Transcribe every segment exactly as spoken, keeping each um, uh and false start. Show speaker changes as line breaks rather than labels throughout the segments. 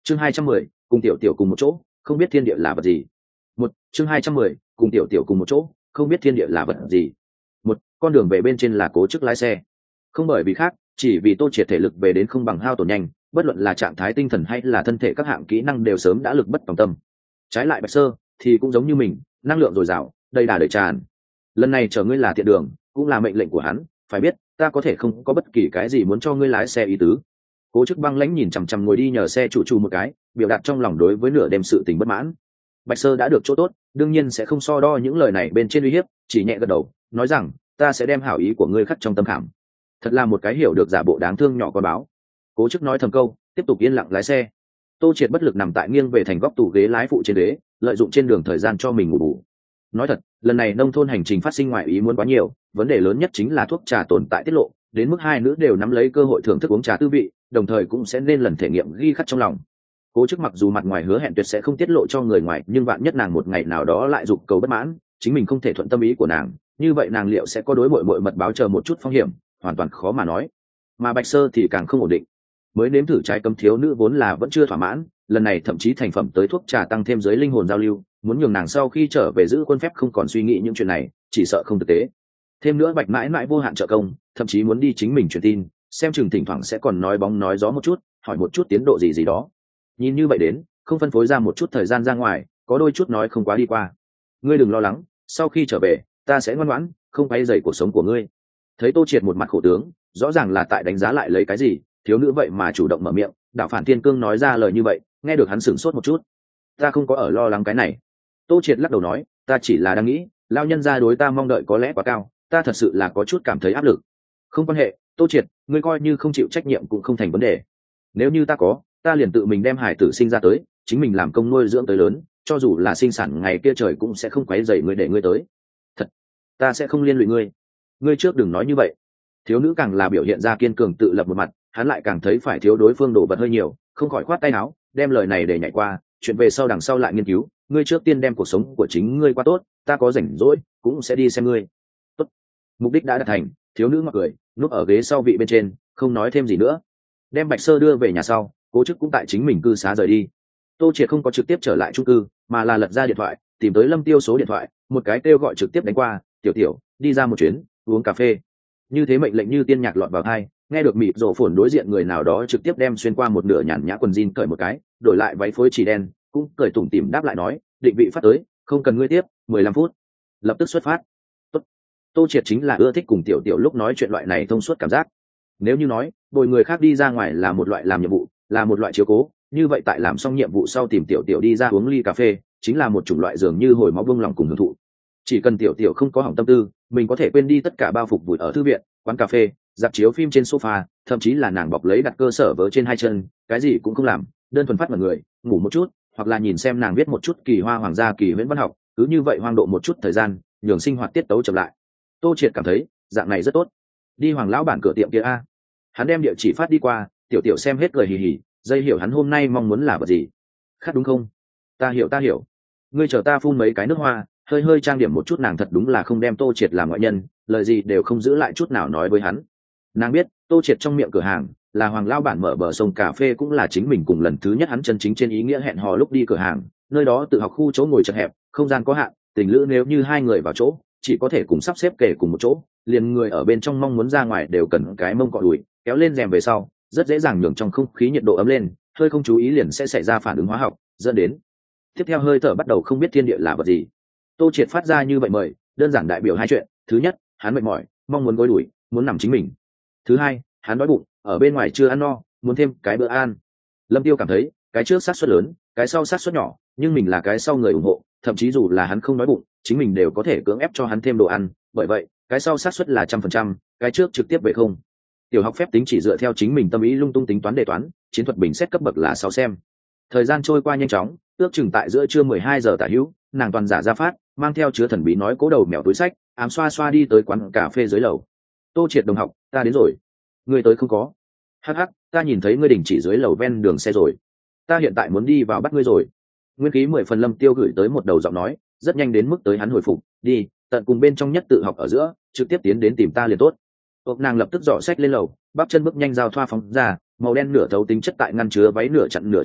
chương hai trăm mười cùng tiểu tiểu cùng một chỗ, không biết thiên địa là vật gì. Một chương hai trăm mười cùng tiểu tiểu cùng một chỗ, không biết thiên địa là vật gì. Một con đường về bên trên là Cố Chức lái xe, không bởi vì khác, chỉ vì Tô Triệt thể lực về đến không bằng hao tổn nhanh, bất luận là trạng thái tinh thần hay là thân thể các hạng kỹ năng đều sớm đã lực bất tòng tâm. Trái lại Bạch Sơ thì cũng giống như mình, năng lượng dồi dào, đầy đà đầy tràn. Lần này chờ ngươi là thiện đường, cũng là mệnh lệnh của hắn, phải biết ta có thể không có bất kỳ cái gì muốn cho ngươi lái xe ý tứ. Cố Chức băng lãnh nhìn chằm chằm ngồi đi nhờ xe chủ chủ một cái, biểu đạt trong lòng đối với nửa đêm sự tình bất mãn. Bạch Sơ đã được chỗ tốt, đương nhiên sẽ không so đo những lời này bên trên uy hiếp, chỉ nhẹ gật đầu, nói rằng ta sẽ đem hảo ý của ngươi khắc trong tâm khảm. Thật là một cái hiểu được giả bộ đáng thương nhỏ con báo. Cố Chức nói thầm câu, tiếp tục yên lặng lái xe. Tô Triệt bất lực nằm tại nghiêng về thành góc tủ ghế lái phụ trên ghế, lợi dụng trên đường thời gian cho mình ngủ bù. Nói thật, lần này nông thôn hành trình phát sinh ngoại ý muốn quá nhiều, vấn đề lớn nhất chính là thuốc trà tồn tại tiết lộ, đến mức hai nữ đều nắm lấy cơ hội thưởng thức uống trà tư vị, đồng thời cũng sẽ nên lần thể nghiệm ghi khắc trong lòng. Cố Chức mặc dù mặt ngoài hứa hẹn tuyệt sẽ không tiết lộ cho người ngoài, nhưng vạn nhất nàng một ngày nào đó lại dục cầu bất mãn, chính mình không thể thuận tâm ý của nàng, như vậy nàng liệu sẽ có đối muội muội mật báo chờ một chút phong hiểm, hoàn toàn khó mà nói. Mà Bạch Sơ thì càng không ổn định. Mới nếm thử trái cấm thiếu nữ vốn là vẫn chưa thỏa mãn, lần này thậm chí thành phẩm tới thuốc trà tăng thêm giới linh hồn giao lưu, muốn nhường nàng sau khi trở về giữ quân phép không còn suy nghĩ những chuyện này, chỉ sợ không thực tế. Thêm nữa Bạch mãi mãi vô hạn trợ công, thậm chí muốn đi chính mình truyền tin, xem chừng thỉnh thoảng sẽ còn nói bóng nói gió một chút, hỏi một chút tiến độ gì gì đó. Nhìn như vậy đến, không phân phối ra một chút thời gian ra ngoài, có đôi chút nói không quá đi qua. Ngươi đừng lo lắng, sau khi trở về, ta sẽ ngoan ngoãn, không quấy rầy cuộc sống của ngươi. Thấy Tô Triệt một mặt khổ tướng, rõ ràng là tại đánh giá lại lấy cái gì, thiếu nữ vậy mà chủ động mở miệng, đạo phản thiên cương nói ra lời như vậy, nghe được hắn sửng sốt một chút. Ta không có ở lo lắng cái này. Tô Triệt lắc đầu nói, ta chỉ là đang nghĩ, lao nhân gia đối ta mong đợi có lẽ quá cao, ta thật sự là có chút cảm thấy áp lực. Không quan hệ, Tô Triệt, ngươi coi như không chịu trách nhiệm cũng không thành vấn đề. Nếu như ta có, ta liền tự mình đem hải tử sinh ra tới, chính mình làm công nuôi dưỡng tới lớn, cho dù là sinh sản ngày kia trời cũng sẽ không quấy rầy ngươi để ngươi tới. Thật, ta sẽ không liên lụy ngươi. Ngươi trước đừng nói như vậy. Thiếu nữ càng là biểu hiện ra kiên cường tự lập một mặt, hắn lại càng thấy phải thiếu đối phương đổ vật hơi nhiều, không khỏi khoát tay áo, đem lời này để nhảy qua, chuyện về sau đằng sau lại nghiên cứu, ngươi trước tiên đem cuộc sống của chính ngươi qua tốt, ta có rảnh rỗi cũng sẽ đi xem ngươi. Tốt. Mục đích đã đạt thành, thiếu nữ mặc cười, núp ở ghế sau vị bên trên, không nói thêm gì nữa. Đem Bạch Sơ đưa về nhà sau, Cố Chức cũng tại chính mình cư xá rời đi. Tô Triệt không có trực tiếp trở lại chung cư, mà là lật ra điện thoại, tìm tới Lâm Tiêu số điện thoại, một cái kêu gọi trực tiếp đánh qua, "Tiểu tiểu, đi ra một chuyến, uống cà phê." Như thế mệnh lệnh như tiên nhạc lọt vào tai, nghe được mịt rộ phồn đối diện người nào đó trực tiếp đem xuyên qua một nửa nhàn nhã quần jean cởi một cái, đổi lại váy phối chỉ đen, cũng cởi tủm tỉm đáp lại nói, "Định vị phát tới, không cần ngươi tiếp, mười lăm phút." Lập tức xuất phát. Tốt. Tô Triệt chính là ưa thích cùng tiểu tiểu lúc nói chuyện loại này thông suốt cảm giác. Nếu như nói, bồi người khác đi ra ngoài là một loại làm nhiệm vụ, là một loại chiếu cố, như vậy tại làm xong nhiệm vụ sau tìm tiểu tiểu đi ra uống ly cà phê, chính là một chủng loại dường như hồi máu bông lòng cùng hưởng thụ. Chỉ cần tiểu tiểu không có hỏng tâm tư, mình có thể quên đi tất cả bao phục vùi ở thư viện, quán cà phê, dạp chiếu phim trên sofa, thậm chí là nàng bọc lấy đặt cơ sở vớ trên hai chân, cái gì cũng không làm, đơn thuần phát mọi người, ngủ một chút, hoặc là nhìn xem nàng viết một chút kỳ hoa hoàng gia kỳ huyễn văn học, cứ như vậy hoang độ một chút thời gian, nhường sinh hoạt tiết tấu chậm lại. Tô Triệt cảm thấy, dạng này rất tốt. Đi Hoàng lão bản cửa tiệm kia a. Hắn đem địa chỉ phát đi qua, tiểu tiểu xem hết cười hì hì, dây hiểu hắn hôm nay mong muốn là vật gì. Khát đúng không? Ta hiểu ta hiểu. Ngươi chờ ta phun mấy cái nước hoa, hơi hơi trang điểm một chút, nàng thật đúng là không đem Tô Triệt làm ngoại nhân, lời gì đều không giữ lại chút nào nói với hắn. Nàng biết, Tô Triệt trong miệng cửa hàng là Hoàng lão bản mở bờ sông cà phê, cũng là chính mình cùng lần thứ nhất hắn chân chính trên ý nghĩa hẹn hò lúc đi cửa hàng, nơi đó tự học khu chỗ ngồi chật hẹp, không gian có hạn, tình lữ nếu như hai người vào chỗ, chỉ có thể cùng sắp xếp kể cùng một chỗ, liền người ở bên trong mong muốn ra ngoài đều cần cái mông cọ đùi, kéo lên rèm về sau, rất dễ dàng nhường trong không khí nhiệt độ ấm lên, hơi không chú ý liền sẽ xảy ra phản ứng hóa học, dẫn đến tiếp theo hơi thở bắt đầu không biết thiên địa là vật gì. Tô Triệt phát ra như vậy mời, đơn giản đại biểu hai chuyện, thứ nhất, hắn mệt mỏi, mong muốn gối đuổi, muốn nằm chính mình. Thứ hai, hắn đói bụng, ở bên ngoài chưa ăn no, muốn thêm cái bữa ăn. Lâm Tiêu cảm thấy, cái trước sát suất lớn, cái sau sát suất nhỏ, nhưng mình là cái sau người ủng hộ, thậm chí dù là hắn không đói bụng, chính mình đều có thể cưỡng ép cho hắn thêm đồ ăn, bởi vậy, cái sau sát suất là trăm phần trăm, cái trước trực tiếp về không. Tiểu học phép tính chỉ dựa theo chính mình tâm ý lung tung tính toán đề toán, chiến thuật bình xét cấp bậc là sáu xem. Thời gian trôi qua nhanh chóng, ước chừng tại giữa trưa mười hai giờ tả hữu, nàng toàn giả ra phát, mang theo chứa thần bí nói cố đầu mèo túi sách, ám xoa xoa đi tới quán cà phê dưới lầu. Tô Triệt đồng học, ta đến rồi. Ngươi tới không có? Hắc hắc, ta nhìn thấy ngươi đình chỉ dưới lầu ven đường xe rồi. Ta hiện tại muốn đi vào bắt ngươi rồi. Nguyên khí mười phần Lâm Tiêu gửi tới một đầu giọng nói, rất nhanh đến mức tới hắn hồi phục, đi, tận cùng bên trong nhất tự học ở giữa, trực tiếp tiến đến tìm ta liền tốt. Ốc nàng lập tức dọ sách lên lầu, bắp chân bước nhanh giao thoa phóng ra, màu đen nửa thấu tính chất tại ngăn chứa váy nửa chặn nửa che hạ,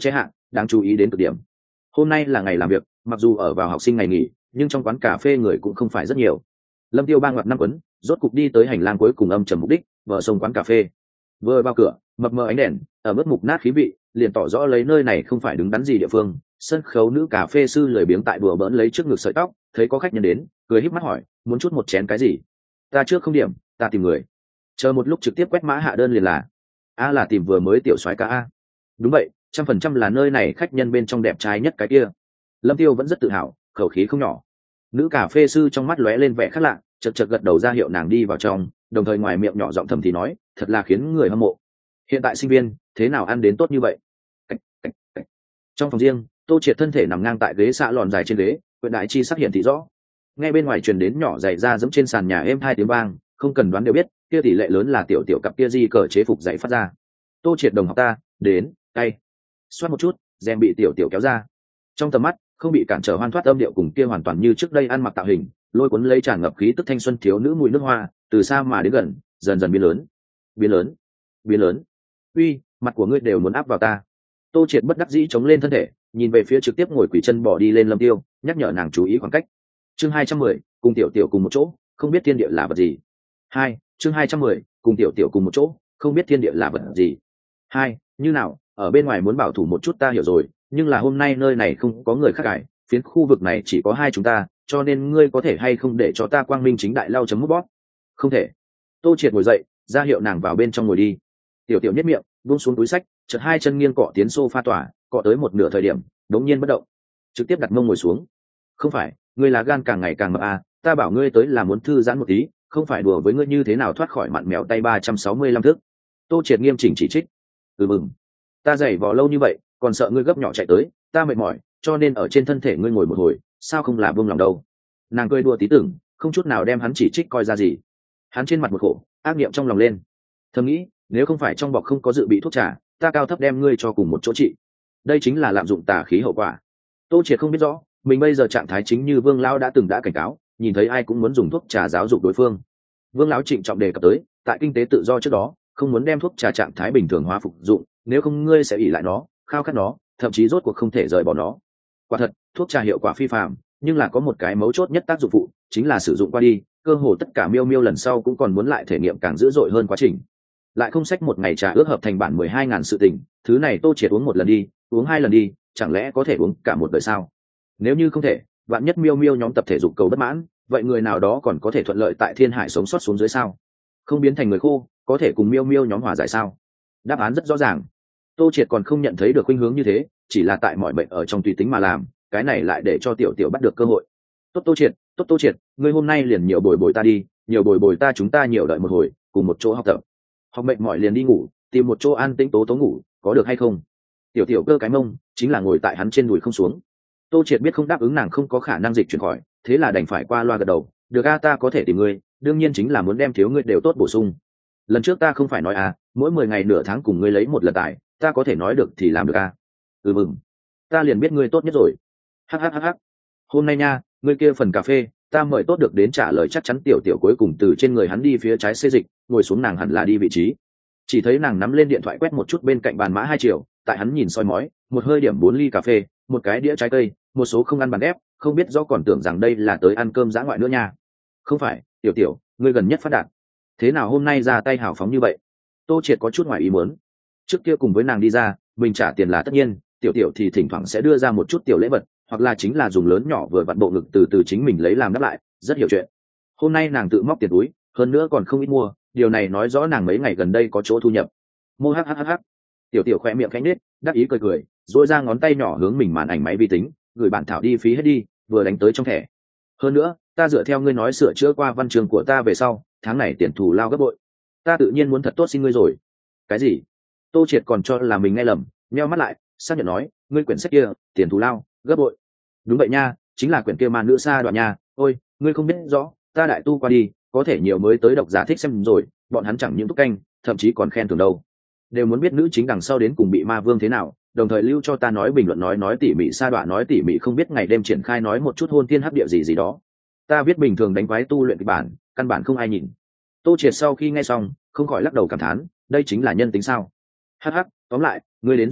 đáng chú ý đến cực điểm. Hôm nay là ngày làm việc, mặc dù ở vào học sinh ngày nghỉ, nhưng trong quán cà phê người cũng không phải rất nhiều. Lâm Tiêu ba ngoặt năm quấn, rốt cục đi tới hành lang cuối cùng âm trầm mục đích, bờ sông quán cà phê. Vừa vào cửa, mập mờ ánh đèn, ở mức mục nát khí vị, liền tỏ rõ lấy nơi này không phải đứng đắn gì địa phương. Sân khấu nữ cà phê sư lười biếng tại bừa bỡn lấy trước ngực sợi tóc, thấy có khách nhân đến, cười híp mắt hỏi, muốn chút một chén cái gì? Ta trước không điểm, ta tìm người. Chờ một lúc trực tiếp quét mã hạ đơn liền là. A là tìm vừa mới tiểu soái ca a. Đúng vậy, trăm phần trăm là nơi này khách nhân bên trong đẹp trai nhất cái kia. Lâm Tiêu vẫn rất tự hào, khẩu khí không nhỏ. Nữ cà phê sư trong mắt lóe lên vẻ khác lạ, chật chật gật đầu ra hiệu nàng đi vào trong, đồng thời ngoài miệng nhỏ giọng thầm thì nói, thật là khiến người hâm mộ. Hiện tại sinh viên, thế nào ăn đến tốt như vậy? Cách, cách, cách. Trong phòng riêng, Tô Triệt thân thể nằm ngang tại ghế xạ lòn dài trên ghế, quyện đại chi sắc hiện thị rõ. Nghe bên ngoài truyền đến nhỏ giày ra dẫm trên sàn nhà êm hai tiếng vang, không cần đoán đều biết, kia tỷ lệ lớn là tiểu tiểu cặp kia di cờ chế phục dạy phát ra. Tô Triệt đồng học ta, đến, tay. Xoát một chút, rèm bị tiểu tiểu kéo ra. Trong tầm mắt, không bị cản trở hoan thoát âm điệu cùng kia hoàn toàn như trước đây ăn mặc tạo hình, lôi cuốn lấy tràn ngập khí tức thanh xuân thiếu nữ mùi nước hoa, từ xa mà đến gần, dần dần biến lớn, biến lớn, biến lớn. Uy, mặt của ngươi đều muốn áp vào ta. Tô Triệt bất đắc dĩ chống lên thân thể, nhìn về phía trực tiếp ngồi quỳ chân bỏ đi lên Lâm Tiêu, nhắc nhở nàng chú ý khoảng cách. Chương hai trăm mười, cùng tiểu tiểu cùng một chỗ, không biết thiên địa là vật gì. Hai, chương hai trăm mười, cùng tiểu tiểu cùng một chỗ, không biết thiên địa là vật gì. Hai, như nào, ở bên ngoài muốn bảo thủ một chút ta hiểu rồi, nhưng là hôm nay nơi này không có người khác cải, phiến khu vực này chỉ có hai chúng ta, cho nên ngươi có thể hay không để cho ta quang minh chính đại lau chấm mút bóp? Không thể. Tô Triệt ngồi dậy, ra hiệu nàng vào bên trong ngồi đi. Tiểu tiểu nhất miệng, buông xuống túi sách, chợt hai chân nghiêng cọ tiến sofa tỏa, cọ tới một nửa thời điểm, đống nhiên bất động, trực tiếp đặt mông ngồi xuống. Không phải, ngươi lá gan càng ngày càng mập à, ta bảo ngươi tới là muốn thư giãn một tí, không phải đùa với ngươi như thế nào thoát khỏi mặn mèo tay ba trăm sáu mươi lăm thước. Tô Triệt nghiêm chỉnh chỉ trích. Ừ mừng, ta giày vò lâu như vậy, còn sợ ngươi gấp nhỏ chạy tới, ta mệt mỏi, cho nên ở trên thân thể ngươi ngồi một hồi, sao không là buông lòng đâu. Nàng cười đùa tí tưởng, không chút nào đem hắn chỉ trích coi ra gì. Hắn trên mặt một khổ, ác niệm trong lòng lên, thầm nghĩ, nếu không phải trong bọc không có dự bị thuốc trà, ta cao thấp đem ngươi cho cùng một chỗ trị. Đây chính là lạm dụng tà khí hậu quả. Tô Triệt không biết rõ, mình bây giờ trạng thái chính như Vương lão đã từng đã cảnh cáo, nhìn thấy ai cũng muốn dùng thuốc trà giáo dục đối phương. Vương lão trịnh trọng đề cập tới, tại kinh tế tự do trước đó, không muốn đem thuốc trà trạng thái bình thường hóa phục dụng, nếu không ngươi sẽ ỉ lại nó, khao khát nó, thậm chí rốt cuộc không thể rời bỏ nó. Quả thật, thuốc trà hiệu quả phi phàm, nhưng là có một cái mấu chốt nhất tác dụng phụ, chính là sử dụng qua đi, cơ hồ tất cả miêu miêu lần sau cũng còn muốn lại thể nghiệm càng dữ dội hơn quá trình. Lại không sách một ngày trà ước hợp thành bản mười hai ngàn sự tình, thứ này Tô Triệt uống một lần đi, uống hai lần đi, chẳng lẽ có thể uống cả một đời sao? Nếu như không thể, vạn nhất miêu miêu nhóm tập thể dục cầu bất mãn, vậy người nào đó còn có thể thuận lợi tại thiên hải sống sót xuống dưới sao? Không biến thành người khô, có thể cùng miêu miêu nhóm hòa giải sao? Đáp án rất rõ ràng. Tô Triệt còn không nhận thấy được khuynh hướng như thế, chỉ là tại mọi bệnh ở trong tùy tính mà làm, cái này lại để cho tiểu tiểu bắt được cơ hội. Tốt Tô Triệt, tốt Tô Triệt, ngươi hôm nay liền nhiều bồi bồi ta đi, nhiều bồi bồi ta chúng ta nhiều đợi một hồi, cùng một chỗ học tập. Học mệt mỏi liền đi ngủ, tìm một chỗ an tĩnh tố tố ngủ, có được hay không? Tiểu tiểu cơ cái mông, chính là ngồi tại hắn trên đùi không xuống. Tô Triệt biết không đáp ứng nàng không có khả năng dịch chuyển khỏi, thế là đành phải qua loa gật đầu, được a, ta có thể tìm ngươi, đương nhiên chính là muốn đem thiếu ngươi đều tốt bổ sung. Lần trước ta không phải nói à, mỗi mười ngày nửa tháng cùng ngươi lấy một lần tài, ta có thể nói được thì làm được a. Ừ mừng, ta liền biết ngươi tốt nhất rồi. Hhhh. Hôm nay nha, ngươi kia phần cà phê, ta mời tốt được đến trả lời chắc chắn. Tiểu tiểu cuối cùng từ trên người hắn đi phía trái xê dịch, ngồi xuống, nàng hẳn là đi vị trí. Chỉ thấy nàng nắm lên điện thoại quét một chút bên cạnh bàn mã hai triệu, tại hắn nhìn soi mói, một hơi điểm bốn ly cà phê, một cái đĩa trái cây, một số không ăn bàn ép, không biết do còn tưởng rằng đây là tới ăn cơm dã ngoại nữa nha. Không phải, tiểu tiểu, ngươi gần nhất phát đạt, thế nào hôm nay ra tay hào phóng như vậy? Tô Triệt có chút ngoài ý muốn. Trước kia cùng với nàng đi ra, mình trả tiền là tất nhiên, tiểu tiểu thì thỉnh thoảng sẽ đưa ra một chút tiểu lễ vật, hoặc là chính là dùng lớn nhỏ vừa vặn bộ ngực từ từ chính mình lấy làm đáp lại, rất hiểu chuyện. Hôm nay nàng tự móc tiền túi, hơn nữa còn không ít mua, điều này nói rõ nàng mấy ngày gần đây có chỗ thu nhập. Mô hhhh. Tiểu tiểu khoe miệng khẽ nết, đắc ý cười cười, duỗi ra ngón tay nhỏ hướng mình màn ảnh máy vi tính, gửi bản thảo đi phí hết đi, vừa đánh tới trong thẻ. Hơn nữa, ta dựa theo ngươi nói sửa chữa qua văn chương của ta về sau, tháng này tiền thù lao gấp bội. Ta tự nhiên muốn thật tốt xin ngươi rồi. Cái gì? Tô Triệt còn cho là mình nghe lầm, nheo mắt lại, xác nhận nói, ngươi quyển sách kia, tiền thù lao gấp bội. Đúng vậy nha, chính là quyển kia mà nữ xa đoạn nha. Ôi, ngươi không biết rõ, ta đại tu qua đi, có thể nhiều mới tới độc giả thích xem rồi, bọn hắn chẳng những thúc canh, thậm chí còn khen thưởng đâu. Đều muốn biết nữ chính đằng sau đến cùng bị ma vương thế nào, đồng thời lưu cho ta nói bình luận nói nói tỉ mỉ sa đoạn nói tỉ mỉ không biết ngày đêm triển khai nói một chút hôn thiên hấp địa gì gì đó. Ta viết bình thường đánh quái tu luyện kịch bản, căn bản không ai nhìn. Tô Triệt sau khi nghe xong, không khỏi lắc đầu cảm thán, đây chính là nhân tính sao? Hắc hắc, tóm lại, ngươi đến giúp ta,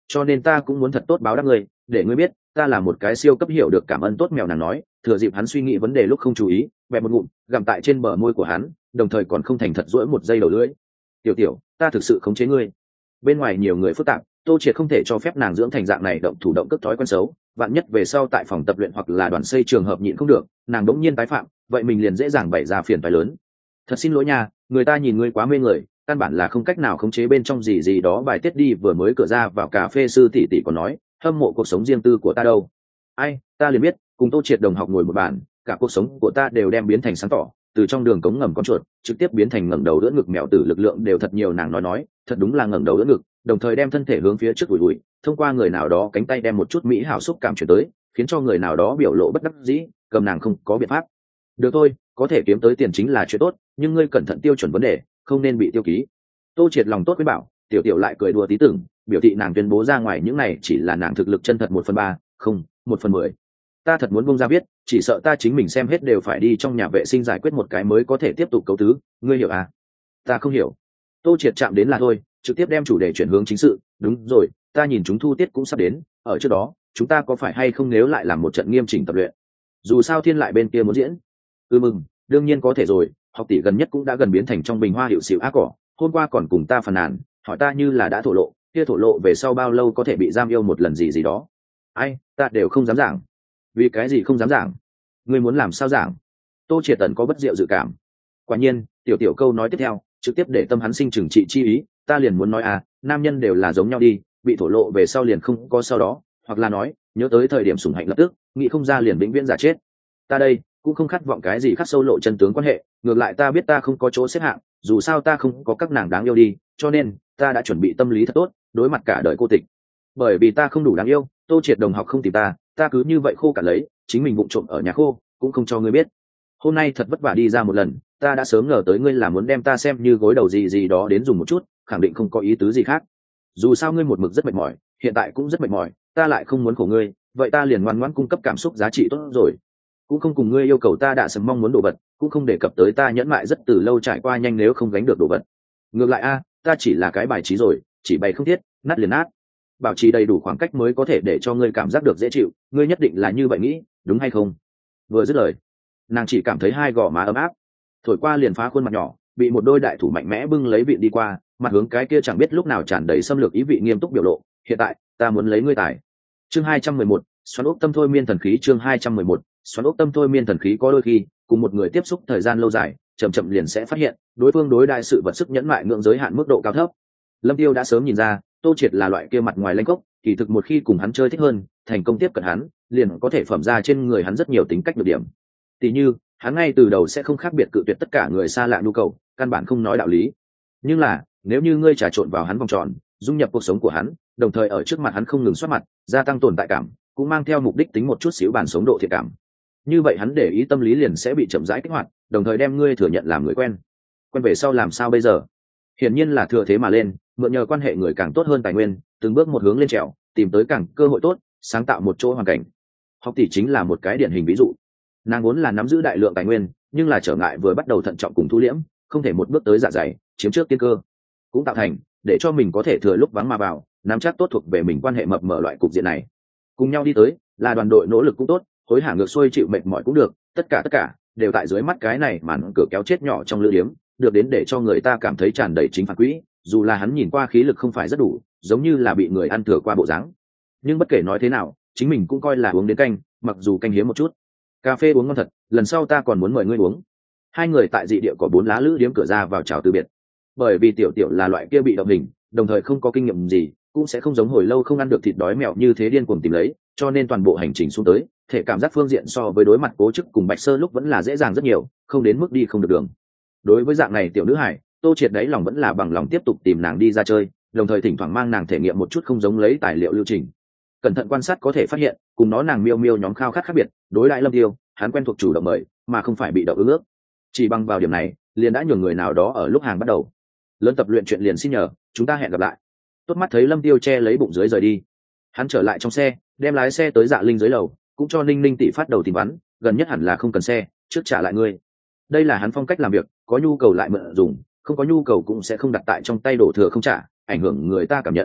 cho nên ta cũng muốn thật tốt báo đáp ngươi, để ngươi biết ta là một cái siêu cấp hiểu được cảm ơn tốt mèo. Nàng nói, thừa dịp hắn suy nghĩ vấn đề lúc không chú ý, bẹp một ngụm gặm tại trên bờ môi của hắn, đồng thời còn không thành thật duỗi một giây đầu lưỡi. Tiểu tiểu, ta thực sự khống chế ngươi. Bên ngoài nhiều người phức tạp, Tô Triệt không thể cho phép nàng dưỡng thành dạng này động thủ động cất thói quen xấu, vạn nhất về sau tại phòng tập luyện hoặc là đoàn xây trường hợp nhịn không được, nàng đống nhiên tái phạm, vậy mình liền dễ dàng bày ra phiền toái lớn. Thật xin lỗi nha, người ta nhìn ngươi quá mê người, căn bản là không cách nào khống chế bên trong gì gì đó. Bài tiết đi vừa mới cửa ra vào cà phê sư tỷ tỷ còn nói, hâm mộ cuộc sống riêng tư của ta đâu. Ai, ta liền biết, cùng Tô Triệt đồng học ngồi một bàn, cả cuộc sống của ta đều đem biến thành sáng tỏ, từ trong đường cống ngầm con chuột trực tiếp biến thành ngẩng đầu đỡ ngực mèo tử, lực lượng đều thật nhiều. Nàng nói nói, thật đúng là ngẩng đầu đỡ ngực, đồng thời đem thân thể hướng phía trước ủi ủi, thông qua người nào đó cánh tay đem một chút mỹ hảo xúc cảm chuyển tới, khiến cho người nào đó biểu lộ bất đắc dĩ, cầm nàng không có biện pháp. Được thôi, có thể kiếm tới tiền chính là chuyện tốt, nhưng ngươi cẩn thận tiêu chuẩn vấn đề, không nên bị tiêu ký. Tô Triệt lòng tốt với bảo, tiểu tiểu lại cười đùa tí tưởng, biểu thị nàng tuyên bố ra ngoài những này chỉ là nàng thực lực chân thật một phần ba, không, một phần mười. Ta thật muốn bông ra viết, chỉ sợ ta chính mình xem hết đều phải đi trong nhà vệ sinh giải quyết một cái mới có thể tiếp tục cấu tứ, ngươi hiểu à? Ta không hiểu. Tô Triệt chạm đến là thôi, trực tiếp đem chủ đề chuyển hướng chính sự. Đúng rồi, ta nhìn chúng thu tiết cũng sắp đến, ở trước đó chúng ta có phải hay không nếu lại làm một trận nghiêm chỉnh tập luyện, dù sao Thiên lại bên kia muốn diễn. Ừ mừng, đương nhiên có thể rồi, học tỷ gần nhất cũng đã gần biến thành trong bình hoa hiệu xịu ác cỏ, hôm qua còn cùng ta phàn nàn, hỏi ta như là đã thổ lộ, kia thổ lộ về sau bao lâu có thể bị giam yêu một lần gì gì đó. Ai, ta đều không dám giảng. Vì cái gì không dám giảng? Ngươi muốn làm sao giảng? Tô Triệt Tần có bất diệu dự cảm. Quả nhiên, tiểu tiểu câu nói tiếp theo trực tiếp để tâm hắn sinh trừng trị chi ý. Ta liền muốn nói à, nam nhân đều là giống nhau đi, bị thổ lộ về sau liền không có sau đó, hoặc là nói nhớ tới thời điểm sủng hạnh lập tức nghĩ không ra liền vĩnh viễn giả chết. Ta đây cũng không khát vọng cái gì khắc sâu lộ chân tướng quan hệ, ngược lại ta biết ta không có chỗ xếp hạng, dù sao ta không có các nàng đáng yêu đi, cho nên ta đã chuẩn bị tâm lý thật tốt đối mặt cả đời cô tịch. Bởi vì ta không đủ đáng yêu, Tô Triệt đồng học không tìm ta, ta cứ như vậy khô cả lấy, chính mình bụng trộm ở nhà khô, cũng không cho ngươi biết. Hôm nay thật vất vả đi ra một lần, ta đã sớm ngờ tới ngươi là muốn đem ta xem như gối đầu gì gì đó đến dùng một chút, khẳng định không có ý tứ gì khác. Dù sao ngươi một mực rất mệt mỏi, hiện tại cũng rất mệt mỏi, ta lại không muốn khổ ngươi, vậy ta liền ngoan ngoãn cung cấp cảm xúc giá trị tốt rồi. Cũng không cùng ngươi yêu cầu ta đã sớm mong muốn đồ vật, cũng không đề cập tới ta nhẫn mại rất từ lâu trải qua nhanh nếu không gánh được đồ vật. Ngược lại a, ta chỉ là cái bài trí rồi, chỉ bày không thiết, nát liền nát. Bảo trì đầy đủ khoảng cách mới có thể để cho ngươi cảm giác được dễ chịu, ngươi nhất định là như vậy nghĩ, đúng hay không? Vừa dứt lời, nàng chỉ cảm thấy hai gò má ấm áp, thổi qua liền phá khuôn mặt nhỏ, bị một đôi đại thủ mạnh mẽ bưng lấy vị đi qua, mặt hướng cái kia chẳng biết lúc nào tràn đầy xâm lược ý vị nghiêm túc biểu lộ. Hiện tại ta muốn lấy ngươi tài. Chương hai trăm mười một, xoắn ốc tâm thôi miên thần khí. Chương hai trăm mười một, xoắn ốc tâm thôi miên thần khí. Có đôi khi cùng một người tiếp xúc thời gian lâu dài, chậm chậm liền sẽ phát hiện đối phương đối đại sự vật sức nhẫn mại ngưỡng giới hạn mức độ cao thấp. Lâm Tiêu đã sớm nhìn ra Tô Triệt là loại kia mặt ngoài lanh gốc, kỳ thực một khi cùng hắn chơi thích hơn, thành công tiếp cận hắn, liền có thể phẩm ra trên người hắn rất nhiều tính cách nhược điểm. Tỷ như hắn ngay từ đầu sẽ không khác biệt cự tuyệt tất cả người xa lạ nhu cầu, căn bản không nói đạo lý. Nhưng là nếu như ngươi trà trộn vào hắn vòng tròn, dung nhập cuộc sống của hắn, đồng thời ở trước mặt hắn không ngừng xoát mặt, gia tăng tồn tại cảm, cũng mang theo mục đích tính một chút xíu bản sống độ thiện cảm, như vậy hắn để ý tâm lý liền sẽ bị chậm rãi kích hoạt, đồng thời đem ngươi thừa nhận làm người quen. Quen về sau làm sao bây giờ? Hiển nhiên là thừa thế mà lên, mượn nhờ quan hệ người càng tốt hơn tài nguyên, từng bước một hướng lên trèo, tìm tới càng cơ hội tốt, sáng tạo một chỗ hoàn cảnh. Học tỷ chính là một cái điển hình ví dụ. Nàng vốn là nắm giữ đại lượng tài nguyên, nhưng là trở ngại vừa bắt đầu thận trọng cùng thu liễm, không thể một bước tới dạ dày, chiếm trước tiên cơ, cũng tạo thành để cho mình có thể thừa lúc vắng mà vào, nắm chắc tốt thuộc về mình quan hệ mập mờ loại cục diện này. Cùng nhau đi tới, là đoàn đội nỗ lực cũng tốt, hối hả ngược xuôi chịu mệt mỏi cũng được, tất cả tất cả đều tại dưới mắt cái này màn cửa kéo chết nhỏ trong lữ điếm, được đến để cho người ta cảm thấy tràn đầy chính phản quỹ, dù là hắn nhìn qua khí lực không phải rất đủ, giống như là bị người ăn thừa qua bộ dáng. Nhưng bất kể nói thế nào, chính mình cũng coi là uống đến canh, mặc dù canh hiếm một chút. Cà phê uống ngon thật, lần sau ta còn muốn mời ngươi uống. Hai người tại dị địa có bốn lá lữ điếm cửa ra vào chào từ biệt. Bởi vì tiểu tiểu là loại kia bị động hình, đồng thời không có kinh nghiệm gì, cũng sẽ không giống hồi lâu không ăn được thịt đói mèo như thế điên cuồng tìm lấy, cho nên toàn bộ hành trình xuống tới, thể cảm giác phương diện so với đối mặt Cố Chức cùng Bạch Sơ lúc vẫn là dễ dàng rất nhiều, không đến mức đi không được đường. Đối với dạng này tiểu nữ hải, Tô Triệt đấy lòng vẫn là bằng lòng tiếp tục tìm nàng đi ra chơi, đồng thời thỉnh thoảng mang nàng thể nghiệm một chút không giống lấy tài liệu lưu trình. Cẩn thận quan sát có thể phát hiện, cùng nó nàng miêu miêu nhóm khao khát khác biệt, đối đại Lâm Tiêu, hắn quen thuộc chủ động mời, mà không phải bị động ứng ước. Chỉ bằng vào điểm này, liền đã nhường người nào đó ở lúc hàng bắt đầu. Lớn tập luyện chuyện liền xin nhờ, chúng ta hẹn gặp lại. Tốt mắt thấy Lâm Tiêu che lấy bụng dưới rời đi, hắn trở lại trong xe, đem lái xe tới Dạ Linh dưới lầu, cũng cho Ninh Ninh tỷ phát đầu tìm vắn, gần nhất hẳn là không cần xe, trước trả lại ngươi. Đây là hắn phong cách làm việc, có nhu cầu lại mượn dùng, không có nhu cầu cũng sẽ không đặt tại trong tay đổ thừa không trả, ảnh hưởng người ta cảm nhận.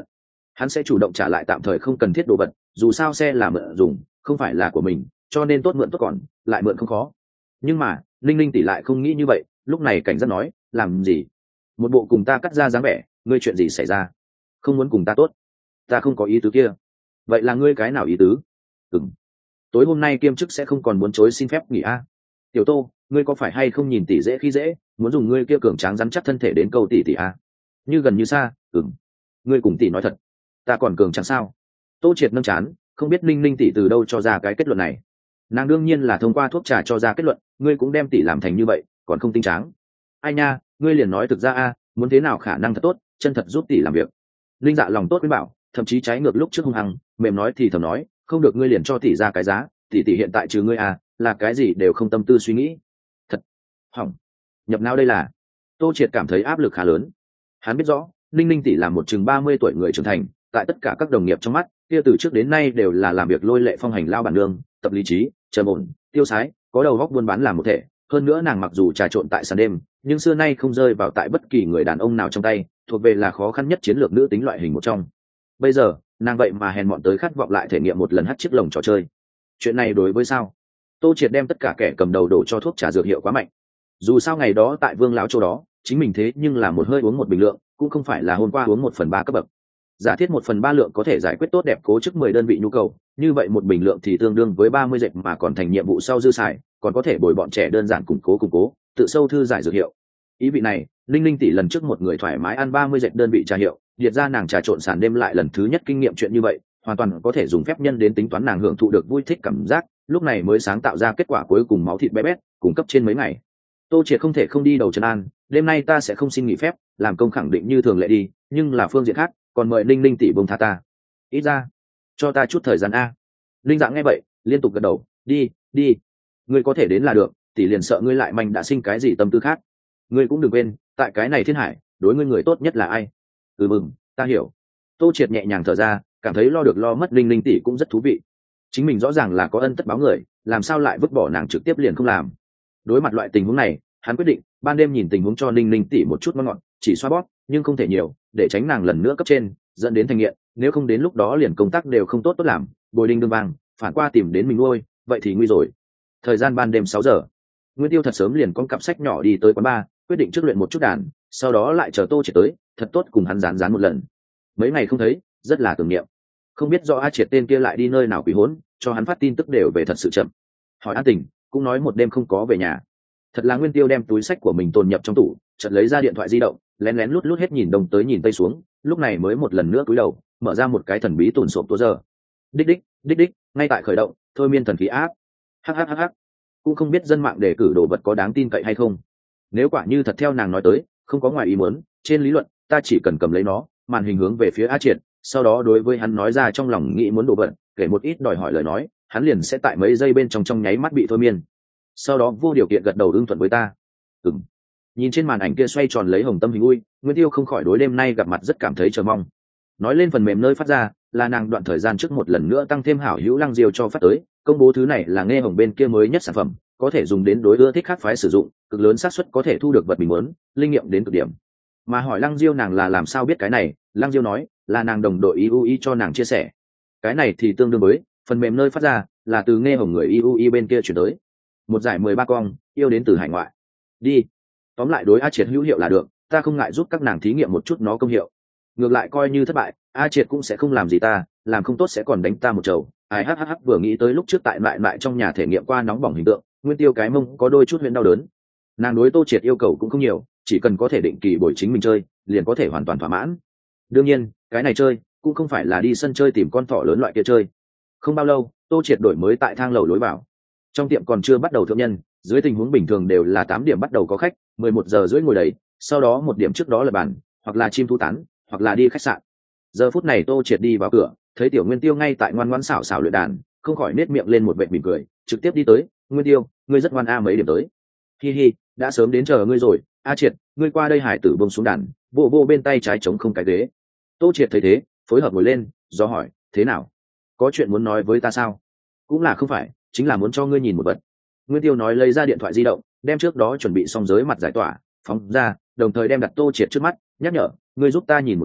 hắn sẽ chủ động trả lại tạm thời không cần thiết đồ vật, dù sao xe là mượn dùng không phải là của mình, cho nên tốt mượn tốt còn lại mượn không khó. Nhưng mà linh linh tỷ lại không nghĩ như vậy, lúc này cảnh giác nói, làm gì một bộ cùng ta cắt ra dáng vẻ, ngươi chuyện gì xảy ra, không muốn cùng ta tốt? Ta không có ý tứ kia. Vậy là ngươi cái nào ý tứ? Ừm, tối hôm nay kiêm chức sẽ không còn muốn chối xin phép nghỉ a. Tiểu Tô, ngươi có phải hay không nhìn tỷ dễ khi dễ, muốn dùng ngươi kia cường tráng rắn chắc thân thể đến câu tỷ tỷ a? Như gần như xa. Ừm, ngươi cùng tỷ nói thật, ta còn cường tráng sao? Tô Triệt nâng chán, không biết linh linh tỷ từ đâu cho ra cái kết luận này. Nàng đương nhiên là thông qua thuốc trà cho ra kết luận, ngươi cũng đem tỷ làm thành như vậy, còn không tinh tráng. Ai nha, ngươi liền nói thực ra a, muốn thế nào khả năng thật tốt, chân thật giúp tỷ làm việc. Linh Dạ lòng tốt với bảo, thậm chí trái ngược lúc trước hung hăng, mềm nói thì thầm nói, không được ngươi liền cho tỷ ra cái giá, tỷ tỷ hiện tại trừ ngươi à, là cái gì đều không tâm tư suy nghĩ. Thật hỏng, nhập não đây là. Tô Triệt cảm thấy áp lực khá lớn. Hắn biết rõ, Ninh Ninh tỷ là một chừng ba mươi tuổi người trưởng thành, tại tất cả các đồng nghiệp trong mắt, kia từ trước đến nay đều là làm việc lôi lệ phong hành lao bản nương, tập lý trí, trầm ổn, tiêu sái, có đầu óc buôn bán làm một thể. Hơn nữa nàng mặc dù trà trộn tại sàn đêm, nhưng xưa nay không rơi vào tại bất kỳ người đàn ông nào trong tay, thuộc về là khó khăn nhất chiến lược nữ tính loại hình một trong. Bây giờ nàng vậy mà hèn mọn tới khát vọng lại thể nghiệm một lần hắt chiếc lồng trò chơi. Chuyện này đối với sao? Tô Triệt đem tất cả kẻ cầm đầu đổ cho thuốc trà dược hiệu quá mạnh. Dù sao ngày đó tại Vương lão chỗ đó, chính mình thế nhưng là một hơi uống một bình lượng, cũng không phải là hôm qua uống một phần ba cấp bậc. Giả thiết một phần ba lượng có thể giải quyết tốt đẹp cố chức mười đơn vị nhu cầu, như vậy một bình lượng thì tương đương với ba mươi dệt mà còn thành nhiệm vụ sau dư xài, còn có thể bồi bọn trẻ đơn giản củng cố củng cố, tự sâu thư giải dược hiệu. Ý vị này, Linh Linh tỷ lần trước một người thoải mái ăn ba mươi dệt đơn vị trà hiệu, điệt ra nàng trà trộn sàn đêm lại lần thứ nhất kinh nghiệm chuyện như vậy, hoàn toàn có thể dùng phép nhân đến tính toán nàng hưởng thụ được vui thích cảm giác, lúc này mới sáng tạo ra kết quả cuối cùng máu thịt bé bét, cung cấp trên mấy ngày. Tô Triệt không thể không đi đầu trấn an, đêm nay ta sẽ không xin nghỉ phép, làm công khẳng định như thường lệ đi, nhưng là phương diện khác, còn mời Linh Linh tỷ bông tha ta. Ít ra, cho ta chút thời gian a. Linh Dạng nghe vậy, liên tục gật đầu, đi, đi, ngươi có thể đến là được, tỷ liền sợ ngươi lại manh đã sinh cái gì tâm tư khác. Ngươi cũng đừng quên, tại cái này thiên hải, đối ngươi người tốt nhất là ai? Ừ mừng, ta hiểu. Tô Triệt nhẹ nhàng thở ra, cảm thấy lo được lo mất Linh Linh tỷ cũng rất thú vị. Chính mình rõ ràng là có ân tất báo người, làm sao lại vứt bỏ nàng trực tiếp liền không làm. Đối mặt loại tình huống này, hắn quyết định ban đêm nhìn tình huống cho Linh Linh tỷ một chút ngon ngọt, chỉ xoa bóp, nhưng không thể nhiều, để tránh nàng lần nữa cấp trên dẫn đến thành nghiện, nếu không đến lúc đó liền công tác đều không tốt tốt làm, bồi đinh đương vàng, phản qua tìm đến mình nuôi, vậy thì nguy rồi. Thời gian ban đêm sáu giờ, Nguyên Tiêu thật sớm liền con cặp sách nhỏ đi tới quán bar, quyết định trước luyện một chút đàn, sau đó lại chờ Tô Triệt tới, thật tốt cùng hắn dán dán một lần. Mấy ngày không thấy, rất là tưởng niệm. Không biết do A Triệt tên kia lại đi nơi nào quỷ hỗn, cho hắn phát tin tức đều về thật sự chậm. Hỏi an tình, cũng nói một đêm không có về nhà. Thật là Nguyên Tiêu đem túi sách của mình tồn nhập trong tủ, chợt lấy ra điện thoại di động, lén lén lút lút hết nhìn đông tới nhìn tây xuống, lúc này mới một lần nữa cúi đầu, mở ra một cái thần bí tồn sộp tố giờ. Đích đích, đích đích, ngay tại khởi động, thôi miên thần khí áp. Hắc hắc hắc hắc. Cũng không biết dân mạng đề cử đồ vật có đáng tin cậy hay không. Nếu quả như thật theo nàng nói tới, không có ngoài ý muốn, trên lý luận, ta chỉ cần cầm lấy nó, màn hình hướng về phía A Triệt, sau đó đối với hắn nói ra trong lòng nghĩ muốn đồ vật, kể một ít đòi hỏi lời nói, hắn liền sẽ tại mấy giây bên trong trong nháy mắt bị thôi miên. Sau đó vô điều kiện gật đầu ưng thuận với ta. Ừm. Nhìn trên màn ảnh kia xoay tròn lấy hồng tâm hình ui, Nguyên Tiêu không khỏi đối đêm nay gặp mặt rất cảm thấy chờ mong. Nói lên phần mềm nơi phát ra, là nàng đoạn thời gian trước một lần nữa tăng thêm hảo hữu Lăng Diêu cho phát tới, công bố thứ này là nghe hồng bên kia mới nhất sản phẩm, có thể dùng đến đối ưa thích khác phái sử dụng, cực lớn xác suất có thể thu được vật mình muốn, linh nghiệm đến cực điểm. Mà hỏi Lăng Diêu nàng là làm sao biết cái này, Lăng Diêu nói, là nàng đồng đội i u i cho nàng chia sẻ. Cái này thì tương đương với phần mềm nơi phát ra là từ nghe hồng người i u i bên kia chuyển tới. Một giải mười ba con, yêu đến từ hải ngoại. Đi. Tóm lại đối A Triệt hữu hiệu là được, ta không ngại giúp các nàng thí nghiệm một chút nó công hiệu. Ngược lại coi như thất bại, A Triệt cũng sẽ không làm gì ta, làm không tốt sẽ còn đánh ta một trầu. Ai hắc hắc hắc, vừa nghĩ tới lúc trước tại lại lại trong nhà thể nghiệm qua nóng bỏng hình tượng, Nguyên Tiêu cái mông có đôi chút huyễn đau đớn. Nàng đối Tô Triệt yêu cầu cũng không nhiều, chỉ cần có thể định kỳ bồi chính mình chơi, liền có thể hoàn toàn thỏa mãn. Đương nhiên, cái này chơi cũng không phải là đi sân chơi tìm con thỏ lớn loại kia chơi. Không bao lâu, Tô Triệt đổi mới tại thang lầu lối vào. Trong tiệm còn chưa bắt đầu thượng nhân, dưới tình huống bình thường đều là tám điểm bắt đầu có khách, mười một giờ rưỡi ngồi đầy, sau đó một điểm trước đó là bàn, hoặc là chim thu tán, hoặc là đi khách sạn. Giờ phút này Tô Triệt đi vào cửa, thấy Tiểu Nguyên Tiêu ngay tại ngoan ngoãn xảo xảo luyện đàn, không khỏi nết miệng lên một vệt mỉm cười, trực tiếp đi tới, "Nguyên Tiêu, ngươi rất ngoan a, mấy điểm tới?" "Hi hi, đã sớm đến chờ ngươi rồi, A Triệt, ngươi qua đây." Hải tử buông xuống đàn, vô vô bên tay trái trống không cái ghế. Tô Triệt thấy thế, phối hợp ngồi lên, do hỏi, "Thế nào? Có chuyện muốn nói với ta sao?" "Cũng là không phải, chính là muốn cho ngươi nhìn một vật." Nguyên Tiêu nói, lấy ra điện thoại di động, đem trước đó chuẩn bị xong giới mặt giải tỏa phóng ra, đồng thời đem đặt Tô Triệt trước mắt, nhắc nhở, "Ngươi giúp ta nhìn một chút,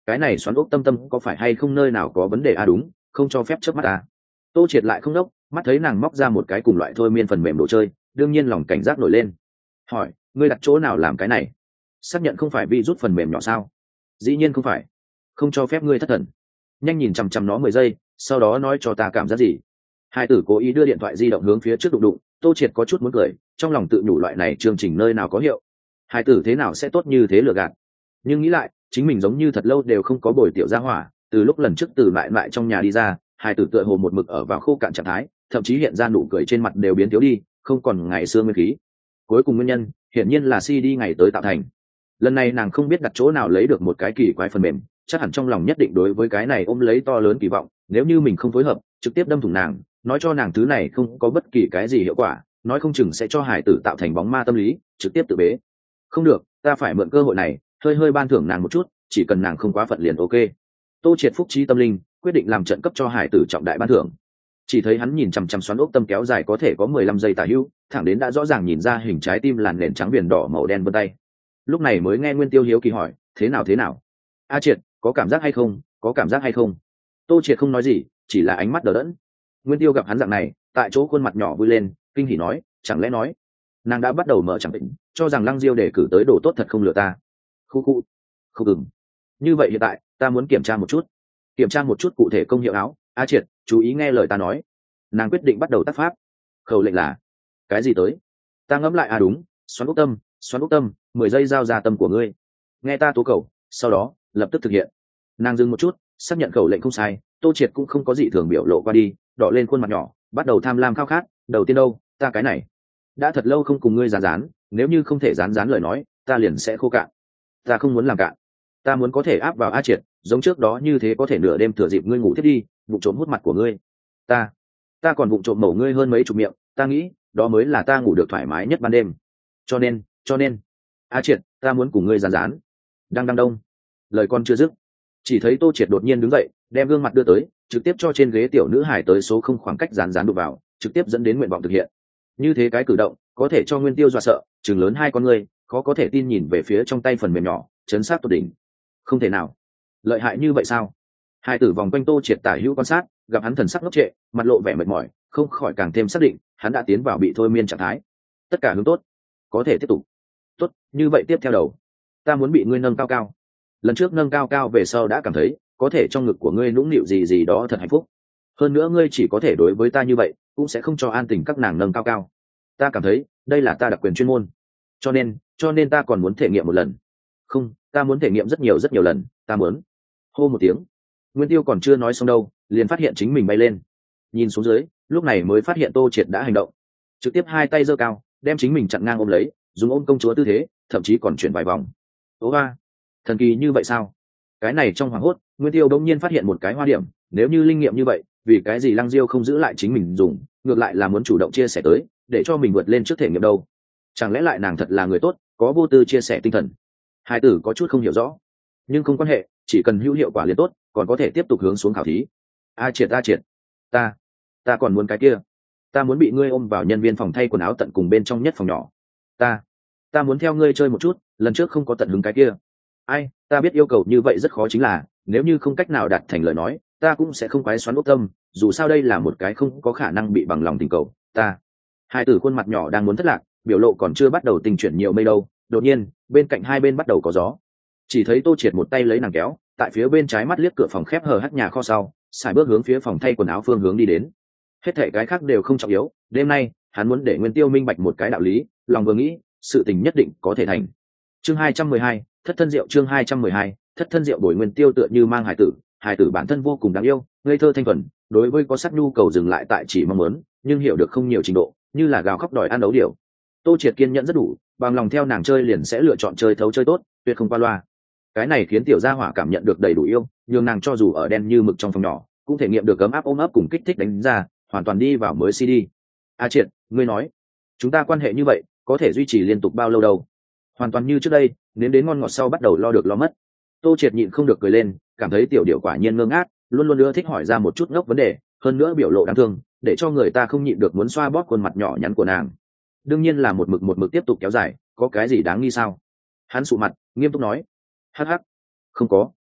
cái này xoắn ốc tâm tâm có phải hay không nơi nào có vấn đề à? Đúng, không cho phép chớp mắt à? Tô Triệt lại không đốc, mắt thấy nàng móc ra một cái cùng loại thôi miên phần mềm đồ chơi, đương nhiên lòng cảnh giác nổi lên. Hỏi, ngươi đặt chỗ nào làm cái này? Xác nhận không phải vi rút phần mềm nhỏ sao? Dĩ nhiên không phải, không cho phép ngươi thất thần. Nhanh nhìn chằm chằm nó mười giây, sau đó nói cho ta cảm giác gì. Hai tử cố ý đưa điện thoại di động hướng phía trước đụng đụng, Tô Triệt có chút muốn cười, trong lòng tự nhủ loại này chương trình nơi nào có hiệu. Hai tử thế nào sẽ tốt như thế lừa gạt? Nhưng nghĩ lại, chính mình giống như thật lâu đều không có bồi tiểu gia hỏa, từ lúc lần trước từ lại lại trong nhà đi ra, hai tử tựa hồ một mực ở vào khô cạn trạng thái, thậm chí hiện ra nụ cười trên mặt đều biến thiếu đi, không còn ngày xưa nguyên khí. Cuối cùng nguyên nhân, hiển nhiên là xê đê ngày tới tạo thành. Lần này nàng không biết đặt chỗ nào lấy được một cái kỳ quái phần mềm, chắc hẳn trong lòng nhất định đối với cái này ôm lấy to lớn kỳ vọng, nếu như mình không phối hợp, trực tiếp đâm thủng nàng, nói cho nàng thứ này không có bất kỳ cái gì hiệu quả, nói không chừng sẽ cho hải tử tạo thành bóng ma tâm lý, trực tiếp tự bế. Không được, ta phải mượn cơ hội này, hơi hơi ban thưởng nàng một chút, chỉ cần nàng không quá phận liền ok. Tô Triệt phúc trí tâm linh, quyết định làm trận cấp cho hải tử trọng đại ban thưởng. Chỉ thấy hắn nhìn chằm chằm xoắn ốc tâm kéo dài có thể có mười lăm giây tả hữu, thẳng đến đã rõ ràng nhìn ra hình trái tim làn nền trắng viền đỏ màu đen vân tay. Lúc này mới nghe Nguyên Tiêu hiếu kỳ hỏi, thế nào thế nào? A Triệt, có cảm giác hay không? Có cảm giác hay không? Tô Triệt không nói gì, chỉ là ánh mắt đờ đẫn. Nguyên Tiêu gặp hắn dạng này, tại chỗ khuôn mặt nhỏ vui lên, kinh hỉ nói, chẳng lẽ nói nàng đã bắt đầu mở chẳng định, cho rằng Lăng Diêu để cử tới đồ tốt thật không lừa ta. Khu khu, không đừng. Như vậy hiện tại, ta muốn kiểm tra một chút, kiểm tra một chút cụ thể công hiệu áo. A Triệt, chú ý nghe lời ta nói. Nàng quyết định bắt đầu tác pháp. Khẩu lệnh là cái gì tới? Ta ngẫm lại à đúng, xoắn ốc tâm, xoắn ốc tâm, mười giây giao ra tâm của ngươi. Nghe ta tố cầu, sau đó lập tức thực hiện. Nàng dừng một chút, xác nhận khẩu lệnh không sai. Tô Triệt cũng không có gì thường biểu lộ qua đi, đỏ lên khuôn mặt nhỏ, bắt đầu tham lam khao khát. Đầu tiên đâu, ta cái này đã thật lâu không cùng ngươi rán rán, nếu như không thể rán rán lời nói, ta liền sẽ khô cạn. Ta không muốn làm cạn, ta muốn có thể áp vào A Triệt, giống trước đó như thế, có thể nửa đêm thừa dịp ngươi ngủ thiết đi, vụ trộm hút mặt của ngươi. Ta, ta còn vụ trộm mổ ngươi hơn mấy chục miệng, ta nghĩ đó mới là ta ngủ được thoải mái nhất ban đêm. Cho nên, cho nên, A Triệt, ta muốn cùng ngươi rán rán. Đang đang đông. Lời con chưa dứt, chỉ thấy Tô Triệt đột nhiên đứng dậy, đem gương mặt đưa tới, trực tiếp cho trên ghế tiểu nữ hải tới số không khoảng cách rán rán đụng vào, trực tiếp dẫn đến nguyện vọng thực hiện. Như thế cái cử động có thể cho Nguyên Tiêu dọa sợ, trừng lớn hai con ngươi, khó có thể tin nhìn về phía trong tay phần mềm nhỏ, chấn sát tột đỉnh. Không thể nào, lợi hại như vậy sao? Hai tử vòng quanh Tô Triệt tả hữu quan sát, gặp hắn thần sắc ngốc trệ, mặt lộ vẻ mệt mỏi, không khỏi càng thêm xác định hắn đã tiến vào bị thôi miên trạng thái. Tất cả hướng tốt, có thể tiếp tục. Tốt, như vậy tiếp theo đầu, ta muốn bị ngươi nâng cao cao. Lần trước nâng cao cao về sau đã cảm thấy có thể trong ngực của ngươi nũng nịu gì gì đó thật hạnh phúc. Hơn nữa ngươi chỉ có thể đối với ta như vậy, cũng sẽ không cho an tình các nàng nâng cao cao. Ta cảm thấy đây là ta đặc quyền chuyên môn, cho nên cho nên ta còn muốn thể nghiệm một lần. Không, ta muốn thể nghiệm rất nhiều rất nhiều lần, ta muốn. Hô một tiếng, Nguyên Tiêu còn chưa nói xong đâu, liền phát hiện chính mình bay lên. Nhìn xuống dưới, lúc này mới phát hiện Tô Triệt đã hành động, trực tiếp hai tay giơ cao, đem chính mình chặn ngang ôm lấy, dùng ôm công chúa tư thế, thậm chí còn chuyển vài vòng. Ố ba, thần kỳ như vậy sao? Cái này trong hoàng hốt, Nguyên Tiêu đống nhiên phát hiện một cái hoa điểm, nếu như linh nghiệm như vậy, vì cái gì Lăng Diêu không giữ lại chính mình dùng, ngược lại là muốn chủ động chia sẻ tới, để cho mình vượt lên trước thể nghiệm đâu? Chẳng lẽ lại nàng thật là người tốt, có vô tư chia sẻ tinh thần? Hai tử có chút không hiểu rõ, nhưng không quan hệ, chỉ cần hữu hiệu quả liền tốt, còn có thể tiếp tục hướng xuống khảo thí. A Triệt, A Triệt, ta, ta còn muốn cái kia, ta muốn bị ngươi ôm vào nhân viên phòng thay quần áo tận cùng bên trong nhất phòng nhỏ. Ta, ta muốn theo ngươi chơi một chút, lần trước không có tận hứng cái kia. Ai, ta biết yêu cầu như vậy rất khó, chính là nếu như không cách nào đạt thành lời nói, ta cũng sẽ không quái xoắn ốc tâm, dù sao đây là một cái không có khả năng bị bằng lòng tình cầu. Ta, hai tử khuôn mặt nhỏ đang muốn thất lạc, biểu lộ còn chưa bắt đầu tình chuyển nhiều mây đâu, đột nhiên bên cạnh hai bên bắt đầu có gió. Chỉ thấy Tô Triệt một tay lấy nàng kéo, tại phía bên trái mắt liếc cửa phòng khép hờ hắt nhà kho sau, xài bước hướng phía phòng thay quần áo phương hướng đi đến. Hết thảy cái khác đều không trọng yếu, đêm nay hắn muốn để Nguyên Tiêu minh bạch một cái đạo lý, lòng vừa nghĩ, sự tình nhất định có thể thành. Chương hai trăm mười hai, thất thân rượu. Chương hai trăm mười hai, thất thân rượu. Bồi Nguyên Tiêu tựa như mang hài tử, hài tử bản thân vô cùng đáng yêu, ngây thơ thanh thuần, đối với có sắc nhu cầu dừng lại tại chỉ mong muốn, nhưng hiểu được không nhiều trình độ, như là gào khóc đòi ăn đấu điều. Tô Triệt kiên nhẫn rất đủ, bằng lòng theo nàng chơi liền sẽ lựa chọn chơi thấu chơi tốt, tuyệt không qua loa. Cái này khiến tiểu gia hỏa cảm nhận được đầy đủ yêu, nhưng nàng cho dù ở đen như mực trong phòng nhỏ, cũng thể nghiệm được ấm áp ôm ấp cùng kích thích đánh ra, hoàn toàn đi vào mới xê đê. A Triệt, ngươi nói, chúng ta quan hệ như vậy, có thể duy trì liên tục bao lâu đâu? Hoàn toàn như trước đây, nếm đến ngon ngọt sau bắt đầu lo được lo mất. Tô Triệt nhịn không được cười lên, cảm thấy tiểu điệu quả nhiên ngơ ngác, luôn luôn ưa thích hỏi ra một chút ngốc vấn đề, hơn nữa biểu lộ đáng thương, để cho người ta không nhịn được muốn xoa bóp khuôn mặt nhỏ nhắn của nàng. Đương nhiên là một mực một mực tiếp tục kéo dài, có cái gì đáng nghi sao? Hắn sụ mặt, nghiêm túc nói, hắc hắc, không có,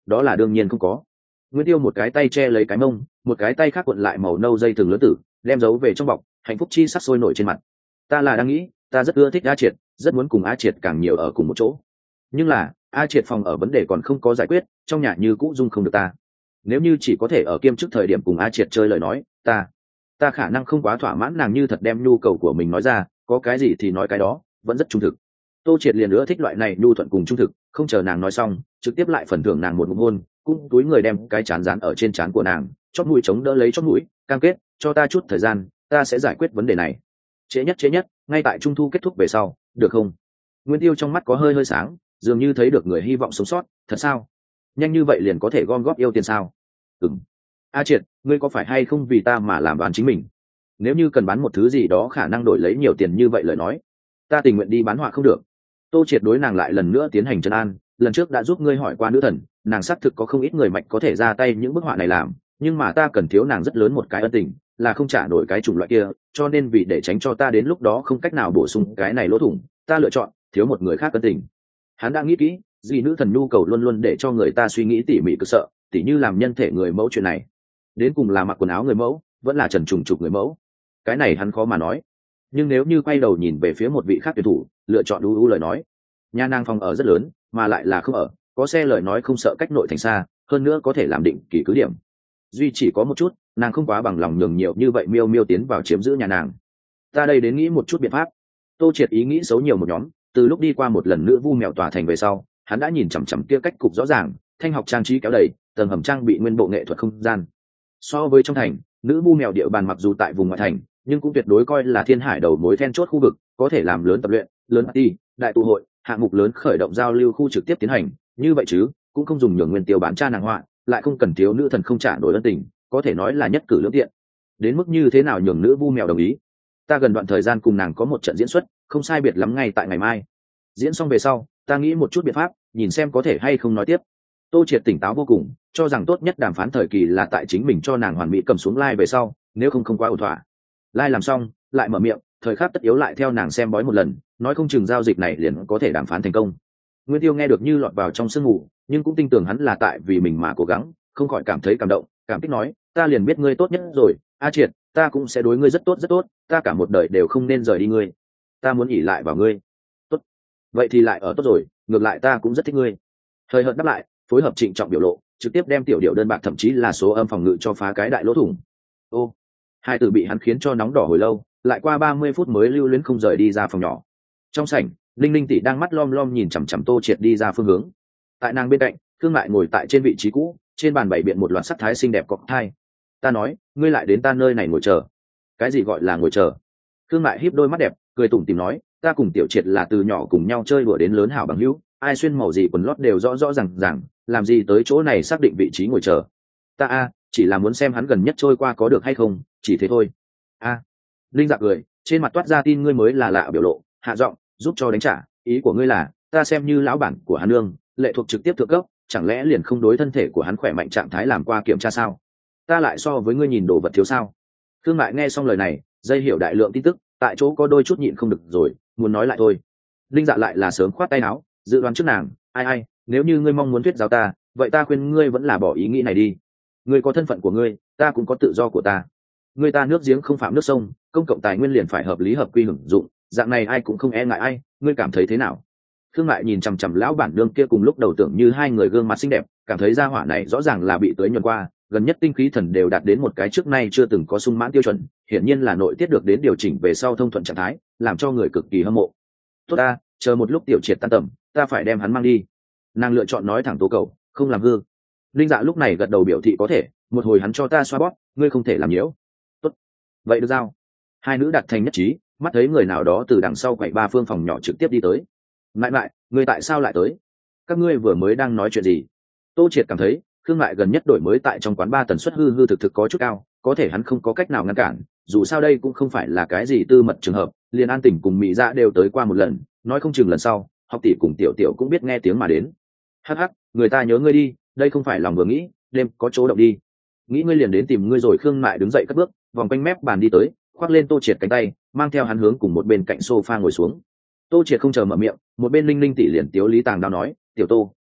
đó là đương nhiên không có. Nguyên Tiêu một cái tay che lấy cái mông, một cái tay khác cuộn lại màu nâu dây thừng lớn tử, đem giấu về trong bọc, hạnh phúc chi sắc sôi nổi trên mặt. Ta là đang nghĩ, ta rất ưa thích A Triệt, rất muốn cùng A Triệt càng nhiều ở cùng một chỗ. Nhưng là, A Triệt phòng ở vấn đề còn không có giải quyết, trong nhà như cũ dung không được ta. Nếu như chỉ có thể ở kiêm chức thời điểm cùng A Triệt chơi lời nói, ta, ta khả năng không quá thỏa mãn nàng như thật đem nhu cầu của mình nói ra, có cái gì thì nói cái đó, vẫn rất trung thực. Tô Triệt liền nữa thích loại này nhu thuận cùng trung thực, không chờ nàng nói xong, trực tiếp lại phần thưởng nàng một ngụm hôn, cũng túi người đem cái chán dán ở trên trán của nàng, chót mũi chống đỡ lấy chót mũi, cam kết, cho ta chút thời gian, ta sẽ giải quyết vấn đề này. Trễ nhất trễ nhất, ngay tại trung thu kết thúc về sau, được không? Nguyên Tiêu trong mắt có hơi hơi sáng, dường như thấy được người hy vọng sống sót, thật sao? Nhanh như vậy liền có thể gom góp yêu tiền sao? Ừm. A Triệt, ngươi có phải hay không vì ta mà làm đoán chính mình? Nếu như cần bán một thứ gì đó khả năng đổi lấy nhiều tiền như vậy lời nói, ta tình nguyện đi bán họa không được. Tô Triệt đối nàng lại lần nữa tiến hành trấn an, lần trước đã giúp ngươi hỏi qua nữ thần, nàng xác thực có không ít người mạch có thể ra tay những bức họa này làm, nhưng mà ta cần thiếu nàng rất lớn một cái ân tình, là không trả nổi cái chủng loại kia, cho nên vì để tránh cho ta đến lúc đó không cách nào bổ sung cái này lỗ thủng, ta lựa chọn thiếu một người khác ân tình. Hắn đã nghĩ kỹ, gì nữ thần nhu cầu luôn luôn để cho người ta suy nghĩ tỉ mỉ cực sợ, tỉ như làm nhân thể người mẫu chuyện này, đến cùng là mặc quần áo người mẫu, vẫn là trần trùng trục người mẫu, cái này hắn khó mà nói. Nhưng nếu như quay đầu nhìn về phía một vị khác tuyển thủ, lựa chọn u u lời nói, nhà nàng phòng ở rất lớn, mà lại là không ở, có xe lời nói không sợ cách nội thành xa, hơn nữa có thể làm định kỳ cứ điểm. Duy chỉ có một chút, nàng không quá bằng lòng nhường nhiều như vậy miêu miêu tiến vào chiếm giữ nhà nàng. Ta đây đến nghĩ một chút biện pháp. Tô Triệt ý nghĩ xấu nhiều một nhóm, từ lúc đi qua một lần nữa vu mèo tòa thành về sau, hắn đã nhìn chằm chằm kia cách cục rõ ràng, thanh học trang trí kéo đầy, tầng hầm trang bị nguyên bộ nghệ thuật không gian. So với trong thành, nữ vu mèo địa bàn mặc dù tại vùng ngoại thành, nhưng cũng tuyệt đối coi là thiên hải đầu mối then chốt khu vực, có thể làm lớn tập luyện, lớn party, đại tụ hội, hạng mục lớn khởi động giao lưu khu trực tiếp tiến hành, như vậy chứ, cũng không dùng nhường nguyên tiêu bán cha nàng họa, lại không cần thiếu nữ thần không trả nổi ân tình, có thể nói là nhất cử lưỡng tiện. Đến mức như thế nào nhường nữ vu mèo đồng ý? Ta gần đoạn thời gian cùng nàng có một trận diễn xuất, không sai biệt lắm ngay tại ngày mai. Diễn xong về sau, ta nghĩ một chút biện pháp, nhìn xem có thể hay không nói tiếp. Tô Triệt tỉnh táo vô cùng, cho rằng tốt nhất đàm phán thời kỳ là tại chính mình cho nàng hoàn mỹ cầm xuống like về sau, nếu không không quá ổn thỏa. Like làm xong, lại mở miệng, thời khắc tất yếu lại theo nàng xem bói một lần, nói không chừng giao dịch này liền có thể đàm phán thành công. Nguyên Tiêu nghe được như lọt vào trong sương ngủ, nhưng cũng tin tưởng hắn là tại vì mình mà cố gắng, không khỏi cảm thấy cảm động, cảm kích nói, ta liền biết ngươi tốt nhất rồi, A Triệt, ta cũng sẽ đối ngươi rất tốt rất tốt, ta cả một đời đều không nên rời đi ngươi, ta muốn ỷ lại vào ngươi. Tốt, vậy thì lại ở tốt rồi, ngược lại ta cũng rất thích ngươi. Thời hợt đáp lại, phối hợp trịnh trọng biểu lộ, trực tiếp đem tiểu điệu đơn bạc thậm chí là số âm phòng ngự cho phá cái đại lỗ thủng. Ô, hai từ bị hắn khiến cho nóng đỏ hồi lâu, lại qua ba mươi phút mới lưu luyến không rời đi ra phòng nhỏ. Trong sảnh, Linh Linh tỷ đang mắt lom lom nhìn chằm chằm Tô Triệt đi ra phương hướng. Tại nàng bên cạnh, Thương Mại ngồi tại trên vị trí cũ, trên bàn bày biện một loạt sắc thái xinh đẹp cọc thai. Ta nói, ngươi lại đến ta nơi này ngồi chờ. Cái gì gọi là ngồi chờ? Thương Mại híp đôi mắt đẹp, cười tủm tỉm nói, ta cùng Tiểu Triệt là từ nhỏ cùng nhau chơi đùa đến lớn hảo bằng hữu, ai xuyên màu gì quần lót đều rõ rõ ràng ràng, làm gì tới chỗ này xác định vị trí ngồi chờ. Ta a, chỉ là muốn xem hắn gần nhất trôi qua có được hay không, chỉ thế thôi. A. Linh Dạ cười, trên mặt toát ra tin ngươi mới là lạ biểu lộ, hạ giọng, giúp cho đánh trả, ý của ngươi là, ta xem như lão bản của hắn nương, lệ thuộc trực tiếp thượng cấp, chẳng lẽ liền không đối thân thể của hắn khỏe mạnh trạng thái làm qua kiểm tra sao? Ta lại so với ngươi nhìn đồ vật thiếu sao? Thương Mại nghe xong lời này, dây hiểu đại lượng tin tức, tại chỗ có đôi chút nhịn không được rồi, muốn nói lại thôi. Linh Dạ lại là sớm khoát tay áo, dự đoán trước nàng, ai ai, nếu như ngươi mong muốn thuyết giáo ta, vậy ta khuyên ngươi vẫn là bỏ ý nghĩ này đi. Ngươi có thân phận của ngươi, ta cũng có tự do của ta. Ngươi ta nước giếng không phạm nước sông, công cộng tài nguyên liền phải hợp lý hợp quy hưởng dụng, dạng này ai cũng không e ngại ai, ngươi cảm thấy thế nào? Thương Mại nhìn chằm chằm lão bản nương kia cùng lúc đầu tưởng như hai người gương mặt xinh đẹp, cảm thấy gia hỏa này rõ ràng là bị tưới nhuần qua, gần nhất tinh khí thần đều đạt đến một cái trước nay chưa từng có sung mãn tiêu chuẩn, hiển nhiên là nội tiết được đến điều chỉnh về sau thông thuận trạng thái, làm cho người cực kỳ hâm mộ. Tốt ta, chờ một lúc Tiểu Triệt tan tầm, ta phải đem hắn mang đi. Nàng lựa chọn nói thẳng tố cầu, không làm hư. Linh Dạ lúc này gật đầu biểu thị có thể, một hồi hắn cho ta xoa bóp, ngươi không thể làm nhiễu. Tốt, vậy được giao. Hai nữ đạt thành nhất trí, mắt thấy người nào đó từ đằng sau quầy ba phương phòng nhỏ trực tiếp đi tới. Mại mại, ngươi tại sao lại tới? Các ngươi vừa mới đang nói chuyện gì? Tô Triệt cảm thấy, Khương Mại gần nhất đổi mới tại trong quán ba tần suất hư hư thực thực có chút cao, có thể hắn không có cách nào ngăn cản, dù sao đây cũng không phải là cái gì tư mật trường hợp, liền An Tỉnh cùng Mỹ Dạ đều tới qua một lần, nói không chừng lần sau, học tỷ cùng Tiểu Tiểu cũng biết nghe tiếng mà đến. Hắc hắc, người ta nhớ ngươi đi, đây không phải lòng vừa nghĩ, đêm có chỗ động đi. Nghĩ ngươi liền đến tìm ngươi rồi. Khương Mại đứng dậy cất bước, vòng quanh mép bàn đi tới, khoác lên Tô Triệt cánh tay, mang theo hắn hướng cùng một bên cạnh sofa ngồi xuống. Tô Triệt không chờ mở miệng, một bên Linh Linh tỷ liền tiếu lý tàng đao nói, "Tiểu Tô,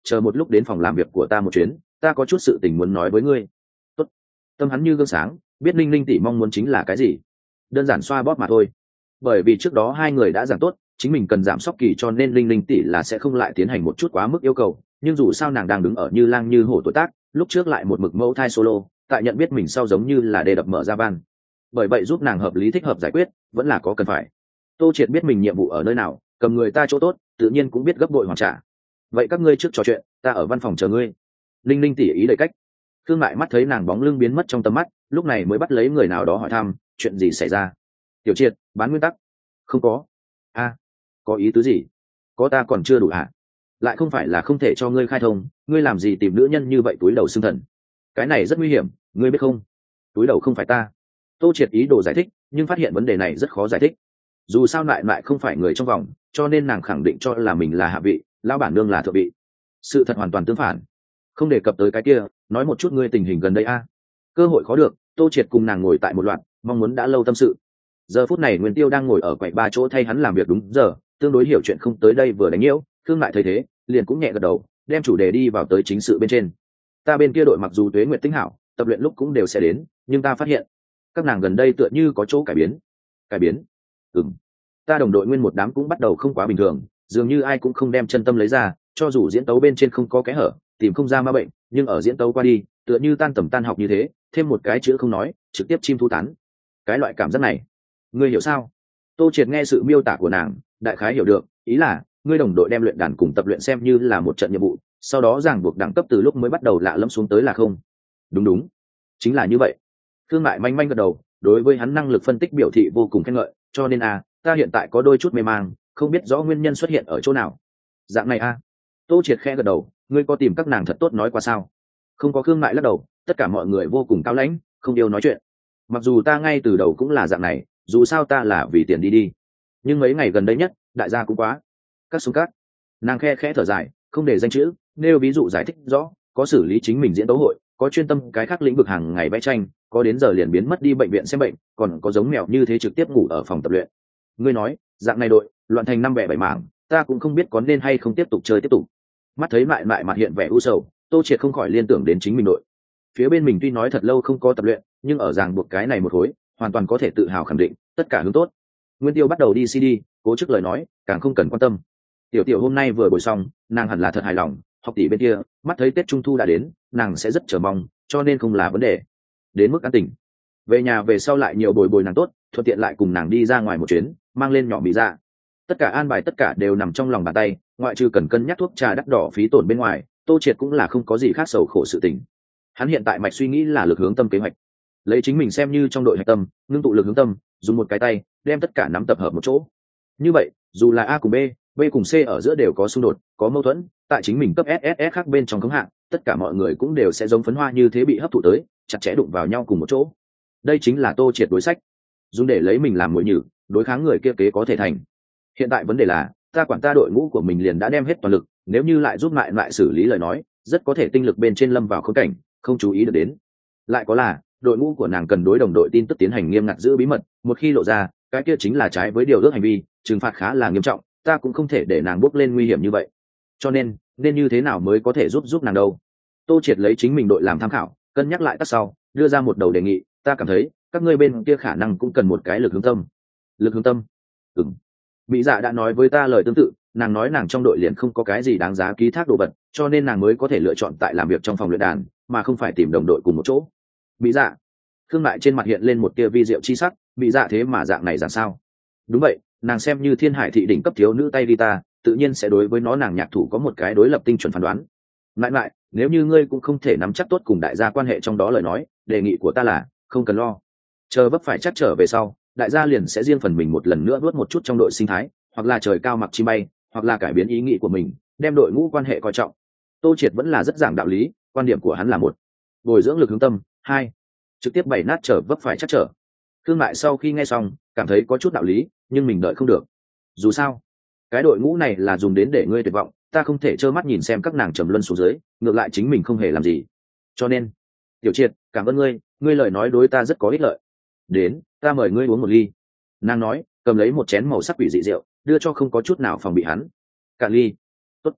chờ một lúc đến phòng làm việc của ta một chuyến, ta có chút sự tình muốn nói với ngươi. Tốt. Tâm hắn như gương sáng, biết Linh Linh tỷ mong muốn chính là cái gì, đơn giản xoa bóp mà thôi. Bởi vì trước đó hai người đã giảng tốt chính mình cần giảm sóc kỳ, cho nên Linh Linh tỷ là sẽ không lại tiến hành một chút quá mức yêu cầu, nhưng dù sao nàng đang đứng ở như lang như hổ tuổi tác, lúc trước lại một mực mẫu thai solo, tại nhận biết mình sau giống như là đề đập mở ra van, bởi vậy giúp nàng hợp lý thích hợp giải quyết vẫn là có cần phải. Tô Triệt biết mình nhiệm vụ ở nơi nào, cầm người ta chỗ tốt tự nhiên cũng biết gấp bội hoàn trả. Vậy các ngươi trước trò chuyện, ta ở văn phòng chờ ngươi. Linh Linh tỉ ý đầy cách. Thương Mại mắt thấy nàng bóng lưng biến mất trong tầm mắt, lúc này mới bắt lấy người nào đó hỏi thăm chuyện gì xảy ra. Tiểu Triệt, bán nguyên tắc. Không có. A, có ý tứ gì? Có ta còn chưa đủ hả? Lại không phải là không thể cho ngươi khai thông, ngươi làm gì tìm nữ nhân như vậy túi đầu xương thần? Cái này rất nguy hiểm, ngươi biết không? Túi đầu không phải ta. Tô Triệt ý đồ giải thích, nhưng phát hiện vấn đề này rất khó giải thích. Dù sao lại lại không phải người trong vòng, cho nên nàng khẳng định cho là mình là hạ vị, lão bản nương là thượng vị. Sự thật hoàn toàn tương phản. Không đề cập tới cái kia, nói một chút ngươi tình hình gần đây a. Cơ hội khó được, Tô Triệt cùng nàng ngồi tại một loạt, mong muốn đã lâu tâm sự. Giờ phút này Nguyên Tiêu đang ngồi ở quầy ba chỗ thay hắn làm việc đúng giờ, tương đối hiểu chuyện không tới đây vừa đánh nhiễu, Thương lại thấy thế, liền cũng nhẹ gật đầu, đem chủ đề đi vào tới chính sự bên trên. Ta bên kia đội mặc dù Tuế Nguyệt tinh hảo, tập luyện lúc cũng đều sẽ đến, nhưng ta phát hiện các nàng gần đây tựa như có chỗ cải biến. Cải biến? Ừm. Ta đồng đội nguyên một đám cũng bắt đầu không quá bình thường, dường như ai cũng không đem chân tâm lấy ra, cho dù diễn tấu bên trên không có kẽ hở, tìm không ra ma bệnh, nhưng ở diễn tấu qua đi, tựa như tan tầm tan học như thế, thêm một cái chữ không nói, trực tiếp chim thu tán. Cái loại cảm giác này, ngươi hiểu sao? Tô Triệt nghe sự miêu tả của nàng, đại khái hiểu được, ý là ngươi đồng đội đem luyện đàn cùng tập luyện xem như là một trận nhiệm vụ, sau đó ràng buộc đẳng cấp từ lúc mới bắt đầu lạ lẫm xuống tới là không? Đúng đúng, chính là như vậy. Thương Mại manh manh gật đầu, đối với hắn năng lực phân tích biểu thị vô cùng khen ngợi, cho nên à, ta hiện tại có đôi chút mê mang, không biết rõ nguyên nhân xuất hiện ở chỗ nào. Dạng này à? Tô Triệt khẽ gật đầu, ngươi có tìm các nàng thật tốt nói qua sao? Không có. Thương Mại lắc đầu, tất cả mọi người vô cùng cao lãnh, không yêu nói chuyện. Mặc dù ta ngay từ đầu cũng là dạng này, dù sao ta là vì tiền đi đi, nhưng mấy ngày gần đây nhất, đại gia cũng quá các xung các. Nàng khe khẽ thở dài, không để danh chữ, nêu ví dụ giải thích rõ, có xử lý chính mình diễn tấu hội, có chuyên tâm cái khác lĩnh vực hàng ngày vẽ tranh, có đến giờ liền biến mất đi bệnh viện xem bệnh, còn có giống mèo như thế trực tiếp ngủ ở phòng tập luyện. Ngươi nói, dạng này đội loạn thành năm bẻ bảy mảng, ta cũng không biết có nên hay không tiếp tục chơi tiếp tục. Mắt thấy Mại Mại mặt hiện vẻ u sầu, Tô Triệt không khỏi liên tưởng đến chính mình đội. Phía bên mình tuy nói thật lâu không có tập luyện, nhưng ở ràng buộc cái này một khối, hoàn toàn có thể tự hào khẳng định, tất cả hướng tốt. Nguyên Tiêu bắt đầu đi xê đê, cố chức lời nói, càng không cần quan tâm. Tiểu Tiểu hôm nay vừa bồi xong, nàng hẳn là thật hài lòng, học tỷ bên kia, mắt thấy Tết Trung thu đã đến, nàng sẽ rất chờ mong, cho nên không là vấn đề. Đến mức an tình. Về nhà về sau lại nhiều bồi bồi nàng tốt, thuận tiện lại cùng nàng đi ra ngoài một chuyến, mang lên nhỏ Mỹ Dạ. Tất cả an bài tất cả đều nằm trong lòng bàn tay, ngoại trừ cần cân nhắc thuốc trà đắt đỏ phí tổn bên ngoài, Tô Triệt cũng là không có gì khác sầu khổ sự tình. Hắn hiện tại mạch suy nghĩ là lực hướng tâm kế hoạch, lấy chính mình xem như trong đội hạch tâm, ngưng tụ lực hướng tâm, dùng một cái tay đem tất cả nắm tập hợp một chỗ. Như vậy, dù là A cùng B, B cùng C ở giữa đều có xung đột, có mâu thuẫn, tại chính mình cấp ét ét ét khác bên trong khống hạng, tất cả mọi người cũng đều sẽ giống phấn hoa như thế bị hấp thụ tới, chặt chẽ đụng vào nhau cùng một chỗ. Đây chính là Tô Triệt đối sách, dùng để lấy mình làm mồi nhử, đối kháng người kia kế có thể thành. Hiện tại vấn đề là, ta quản ta đội ngũ của mình liền đã đem hết toàn lực, nếu như lại giúp Mại Mại xử lý lời nói, rất có thể tinh lực bên trên lâm vào khốn cảnh, không chú ý được đến. Lại có là, đội ngũ của nàng cần đối đồng đội tin tức tiến hành nghiêm ngặt giữ bí mật, một khi lộ ra, cái kia chính là trái với điều ước hành vi, trừng phạt khá là nghiêm trọng, ta cũng không thể để nàng bước lên nguy hiểm như vậy. Cho nên, nên như thế nào mới có thể giúp giúp nàng đâu? Tô Triệt lấy chính mình đội làm tham khảo, cân nhắc lại các sau, đưa ra một đầu đề nghị, ta cảm thấy, các ngươi bên kia khả năng cũng cần một cái lực hướng tâm. Lực hướng tâm? Ừm. Mỹ Dạ đã nói với ta lời tương tự, nàng nói nàng trong đội liền không có cái gì đáng giá ký thác đồ vật, cho nên nàng mới có thể lựa chọn tại làm việc trong phòng luyện đàn, mà không phải tìm đồng đội cùng một chỗ. Mỹ Dạ. Thương Mại trên mặt hiện lên một tia vi diệu chi sắc, Mỹ Dạ thế mà dạng này dạng sao? Đúng vậy, nàng xem như Thiên Hải thị đỉnh cấp thiếu nữ tay guitar, tự nhiên sẽ đối với nó nàng nhạc thủ có một cái đối lập tinh chuẩn phán đoán. Mại Mại, nếu như ngươi cũng không thể nắm chắc tốt cùng đại gia quan hệ trong đó lời nói, đề nghị của ta là không cần lo. Chờ vấp phải chắc trở về sau, đại gia liền sẽ riêng phần mình một lần nữa nuốt một chút trong đội sinh thái, hoặc là trời cao mặc chim bay, hoặc là cải biến ý nghĩ của mình, đem đội ngũ quan hệ coi trọng. Tô Triệt vẫn là rất giảng đạo lý, quan điểm của hắn là một, bồi dưỡng lực hướng tâm, hai, trực tiếp bày nát trở vấp phải chắc trở. Thương Mại sau khi nghe xong, cảm thấy có chút đạo lý, nhưng mình đợi không được. Dù sao, cái đội ngũ này là dùng đến để ngươi tuyệt vọng, ta không thể trơ mắt nhìn xem các nàng trầm luân xuống dưới, ngược lại chính mình không hề làm gì. Cho nên, Tiểu Triệt, cảm ơn ngươi, ngươi lời nói đối ta rất có ích lợi. Đến, ta mời ngươi uống một ly. Nàng nói, cầm lấy một chén màu sắc quỷ dị rượu, đưa cho không có chút nào phòng bị hắn. Cạn ly. Tốt.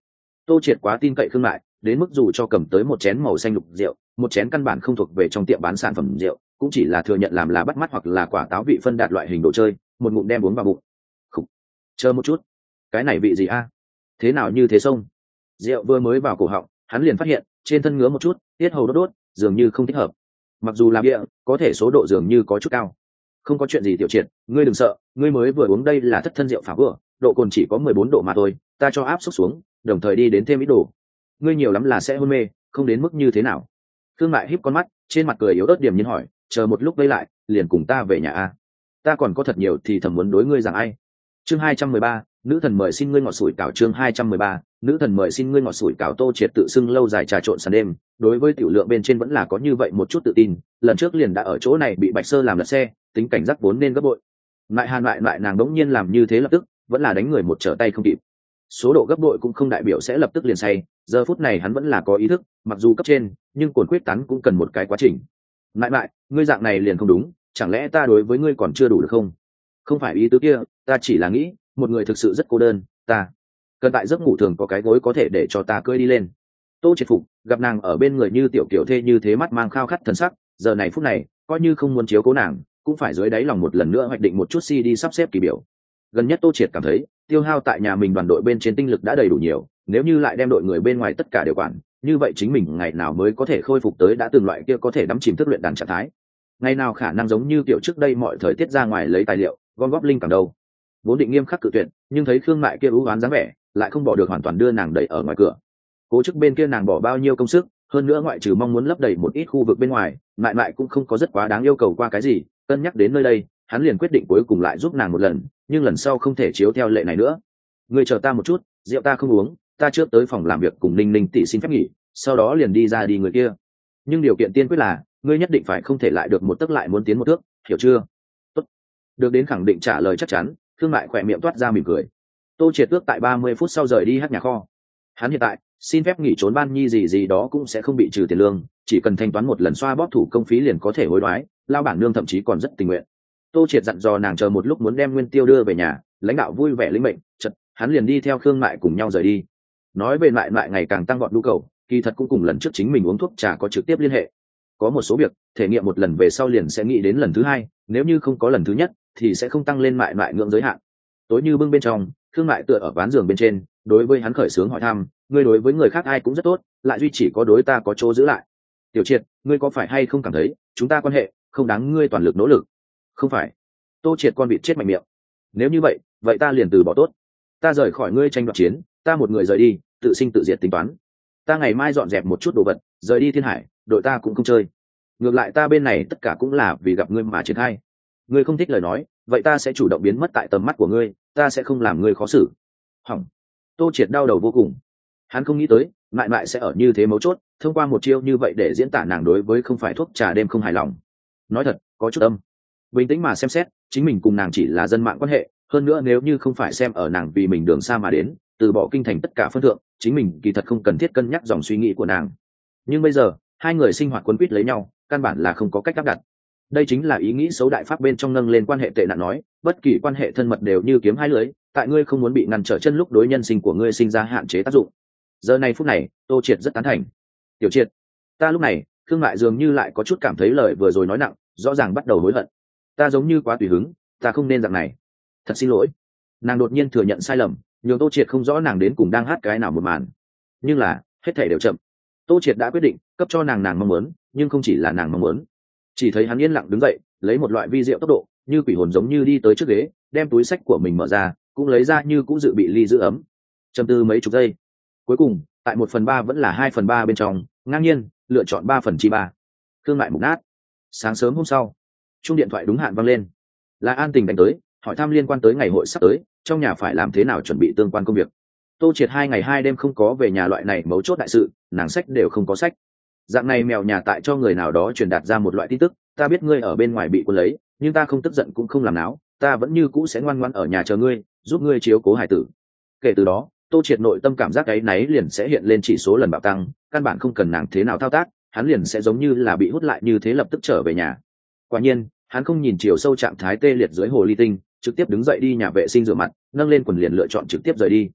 Tô Triệt quá tin cậy Khương Mại, đến mức dù cho cầm tới một chén màu xanh lục rượu, một chén căn bản không thuộc về trong tiệm bán sản phẩm rượu, cũng chỉ là thừa nhận làm là bắt mắt hoặc là quả táo vị phân đạt loại hình đồ chơi, một ngụm đem uống vào bụng. Khủ. Chờ một chút, cái này vị gì a? Thế nào như thế sông? Rượu vừa mới vào cổ họng, hắn liền phát hiện trên thân ngứa một chút, tiết hầu đốt đốt, dường như không thích hợp. Mặc dù là bia, có thể số độ dường như có chút cao. Không có chuyện gì Tiểu Triệt, ngươi đừng sợ, ngươi mới vừa uống đây là thất thân rượu phá vừa, độ cồn chỉ có mười bốn độ mà thôi, ta cho áp suất xuống, đồng thời đi đến thêm ít đồ. Ngươi nhiều lắm là sẽ hôn mê, không đến mức như thế nào. Thương Mại híp con mắt, trên mặt cười yếu ớt điềm nhiên hỏi, chờ một lúc vây lại, liền cùng ta về nhà a. Ta còn có thật nhiều thì thầm muốn đối ngươi rằng ai. Chương hai trăm mười ba, nữ thần mời xin ngươi ngọt sủi cảo. Chương hai trăm mười ba, nữ thần mời xin ngươi ngọt sủi cảo. Tô Triệt tự xưng lâu dài trà trộn sàn đêm, đối với tiểu lượng bên trên vẫn là có như vậy một chút tự tin, lần trước liền đã ở chỗ này bị Bạch Sơ làm lật xe, tính cảnh giác vốn nên gấp bội. Lại Hàn lại lại nàng đống nhiên làm như thế lập tức, vẫn là đánh người một trở tay không kịp. Số độ gấp bội cũng không đại biểu sẽ lập tức liền say, giờ phút này hắn vẫn là có ý thức, mặc dù cấp trên, nhưng cồn quyết tán cũng cần một cái quá trình. Lại lại, ngươi dạng này liền không đúng, chẳng lẽ ta đối với ngươi còn chưa đủ được không? Không phải ý tứ kia, ta chỉ là nghĩ, một người thực sự rất cô đơn, ta cần tại giấc ngủ thường có cái gối có thể để cho ta cưỡi đi lên. Tô Triệt phục, gặp nàng ở bên người như tiểu kiểu thê như thế, mắt mang khao khát thần sắc, giờ này phút này, coi như không muốn chiếu cố nàng, cũng phải dưới đáy lòng một lần nữa hoạch định một chút si đi sắp xếp kỳ biểu. Gần nhất Tô Triệt cảm thấy, tiêu hao tại nhà mình đoàn đội bên trên tinh lực đã đầy đủ nhiều, nếu như lại đem đội người bên ngoài tất cả đều quản, như vậy chính mình ngày nào mới có thể khôi phục tới đã từng loại kia có thể đắm chìm thức luyện đàn trạng thái. Ngày nào khả năng giống như kiểu trước đây mọi thời tiết ra ngoài lấy tài liệu, gom góp linh cảm đâu. Vốn định nghiêm khắc cự tuyệt, nhưng thấy Khương Mại kia ưu oán dáng vẻ, lại không bỏ được hoàn toàn đưa nàng đẩy ở ngoài cửa. Cố chức bên kia nàng bỏ bao nhiêu công sức, hơn nữa ngoại trừ mong muốn lấp đầy một ít khu vực bên ngoài, Mại Mại cũng không có rất quá đáng yêu cầu qua cái gì, cân nhắc đến nơi đây, hắn liền quyết định cuối cùng lại giúp nàng một lần, nhưng lần sau không thể chiếu theo lệ này nữa. Ngươi chờ ta một chút, rượu ta không uống, ta trước tới phòng làm việc cùng Ninh Ninh tỷ xin phép nghỉ, sau đó liền đi ra đi người kia. Nhưng điều kiện tiên quyết là, ngươi nhất định phải không thể lại được một tấc lại muốn tiến một thước, hiểu chưa? Tốt. Được đến khẳng định trả lời chắc chắn, Thương Mại khỏe miệng toát ra mỉm cười. Tô Triệt ước tại ba mươi phút sau rời đi hát nhà kho. Hắn hiện tại xin phép nghỉ trốn ban nhi gì gì đó cũng sẽ không bị trừ tiền lương, chỉ cần thanh toán một lần xoa bóp thủ công phí liền có thể hối đoái, lao bản nương thậm chí còn rất tình nguyện. Tô Triệt dặn dò nàng chờ một lúc muốn đem Nguyên Tiêu đưa về nhà, lãnh đạo vui vẻ lĩnh mệnh, chợt hắn liền đi theo Khương Mại cùng nhau rời đi. Nói về Mại Mại ngày càng tăng vọt nhu cầu, kỳ thật cũng cùng lần trước chính mình uống thuốc trà có trực tiếp liên hệ. Có một số việc thể nghiệm một lần về sau liền sẽ nghĩ đến lần thứ hai, nếu như không có lần thứ nhất thì sẽ không tăng lên Mại Mại ngưỡng giới hạn. Tối như bưng bên trong, Khương Mại tựa ở ván giường bên trên, đối với hắn khởi sướng hỏi thăm, ngươi đối với người khác ai cũng rất tốt, lại duy chỉ có đối ta có chỗ giữ lại. Tiểu Triệt, ngươi có phải hay không cảm thấy chúng ta quan hệ không đáng ngươi toàn lực nỗ lực? Không phải. Tô Triệt con vịt chết mạnh miệng. Nếu như vậy, vậy ta liền từ bỏ tốt. Ta rời khỏi ngươi tranh đoạt chiến, ta một người rời đi, tự sinh tự diệt tính toán. Ta ngày mai dọn dẹp một chút đồ vật, rời đi Thiên Hải, đội ta cũng không chơi. Ngược lại ta bên này tất cả cũng là vì gặp ngươi mà triển khai. Ngươi không thích lời nói, vậy ta sẽ chủ động biến mất tại tầm mắt của ngươi, ta sẽ không làm ngươi khó xử. Hỏng. Tô Triệt đau đầu vô cùng. Hắn không nghĩ tới, Mại Mại sẽ ở như thế mấu chốt, thông qua một chiêu như vậy để diễn tả nàng đối với không phải thuốc trà đêm không hài lòng. Nói thật, có chút âm. Bình tĩnh mà xem xét, chính mình cùng nàng chỉ là dân mạng quan hệ, hơn nữa nếu như không phải xem ở nàng vì mình đường xa mà đến, từ bỏ kinh thành tất cả phân thượng, chính mình kỳ thật không cần thiết cân nhắc dòng suy nghĩ của nàng. Nhưng bây giờ, hai người sinh hoạt quấn quýt lấy nhau, căn bản là không có cách áp đặt. Đây chính là ý nghĩ xấu đại pháp bên trong nâng lên quan hệ tệ nạn nói, bất kỳ quan hệ thân mật đều như kiếm hai lưới, tại ngươi không muốn bị ngăn trở chân lúc đối nhân sinh của ngươi sinh ra hạn chế tác dụng. Giờ này phút này, Tô Triệt rất tán thành. Tiểu Triệt, ta lúc này, Khương Mại dường như lại có chút cảm thấy lời vừa rồi nói nặng, rõ ràng bắt đầu hối hận. Ta giống như quá tùy hứng, ta không nên dạng này. Thật xin lỗi. Nàng đột nhiên thừa nhận sai lầm, nhường Tô Triệt không rõ nàng đến cùng đang hát cái nào một màn. Nhưng là, hết thảy đều chậm. Tô Triệt đã quyết định cấp cho nàng nàng mong muốn, nhưng không chỉ là nàng mong muốn. Chỉ thấy hắn yên lặng đứng dậy, lấy một loại vi diệu tốc độ, như quỷ hồn giống như đi tới trước ghế, đem túi sách của mình mở ra, cũng lấy ra như cũng dự bị ly giữ ấm. Chầm tư mấy chục giây, cuối cùng, tại một phần ba vẫn là hai phần ba bên trong, ngang nhiên lựa chọn ba phần chi ba. Thương Mại mục nát. Sáng sớm hôm sau, chuông điện thoại đúng hạn vang lên, là An Tình đánh tới, hỏi thăm liên quan tới ngày hội sắp tới, trong nhà phải làm thế nào chuẩn bị tương quan công việc. Tô Triệt hai ngày hai đêm không có về nhà, loại này mấu chốt đại sự, nàng sách đều không có sách. Dạng này mèo nhà tại cho người nào đó truyền đạt ra một loại tin tức, ta biết ngươi ở bên ngoài bị quân lấy, nhưng ta không tức giận cũng không làm náo, ta vẫn như cũ sẽ ngoan ngoãn ở nhà chờ ngươi, giúp ngươi chiếu cố hải tử. Kể từ đó, Tô Triệt nội tâm cảm giác ấy náy liền sẽ hiện lên chỉ số lần bạo tăng, căn bản không cần nàng thế nào thao tác, hắn liền sẽ giống như là bị hút lại như thế lập tức trở về nhà. Quả nhiên, hắn không nhìn chiều sâu trạng thái tê liệt dưới hồ ly tinh, trực tiếp đứng dậy đi nhà vệ sinh rửa mặt, nâng lên quần liền lựa chọn trực tiếp rời đi.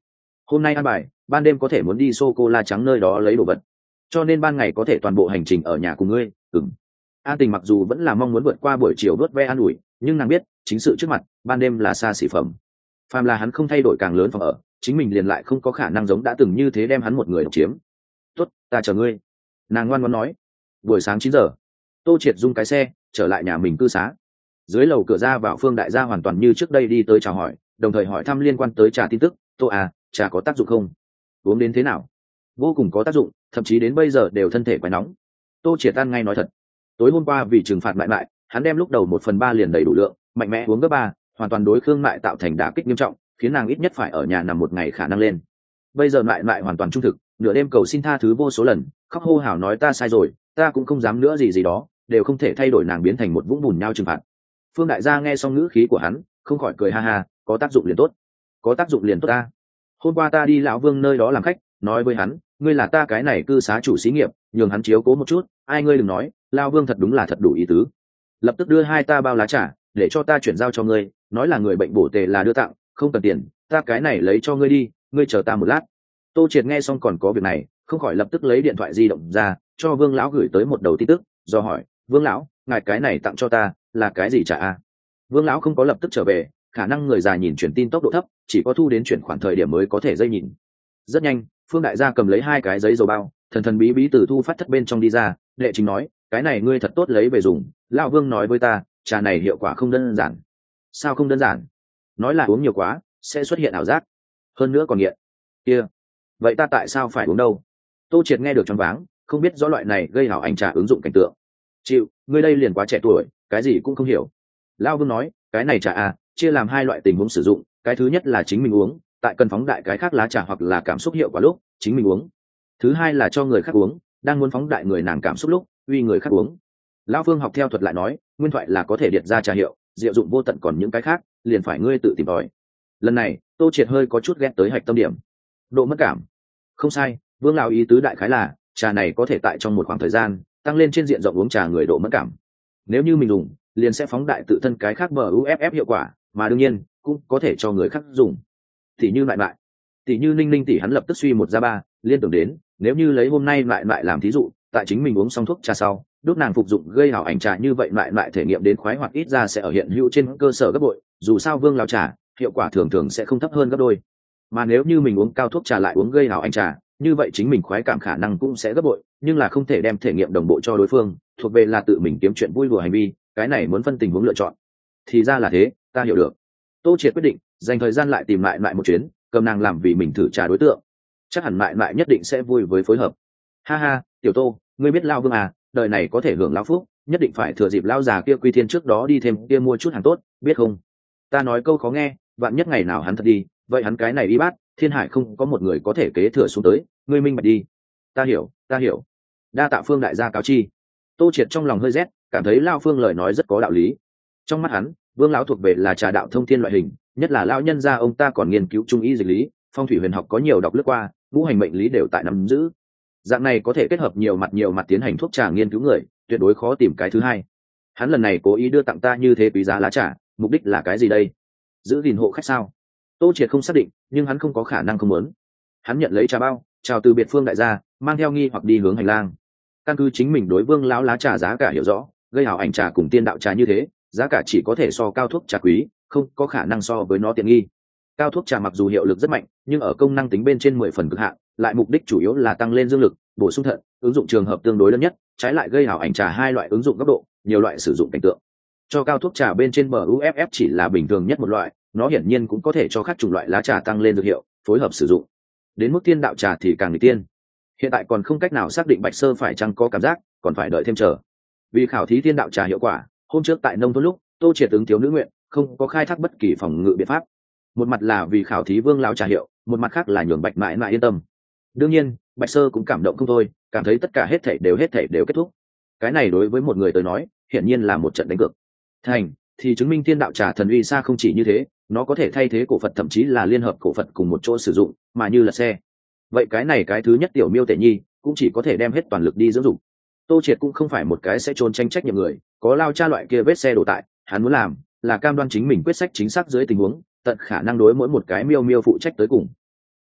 hôm nay ăn bài ban đêm có thể muốn đi sô cô la trắng nơi đó lấy đồ vật, cho nên ban ngày có thể toàn bộ hành trình ở nhà cùng ngươi. Ừm. An Tình mặc dù vẫn là mong muốn vượt qua buổi chiều vớt ve an ủi, nhưng nàng biết chính sự trước mặt ban đêm là xa xỉ phẩm. Phàm là hắn không thay đổi càng lớn phòng ở, chính mình liền lại không có khả năng giống đã từng như thế đem hắn một người độc chiếm. Tốt, ta chờ ngươi. Nàng ngoan ngoãn nói. Buổi sáng chín giờ, Tô Triệt dung cái xe trở lại nhà mình cư xá. Dưới lầu cửa ra vào Phương đại gia hoàn toàn như trước đây đi tới chào hỏi, đồng thời hỏi thăm liên quan tới trà tin tức. Tô à, trà có tác dụng không? Uống đến thế nào? Vô cùng có tác dụng, thậm chí đến bây giờ đều thân thể quái nóng. Tô Triệt tan ngay nói thật. Tối hôm qua vì trừng phạt Mại Mại, hắn đem lúc đầu một phần ba liền đầy đủ lượng, mạnh mẽ uống gấp ba, hoàn toàn đối Khương Mại tạo thành đả kích nghiêm trọng, khiến nàng ít nhất phải ở nhà nằm một ngày khả năng lên. Bây giờ Mại Mại hoàn toàn trung thực, nửa đêm cầu xin tha thứ vô số lần, khóc hô hào nói ta sai rồi, ta cũng không dám nữa gì gì đó, đều không thể thay đổi nàng biến thành một vũng bùn nhau trừng phạt. Phương đại gia nghe xong ngữ khí của hắn, không khỏi cười ha ha, có tác dụng liền tốt, có tác dụng liền tốt ta. Hôm qua ta đi lão Vương nơi đó làm khách, nói với hắn, ngươi là ta cái này cư xá chủ xí nghiệp, nhường hắn chiếu cố một chút, ai ngươi đừng nói, lão Vương thật đúng là thật đủ ý tứ. Lập tức đưa hai ta bao lá trà, để cho ta chuyển giao cho ngươi, nói là người bệnh bổ tề là đưa tặng, không cần tiền, ta cái này lấy cho ngươi đi, ngươi chờ ta một lát. Tô Triệt nghe xong còn có việc này, không khỏi lập tức lấy điện thoại di động ra, cho Vương lão gửi tới một đầu tin tức, do hỏi, Vương lão, ngài cái này tặng cho ta, là cái gì trả a? Vương lão không có lập tức trở về, khả năng người già nhìn chuyển tin tốc độ thấp, chỉ có thu đến chuyển khoản thời điểm mới có thể dây nhìn. Rất nhanh, Phương đại gia cầm lấy hai cái giấy dầu bao, thần thần bí bí từ thu phát thất bên trong đi ra, đệ trình nói, cái này ngươi thật tốt lấy về dùng, lão Vương nói với ta, trà này hiệu quả không đơn giản. Sao không đơn giản? Nói là uống nhiều quá sẽ xuất hiện ảo giác, hơn nữa còn nghiện. Kia, vậy ta tại sao phải uống đâu? Tô Triệt nghe được choáng váng, không biết rõ loại này gây ảo ảnh trà ứng dụng cảnh tượng. Chịu, ngươi đây liền quá trẻ tuổi, cái gì cũng không hiểu. Lão Vương nói, cái này trà à, chia làm hai loại tình huống sử dụng, cái thứ nhất là chính mình uống, tại cần phóng đại cái khác lá trà hoặc là cảm xúc hiệu quả lúc chính mình uống. Thứ hai là cho người khác uống, đang muốn phóng đại người nàng cảm xúc lúc uy người khác uống. Lão Vương học theo thuật lại nói, nguyên thoại là có thể điệt ra trà hiệu, diệu dụng vô tận, còn những cái khác liền phải ngươi tự tìm tòi. Lần này Tô Triệt hơi có chút ghét tới hạch tâm điểm, độ mất cảm. Không sai, Vương lão ý tứ đại khái là trà này có thể tại trong một khoảng thời gian tăng lên trên diện rộng uống trà người độ mất cảm. Nếu như mình dùng liền sẽ phóng đại tự thân cái khác buff hiệu quả, mà đương nhiên cũng có thể cho người khác dùng. Tỷ như lại lại tỷ như Ninh Ninh tỷ hắn lập tức suy một ra ba, liên tưởng đến nếu như lấy hôm nay lại lại làm thí dụ, tại chính mình uống xong thuốc trà sau đốt nàng phục dụng gây hảo ảnh trà như vậy, lại lại thể nghiệm đến khoái hoạt ít ra sẽ ở hiện hữu trên cơ sở gấp bội, dù sao Vương lão trà hiệu quả thường thường sẽ không thấp hơn gấp đôi, mà nếu như mình uống cao thuốc trà lại uống gây hảo ảnh trà như vậy chính mình khoái cảm khả năng cũng sẽ gấp bội, nhưng là không thể đem thể nghiệm đồng bộ cho đối phương, thuộc về là tự mình kiếm chuyện vui đùa hành vi, cái này muốn phân tình huống lựa chọn. Thì ra là thế, ta hiểu được. Tô Triệt quyết định dành thời gian lại tìm lại lại một chuyến, cầm nàng làm vì mình thử trà đối tượng, chắc hẳn lại lại nhất định sẽ vui với phối hợp. Ha ha, tiểu Tô, ngươi biết Lão Vương à, đời này có thể hưởng lão phúc, nhất định phải thừa dịp lão già kia quy thiên trước đó đi thêm kia mua chút hàng tốt, biết không? Ta nói câu khó nghe, vạn nhất ngày nào hắn thật đi, vậy hắn cái này đi bát, thiên hải không có một người có thể kế thừa xuống tới, ngươi minh bạch đi. Ta hiểu, ta hiểu. Đa tạ Phương đại gia cáo chi. Tô Triệt trong lòng hơi rét, cảm thấy Lão Phương lời nói rất có đạo lý. Trong mắt hắn, Vương lão thuộc về là trà đạo thông thiên loại hình, nhất là lão nhân gia ông ta còn nghiên cứu trung y dịch lý, phong thủy huyền học có nhiều đọc lướt qua, ngũ hành mệnh lý đều tại nắm giữ. Dạng này có thể kết hợp nhiều mặt nhiều mặt tiến hành thuốc trà nghiên cứu người, tuyệt đối khó tìm cái thứ hai. Hắn lần này cố ý đưa tặng ta như thế quý giá lá trà, mục đích là cái gì đây? Giữ gìn hộ khách sao? Tô Triệt không xác định, nhưng hắn không có khả năng không muốn. Hắn nhận lấy trà bao, chào từ biệt Phương đại gia, mang theo nghi hoặc đi hướng hành lang. Căn cứ chính mình đối Vương lão lá trà giá cả hiểu rõ, gây hảo ảnh trà cùng tiên đạo trà như thế, giá cả chỉ có thể so cao thuốc trà quý, không có khả năng so với nó tiện nghi. Cao thuốc trà mặc dù hiệu lực rất mạnh, nhưng ở công năng tính bên trên mười phần cực hạn, lại mục đích chủ yếu là tăng lên dương lực, bổ sung thận, ứng dụng trường hợp tương đối lớn nhất, trái lại gây hảo ảnh trà hai loại ứng dụng góc độ, nhiều loại sử dụng cảnh tượng. Cho cao thuốc trà bên trên bờ u ép ép chỉ là bình thường nhất một loại, nó hiển nhiên cũng có thể cho các chủng loại lá trà tăng lên dược hiệu, phối hợp sử dụng. Đến mức tiên đạo trà thì càng người tiên. Hiện tại còn không cách nào xác định Bạch Sơ phải chăng có cảm giác, còn phải đợi thêm chờ. Vì khảo thí tiên đạo trà hiệu quả, hôm trước tại nông thôn lúc, Tô Triệt ứng thiếu nữ nguyện, không có khai thác bất kỳ phòng ngự biện pháp. Một mặt là vì khảo thí Vương lão trà hiệu, một mặt khác là nhường Bạch mãi mãi yên tâm. Đương nhiên, Bạch Sơ cũng cảm động không thôi, cảm thấy tất cả hết thảy đều hết thảy đều kết thúc. Cái này đối với một người tới nói, hiển nhiên là một trận đánh cược. Thành thì chứng minh tiên đạo trà thần uy xa không chỉ như thế, nó có thể thay thế cổ Phật, thậm chí là liên hợp cổ Phật cùng một chỗ sử dụng, mà như là xe. Vậy cái này cái thứ nhất tiểu miêu tể nhi, cũng chỉ có thể đem hết toàn lực đi dưỡng dụng. Tô Triệt cũng không phải một cái sẽ trốn tranh trách nhiệm người, có lao cha loại kia vết xe đổ tại, hắn muốn làm là cam đoan chính mình quyết sách chính xác dưới tình huống, tận khả năng đối mỗi một cái miêu miêu phụ trách tới cùng.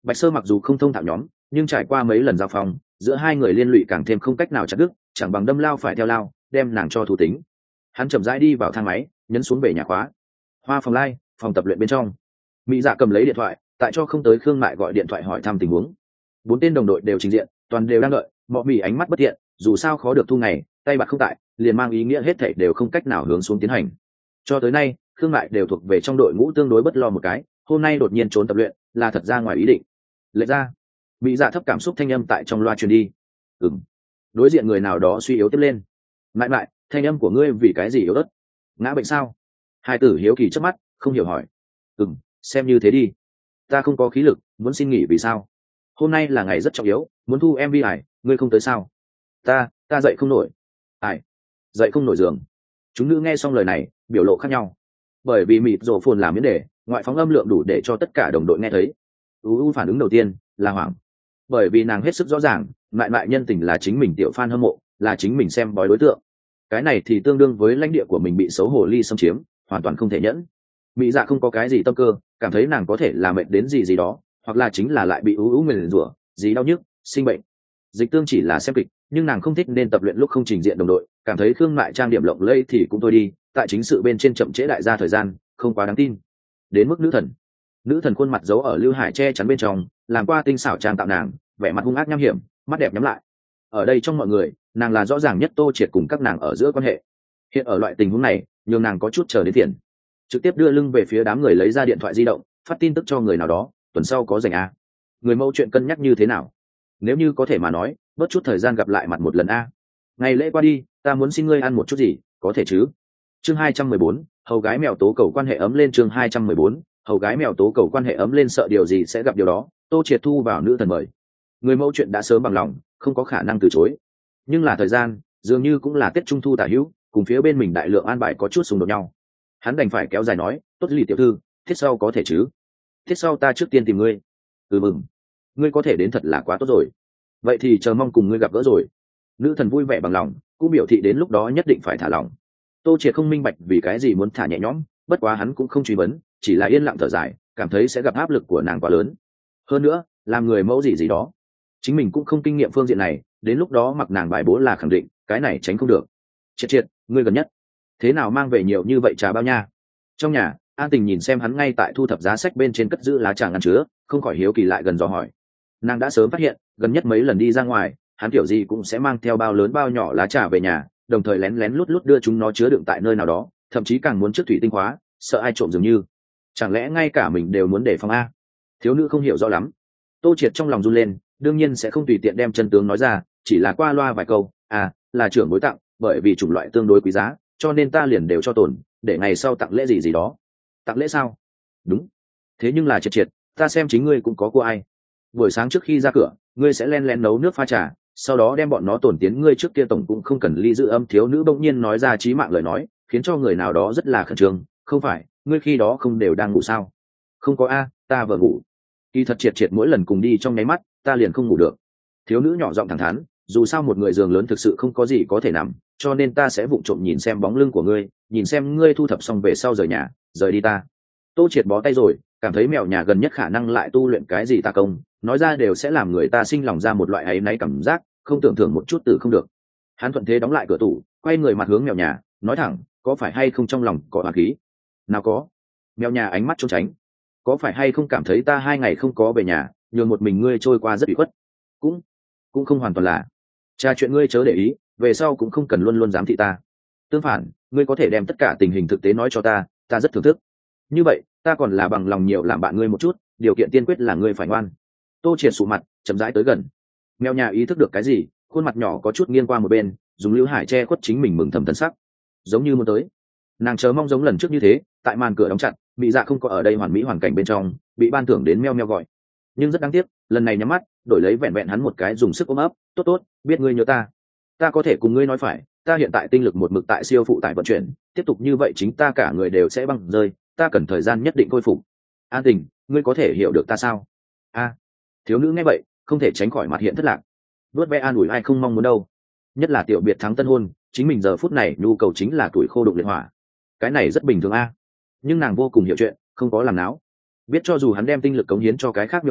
Bạch Sơ mặc dù không thông thạo nhóm, nhưng trải qua mấy lần giao phòng, giữa hai người liên lụy càng thêm không cách nào chặt đứt, chẳng bằng đâm lao phải theo lao, đem nàng cho thủ tính. Hắn chậm rãi đi vào thang máy, nhấn xuống bề nhà khóa. Hoa phòng lai, phòng tập luyện bên trong. Mỹ Dạ cầm lấy điện thoại, tại cho không tới Khương Mại gọi điện thoại hỏi thăm tình huống. Bốn tên đồng đội đều trình diện, toàn đều đang đợi, Mọ Mị ánh mắt bất thiện, dù sao khó được thu ngày, tay bạc không tại, liền mang ý nghĩa hết thảy đều không cách nào hướng xuống tiến hành. Cho tới nay, Khương Mại đều thuộc về trong đội ngũ tương đối bất lo một cái, hôm nay đột nhiên trốn tập luyện, là thật ra ngoài ý định. Lệ ra, Mỹ Dạ thấp cảm xúc thanh âm tại trong loa truyền đi. Ừm. Đối diện người nào đó suy yếu tiếp lên. Mại mại, thanh âm của ngươi vì cái gì yếu ớt? Ngã bệnh sao? Hai tử hiếu kỳ chớp mắt, không hiểu hỏi. Ừm, xem như thế đi. Ta không có khí lực, muốn xin nghỉ vì sao? Hôm nay là ngày rất trọng yếu, muốn thu em vi ải, ngươi không tới sao? Ta, ta dậy không nổi. Ai? Dậy không nổi giường. Chúng nữ nghe xong lời này, biểu lộ khác nhau. Bởi vì mịt rổ phồn làm miễn đề, ngoại phóng âm lượng đủ để cho tất cả đồng đội nghe thấy. U U phản ứng đầu tiên là hoảng, bởi vì nàng hết sức rõ ràng, mại mại nhân tình là chính mình tiểu fan hâm mộ, là chính mình xem bói đối tượng. Cái này thì tương đương với lãnh địa của mình bị xấu hổ ly xâm chiếm, hoàn toàn không thể nhẫn. Mỹ Dạ không có cái gì tâm cơ, cảm thấy nàng có thể là mệt đến gì gì đó, hoặc là chính là lại bị ú ú nguyền rủa, gì đau nhức, sinh bệnh. Dịch Tương chỉ là xem kịch, nhưng nàng không thích nên tập luyện lúc không trình diện đồng đội, cảm thấy Khương Mại trang điểm lộng lẫy thì cũng thôi đi, tại chính sự bên trên chậm trễ đại gia thời gian, không quá đáng tin. Đến mức nữ thần, nữ thần khuôn mặt giấu ở lưu hải che chắn bên trong, làm qua tinh xảo trang tạo nàng, vẻ mặt hung ác nham hiểm, mắt đẹp nhắm lại. Ở đây trong mọi người, nàng là rõ ràng nhất Tô Triệt cùng các nàng ở giữa quan hệ. Hiện ở loại tình huống này, nhường nàng có chút chờ đến tiền, trực tiếp đưa lưng về phía đám người lấy ra điện thoại di động, phát tin tức cho người nào đó, tuần sau có rảnh a. Người mẫu chuyện cân nhắc như thế nào? Nếu như có thể mà nói, bớt chút thời gian gặp lại mặt một lần a. Ngày lễ qua đi, ta muốn xin ngươi ăn một chút gì, có thể chứ? Chương hai trăm mười bốn, hầu gái mèo tố cầu quan hệ ấm lên. Chương hai trăm mười bốn, hầu gái mèo tố cầu quan hệ ấm lên, sợ điều gì sẽ gặp điều đó. Tô Triệt thu vào nữ thần mời. Người mẫu chuyện đã sớm bằng lòng, không có khả năng từ chối. Nhưng là thời gian, dường như cũng là Tết Trung thu tả hữu, cùng phía bên mình đại lượng an bài có chút xung đột nhau. Hắn đành phải kéo dài nói, tốt lì tiểu thư, thiết sau có thể chứ? Thiết sau ta trước tiên tìm ngươi. Ừ mừng, ngươi có thể đến thật là quá tốt rồi. Vậy thì chờ mong cùng ngươi gặp gỡ rồi. Nữ thần vui vẻ bằng lòng, cũng biểu thị đến lúc đó nhất định phải thả lòng. Tô Triệt không minh bạch vì cái gì muốn thả nhẹ nhõm, bất quá hắn cũng không truy vấn, chỉ là yên lặng thở dài, cảm thấy sẽ gặp áp lực của nàng quá lớn. Hơn nữa, làm người mẫu gì gì đó, chính mình cũng không kinh nghiệm phương diện này, đến lúc đó mặc nàng bài bố là khẳng định, cái này tránh không được. Triệt Triệt, ngươi gần nhất thế nào mang về nhiều như vậy trà bao nha? Trong nhà, An Tình nhìn xem hắn ngay tại thu thập giá sách bên trên cất giữ lá trà ngăn chứa, không khỏi hiếu kỳ lại gần dò hỏi. Nàng đã sớm phát hiện, gần nhất mấy lần đi ra ngoài, hắn kiểu gì cũng sẽ mang theo bao lớn bao nhỏ lá trà về nhà, đồng thời lén lén lút lút đưa chúng nó chứa đựng tại nơi nào đó, thậm chí càng muốn trước thủy tinh khóa, sợ ai trộm dường như. Chẳng lẽ ngay cả mình đều muốn đề phòng a? Thiếu nữ không hiểu rõ lắm. Tô Triệt trong lòng run lên, đương nhiên sẽ không tùy tiện đem chân tướng nói ra, chỉ là qua loa vài câu, à, là trưởng bối tặng, bởi vì chủng loại tương đối quý giá, cho nên ta liền đều cho tồn, để ngày sau tặng lễ gì gì đó. Tặng lễ sao? Đúng. Thế nhưng là Triệt Triệt, ta xem chính ngươi cũng có cô ai. Buổi sáng trước khi ra cửa, ngươi sẽ len lén nấu nước pha trà, sau đó đem bọn nó tổn tiến ngươi trước kia tổng cũng không cần ly giữ âm. Thiếu nữ bỗng nhiên nói ra chí mạng lời nói, khiến cho người nào đó rất là khẩn trương. Không phải, ngươi khi đó không đều đang ngủ sao? Không có a, ta vừa ngủ. Kỳ thật Triệt Triệt mỗi lần cùng đi trong nháy mắt, ta liền không ngủ được. Thiếu nữ nhỏ giọng thẳng thắn, dù sao một người giường lớn thực sự không có gì có thể nằm, cho nên ta sẽ vụng trộm nhìn xem bóng lưng của ngươi, nhìn xem ngươi thu thập xong về sau rời nhà, rời đi ta. Tô Triệt bó tay rồi, cảm thấy mèo nhà gần nhất khả năng lại tu luyện cái gì tà công, nói ra đều sẽ làm người ta sinh lòng ra một loại áy náy cảm giác, không tưởng thưởng một chút từ không được. Hắn thuận thế đóng lại cửa tủ, quay người mặt hướng mèo nhà, nói thẳng, có phải hay không trong lòng có oán khí? Nào có. Mèo nhà ánh mắt trốn tránh. Có phải hay không cảm thấy ta hai ngày không có về nhà, nhường một mình ngươi trôi qua rất bị khuất? Cũng, cũng không hoàn toàn là. Cha chuyện ngươi chớ để ý, về sau cũng không cần luôn luôn giám thị ta. Tương phản, ngươi có thể đem tất cả tình hình thực tế nói cho ta, ta rất thưởng thức. Như vậy, ta còn là bằng lòng nhiều làm bạn ngươi một chút, điều kiện tiên quyết là ngươi phải ngoan. Tô Triệt sụ mặt, chậm rãi tới gần. Mèo nhà ý thức được cái gì, khuôn mặt nhỏ có chút nghiêng qua một bên, dùng lưu hải che khuất chính mình mừng thầm thần sắc, giống như muốn tới. Nàng chờ mong giống lần trước như thế, tại màn cửa đóng chặt, bị dạ không có ở đây hoàn mỹ hoàn cảnh bên trong, bị ban thưởng đến meo meo gọi. Nhưng rất đáng tiếc, lần này nhắm mắt, đổi lấy vẹn vẹn hắn một cái dùng sức ôm ấp, tốt tốt, biết ngươi nhớ ta, ta có thể cùng ngươi nói phải, ta hiện tại tinh lực một mực tại siêu phụ tải vận chuyển, tiếp tục như vậy chính ta cả người đều sẽ băng rơi, ta cần thời gian nhất định khôi phục. An Tình, ngươi có thể hiểu được ta sao? A. Thiếu nữ nghe vậy, không thể tránh khỏi mặt hiện thất lạc. Vuốt ve an ủi ai không mong muốn đâu, nhất là tiểu biệt thắng tân hôn, chính mình giờ phút này nhu cầu chính là tuổi khô đục liệt hỏa, cái này rất bình thường a. Nhưng nàng vô cùng hiểu chuyện, không có làm náo, biết cho dù hắn đem tinh lực cống hiến cho cái khác miêu miêu,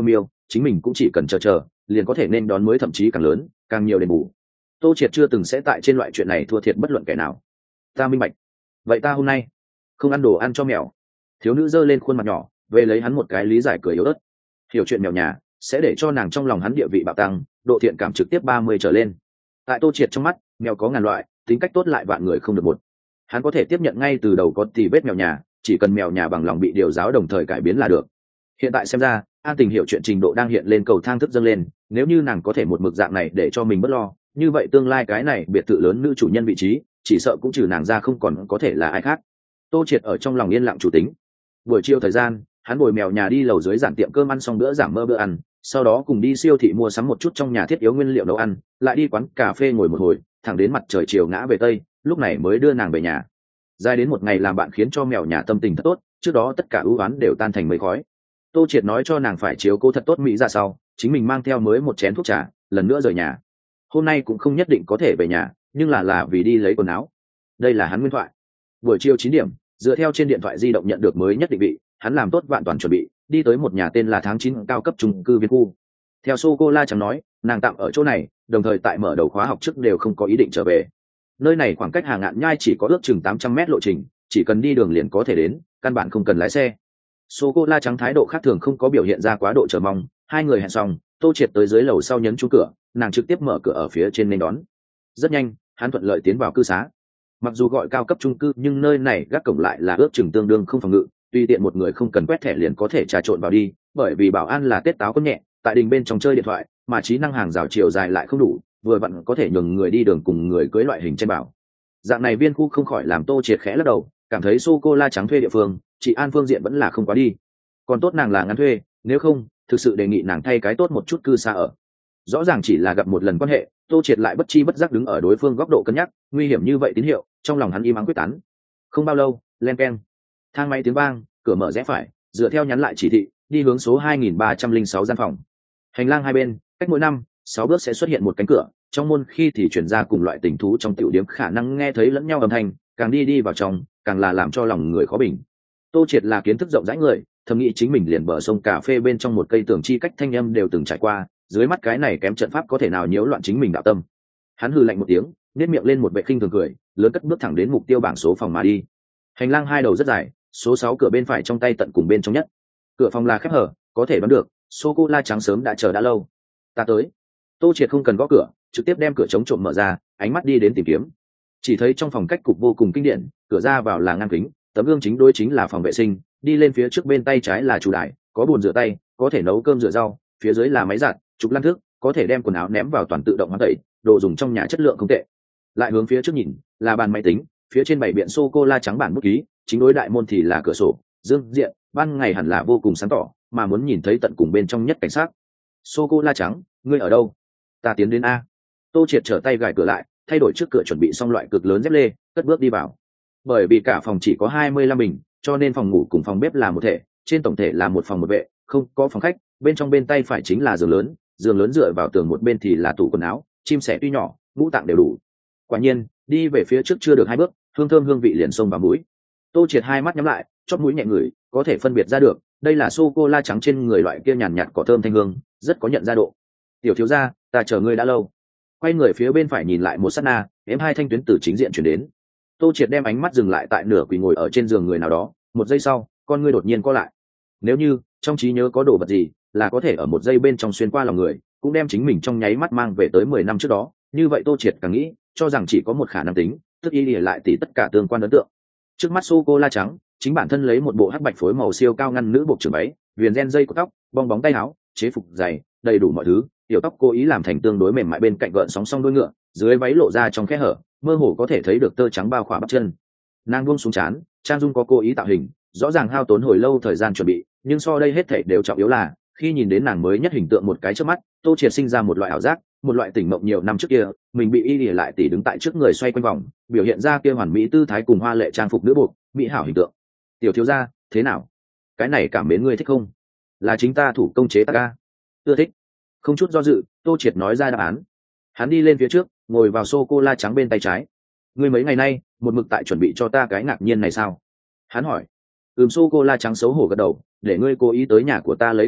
chính mình cũng chỉ cần chờ chờ liền có thể nên đón mới, thậm chí càng lớn càng nhiều đền bù. Tô Triệt chưa từng sẽ tại trên loại chuyện này thua thiệt bất luận kẻ nào. Ta minh bạch. Vậy ta hôm nay không ăn đồ ăn cho mèo. Thiếu nữ giơ lên khuôn mặt nhỏ về lấy hắn một cái lý giải cười yếu ớt. Hiểu chuyện mèo nhà sẽ để cho nàng trong lòng hắn địa vị bạo tăng, độ thiện cảm trực tiếp ba mươi trở lên. Tại Tô Triệt trong mắt, mèo có ngàn loại, tính cách tốt lại vạn người không được một. Hắn có thể tiếp nhận ngay từ đầu có tì vết mèo nhà, chỉ cần mèo nhà bằng lòng bị điều giáo đồng thời cải biến là được. Hiện tại xem ra, An Tình hiểu chuyện trình độ đang hiện lên cầu thang thức dâng lên, nếu như nàng có thể một mực dạng này để cho mình bớt lo, như vậy tương lai cái này biệt thự lớn nữ chủ nhân vị trí, chỉ sợ cũng trừ nàng ra không còn có thể là ai khác. Tô Triệt ở trong lòng yên lặng chủ tính. Buổi chiều thời gian, hắn bồi mèo nhà đi lầu dưới giản tiệm cơm ăn xong bữa giảm mơ bữa ăn, sau đó cùng đi siêu thị mua sắm một chút trong nhà thiết yếu nguyên liệu nấu ăn, lại đi quán cà phê ngồi một hồi, thẳng đến mặt trời chiều ngã về tây, lúc này mới đưa nàng về nhà. Dài đến một ngày làm bạn khiến cho mèo nhà tâm tình thật tốt, trước đó tất cả ưu oán đều tan thành mây khói. Tô Triệt nói cho nàng phải chiếu cố thật tốt mỹ ra sau, chính mình mang theo mới một chén thuốc trà, lần nữa rời nhà. Hôm nay cũng không nhất định có thể về nhà, nhưng là là vì đi lấy quần áo. Đây là hắn nguyên thoại. Buổi chiều chín điểm, dựa theo trên điện thoại di động nhận được mới nhất định vị, hắn làm tốt vạn toàn chuẩn bị, đi tới một nhà tên là tháng chín cao cấp chung cư viên khu. Theo sô cô la chẳng nói, nàng tạm ở chỗ này, đồng thời tại mở đầu khóa học trước đều không có ý định trở về. Nơi này khoảng cách Hà Ngạn Nhai chỉ có ước chừng tám trăm mét lộ trình, chỉ cần đi đường liền có thể đến, căn bản không cần lái xe. Sô cô la trắng thái độ khác thường không có biểu hiện ra quá độ chờ mong, hai người hẹn xong, Tô Triệt tới dưới lầu sau nhấn chuông cửa, nàng trực tiếp mở cửa ở phía trên nên đón. Rất nhanh, hắn thuận lợi tiến vào cư xá. Mặc dù gọi cao cấp chung cư, nhưng nơi này gác cổng lại là ước chừng tương đương không phòng ngự, tùy tiện một người không cần quét thẻ liền có thể trà trộn vào đi, bởi vì bảo an là tết táo có nhẹ, tại đình bên trong chơi điện thoại, mà trí năng hàng rào chiều dài lại không đủ, vừa vặn có thể nhường người đi đường cùng người cưới loại hình trên bảo. Dạng này viên khu không khỏi làm Tô Triệt khẽ lắc đầu, cảm thấy sô cô la trắng thuê địa phương, chị An phương diện vẫn là không quá đi. Còn tốt nàng là ngắn thuê, nếu không, thực sự đề nghị nàng thay cái tốt một chút cư xa ở. Rõ ràng chỉ là gặp một lần quan hệ, Tô Triệt lại bất chi bất giác đứng ở đối phương góc độ cân nhắc, nguy hiểm như vậy tín hiệu, trong lòng hắn im ắng quyết tán. Không bao lâu, len keng, thang máy tiếng vang, cửa mở rẽ phải, dựa theo nhắn lại chỉ thị, đi hướng số hai nghìn ba trăm lẻ sáu gian phòng. Hành lang hai bên, cách mỗi năm sáu bước sẽ xuất hiện một cánh cửa, trong môn khi thì chuyển ra cùng loại tình thú trong tiểu điểm khả năng nghe thấy lẫn nhau âm thanh, càng đi đi vào trong, càng là làm cho lòng người khó bình. Tô Triệt là kiến thức rộng rãi người, thầm nghĩ chính mình liền bờ sông cà phê bên trong một cây tường chi cách thanh âm đều từng trải qua, dưới mắt cái này kém trận pháp có thể nào nhiễu loạn chính mình đạo tâm. Hắn hừ lạnh một tiếng, nét miệng lên một vệ khinh thường cười, lớn cất bước thẳng đến mục tiêu bảng số phòng mà đi. Hành lang hai đầu rất dài, số sáu cửa bên phải trong tay tận cùng bên trong nhất. Cửa phòng là khép hở, có thể đoán được, sô cô la trắng sớm đã chờ đã lâu. Ta tới. Tô Triệt không cần gõ cửa, trực tiếp đem cửa chống trộm mở ra, ánh mắt đi đến tìm kiếm. Chỉ thấy trong phòng cách cục vô cùng kinh điển, cửa ra vào là ngăn kính, tấm gương chính đối chính là phòng vệ sinh, đi lên phía trước bên tay trái là chủ đài, có bồn rửa tay, có thể nấu cơm rửa rau, phía dưới là máy giặt, trục lăn thước, có thể đem quần áo ném vào toàn tự động hóa tẩy, đồ dùng trong nhà chất lượng không tệ. Lại hướng phía trước nhìn, là bàn máy tính, phía trên bảy biển sô cô la trắng bản bút ký, chính đối đại môn thì là cửa sổ, dương diện, ban ngày hẳn là vô cùng sáng tỏ, mà muốn nhìn thấy tận cùng bên trong nhất cảnh sát. Sô cô la trắng, ngươi ở đâu? Ta tiến đến a. Tô Triệt trở tay gài cửa lại, thay đổi trước cửa chuẩn bị xong loại cực lớn dép lê, cất bước đi vào. Bởi vì cả phòng chỉ có hai mươi lăm bình, cho nên phòng ngủ cùng phòng bếp là một thể, trên tổng thể là một phòng một vệ, không có phòng khách, bên trong bên tay phải chính là giường lớn, giường lớn dựa vào tường một bên thì là tủ quần áo, chim sẻ tuy nhỏ, ngũ tạng đều đủ. Quả nhiên, đi về phía trước chưa được hai bước, hương thơm hương vị liền xông vào mũi. Tô Triệt hai mắt nhắm lại, chóp mũi nhẹ ngửi, có thể phân biệt ra được, đây là sô cô la trắng trên người loại kia nhàn nhạt cỏ thơm thanh hương, rất có nhận ra độ. Tiểu thiếu gia, ta chờ ngươi đã lâu. Quay người phía bên phải nhìn lại một sát na, em hai thanh tuyến từ chính diện chuyển đến. Tô Triệt đem ánh mắt dừng lại tại nửa quỳ ngồi ở trên giường người nào đó, một giây sau, con ngươi đột nhiên co lại. Nếu như trong trí nhớ có đồ vật gì, là có thể ở một giây bên trong xuyên qua lòng người, cũng đem chính mình trong nháy mắt mang về tới mười năm trước đó, như vậy Tô Triệt càng nghĩ, cho rằng chỉ có một khả năng tính, tức ý lìa lại tỉ tất cả tương quan ấn tượng. Trước mắt sô cô la trắng, chính bản thân lấy một bộ hắc bạch phối màu siêu cao ngăn nữ buộc trường váy, viền ren dây của tóc, bong bóng tay áo, chế phục dày, đầy đủ mọi thứ, tiểu tóc cố ý làm thành tương đối mềm mại bên cạnh gợn sóng song đuôi ngựa, dưới váy lộ ra trong khe hở, mơ hồ có thể thấy được tơ trắng bao khỏa bắp chân. Nàng buông xuống trán, trang dung có cố ý tạo hình, rõ ràng hao tốn hồi lâu thời gian chuẩn bị, nhưng so đây hết thảy đều trọng yếu là, khi nhìn đến nàng mới nhất hình tượng một cái trước mắt, Tô Triệt sinh ra một loại ảo giác, một loại tỉnh mộng nhiều năm trước kia, mình bị y lìa lại tỉ đứng tại trước người xoay quanh vòng, biểu hiện ra kia hoàn mỹ tư thái cùng hoa lệ trang phục nữ buộc, mỹ hảo hình tượng. Tiểu thiếu gia, thế nào? Cái này cảm mến ngươi thích không? Là chính ta thủ công chế tác ca. Ưa thích. Không chút do dự, Tô Triệt nói ra đáp án. Hắn đi lên phía trước, ngồi vào sô cô la trắng bên tay trái. Ngươi mấy ngày nay, một mực tại chuẩn bị cho ta cái ngạc nhiên này sao? Hắn hỏi. Ừm, sô cô la trắng xấu hổ gật đầu, để ngươi cố ý tới nhà của ta lấy quần áo,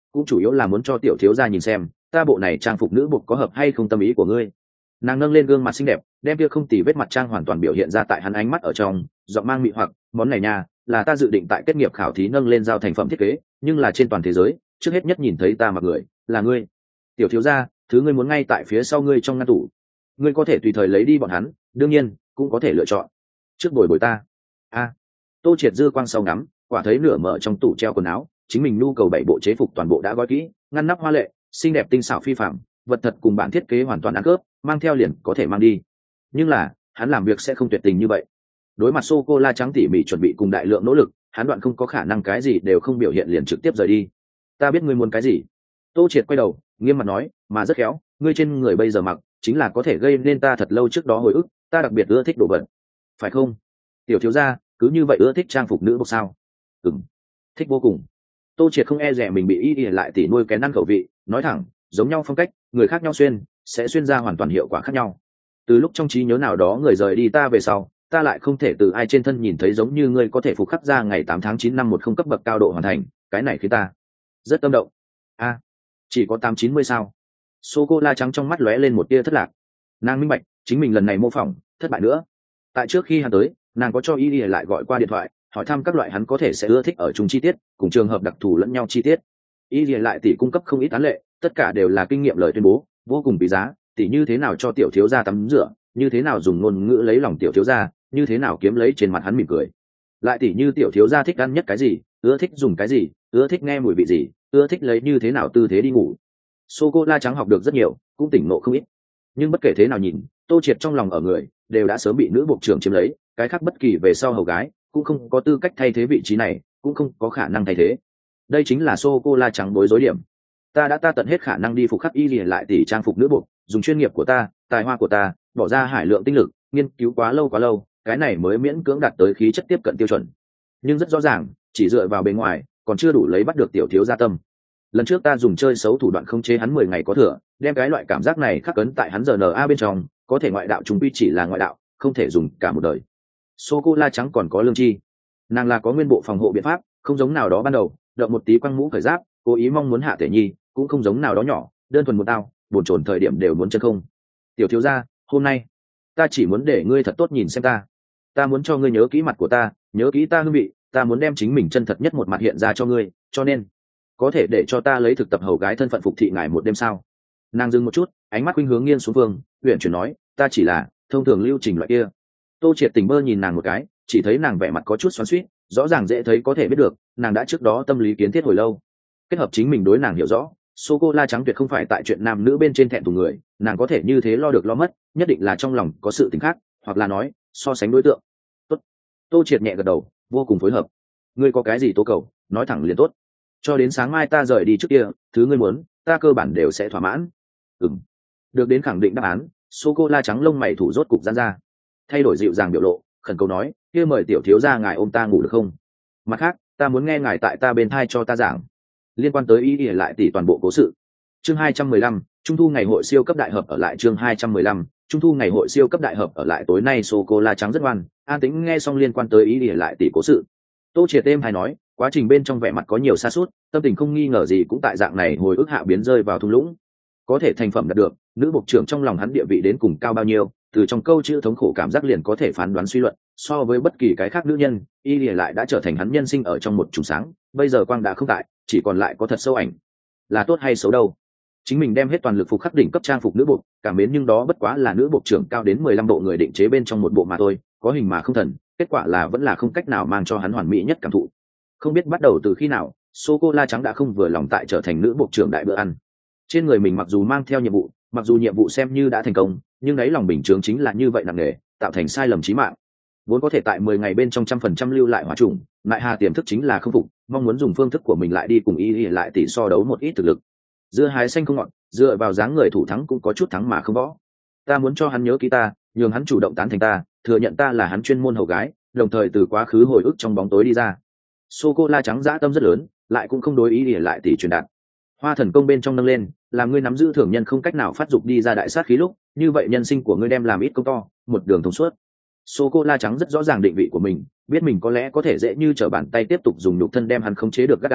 cũng chủ yếu là muốn cho tiểu thiếu gia nhìn xem ta bộ này trang phục nữ buộc có hợp hay không tâm ý của ngươi. Nàng nâng lên gương mặt xinh đẹp, đem kia không tì vết mặt trang hoàn toàn biểu hiện ra tại hắn ánh mắt ở trong, giọng mang mị hoặc, món này nha là ta dự định tại kết nghiệp khảo thí nâng lên giao thành phẩm thiết kế, nhưng là trên toàn thế giới trước hết nhất nhìn thấy ta mặc người là ngươi. Tiểu thiếu gia, thứ ngươi muốn ngay tại phía sau ngươi trong ngăn tủ, ngươi có thể tùy thời lấy đi bọn hắn, đương nhiên cũng có thể lựa chọn trước bồi bồi ta. A. Tô Triệt dư quang sau ngắm, quả thấy nửa mở trong tủ treo quần áo, chính mình nhu cầu bảy bộ chế phục toàn bộ đã gói kỹ, ngăn nắp hoa lệ, xinh đẹp tinh xảo phi phàm, vật thật cùng bản thiết kế hoàn toàn ăn khớp, mang theo liền có thể mang đi. Nhưng là hắn làm việc sẽ không tuyệt tình như vậy. Đối mặt sô cô la trắng tỉ mỉ chuẩn bị cùng đại lượng nỗ lực, hắn đoạn không có khả năng cái gì đều không biểu hiện liền trực tiếp rời đi. Ta biết ngươi muốn cái gì. Tô Triệt quay đầu nghiêm mặt nói, mà rất khéo, ngươi trên người bây giờ mặc chính là có thể gây nên ta thật lâu trước đó hồi ức, ta đặc biệt ưa thích đồ vật, phải không? Tiểu thiếu gia cứ như vậy ưa thích trang phục nữ bộc sao? Ừm, thích vô cùng. Tô Triệt không e dè mình bị y y lại tỉ nuôi cái năn khẩu vị, nói thẳng, giống nhau phong cách, người khác nhau xuyên sẽ xuyên ra hoàn toàn hiệu quả khác nhau. Từ lúc trong trí nhớ nào đó người rời đi ta về sau, ta lại không thể từ ai trên thân nhìn thấy giống như ngươi có thể phục khắc ra ngày tám tháng chín năm một không cấp bậc cao độ hoàn thành, cái này khiến ta rất tâm động. A, à, chỉ có tám chín mươi sao? Sô cô la trắng trong mắt lóe lên một tia thất lạc. Nàng minh bạch, chính mình lần này mô phỏng thất bại nữa. Tại trước khi hắn tới, nàng có cho y y lại gọi qua điện thoại, hỏi thăm các loại hắn có thể sẽ ưa thích ở chung chi tiết, cùng trường hợp đặc thù lẫn nhau chi tiết. Y y lại tỷ cung cấp không ít án lệ, tất cả đều là kinh nghiệm lời tuyên bố, vô cùng quý giá, tỷ như thế nào cho tiểu thiếu gia tắm rửa, như thế nào dùng ngôn ngữ lấy lòng tiểu thiếu gia, như thế nào kiếm lấy trên mặt hắn mỉm cười. Lại tỷ như tiểu thiếu gia thích ăn nhất cái gì, ưa thích dùng cái gì, ưa thích nghe mùi vị gì, ưa thích lấy như thế nào tư thế đi ngủ. Sô cô la trắng học được rất nhiều, cũng tỉnh ngộ không ít. Nhưng bất kể thế nào nhìn, Tô Triệt trong lòng ở người đều đã sớm bị nữ bộ trưởng chiếm lấy, cái khác bất kỳ về sau hầu gái cũng không có tư cách thay thế vị trí này, cũng không có khả năng thay thế. Đây chính là sô cô la trắng bối rối điểm. Ta đã ta tận hết khả năng đi phục khắc y lìa lại tỷ trang phục nữ bộ, dùng chuyên nghiệp của ta, tài hoa của ta, bỏ ra hải lượng tinh lực, nghiên cứu quá lâu quá lâu, cái này mới miễn cưỡng đạt tới khí chất tiếp cận tiêu chuẩn. Nhưng rất rõ ràng, chỉ dựa vào bề ngoài còn chưa đủ lấy bắt được tiểu thiếu gia tâm. Lần trước ta dùng chơi xấu thủ đoạn không chế hắn mười ngày có thừa, đem cái loại cảm giác này khắc ấn tại hắn giờ na bên trong, có thể ngoại đạo chúng quy chỉ là ngoại đạo, không thể dùng cả một đời. Sô cô la trắng còn có lương chi, nàng là có nguyên bộ phòng hộ biện pháp, không giống nào đó ban đầu động một tí quăng mũ khởi giáp, cố ý mong muốn hạ thể nhi, cũng không giống nào đó nhỏ đơn thuần một tao bồn chồn thời điểm đều muốn chân không. Tiểu thiếu gia, hôm nay ta chỉ muốn để ngươi thật tốt nhìn xem ta, ta muốn cho ngươi nhớ kỹ mặt của ta, nhớ kỹ ta hương vị, ta muốn đem chính mình chân thật nhất một mặt hiện ra cho ngươi, cho nên có thể để cho ta lấy thực tập hầu gái thân phận phục thị ngài một đêm sao? Nàng dừng một chút, ánh mắt khuynh hướng nghiêng xuống phương huyện chuyển nói, ta chỉ là thông thường lưu trình loại kia. Tô Triệt tình bơ nhìn nàng một cái, chỉ thấy nàng vẻ mặt có chút xoắn xuýt, rõ ràng dễ thấy có thể biết được nàng đã trước đó tâm lý kiến thiết hồi lâu, kết hợp chính mình đối nàng hiểu rõ, sô cô la trắng tuyệt không phải tại chuyện nam nữ bên trên thẹn thùng người, nàng có thể như thế lo được lo mất, nhất định là trong lòng có sự tình khác, hoặc là nói so sánh đối tượng. Tốt. Tô Triệt nhẹ gật đầu, vô cùng phối hợp. Ngươi có cái gì tố cầu, nói thẳng liền tốt, cho đến sáng mai ta rời đi trước kia, thứ ngươi muốn ta cơ bản đều sẽ thỏa mãn. Ừm. Được đến khẳng định đáp án, sô cô la trắng lông mày thủ rốt cục giãn ra, thay đổi dịu dàng biểu lộ, khẩn cầu nói, kia mời tiểu thiếu gia ngài ôm ta ngủ được không? Mặt khác, ta muốn nghe ngài tại ta bên thai cho ta giảng liên quan tới ý ỉa lại tỷ toàn bộ cố sự. Chương hai trăm mười lăm, trung thu ngày hội siêu cấp đại hợp ở lại. Chương hai trăm mười lăm, trung thu ngày hội siêu cấp đại hợp ở lại. Tối nay sô cô la trắng rất ngoan, an tĩnh nghe xong liên quan tới ý ỉa lại tỷ cố sự. Tô Triệt êm hay nói, quá trình bên trong vẻ mặt có nhiều sa sút, tâm tình không nghi ngờ gì cũng tại dạng này hồi ức hạ biến rơi vào thung lũng. Có thể thành phẩm đạt được, nữ bộ trưởng trong lòng hắn địa vị đến cùng cao bao nhiêu, từ trong câu chữ thống khổ cảm giác liền có thể phán đoán suy luận, so với bất kỳ cái khác nữ nhân, y lìa lại đã trở thành hắn nhân sinh ở trong một chùm sáng, bây giờ quang đã không tại, chỉ còn lại có thật sâu ảnh. Là tốt hay xấu đâu? Chính mình đem hết toàn lực phục khắc đỉnh cấp trang phục nữ bộ, cảm mến nhưng đó bất quá là nữ bộ trưởng cao đến mười lăm bộ người định chế bên trong một bộ mà thôi, có hình mà không thần, kết quả là vẫn là không cách nào mang cho hắn hoàn mỹ nhất cảm thụ. Không biết bắt đầu từ khi nào, sô cô la trắng đã không vừa lòng tại trở thành nữ bộ trưởng đại bữa ăn. Trên người mình mặc dù mang theo nhiệm vụ, mặc dù nhiệm vụ xem như đã thành công, nhưng đáy lòng bình chướng chính là như vậy nặng nề, tạo thành sai lầm chí mạng. Vốn có thể tại mười ngày bên trong trăm phần trăm lưu lại hỏa trùng, lại hà tiềm thức chính là không phục, mong muốn dùng phương thức của mình lại đi cùng y lại tỷ so đấu một ít thực lực. Dưa hái xanh không ngọt, dựa vào dáng người thủ thắng cũng có chút thắng mà không võ. Ta muốn cho hắn nhớ ký ta, nhường hắn chủ động tán thành ta, thừa nhận ta là hắn chuyên môn hầu gái, đồng thời từ quá khứ hồi ức trong bóng tối đi ra. Sô cô la trắng dã tâm rất lớn, lại cũng không đối ý ỉa lại tỷ truyền đạt. Hoa thần công bên trong nâng lên, làm ngươi nắm giữ thường nhân không cách nào phát dục đi ra đại sát khí lúc, như vậy nhân sinh của ngươi đem làm ít công to, một đường thông suốt. Sô cô la trắng rất rõ ràng định vị của mình, biết mình có lẽ có thể dễ như trở bàn tay tiếp tục dùng nhục thân đem hắn khống chế được gắt gao,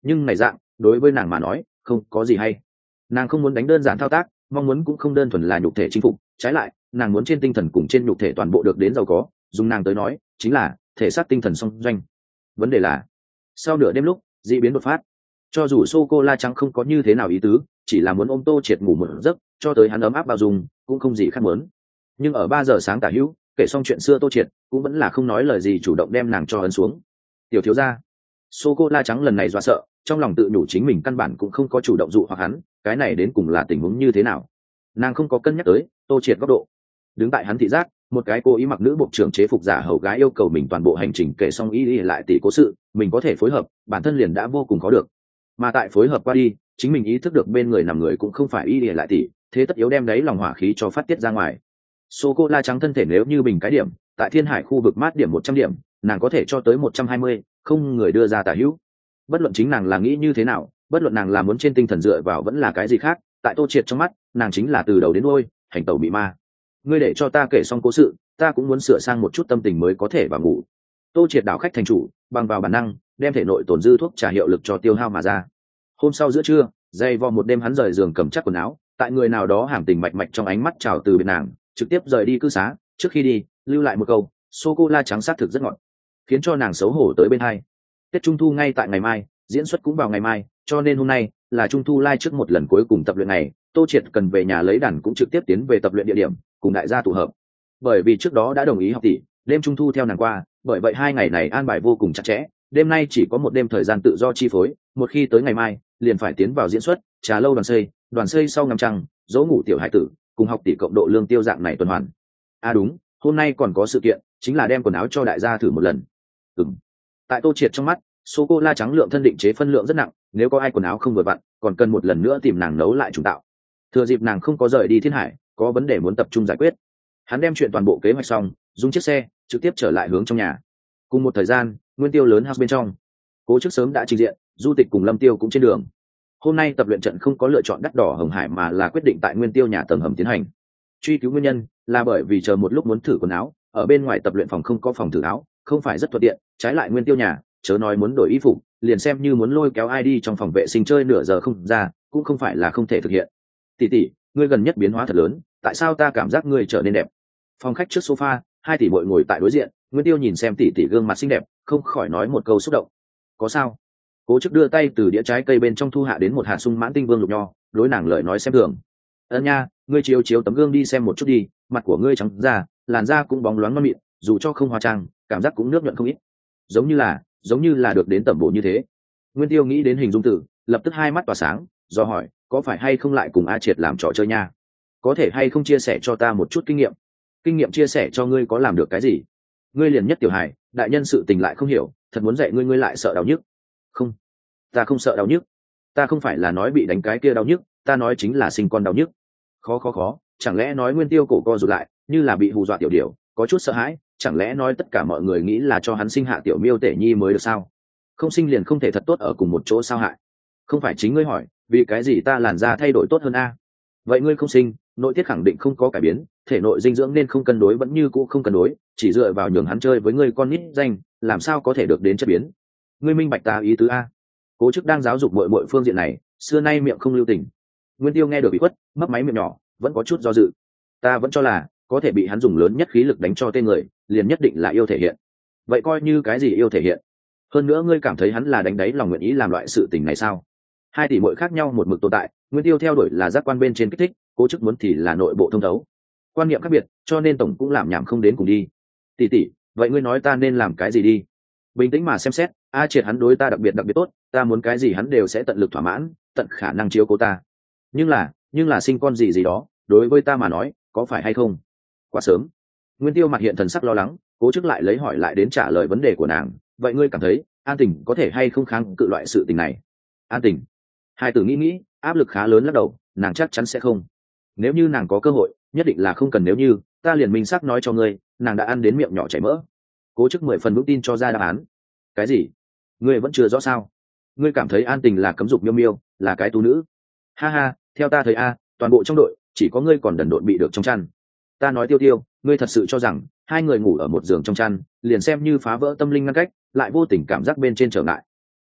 nhưng này dạng đối với nàng mà nói không có gì hay. Nàng không muốn đánh đơn giản thao tác, mong muốn cũng không đơn thuần là nhục thể chinh phục, trái lại nàng muốn trên tinh thần cùng trên nhục thể toàn bộ được đến giàu có, dùng nàng tới nói chính là thể xác tinh thần song doanh. Vấn đề là sau nửa đêm lúc dị biến đột phát, cho dù sô cô la trắng không có như thế nào ý tứ, chỉ là muốn ôm Tô Triệt ngủ một giấc cho tới hắn ấm áp bao dung cũng không gì khác muốn. Nhưng ở ba giờ sáng tả hữu kể xong chuyện xưa, Tô Triệt cũng vẫn là không nói lời gì, chủ động đem nàng cho ấn xuống. Tiểu thiếu gia, sô cô la trắng lần này dọa sợ, trong lòng tự nhủ chính mình căn bản cũng không có chủ động dụ hoặc hắn, cái này đến cùng là tình huống như thế nào. Nàng không có cân nhắc tới Tô Triệt góc độ. Đứng tại hắn thị giác, một cái cô ý mặc nữ bộ trưởng chế phục giả hầu gái yêu cầu mình toàn bộ hành trình kể xong y y lại tỷ cố sự, mình có thể phối hợp bản thân liền đã vô cùng khó được, mà tại phối hợp qua đi chính mình ý thức được bên người nằm người cũng không phải y y lại tỷ, thế tất yếu đem đấy lòng hỏa khí cho phát tiết ra ngoài. Sô cô la trắng thân thể nếu như bình cái điểm tại thiên hải khu vực mát điểm một trăm điểm, nàng có thể cho tới một trăm hai mươi, không người đưa ra tả hữu. Bất luận chính nàng là nghĩ như thế nào, bất luận nàng là muốn trên tinh thần dựa vào vẫn là cái gì khác, tại Tô Triệt trong mắt nàng chính là từ đầu đến đuôi hành tẩu bị ma. Ngươi để cho ta kể xong cố sự, ta cũng muốn sửa sang một chút tâm tình mới có thể vào ngủ. Tô Triệt đảo khách thành chủ, bằng vào bản năng đem thể nội tổn dư thuốc trả hiệu lực cho tiêu hao mà ra. Hôm sau giữa trưa, dày vò một đêm hắn rời giường cầm chắc quần áo, tại người nào đó hàm tình mạch mạch trong ánh mắt chào từ biệt nàng, trực tiếp rời đi cư xá. Trước khi đi lưu lại một câu sô cô la trắng sát thực rất ngọt, khiến cho nàng xấu hổ tới bên hai. Tết Trung thu ngay tại ngày mai, diễn xuất cũng vào ngày mai, cho nên hôm nay là Trung thu lai trước một lần cuối cùng tập luyện này. Tô Triệt cần về nhà lấy đàn cũng trực tiếp tiến về tập luyện địa điểm cùng đại gia tụ hợp. Bởi vì trước đó đã đồng ý học tỷ đêm Trung thu theo nàng qua, bởi vậy hai ngày này an bài vô cùng chặt chẽ, đêm nay chỉ có một đêm thời gian tự do chi phối, một khi tới ngày mai liền phải tiến vào diễn xuất, trà lâu đoàn xây, đoàn xây sau ngắm trăng, dỗ ngủ tiểu hải tử, cùng học tỷ cộng độ lương tiêu dạng này tuần hoàn. À đúng, hôm nay còn có sự kiện, chính là đem quần áo cho đại gia thử một lần. Ừm. Tại Tô Triệt trong mắt, sô cô la trắng lượng thân định chế phân lượng rất nặng, nếu có ai quần áo không vừa vặn, còn cần một lần nữa tìm nàng nấu lại trùng tạo. Thừa dịp nàng không có rời đi thiên hải, có vấn đề muốn tập trung giải quyết, hắn đem chuyện toàn bộ kế hoạch xong, dùng chiếc xe trực tiếp trở lại hướng trong nhà. Cùng một thời gian, Nguyên Tiêu lớn house bên trong, Cố Chức sớm đã trình diện, Du Tịch cùng Lâm Tiêu cũng trên đường. Hôm nay tập luyện trận không có lựa chọn đắt đỏ Hồng Hải, mà là quyết định tại Nguyên Tiêu nhà tầng hầm tiến hành. Truy cứu nguyên nhân là bởi vì chờ một lúc muốn thử quần áo, ở bên ngoài tập luyện phòng không có phòng thử áo, không phải rất thuận tiện, trái lại Nguyên Tiêu nhà, chớ nói muốn đổi y phục, liền xem như muốn lôi kéo ai đi trong phòng vệ sinh chơi nửa giờ không ra, cũng không phải là không thể thực hiện. Tỷ tỷ, ngươi gần nhất biến hóa thật lớn, tại sao ta cảm giác ngươi trở nên đẹp? Phòng khách trước sofa, hai tỷ muội ngồi tại đối diện, Nguyên Tiêu nhìn xem tỷ tỷ gương mặt xinh đẹp, không khỏi nói một câu xúc động. Có sao? Cố Chức đưa tay từ đĩa trái cây bên trong thu hạ đến một hạt sung mãn tinh vương lục nho, đối nàng lời nói xem thường. Ân nha, ngươi chiếu chiếu tấm gương đi xem một chút đi, mặt của ngươi trắng da, làn da cũng bóng loáng non mịn, dù cho không hóa trang, cảm giác cũng nước nhuận không ít. Giống như là, giống như là được đến tẩm bổ như thế. Nguyên Tiêu nghĩ đến hình dung tử, lập tức hai mắt tỏa sáng, do hỏi, có phải hay không lại cùng A Triệt làm trò chơi nha? Có thể hay không chia sẻ cho ta một chút kinh nghiệm? Kinh nghiệm chia sẻ cho ngươi có làm được cái gì? Ngươi liền nhất tiểu hài, đại nhân sự tình lại không hiểu, thật muốn dạy ngươi ngươi lại sợ đau nhức. Không, ta không sợ đau nhức, ta không phải là nói bị đánh cái kia đau nhức, ta nói chính là sinh con đau nhức. Khó khó khó, chẳng lẽ nói Nguyên Tiêu cổ co rụt lại, như là bị hù dọa tiểu điểu, có chút sợ hãi, chẳng lẽ nói tất cả mọi người nghĩ là cho hắn sinh hạ tiểu miêu tể nhi mới được sao? Không sinh liền không thể thật tốt ở cùng một chỗ sao hại? Không phải chính ngươi hỏi, vì cái gì ta làn da thay đổi tốt hơn a? Vậy ngươi không sinh, nội tiết khẳng định không có cải biến, thể nội dinh dưỡng nên không cân đối vẫn như cũ không cân đối, chỉ dựa vào nhường hắn chơi với ngươi con nít danh, làm sao có thể được đến chất biến? Ngươi minh bạch ta ý tứ a? Cố Chức đang giáo dục muội muội phương diện này, xưa nay miệng không lưu tình. Nguyên Tiêu nghe được bị khuất, mấp máy miệng nhỏ, vẫn có chút do dự. Ta vẫn cho là có thể bị hắn dùng lớn nhất khí lực đánh cho tên người, liền nhất định là yêu thể hiện. Vậy coi như cái gì yêu thể hiện? Hơn nữa ngươi cảm thấy hắn là đánh đáy lòng nguyện ý làm loại sự tình này sao? Hai tỷ muội khác nhau một mực tồn tại, Nguyên Tiêu theo đuổi là giác quan bên trên kích thích, Cố Chức muốn thì là nội bộ thông thấu. Quan niệm khác biệt, cho nên tổng cũng làm nhảm không đến cùng đi. Tỷ tỷ, vậy ngươi nói ta nên làm cái gì đi? Bình tĩnh mà xem xét, A Triệt hắn đối ta đặc biệt đặc biệt tốt, ta muốn cái gì hắn đều sẽ tận lực thỏa mãn, tận khả năng chiếu cố ta. Nhưng là, nhưng là sinh con gì gì đó, đối với ta mà nói, có phải hay không? Quá sớm. Nguyên Tiêu mặt hiện thần sắc lo lắng, Cố Chức lại lấy hỏi lại đến trả lời vấn đề của nàng. Vậy ngươi cảm thấy, An Tình có thể hay không kháng cự loại sự tình này? An Tình. Hai tử nghĩ nghĩ, áp lực khá lớn lắc đầu, nàng chắc chắn sẽ không. Nếu như nàng có cơ hội, nhất định là không cần nếu như, ta liền minh xác nói cho ngươi, nàng đã ăn đến miệng nhỏ chảy mỡ. Cố Chức mười phần vững tin cho ra đáp án. Cái gì? Ngươi vẫn chưa rõ sao? Ngươi cảm thấy An Tình là cấm dục miêu miêu, là cái tú nữ? Ha ha, theo ta thấy a, toàn bộ trong đội chỉ có ngươi còn đần độn bị được trong chăn. Ta nói Tiêu Tiêu, ngươi thật sự cho rằng hai người ngủ ở một giường trong chăn, liền xem như phá vỡ tâm linh ngăn cách, lại vô tình cảm giác bên trên trở ngại.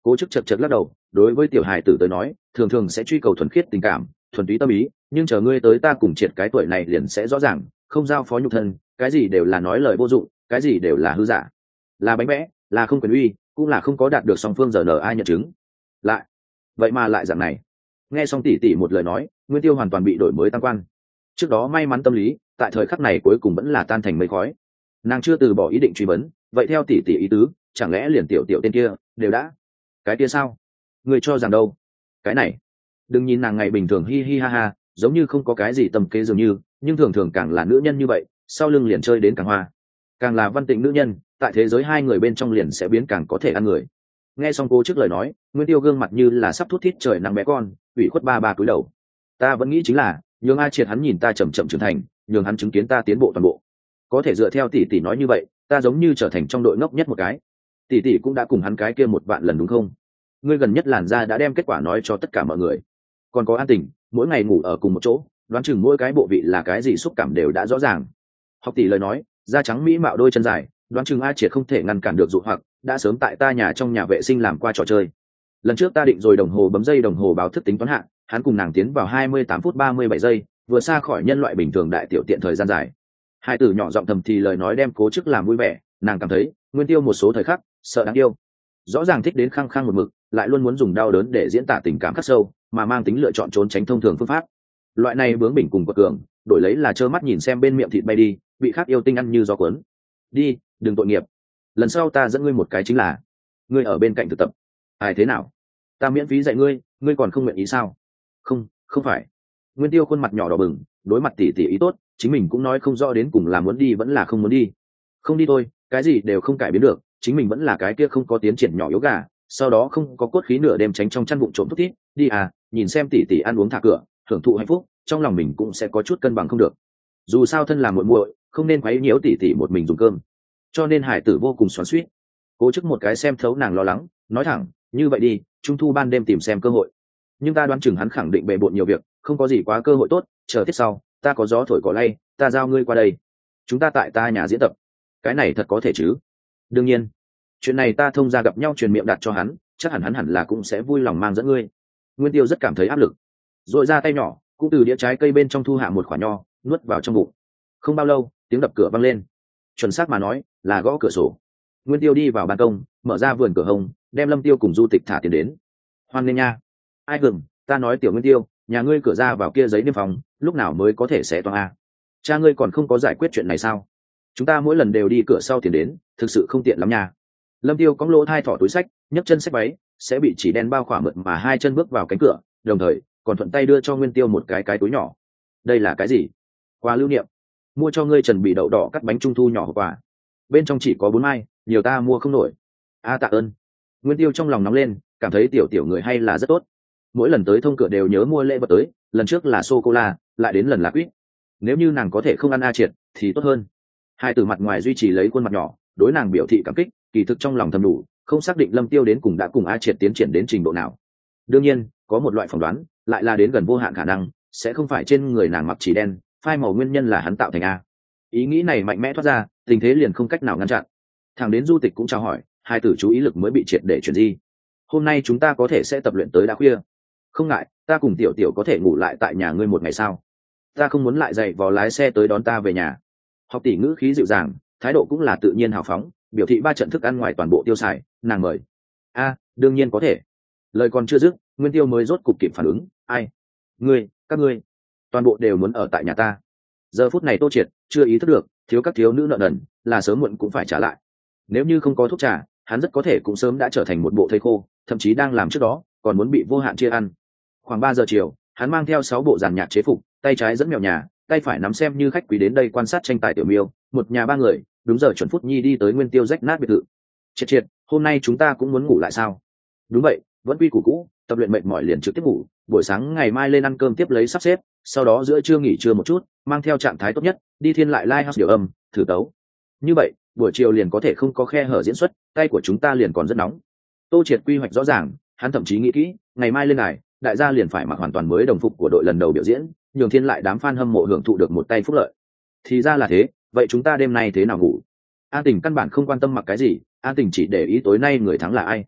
Cố chức chật chật lắc đầu, đối với tiểu hài tử tới nói thường thường sẽ truy cầu thuần khiết tình cảm, thuần túy tâm ý, nhưng chờ ngươi tới ta cùng triệt cái tuổi này liền sẽ rõ ràng, không giao phó nhục thân, cái gì đều là nói lời vô dụng, cái gì đều là hư giả, là bánh vẽ, là không quyền uy, cũng là không có đạt được song phương giờ nở ai nhận chứng. Lại vậy mà lại dạng này. Nghe xong tỷ tỷ một lời nói, Nguyên Tiêu hoàn toàn bị đổi mới tam quan. Trước đó may mắn tâm lý, tại thời khắc này cuối cùng vẫn là tan thành mây khói. Nàng chưa từ bỏ ý định truy vấn, vậy theo tỷ tỷ ý tứ, chẳng lẽ liền tiểu tiểu tên kia đều đã cái kia sao? Người cho rằng đâu? Cái này, đừng nhìn nàng ngày bình thường hi hi ha ha, giống như không có cái gì tâm kế dường như, nhưng thường thường càng là nữ nhân như vậy, sau lưng liền chơi đến càng hoa. Càng là văn tịnh nữ nhân, tại thế giới hai người bên trong liền sẽ biến càng có thể ăn người. Nghe xong cô trước lời nói, Nguyên Tiêu gương mặt như là sắp thút thít trời nắng bé con, ủy khuất ba ba cúi đầu. Ta vẫn nghĩ chính là, nhường A Triệt hắn nhìn ta chậm chậm trưởng thành, nhường hắn chứng kiến ta tiến bộ toàn bộ. Có thể dựa theo tỷ tỷ nói như vậy, ta giống như trở thành trong đội ngốc nhất một cái. Tỷ tỷ cũng đã cùng hắn cái kia một vạn lần đúng không? Ngươi gần nhất làn da đã đem kết quả nói cho tất cả mọi người. Còn có An Tình, mỗi ngày ngủ ở cùng một chỗ, đoán chừng mỗi cái bộ vị là cái gì xúc cảm đều đã rõ ràng. Học tỷ lời nói, da trắng mỹ mạo đôi chân dài, đoán chừng A Triệt không thể ngăn cản được dụ hoặc, đã sớm tại ta nhà trong nhà vệ sinh làm qua trò chơi. Lần trước ta định rồi đồng hồ bấm dây đồng hồ báo thức tính toán hạn, hắn cùng nàng tiến vào hai mươi tám phút ba mươi bảy giây, vừa xa khỏi nhân loại bình thường đại tiểu tiện thời gian dài. Hai tử nhỏ giọng thầm thì lời nói đem Cố Chức làm vui vẻ, nàng cảm thấy Nguyên Tiêu một số thời khắc sợ đáng yêu, rõ ràng thích đến khăng khăng một mực, lại luôn muốn dùng đau đớn để diễn tả tình cảm khắc sâu, mà mang tính lựa chọn trốn tránh thông thường phương pháp. Loại này bướng bỉnh cùng quật cường, đổi lấy là trơ mắt nhìn xem bên miệng thịt bay đi, bị khác yêu tinh ăn như gió cuốn. Đi, đừng tội nghiệp. Lần sau ta dẫn ngươi một cái chính là, ngươi ở bên cạnh thực tập. Ai thế nào? Ta miễn phí dạy ngươi, ngươi còn không nguyện ý sao? Không, không phải. Nguyên Tiêu khuôn mặt nhỏ đỏ bừng, đối mặt tỷ tỷ ý tốt, chính mình cũng nói không rõ đến cùng là muốn đi vẫn là không muốn đi. Không đi thôi, cái gì đều không cải biến được, chính mình vẫn là cái kia không có tiến triển nhỏ yếu gà, sau đó không có cốt khí nửa đêm tránh trong chăn bụng trộm thút thít, đi à, nhìn xem tỷ tỷ ăn uống thả cửa, hưởng thụ hạnh phúc, trong lòng mình cũng sẽ có chút cân bằng không được. Dù sao thân là muội muội, không nên quấy nhiễu tỷ tỷ một mình dùng cơm. Cho nên Hải Tử vô cùng xoắn xuýt. Cố Chức một cái xem thấu nàng lo lắng, nói thẳng, như vậy đi, trung thu ban đêm tìm xem cơ hội. Nhưng ta đoán chừng hắn khẳng định bề bộn nhiều việc, không có gì quá cơ hội tốt, chờ tiết sau, ta có gió thổi cỏ lay, ta giao ngươi qua đây. Chúng ta tại ta nhà diễn tập. Cái này thật có thể chứ? Đương nhiên. Chuyện này ta thông ra gặp nhau truyền miệng đặt cho hắn, chắc hẳn hắn hẳn là cũng sẽ vui lòng mang dẫn ngươi. Nguyên Tiêu rất cảm thấy áp lực, rồi ra tay nhỏ, cũng từ đĩa trái cây bên trong thu hạ một quả nho, nuốt vào trong bụng. Không bao lâu, tiếng đập cửa vang lên. Chuẩn xác mà nói, là gõ cửa sổ. Nguyên Tiêu đi vào ban công, mở ra vườn cửa hông, đem Lâm Tiêu cùng Du Tịch thả tiền đến. Hoan nghênh nha. Ai gừng, ta nói tiểu Nguyên Tiêu, nhà ngươi cửa ra vào kia giấy niêm phòng, lúc nào mới có thể xé toang a? Cha ngươi còn không có giải quyết chuyện này sao? Chúng ta mỗi lần đều đi cửa sau tiền đến, thực sự không tiện lắm nha. Lâm Tiêu cong lỗ thai thỏ túi sách, nhấc chân xách váy, sẽ bị chỉ đen bao khỏa mượt mà hai chân bước vào cánh cửa, đồng thời còn thuận tay đưa cho Nguyên Tiêu một cái cái túi nhỏ. Đây là cái gì? Quà lưu niệm. Mua cho ngươi Trần bị đậu đỏ cắt bánh trung thu nhỏ quà. Bên trong chỉ có bốn mai, nhiều ta mua không nổi. A tạ ơn. Nguyên Tiêu trong lòng nóng lên, cảm thấy tiểu tiểu người hay là rất tốt. Mỗi lần tới thông cửa đều nhớ mua lễ vật tới, lần trước là sô cô la, lại đến lần là quýt. Nếu như nàng có thể không ăn A Triệt thì tốt hơn. Hai từ mặt ngoài duy trì lấy khuôn mặt nhỏ, đối nàng biểu thị cảm kích, kỳ thực trong lòng thầm đủ, không xác định Lâm Tiêu đến cùng đã cùng A Triệt tiến triển đến trình độ nào. Đương nhiên, có một loại phỏng đoán, lại là đến gần vô hạn khả năng, sẽ không phải trên người nàng mặc chỉ đen, phai màu nguyên nhân là hắn tạo thành A. Ý nghĩ này mạnh mẽ thoát ra, tình thế liền không cách nào ngăn chặn. Thằng đến Du Tịch cũng chào hỏi, hai tử chú ý lực mới bị triệt để chuyển di. Hôm nay chúng ta có thể sẽ tập luyện tới đã khuya. Không ngại, ta cùng tiểu tiểu có thể ngủ lại tại nhà ngươi một ngày sao? Ta không muốn lại dậy vò lái xe tới đón ta về nhà. Học tỷ ngữ khí dịu dàng, thái độ cũng là tự nhiên hào phóng, biểu thị ba trận thức ăn ngoài toàn bộ tiêu xài, nàng mời. A, đương nhiên có thể. Lời còn chưa dứt, Nguyên Tiêu mới rốt cục kịp phản ứng, ai? Ngươi, các ngươi, toàn bộ đều muốn ở tại nhà ta. Giờ phút này Tô Triệt chưa ý thức được, thiếu các thiếu nữ nợ nần, là sớm muộn cũng phải trả lại. Nếu như không có thuốc trà, hắn rất có thể cũng sớm đã trở thành một bộ thây khô, thậm chí đang làm trước đó, còn muốn bị vô hạn chia ăn. Khoảng ba giờ chiều, hắn mang theo sáu bộ giàn nhạc chế phục, tay trái dẫn mèo nhà, tay phải nắm xem như khách quý đến đây quan sát tranh tài tiểu miêu, một nhà ba người, đúng giờ chuẩn phút nhi đi tới Nguyên Tiêu rách nát biệt thự. Triệt Triệt, hôm nay chúng ta cũng muốn ngủ lại sao? Đúng vậy, vẫn quy củ cũ, tập luyện mệt mỏi liền trực tiếp ngủ, buổi sáng ngày mai lên ăn cơm tiếp lấy sắp xếp, sau đó giữa trưa nghỉ trưa một chút, mang theo trạng thái tốt nhất, đi Thiên lại live house điều âm, thử tấu. Như vậy, buổi chiều liền có thể không có khe hở diễn xuất, tay của chúng ta liền còn rất nóng. Tô Triệt quy hoạch rõ ràng, hắn thậm chí nghĩ kỹ, ngày mai lên này, đại gia liền phải mặc hoàn toàn mới đồng phục của đội lần đầu biểu diễn, nhường Thiên lại đám fan hâm mộ hưởng thụ được một tay phúc lợi. Thì ra là thế, vậy chúng ta đêm nay thế nào ngủ? An Tình căn bản không quan tâm mặc cái gì, An Tình chỉ để ý tối nay người thắng là ai.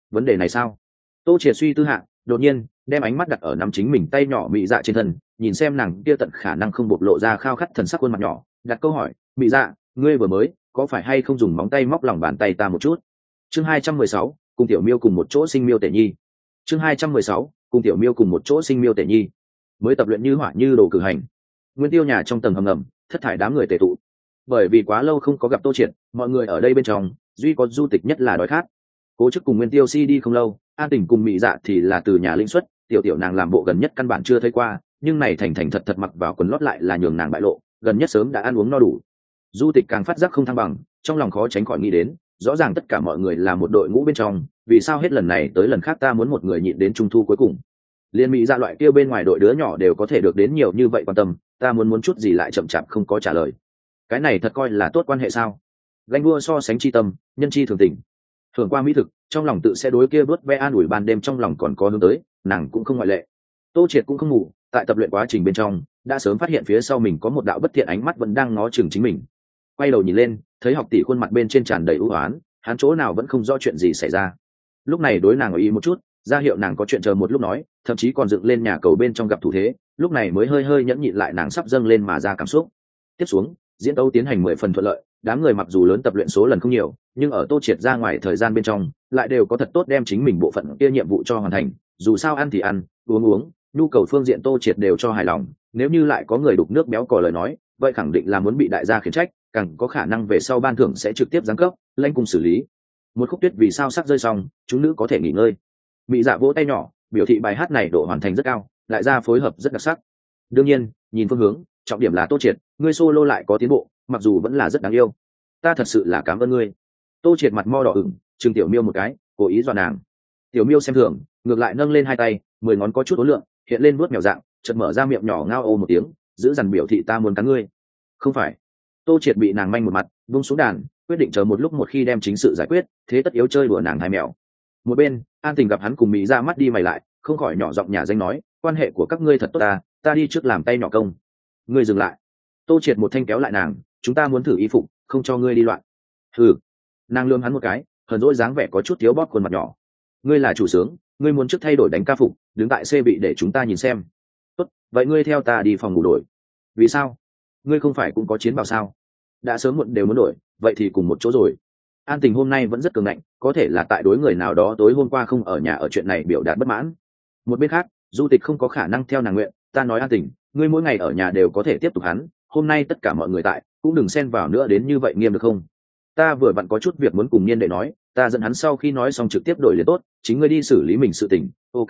vấn đề này sao? Tô triệt suy tư hạ, đột nhiên đem ánh mắt đặt ở nắm chính mình tay nhỏ mị dạ trên thân, nhìn xem nàng kia tận khả năng không bộc lộ ra khao khát thần sắc khuôn mặt nhỏ, đặt câu hỏi, mị dạ, ngươi vừa mới có phải hay không dùng móng tay móc lòng bàn tay ta một chút? Chương hai trăm mười sáu, cùng tiểu miêu cùng một chỗ sinh miêu tể nhi. Chương hai trăm mười sáu, cùng tiểu miêu cùng một chỗ sinh miêu tể nhi. Mới tập luyện như hỏa như đồ cử hành. Nguyên Tiêu nhà trong tầng hầm ngầm, thất thải đám người tề tụ. Bởi vì quá lâu không có gặp Tô Triệt, mọi người ở đây bên trong, duy có Du Tịch nhất là đói khát. Cố Chức cùng Nguyên Tiêu Si đi không lâu, An Tình cùng Mị Dạ thì là từ nhà linh xuất, tiểu tiểu nàng làm bộ gần nhất căn bản chưa thấy qua, nhưng này thành thành thật thật mặc vào quần lót lại là nhường nàng bại lộ, gần nhất sớm đã ăn uống no đủ. Du Tịch càng phát giác không thăng bằng, trong lòng khó tránh khỏi nghĩ đến, rõ ràng tất cả mọi người là một đội ngũ bên trong, vì sao hết lần này tới lần khác ta muốn một người nhịn đến trung thu cuối cùng? Liên Mỹ Dạ loại kia bên ngoài đội đứa nhỏ đều có thể được đến nhiều như vậy quan tâm, ta muốn muốn chút gì lại chậm chạp không có trả lời. Cái này thật coi là tốt quan hệ sao? Ganh đua so sánh chi tâm, nhân chi thường tình. Thường qua mỹ thực, trong lòng tự sẽ đối kia vớt ve an ủi ban đêm trong lòng còn có hướng tới, nàng cũng không ngoại lệ. Tô Triệt cũng không ngủ, tại tập luyện quá trình bên trong, đã sớm phát hiện phía sau mình có một đạo bất thiện ánh mắt vẫn đang ngó chừng chính mình. Quay đầu nhìn lên, thấy học tỷ khuôn mặt bên trên tràn đầy ưu oán, hắn chỗ nào vẫn không rõ chuyện gì xảy ra. Lúc này đối nàng ở ý một chút, ra hiệu nàng có chuyện chờ một lúc nói, thậm chí còn dựng lên nhà cầu bên trong gặp thủ thế, lúc này mới hơi hơi nhẫn nhịn lại nàng sắp dâng lên mà ra cảm xúc. Tiếp xuống, diễn tấu tiến hành mười phần thuận lợi, đám người mặc dù lớn tập luyện số lần không nhiều, nhưng ở Tô Triệt ra ngoài thời gian bên trong, lại đều có thật tốt đem chính mình bộ phận kia nhiệm vụ cho hoàn thành, dù sao ăn thì ăn, uống uống, nhu cầu phương diện Tô Triệt đều cho hài lòng, nếu như lại có người đục nước béo cò lời nói, vậy khẳng định là muốn bị đại gia khiển trách, càng có khả năng về sau ban thưởng sẽ trực tiếp giáng cấp, lãnh cùng xử lý. Một khúc tuyết vì sao sắc rơi xong, chúng nữ có thể nghỉ ngơi. Mị Dạ vỗ tay nhỏ, biểu thị bài hát này độ hoàn thành rất cao, đại gia phối hợp rất đặc sắc. Đương nhiên, nhìn phương hướng, trọng điểm là Tô Triệt, ngươi solo lại có tiến bộ, mặc dù vẫn là rất đáng yêu. Ta thật sự là cảm ơn ngươi. Tô Triệt mặt mo đỏ ửng, trừng tiểu miêu một cái, cố ý dọa nàng. Tiểu miêu xem thường, ngược lại nâng lên hai tay, mười ngón có chút ố lượng, hiện lên vuốt mèo dạng, chợt mở ra miệng nhỏ ngao ô một tiếng, giữ dằn biểu thị ta muốn cắn ngươi. Không phải. Tô Triệt bị nàng manh một mặt, buông xuống đàn, quyết định chờ một lúc một khi đem chính sự giải quyết, thế tất yếu chơi đùa nàng hai mèo. Một bên, An Tình gặp hắn cùng Mỹ ra mắt đi mày lại, không khỏi nhỏ giọng nhà danh nói, quan hệ của các ngươi thật tốt ta, ta đi trước làm tay nhỏ công. Ngươi dừng lại. Tô Triệt một thanh kéo lại nàng, chúng ta muốn thử y phục, không cho ngươi đi loạn. Hừ. Nàng lườm hắn một cái, hờn dỗi dáng vẻ có chút thiếu bóp khuôn mặt nhỏ. Ngươi là chủ sướng, ngươi muốn trước thay đổi đánh ca phục, đứng tại C vị để chúng ta nhìn xem. Tốt, vậy ngươi theo ta đi phòng ngủ đổi. Vì sao? Ngươi không phải cũng có chiến bào sao? Đã sớm muộn đều muốn đổi, vậy thì cùng một chỗ rồi. An Tình hôm nay vẫn rất cường ngạnh, có thể là tại đối người nào đó tối hôm qua không ở nhà ở chuyện này biểu đạt bất mãn. Một bên khác, Du Tịch không có khả năng theo nàng nguyện, ta nói An Tình, ngươi mỗi ngày ở nhà đều có thể tiếp tục hắn, hôm nay tất cả mọi người tại, cũng đừng xen vào nữa đến như vậy nghiêm được không? Ta vừa vặn có chút việc muốn cùng Niên đệ nói, ta dẫn hắn sau khi nói xong trực tiếp đổi liền tốt, chính ngươi đi xử lý mình sự tình, ok?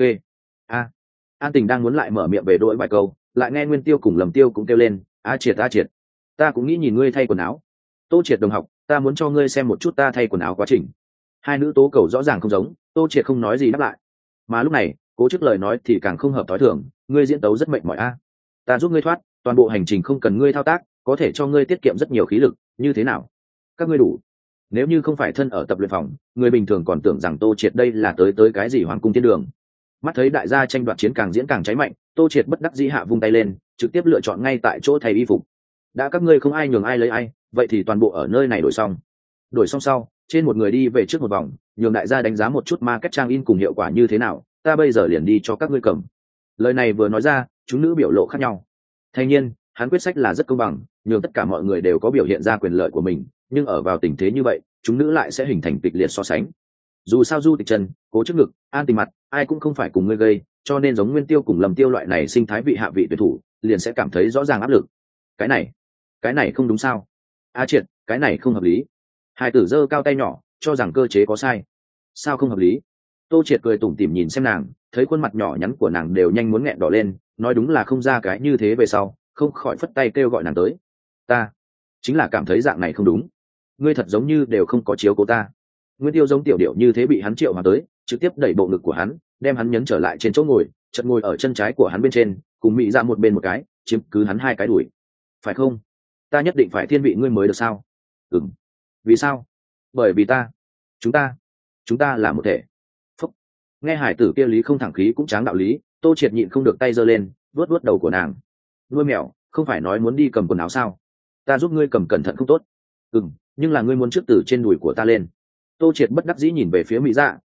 A, An Tình đang muốn lại mở miệng về đôi vài câu, lại nghe Nguyên Tiêu cùng Lầm Tiêu cũng kêu lên, a Triệt a Triệt, ta cũng nghĩ nhìn ngươi thay quần áo. Tô Triệt đồng học, ta muốn cho ngươi xem một chút ta thay quần áo quá trình. Hai nữ tố cầu rõ ràng không giống, Tô Triệt không nói gì đáp lại. Mà lúc này, Cố Chức lời nói thì càng không hợp thói thường, ngươi diễn tấu rất mệt mỏi a. Ta giúp ngươi thoát, toàn bộ hành trình không cần ngươi thao tác, có thể cho ngươi tiết kiệm rất nhiều khí lực, như thế nào? Các ngươi đủ. Nếu như không phải thân ở tập luyện phòng, người bình thường còn tưởng rằng Tô Triệt đây là tới tới cái gì hoàng cung thiên đường. Mắt thấy đại gia tranh đoạt chiến càng diễn càng cháy mạnh, Tô Triệt bất đắc dĩ hạ vung tay lên, trực tiếp lựa chọn ngay tại chỗ thay y phục. Đã các ngươi không ai nhường ai lấy ai, vậy thì toàn bộ ở nơi này đổi xong. Đổi xong sau, trên một người đi về trước một vòng, nhường đại gia đánh giá một chút market trang in cùng hiệu quả như thế nào, ta bây giờ liền đi cho các ngươi cầm. Lời này vừa nói ra, chúng nữ biểu lộ khác nhau. Thành nhiên, hắn quyết sách là rất công bằng, nhường tất cả mọi người đều có biểu hiện ra quyền lợi của mình, nhưng ở vào tình thế như vậy, chúng nữ lại sẽ hình thành kịch liệt so sánh. Dù sao Du Tịch chân, Cố Chức ngực, An Tình mặt, ai cũng không phải cùng ngươi gây, cho nên giống Nguyên Tiêu cùng Lầm Tiêu loại này sinh thái vị hạ vị tuyển thủ, liền sẽ cảm thấy rõ ràng áp lực. Cái này, cái này không đúng sao? A Triệt, cái này không hợp lý. Hai tử giơ cao tay nhỏ, cho rằng cơ chế có sai. Sao không hợp lý? Tô Triệt cười tủm tỉm nhìn xem nàng, thấy khuôn mặt nhỏ nhắn của nàng đều nhanh muốn nghẹn đỏ lên, nói đúng là không ra cái như thế về sau, không khỏi phất tay kêu gọi nàng tới. Ta chính là cảm thấy dạng này không đúng. Ngươi thật giống như đều không có chiếu cố ta. Nguyên Tiêu giống tiểu điệu như thế bị hắn triệu mà tới, trực tiếp đẩy bộ ngực của hắn, đem hắn nhấn trở lại trên chỗ ngồi, chợt ngồi ở chân trái của hắn bên trên, cùng Mị Dạ một bên một cái, chiếm cứ hắn hai cái đùi. Phải không? Ta nhất định phải thiên vị ngươi mới được sao? Ừm. Vì sao? Bởi vì ta, chúng ta, chúng ta là một thể. Phúc. Nghe hải tử kia lý không thẳng khí cũng tráng đạo lý, Tô Triệt nhịn không được tay giơ lên, vuốt vuốt đầu của nàng. Nuôi mèo, không phải nói muốn đi cầm quần áo sao? Ta giúp ngươi cầm cẩn thận không tốt. Ừm, nhưng là ngươi muốn trước từ trên đùi của ta lên. Tô Triệt bất đắc dĩ nhìn về phía Mỹ Dạ,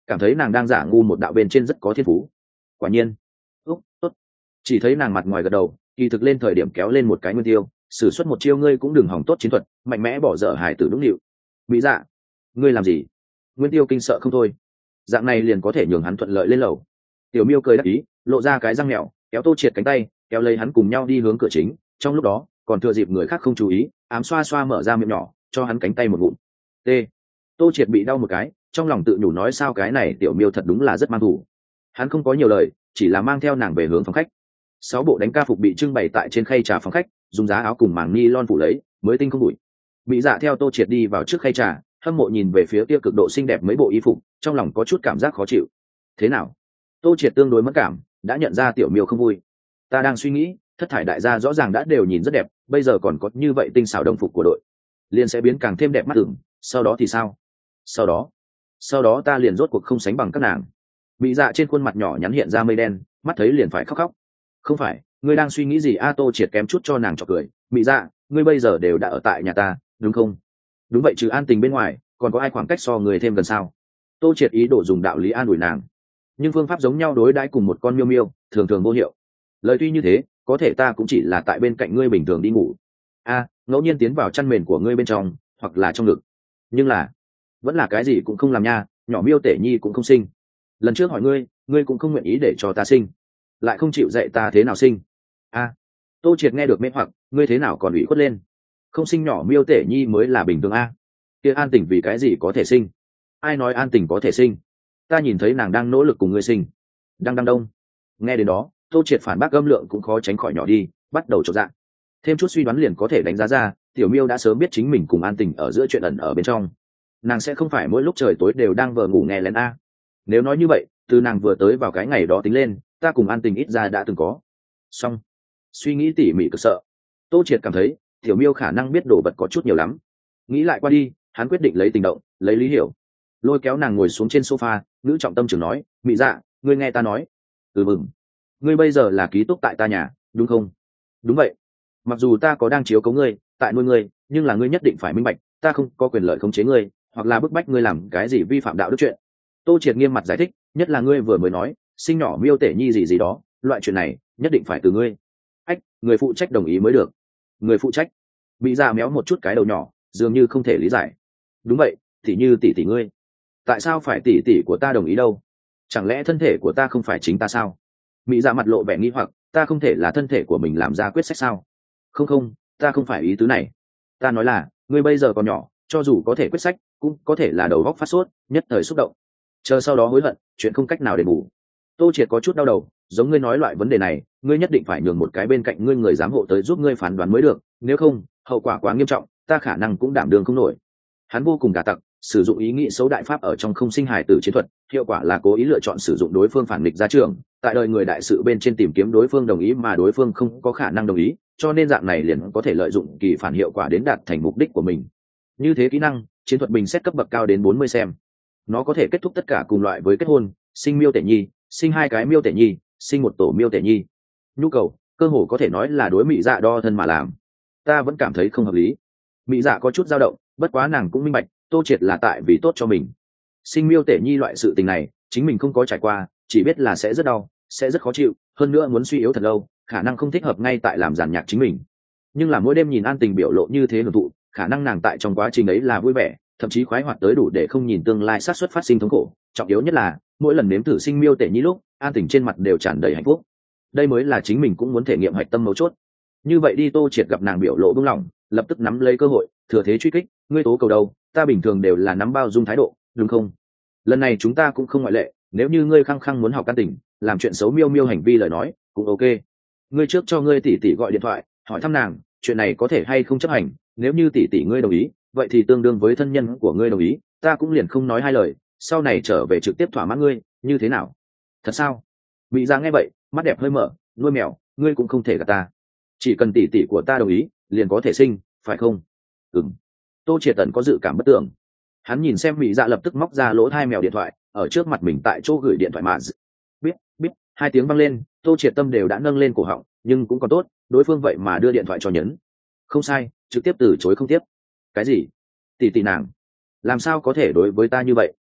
cảm thấy nàng đang giả ngu một đạo bên trên rất có thiên phú. Quả nhiên. Úc, tốt. Chỉ thấy nàng mặt ngoài gật đầu, kỳ thực lên thời điểm kéo lên một cái nguyên tiêu, sử xuất một chiêu ngươi cũng đừng hỏng tốt chiến thuật, mạnh mẽ bỏ dở hài tử đúng nịu. Mỹ Dạ, ngươi làm gì? Nguyên tiêu kinh sợ không thôi. Dạng này liền có thể nhường hắn thuận lợi lên lầu. Tiểu Miêu cười đắc ý, lộ ra cái răng mèo, kéo Tô Triệt cánh tay, kéo lấy hắn cùng nhau đi hướng cửa chính. Trong lúc đó, còn thừa dịp người khác không chú ý, ám xoa xoa mở ra miệng nhỏ, cho hắn cánh tay một ngụm. T. Tô Triệt bị đau một cái, trong lòng tự nhủ nói sao cái này Tiểu Miêu thật đúng là rất mang thủ. Hắn không có nhiều lời, chỉ là mang theo nàng về hướng phòng khách. Sáu bộ đánh ca phục bị trưng bày tại trên khay trà phòng khách, dùng giá áo cùng màng ni lon phủ lấy, mới tinh không bụi. Mỹ Dạ theo Tô Triệt đi vào trước khay trà, hâm mộ nhìn về phía kia cực độ xinh đẹp mấy bộ y phục, trong lòng có chút cảm giác khó chịu. Thế nào? Tô Triệt tương đối mất cảm, đã nhận ra Tiểu Miêu không vui. Ta đang suy nghĩ, thất thải đại gia rõ ràng đã đều nhìn rất đẹp, bây giờ còn có như vậy tinh xảo đồng phục của đội, liền sẽ biến càng thêm đẹp mắt tưởng, sau đó thì sao? Sau đó, sau đó ta liền rốt cuộc không sánh bằng các nàng. Mỹ Dạ trên khuôn mặt nhỏ nhắn hiện ra mây đen, mắt thấy liền phải khóc khóc. Không phải, ngươi đang suy nghĩ gì? A Tô Triệt kém chút cho nàng chọc cười. Mỹ Dạ, ngươi bây giờ đều đã ở tại nhà ta, đúng không? Đúng vậy, trừ An Tình bên ngoài, còn có ai khoảng cách so người thêm gần sao? Tô Triệt ý đồ dùng đạo lý an ủi nàng, nhưng phương pháp giống nhau đối đãi cùng một con miêu miêu, thường thường vô hiệu. Lời tuy như thế, có thể ta cũng chỉ là tại bên cạnh ngươi bình thường đi ngủ. A, ngẫu nhiên tiến vào chăn mền của ngươi bên trong, hoặc là trong ngực. Nhưng là, vẫn là cái gì cũng không làm nha, nhỏ Miêu Tể Nhi cũng không sinh. Lần trước hỏi ngươi, ngươi cũng không nguyện ý để cho ta sinh, lại không chịu dạy ta thế nào sinh. A. Tô Triệt nghe được mê hoặc, ngươi thế nào còn ủy khuất lên? Không sinh nhỏ Miêu Tể Nhi mới là bình thường a. Kia An Tình vì cái gì có thể sinh? Ai nói An Tình có thể sinh? Ta nhìn thấy nàng đang nỗ lực cùng ngươi sinh. Đang đang đông. Nghe đến đó, Tô Triệt phản bác âm lượng cũng khó tránh khỏi nhỏ đi, bắt đầu chột dạ. Thêm chút suy đoán liền có thể đánh giá ra, Tiểu Miêu đã sớm biết chính mình cùng An Tình ở giữa chuyện ẩn ở bên trong. Nàng sẽ không phải mỗi lúc trời tối đều đang vờ ngủ nghe lén a. Nếu nói như vậy, từ nàng vừa tới vào cái ngày đó tính lên, ta cùng An Tình ít ra đã từng có. Xong, suy nghĩ tỉ mỉ cực sợ. Tô Triệt cảm thấy, Tiểu Miêu khả năng biết đồ vật có chút nhiều lắm. Nghĩ lại qua đi, hắn quyết định lấy tình động, lấy lý hiểu. Lôi kéo nàng ngồi xuống trên sofa, ngữ trọng tâm trường nói, Mỹ Dạ, ngươi nghe ta nói. Ừ mừng. Ngươi bây giờ là ký túc tại ta nhà, đúng không? Đúng vậy. Mặc dù ta có đang chiếu cố ngươi, tại nuôi ngươi, nhưng là ngươi nhất định phải minh bạch, ta không có quyền lợi khống chế ngươi, hoặc là bức bách ngươi làm cái gì vi phạm đạo đức chuyện. Tô Triệt nghiêm mặt giải thích, nhất là ngươi vừa mới nói, sinh nhỏ Miêu Tể Nhi gì gì đó, loại chuyện này nhất định phải từ ngươi. Ách, người phụ trách đồng ý mới được. Người phụ trách? Bị Dạ méo một chút cái đầu nhỏ, dường như không thể lý giải. Đúng vậy, tỷ như tỷ tỷ ngươi. Tại sao phải tỷ tỷ của ta đồng ý đâu? Chẳng lẽ thân thể của ta không phải chính ta sao? Mỹ Dạ mặt lộ vẻ nghi hoặc, ta không thể là thân thể của mình làm ra quyết sách sao? Không không, ta không phải ý tứ này. Ta nói là, ngươi bây giờ còn nhỏ, cho dù có thể quyết sách, cũng có thể là đầu óc phát sốt, nhất thời xúc động. Chờ sau đó hối hận, chuyện không cách nào để bù. Tô Triệt có chút đau đầu, giống ngươi nói loại vấn đề này, ngươi nhất định phải nhường một cái bên cạnh ngươi người giám hộ tới giúp ngươi phán đoán mới được, nếu không, hậu quả quá nghiêm trọng, ta khả năng cũng đảm đương không nổi. Hắn vô cùng gà tặc, sử dụng ý nghĩ xấu đại pháp ở trong không sinh hài tử chiến thuật, hiệu quả là cố ý lựa chọn sử dụng đối phương phản nghịch ra trường, tại đời người đại sự bên trên tìm kiếm đối phương đồng ý mà đối phương không có khả năng đồng ý, cho nên dạng này liền có thể lợi dụng kỳ phản hiệu quả đến đạt thành mục đích của mình. Như thế kỹ năng, chiến thuật bình xét cấp bậc cao đến bốn mươi xem. Nó có thể kết thúc tất cả cùng loại với kết hôn, sinh Miêu Tể Nhi, sinh hai cái Miêu Tể Nhi, sinh một tổ Miêu Tể Nhi. Nhu cầu, cơ hồ có thể nói là đối Mỹ Dạ đo thân mà làm. Ta vẫn cảm thấy không hợp lý. Mỹ Dạ có chút dao động, bất quá nàng cũng minh bạch, Tô Triệt là tại vì tốt cho mình. Sinh Miêu Tể Nhi loại sự tình này, chính mình không có trải qua, chỉ biết là sẽ rất đau, sẽ rất khó chịu, hơn nữa muốn suy yếu thật lâu, khả năng không thích hợp ngay tại làm giàn nhạc chính mình. Nhưng là mỗi đêm nhìn An Tình biểu lộ như thế hưởng thụ, khả năng nàng tại trong quá trình ấy là vui vẻ, thậm chí khoái hoạt tới đủ để không nhìn tương lai sát suất phát sinh thống khổ. Trọng yếu nhất là, mỗi lần nếm thử sinh Miêu Tể Nhi lúc, An Tình trên mặt đều tràn đầy hạnh phúc. Đây mới là chính mình cũng muốn thể nghiệm hạch tâm mấu chốt. Như vậy đi, Tô Triệt gặp nàng biểu lộ buông lỏng, lập tức nắm lấy cơ hội, thừa thế truy kích, ngươi tố cầu đâu, ta bình thường đều là nắm bao dung thái độ, đúng không? Lần này chúng ta cũng không ngoại lệ, nếu như ngươi khăng khăng muốn học An Tình, làm chuyện xấu Miêu Miêu hành vi lời nói, cũng ok. Ngươi trước cho ngươi tỷ tỷ gọi điện thoại, hỏi thăm nàng, chuyện này có thể hay không chấp hành, nếu như tỷ tỷ ngươi đồng ý, vậy thì tương đương với thân nhân của ngươi đồng ý, ta cũng liền không nói hai lời, sau này trở về trực tiếp thỏa mãn ngươi, như thế nào? Thật sao? Bị Dạ nghe vậy, mắt đẹp hơi mở, nuôi mèo, ngươi cũng không thể gạt ta. Chỉ cần tỷ tỷ của ta đồng ý, liền có thể sinh, phải không? Ừm. Tô Triệt Tần có dự cảm bất tưởng. Hắn nhìn xem Mỹ Dạ lập tức móc ra lỗ tai mèo điện thoại, ở trước mặt mình tại chỗ gửi điện thoại mà. Biết, biết, hai tiếng vang lên, Tô Triệt tâm đều đã nâng lên cổ họng, nhưng cũng còn tốt, đối phương vậy mà đưa điện thoại cho nhấn. Không sai, trực tiếp từ chối không tiếp. Cái gì? Tỷ tỷ nàng, làm sao có thể đối với ta như vậy?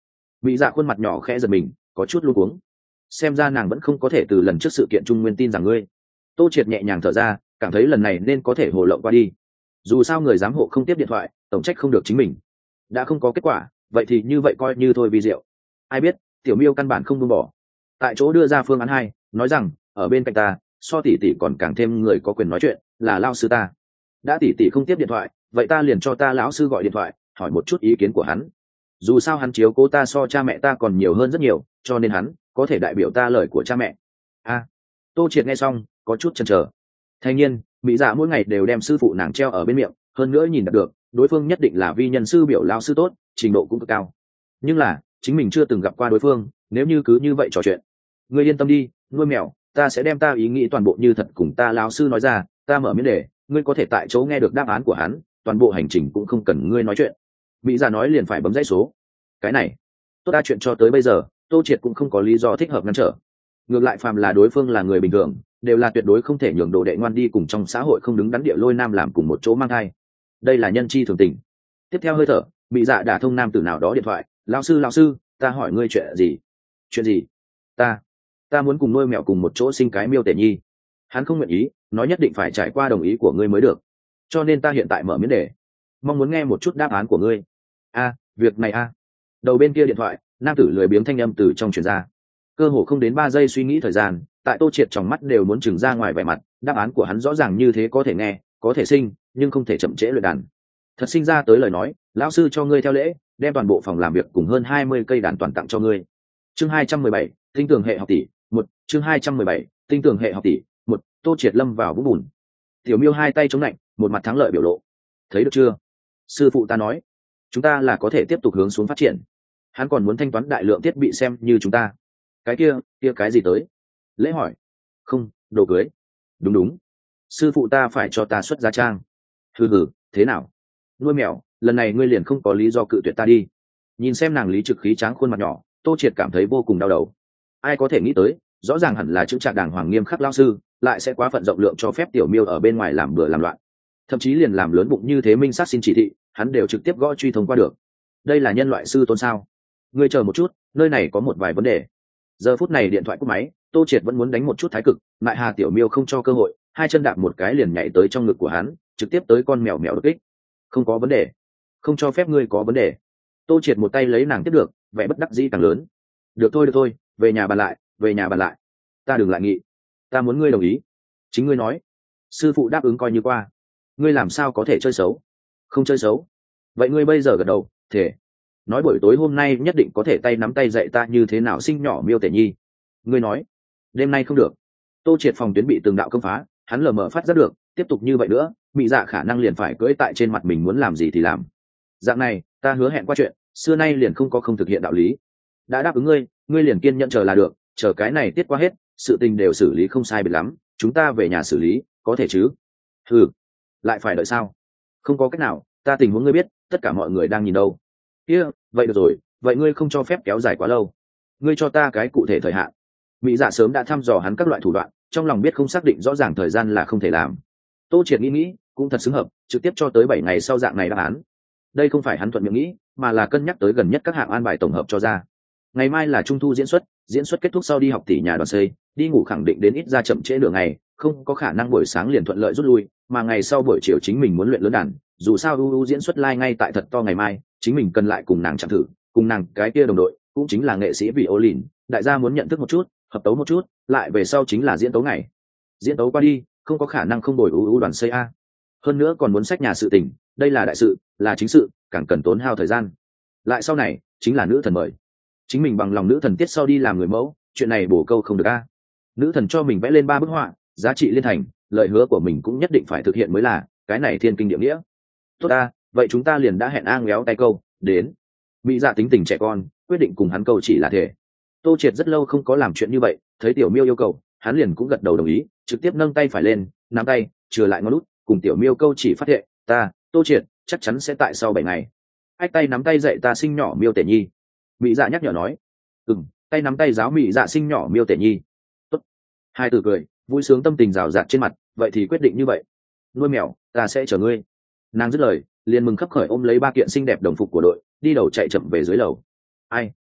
Mỹ Dạ khuôn mặt nhỏ khẽ giật mình, có chút luống cuống. Xem ra nàng vẫn không có thể từ lần trước sự kiện Trung Nguyên tin rằng ngươi. Tô Triệt nhẹ nhàng thở ra, cảm thấy lần này nên có thể hồ lộng qua đi. Dù sao người giám hộ không tiếp điện thoại, tổng trách không được chính mình. Đã không có kết quả, vậy thì như vậy coi như thôi vi diệu. Ai biết, Tiểu Miêu căn bản không buông bỏ. Tại chỗ đưa ra phương án hai, nói rằng, ở bên cạnh ta, so tỷ tỷ còn càng thêm người có quyền nói chuyện, là lão sư ta. Đã tỷ tỷ không tiếp điện thoại, vậy ta liền cho ta lão sư gọi điện thoại, hỏi một chút ý kiến của hắn. Dù sao hắn chiếu cố ta so cha mẹ ta còn nhiều hơn rất nhiều, cho nên hắn có thể đại biểu ta lời của cha mẹ. A, Tô Triệt nghe xong, có chút chần chờ. Thanh nhiên, Mỹ Dạ mỗi ngày đều đem sư phụ nàng treo ở bên miệng, hơn nữa nhìn được đối phương nhất định là vi nhân sư biểu lão sư tốt, trình độ cũng cực cao. Nhưng là chính mình chưa từng gặp qua đối phương, nếu như cứ như vậy trò chuyện. Ngươi yên tâm đi, nuôi mèo, ta sẽ đem ta ý nghĩ toàn bộ như thật cùng ta lão sư nói ra, ta mở miễn đề, ngươi có thể tại chỗ nghe được đáp án của hắn, toàn bộ hành trình cũng không cần ngươi nói chuyện. Mỹ Dạ nói liền phải bấm dãy số. Cái này, tốt đa chuyện cho tới bây giờ, Tô Triệt cũng không có lý do thích hợp ngăn trở. Ngược lại phàm là đối phương là người bình thường, đều là tuyệt đối không thể nhường đồ đệ ngoan đi cùng trong xã hội không đứng đắn địa lôi nam làm cùng một chỗ mang thai. Đây là nhân chi thường tình. Tiếp theo hơi thở, Mỹ Dạ đả thông nam tử nào đó điện thoại. Lão sư lão sư, ta hỏi ngươi chuyện gì? Chuyện gì? Ta, ta muốn cùng nuôi mèo cùng một chỗ sinh cái miêu tể nhi. Hắn không nguyện ý, nói nhất định phải trải qua đồng ý của ngươi mới được. Cho nên ta hiện tại mở miễn đề, mong muốn nghe một chút đáp án của ngươi. A, việc này a. Đầu bên kia điện thoại, nam tử lười biếng thanh âm từ trong truyền ra. Cơ hồ không đến ba giây suy nghĩ thời gian, tại Tô Triệt trong mắt đều muốn trừng ra ngoài vẻ mặt, đáp án của hắn rõ ràng như thế, có thể nghe, có thể sinh, nhưng không thể chậm trễ luyện đàn. Thật sinh ra tới lời nói, lão sư cho ngươi theo lễ, đem toàn bộ phòng làm việc cùng hơn hai mươi cây đàn toàn tặng cho ngươi. Chương hai trăm mười bảy, tinh tường hệ học tỷ, một, chương hai trăm mười bảy, tinh tường hệ học tỷ, một. Tô Triệt lâm vào vũng bùn. Tiểu Miêu hai tay chống lạnh, một mặt thắng lợi biểu lộ. Thấy được chưa? Sư phụ ta nói, chúng ta là có thể tiếp tục hướng xuống phát triển. Hắn còn muốn thanh toán đại lượng thiết bị xem như chúng ta. Cái kia, kia cái gì tới? Lễ hỏi. Không, đồ cưới. Đúng đúng. Sư phụ ta phải cho ta xuất giá trang. Hừ hừ, thế nào? Nuôi mèo, lần này ngươi liền không có lý do cự tuyệt ta đi. Nhìn xem nàng lý trực khí tráng khuôn mặt nhỏ, Tô Triệt cảm thấy vô cùng đau đầu. Ai có thể nghĩ tới, rõ ràng hẳn là chữ trạc đàng hoàng nghiêm khắc lao sư, lại sẽ quá phận rộng lượng cho phép Tiểu Miêu ở bên ngoài làm bừa làm loạn. Thậm chí liền làm lớn bụng như thế minh sát xin chỉ thị, hắn đều trực tiếp gõ truy thông qua được. Đây là nhân loại sư tôn sao? Ngươi chờ một chút, nơi này có một vài vấn đề. Giờ phút này điện thoại cúp máy, Tô Triệt vẫn muốn đánh một chút thái cực, lại Hà Tiểu Miêu không cho cơ hội, hai chân đạp một cái liền nhảy tới trong ngực của hắn, trực tiếp tới con mèo mèo đột kích. Không có vấn đề, không cho phép ngươi có vấn đề. Tô Triệt một tay lấy nàng tiếp được, vẻ bất đắc dĩ càng lớn. Được thôi được thôi, về nhà bàn lại, về nhà bàn lại. Ta đừng lại nghị, ta muốn ngươi đồng ý. Chính ngươi nói. Sư phụ đáp ứng coi như qua. Ngươi làm sao có thể chơi xấu? Không chơi xấu. Vậy ngươi bây giờ gật đầu, thể nói buổi tối hôm nay nhất định có thể tay nắm tay dạy ta như thế nào sinh nhỏ Miêu Tể Nhi. Ngươi nói, đêm nay không được. Tô Triệt phòng tuyến bị từng đạo công phá, hắn lờ mờ phát giác được, tiếp tục như vậy nữa, Mị Dạ khả năng liền phải cưỡi tại trên mặt mình, muốn làm gì thì làm. Dạng này, ta hứa hẹn qua chuyện, xưa nay liền không có không thực hiện đạo lý. Đã đáp ứng ngươi, ngươi liền kiên nhẫn chờ là được, chờ cái này tiết qua hết, sự tình đều xử lý không sai biệt lắm, chúng ta về nhà xử lý, có thể chứ? Ừ, lại phải đợi sao? Không có cách nào, ta tình huống ngươi biết, tất cả mọi người đang nhìn đâu. Kia, vậy được rồi, vậy ngươi không cho phép kéo dài quá lâu. Ngươi cho ta cái cụ thể thời hạn. Mỹ Dạ sớm đã thăm dò hắn các loại thủ đoạn, trong lòng biết không xác định rõ ràng thời gian là không thể làm. Tô Triệt nghĩ nghĩ, cũng thật xứng hợp, trực tiếp cho tới bảy ngày sau dạng này đáp án. Đây không phải hắn thuận miệng nghĩ, mà là cân nhắc tới gần nhất các hạng an bài tổng hợp cho ra. Ngày mai là trung thu diễn xuất, diễn xuất kết thúc sau đi học tỷ nhà đoàn xây, đi ngủ khẳng định đến ít ra chậm trễ nửa ngày, không có khả năng buổi sáng liền thuận lợi rút lui, mà ngày sau buổi chiều chính mình muốn luyện lớn đàn, dù sao uu diễn xuất live ngay tại thật to ngày mai, chính mình cần lại cùng nàng chạm thử, cùng nàng cái kia đồng đội cũng chính là nghệ sĩ vị ô lìn, đại gia muốn nhận thức một chút, hợp tấu một chút, lại về sau chính là diễn tấu ngày. Diễn tấu qua đi, không có khả năng không đổi uu đoàn xây a. Hơn nữa còn muốn xách nhà sự tình, đây là đại sự, là chính sự, càng cần tốn hao thời gian. Lại sau này, chính là nữ thần mời. Chính mình bằng lòng nữ thần tiết sau đi làm người mẫu, chuyện này bổ câu không được a. Nữ thần cho mình vẽ lên ba bức họa, giá trị liên thành, lời hứa của mình cũng nhất định phải thực hiện mới là, cái này thiên kinh địa nghĩa. Tốt ta, vậy chúng ta liền đã hẹn a ngéo tay câu, đến. Mỹ Dạ tính tình trẻ con, quyết định cùng hắn câu chỉ là thể. Tô Triệt rất lâu không có làm chuyện như vậy, thấy Tiểu Miêu yêu cầu, hắn liền cũng gật đầu đồng ý, trực tiếp nâng tay phải lên, nắm tay, trừ lại ngón út, cùng Tiểu Miêu câu chỉ phát hệ, ta, Tô Triệt, chắc chắn sẽ tại sau bảy ngày. Ách tay nắm tay dạy ta sinh nhỏ Miêu Tể Nhi. Mỹ Dạ nhắc nhở nói, ừm, tay nắm tay giáo Mỹ Dạ sinh nhỏ Miêu Tể Nhi. Tốt. Hai từ cười, vui sướng tâm tình rào rạt trên mặt, vậy thì quyết định như vậy. Nuôi mèo, ta sẽ chở ngươi. Nàng dứt lời, liền mừng khấp khởi ôm lấy ba kiện xinh đẹp đồng phục của đội, đi đầu chạy chậm về dưới lầu. Ai?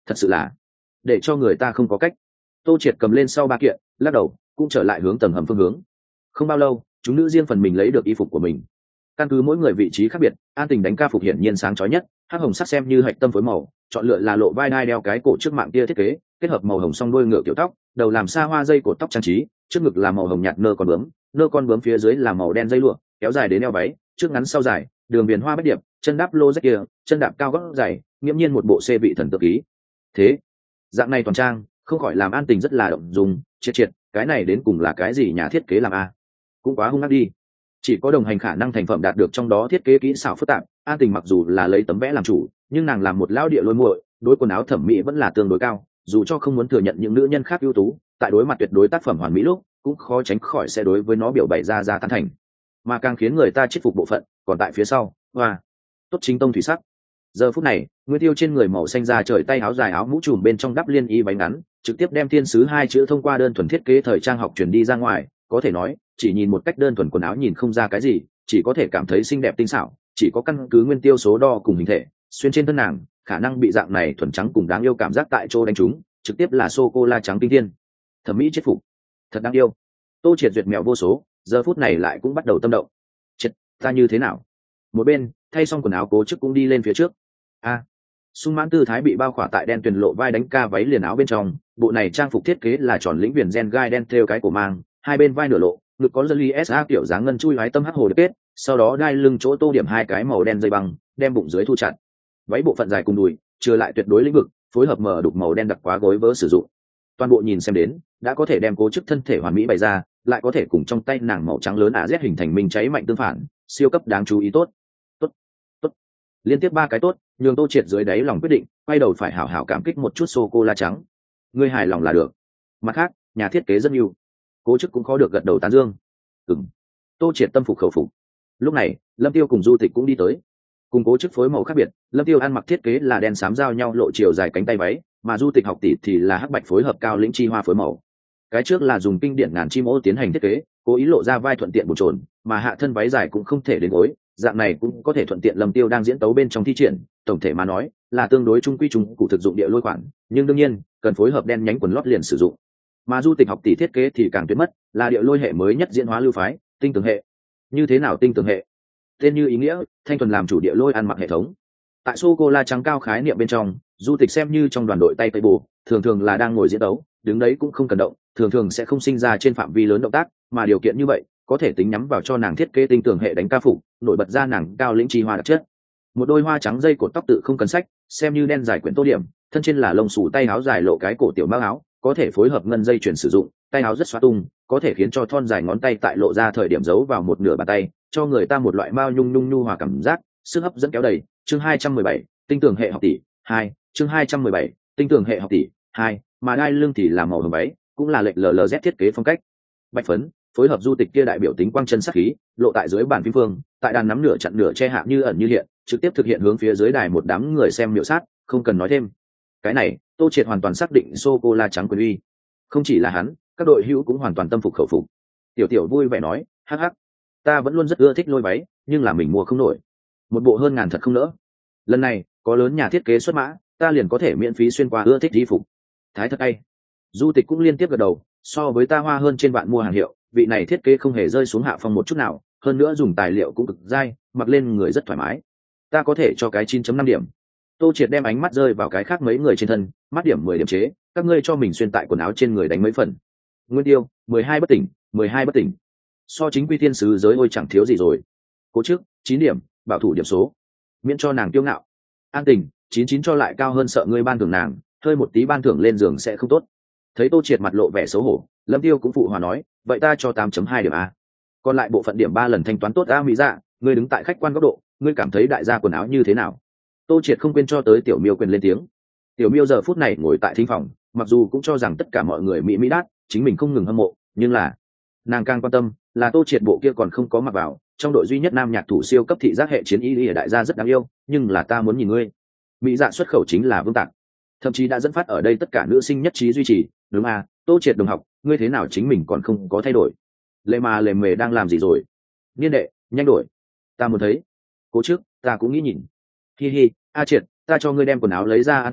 thật sự là để cho người ta không có cách. Tô Triệt cầm lên sau ba kiện, lắc đầu cũng trở lại hướng tầng hầm phương hướng. Không bao lâu chúng nữ riêng phần mình lấy được y phục của mình. Căn cứ mỗi người vị trí khác biệt, An Tình đánh ca phục hiển nhiên sáng chói nhất, hắc hồng sắc xem như hạch tâm phối màu, chọn lựa là lộ vai đai đeo cái cổ trước mạng kia thiết kế, kết hợp màu hồng song đuôi ngựa kiểu tóc, đầu làm xa hoa dây cột tóc trang trí, trước ngực là màu hồng nhạt nơ con bướm, nơ con bướm phía dưới là màu đen dây lụa, kéo dài đến eo váy, trước ngắn sau dài, đường viền hoa bách điệp, chân đáp lô rách kia, chân đạp cao gót dày, nghiễm nhiên một bộ xê vị thần tự ký. Thế, dạng này toàn trang, không khỏi làm An Tình rất là động dung, triệt triệt, cái này đến cùng là cái gì nhà thiết kế làm a? Cũng quá hung ác đi. Chỉ có đồng hành khả năng thành phẩm đạt được trong đó thiết kế kỹ xảo phức tạp. An Tình mặc dù là lấy tấm vẽ làm chủ, nhưng nàng làm một lão địa lôi muội, đối quần áo thẩm mỹ vẫn là tương đối cao, dù cho không muốn thừa nhận những nữ nhân khác ưu tú, tại đối mặt tuyệt đối tác phẩm hoàn mỹ lúc cũng khó tránh khỏi sẽ đối với nó biểu bày ra ra tán thành. Mà càng khiến người ta chết phục bộ phận còn tại phía sau. Hoa, tốt chính tông thủy sắc. Giờ phút này Nguyên Tiêu trên người màu xanh da trời, tay áo dài áo mũ trùm bên trong đắp liên y váy ngắn, trực tiếp đem thiên sứ hai chữ thông qua đơn thuần thiết kế thời trang học truyền đi ra ngoài. Có thể nói chỉ nhìn một cách đơn thuần quần áo nhìn không ra cái gì, chỉ có thể cảm thấy xinh đẹp tinh xảo, chỉ có căn cứ Nguyên Tiêu số đo cùng hình thể xuyên trên thân nàng, khả năng bị dạng này thuần trắng cùng đáng yêu cảm giác tại chỗ đánh trúng, trực tiếp là sô cô la trắng kinh thiên. Thẩm mỹ chết phục, thật đáng yêu. Tô Triệt duyệt mẹo vô số, giờ phút này lại cũng bắt đầu tâm động. Chết, ta như thế nào? Một bên thay xong quần áo Cố Chức cũng đi lên phía trước. A, à, sung mãn tư thái bị bao khỏa tại đen tuyền lộ vai đánh ca váy liền áo bên trong, bộ này trang phục thiết kế là tròn lĩnh viền gen gai đen thêu cái cổ mang, hai bên vai nửa lộ, ngực có dây ét a kiểu dáng ngân chui lái tâm hắc hồ được kết, sau đó đai lưng chỗ tô điểm hai cái màu đen dây băng, đem bụng dưới thu chặt. Váy bộ phận dài cùng đùi, chưa lại tuyệt đối lĩnh vực, phối hợp mờ đục màu đen đặc quá gối vớ sử dụng. Toàn bộ nhìn xem đến, đã có thể đem Cố Chức thân thể hoàn mỹ bày ra, lại có thể cùng trong tay nàng màu trắng lớn á z hình thành minh cháy mạnh tương phản, siêu cấp đáng chú ý. Tốt, tốt, tốt. Liên tiếp ba cái tốt, nhường Tô Triệt dưới đáy lòng quyết định, quay đầu phải hảo hảo cảm kích một chút sô cô la trắng. Ngươi hài lòng là được. Mặt khác, nhà thiết kế rất nhiều. Cố Chức cũng khó được gật đầu tán dương. Ừm. Tô Triệt tâm phục khẩu phục. Lúc này, Lâm Tiêu cùng Du Tịch cũng đi tới. Cùng Cố Chức phối màu khác biệt, Lâm Tiêu ăn mặc thiết kế là đen xám giao nhau lộ chiều dài cánh tay váy, mà Du Tịch học tỷ thì là hắc bạch phối hợp cao lĩnh chi hoa phối màu. Cái trước là dùng kinh điển ngàn chim ô tiến hành thiết kế, cố ý lộ ra vai thuận tiện bổ trồn, mà hạ thân váy dài cũng không thể đến gối, dạng này cũng có thể thuận tiện Lâm Tiêu đang diễn tấu bên trong thi triển. Tổng thể mà nói là tương đối trung quy trung cụ thực dụng địa lôi khoản, nhưng đương nhiên cần phối hợp đen nhánh quần lót liền sử dụng. Mà Du Tịch học tỷ thiết kế thì càng tuyệt mất, là địa lôi hệ mới nhất diễn hóa lưu phái, tinh tường hệ. Như thế nào tinh tường hệ? Tên như ý nghĩa, thanh thuần làm chủ địa lôi ăn mặc hệ thống. Tại sô cô la trắng cao khái niệm bên trong, Du Tịch xem như trong đoàn đội tay tây bù, thường thường là đang ngồi diễn đấu, đứng đấy cũng không cần động, thường thường sẽ không sinh ra trên phạm vi lớn động tác, mà điều kiện như vậy có thể tính nhắm vào cho nàng thiết kế tinh tường hệ đánh ca phục, nổi bật ra nàng cao lĩnh chi hoa đặc chất. Một đôi hoa trắng dây cột tóc tự không cần sách, xem như đen dài quyển tô điểm, thân trên là lông xù tay áo dài lộ cái cổ tiểu mao áo, có thể phối hợp ngân dây chuyển sử dụng, tay áo rất xóa tung, có thể khiến cho thon dài ngón tay tại lộ ra thời điểm giấu vào một nửa bàn tay, cho người ta một loại mao nhung nhung nhu hòa cảm giác, sức hấp dẫn kéo đầy. Chương hai trăm mười bảy, tinh tường hệ học tỷ hai. Chương hai trăm mười bảy, tinh tường hệ học tỷ hai, mà đai lưng thì là màu hồng váy, cũng là lệch lờ lờ z thiết kế phong cách. Bạch phấn phối hợp Du Tịch kia đại biểu tính quang chân sắc khí, lộ tại dưới bàn phím phương, tại đàn nắm nửa chặn nửa che hạ như ẩn như hiện, trực tiếp thực hiện hướng phía dưới đài một đám người xem miểu sát, không cần nói thêm. Cái này, Tô Triệt hoàn toàn xác định sô cô la trắng quyền uy. Không chỉ là hắn, các đội hữu cũng hoàn toàn tâm phục khẩu phục. Tiểu Tiểu vui vẻ nói, hắc hắc, ta vẫn luôn rất ưa thích lôi váy, nhưng là mình mua không nổi. Một bộ hơn ngàn thật không nỡ. Lần này, có lớn nhà thiết kế xuất mã, ta liền có thể miễn phí xuyên qua ưa thích y phục. Thái thật hay. Du Tịch cũng liên tiếp gật đầu, so với ta hoa hơn trên vạn mua hàng hiệu, vị này thiết kế không hề rơi xuống hạ phong một chút nào, hơn nữa dùng tài liệu cũng cực dai, mặc lên người rất thoải mái. Ta có thể cho cái chín chấm năm điểm. Tô Triệt đem ánh mắt rơi vào cái khác mấy người trên thân, mắt điểm mười điểm chế, các ngươi cho mình xuyên tại quần áo trên người đánh mấy phần. Nguyên Tiêu, mười hai bất tỉnh, mười hai bất tỉnh. So chính quy thiên sứ giới ôi chẳng thiếu gì rồi. Cố Chức, chín điểm, bảo thủ điểm số. Miễn cho nàng kiêu ngạo. An Tình, chín chín cho lại cao hơn sợ ngươi ban thưởng nàng, hơi một tí ban thưởng lên giường sẽ không tốt. Thấy Tô Triệt mặt lộ vẻ xấu hổ, Lâm Tiêu cũng phụ hòa nói, vậy ta cho tám chấm hai điểm a. Còn lại bộ phận điểm ba lần thanh toán tốt a. Mỹ Dạ, ngươi đứng tại khách quan góc độ, ngươi cảm thấy đại gia quần áo như thế nào? Tô Triệt không quên cho tới Tiểu Miêu quyền lên tiếng. Tiểu Miêu giờ phút này ngồi tại thính phòng, mặc dù cũng cho rằng tất cả mọi người mỹ mỹ đát, chính mình không ngừng hâm mộ, nhưng là nàng càng quan tâm là Tô Triệt bộ kia còn không có mặc vào, trong đội duy nhất nam nhạc thủ siêu cấp thị giác hệ chiến y ở đại gia rất đáng yêu, nhưng là ta muốn nhìn ngươi. Mỹ Dạ xuất khẩu chính là Vương Tạc, thậm chí đã dẫn phát ở đây tất cả nữ sinh nhất trí duy trì, đúng à? Tô Triệt đồng học, ngươi thế nào chính mình còn không có thay đổi? Lệ mà lề mề đang làm gì rồi? Niên đệ, nhanh đổi, ta muốn thấy. Cố Chức, ta cũng nghĩ nhìn. Hi hi, A Triệt, ta cho ngươi đem quần áo lấy ra. An Tình,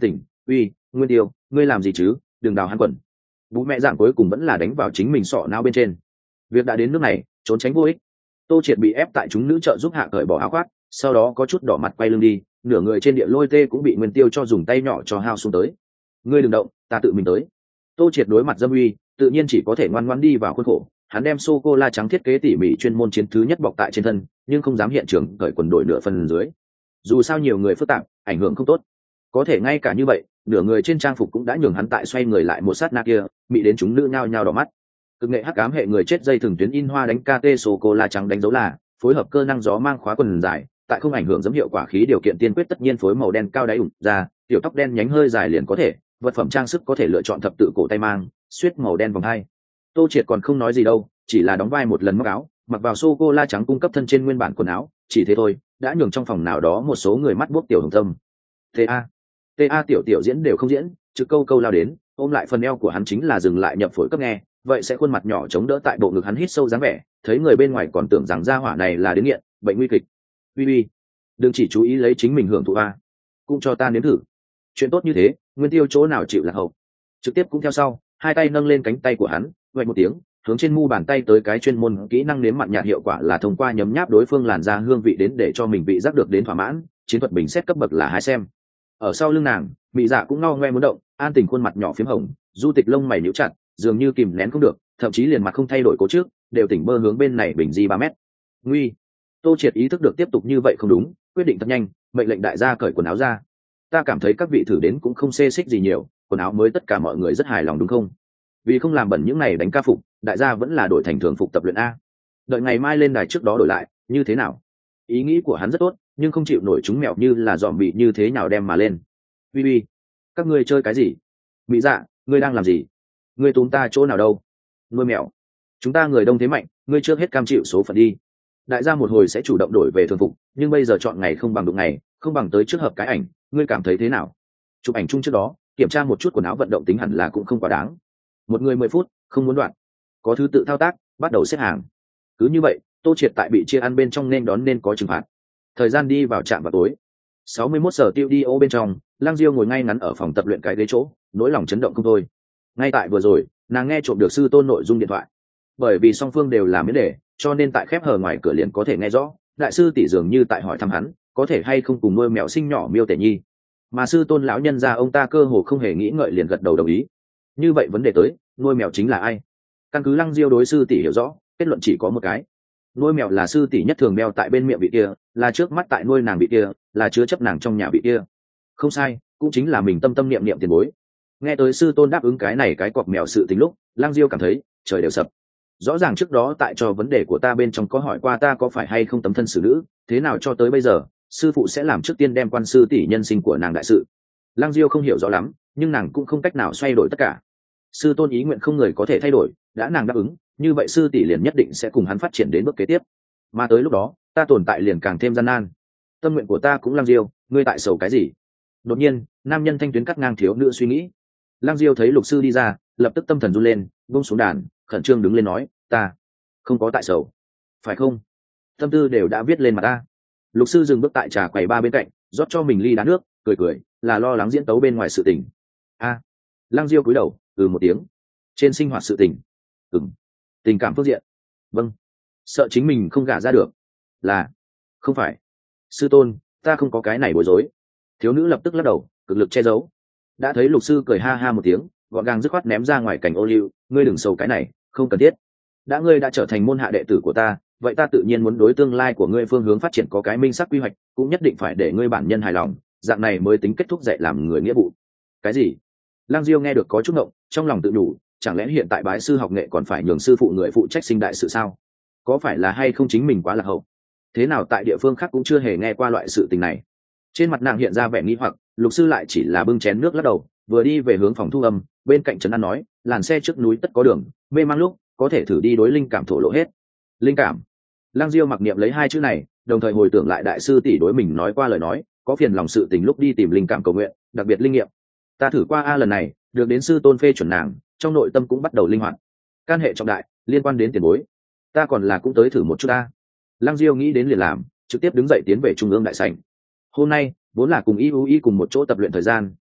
uy Nguyên Tiêu, ngươi làm gì chứ, đừng đào hắn quần. Bú mẹ dạng cuối cùng vẫn là đánh vào chính mình sọ não bên trên. Việc đã đến nước này, trốn tránh vô ích. Tô Triệt bị ép tại chúng nữ trợ giúp hạ cởi bỏ áo khoác, sau đó có chút đỏ mặt quay lưng đi, nửa người trên địa lôi tê cũng bị Nguyên Tiêu cho dùng tay nhỏ cho hao xuống tới. Ngươi đừng động, ta tự mình tới. Tô Triệt đối mặt dâm uy, tự nhiên chỉ có thể ngoan ngoãn đi vào khuôn khổ. Hắn đem sô cô la trắng thiết kế tỉ mỉ chuyên môn chiến thứ nhất bọc tại trên thân, nhưng không dám hiện trường cởi quần đổi nửa phần dưới. Dù sao nhiều người phức tạp, ảnh hưởng không tốt. Có thể ngay cả như vậy, nửa người trên trang phục cũng đã nhường hắn tại xoay người lại một sát na kia, bị đến chúng nữ nhao nhao đỏ mắt. Cực nghệ hắc ám hệ người chết dây thường tuyến in hoa đánh kt sô cô la trắng đánh dấu là phối hợp cơ năng gió mang khóa quần dài, tại không ảnh hưởng dấu hiệu quả khí điều kiện tiên quyết tất nhiên phối màu đen cao đáy ủng ra, tiểu tóc đen nhánh hơi dài liền có thể, vật phẩm trang sức có thể lựa chọn thập tự cổ tay mang, suýt màu đen vòng hai. Tô Triệt còn không nói gì đâu, chỉ là đóng vai một lần móc áo, mặc vào sô cô la trắng cung cấp thân trên nguyên bản quần áo, chỉ thế thôi, đã nhường trong phòng nào đó một số người mắt buốc tiểu hồng tâm. Ta, ta tiểu tiểu diễn đều không diễn, trực câu câu lao đến, ôm lại phần eo của hắn chính là dừng lại nhập phổi cấp nghe, vậy sẽ khuôn mặt nhỏ chống đỡ tại bộ ngực hắn hít sâu dáng vẻ, thấy người bên ngoài còn tưởng rằng gia hỏa này là đến nghiện, bệnh nguy kịch. Uy uy, đừng chỉ chú ý lấy chính mình hưởng thụ a, cũng cho ta nếm thử. Chuyện tốt như thế, Nguyên Tiêu chỗ nào chịu lạc hậu, trực tiếp cũng theo sau, hai tay nâng lên cánh tay của hắn, vạch một tiếng, hướng trên mu bàn tay tới cái chuyên môn kỹ năng nếm mặn nhạt hiệu quả là thông qua nhấm nháp đối phương làn da hương vị đến để cho mình vị giác được đến thỏa mãn, chiến thuật bình xét cấp bậc là hai xem. Ở sau lưng nàng, Mị Dạ cũng ngao ngoe muốn động, an tình khuôn mặt nhỏ phím hồng, du tịch lông mày nhíu chặt, dường như kìm nén không được, thậm chí liền mặt không thay đổi cố trước, đều tỉnh bơ hướng bên này bình di ba mét. Nguy, Tô Triệt ý thức được tiếp tục như vậy không đúng, quyết định thật nhanh, mệnh lệnh đại gia cởi quần áo ra. Ta cảm thấy các vị thử đến cũng không xê xích gì nhiều, quần áo mới tất cả mọi người rất hài lòng đúng không? Vì không làm bẩn những này đánh ca phục, đại gia vẫn là đổi thành thường phục tập luyện a. Đợi ngày mai lên đài trước đó đổi lại, như thế nào? Ý nghĩ của hắn rất tốt, nhưng không chịu nổi chúng mèo như là dòm bị như thế nào đem mà lên. Vi Vi, các ngươi chơi cái gì? Mỹ Dạ, ngươi đang làm gì? Ngươi túm ta chỗ nào đâu? Nuôi mèo. Chúng ta người đông thế mạnh, ngươi trước hết cam chịu số phận đi. Đại gia một hồi sẽ chủ động đổi về thường phục, nhưng bây giờ chọn ngày không bằng đụng ngày, không bằng tới trước hợp cái ảnh, ngươi cảm thấy thế nào? Chụp ảnh chung trước đó, kiểm tra một chút quần áo vận động tính hẳn là cũng không quá đáng. Một người mười phút, không muốn đoạn. Có thứ tự thao tác, bắt đầu xếp hàng. Cứ như vậy, Tô Triệt tại bị chia ăn bên trong nên đón nên có trừng phạt. Thời gian đi vào trạm vào tối. sáu mươi mốt giờ tiêu đi ô bên trong, Lang Diêu ngồi ngay ngắn ở phòng tập luyện cái ghế chỗ, nỗi lòng chấn động không thôi. Ngay tại vừa rồi, nàng nghe trộm được sư tôn nội dung điện thoại. Bởi vì song phương đều là miễn đề, cho nên tại khép hờ ngoài cửa liền có thể nghe rõ, đại sư tỷ dường như tại hỏi thăm hắn, có thể hay không cùng nuôi mèo sinh nhỏ Miêu Tể Nhi. Mà sư tôn lão nhân gia ông ta cơ hồ không hề nghĩ ngợi liền gật đầu đồng ý. Như vậy vấn đề tới, nuôi mèo chính là ai? Căn cứ Lăng Diêu đối sư tỷ hiểu rõ, kết luận chỉ có một cái. Nuôi mèo là sư tỷ nhất thường đeo tại bên miệng vị kia, là trước mắt tại nuôi nàng vị kia, là chứa chấp nàng trong nhà vị kia. Không sai, cũng chính là mình tâm tâm niệm niệm tiền bối. Nghe tới sư tôn đáp ứng cái này cái cọp mèo sự tình lúc, Lăng Diêu cảm thấy trời đều sập. Rõ ràng trước đó tại cho vấn đề của ta bên trong có hỏi qua ta có phải hay không tấm thân xử nữ, thế nào cho tới bây giờ sư phụ sẽ làm trước tiên đem quan sư tỷ nhân sinh của nàng đại sự. Lăng Diêu không hiểu rõ lắm, nhưng nàng cũng không cách nào xoay đổi tất cả. Sư tôn ý nguyện không người có thể thay đổi, đã nàng đáp ứng, như vậy sư tỷ liền nhất định sẽ cùng hắn phát triển đến bước kế tiếp. Mà tới lúc đó, ta tồn tại liền càng thêm gian nan. Tâm nguyện của ta cũng Lăng Diêu, ngươi tại sầu cái gì? Đột nhiên, nam nhân thanh tuyến cắt ngang thiếu nữ suy nghĩ. Lăng Diêu thấy lục sư đi ra, lập tức tâm thần run lên, buông xuống đàn, khẩn trương đứng lên nói, ta không có tại sầu, phải không? Tâm tư đều đã viết lên mặt ta. Lục sư dừng bước tại trà quầy ba bên cạnh, rót cho mình ly đá nước, cười cười, là lo lắng diễn tấu bên ngoài sự tình. A. À. Lăng Diêu cúi đầu, ừ một tiếng. Trên sinh hoạt sự tình. Ừm. Tình cảm phương diện. Vâng. Sợ chính mình không gả ra được. Là. Không phải. Sư tôn, ta không có cái này bối rối. Thiếu nữ lập tức lắc đầu, cực lực che giấu. Đã thấy lục sư cười ha ha một tiếng, gọn gàng dứt khoát ném ra ngoài cảnh ô liu, ngươi đừng sầu cái này, không cần thiết. Đã ngươi đã trở thành môn hạ đệ tử của ta, vậy ta tự nhiên muốn đối tương lai của ngươi phương hướng phát triển có cái minh sắc quy hoạch, cũng nhất định phải để ngươi bản nhân hài lòng, dạng này mới tính kết thúc dạy làm người nghĩa vụ. Cái gì? Lăng Diêu nghe được có chút ngộng, trong lòng tự nhủ, chẳng lẽ hiện tại bái sư học nghệ còn phải nhường sư phụ người phụ trách sinh đại sự sao? Có phải là hay không chính mình quá lạc hậu? Thế nào tại địa phương khác cũng chưa hề nghe qua loại sự tình này. Trên mặt nàng hiện ra vẻ nghi hoặc, lục sư lại chỉ là bưng chén nước lắc đầu, vừa đi về hướng phòng thu âm, bên cạnh trấn an nói, làn xe trước núi tất có đường, mê mang lúc có thể thử đi đối linh cảm thổ lộ hết. Linh cảm. Lăng Diêu mặc niệm lấy hai chữ này, đồng thời hồi tưởng lại đại sư tỷ đối mình nói qua lời nói, có phiền lòng sự tình lúc đi tìm linh cảm cầu nguyện, đặc biệt linh nghiệm. Ta thử qua a lần này, được đến sư tôn phê chuẩn nàng, trong nội tâm cũng bắt đầu linh hoạt. Can hệ trọng đại, liên quan đến tiền bối, ta còn là cũng tới thử một chút ta. Lăng Diêu nghĩ đến liền làm, trực tiếp đứng dậy tiến về trung ương đại sảnh. Hôm nay vốn là cùng y u y cùng một chỗ tập luyện thời gian,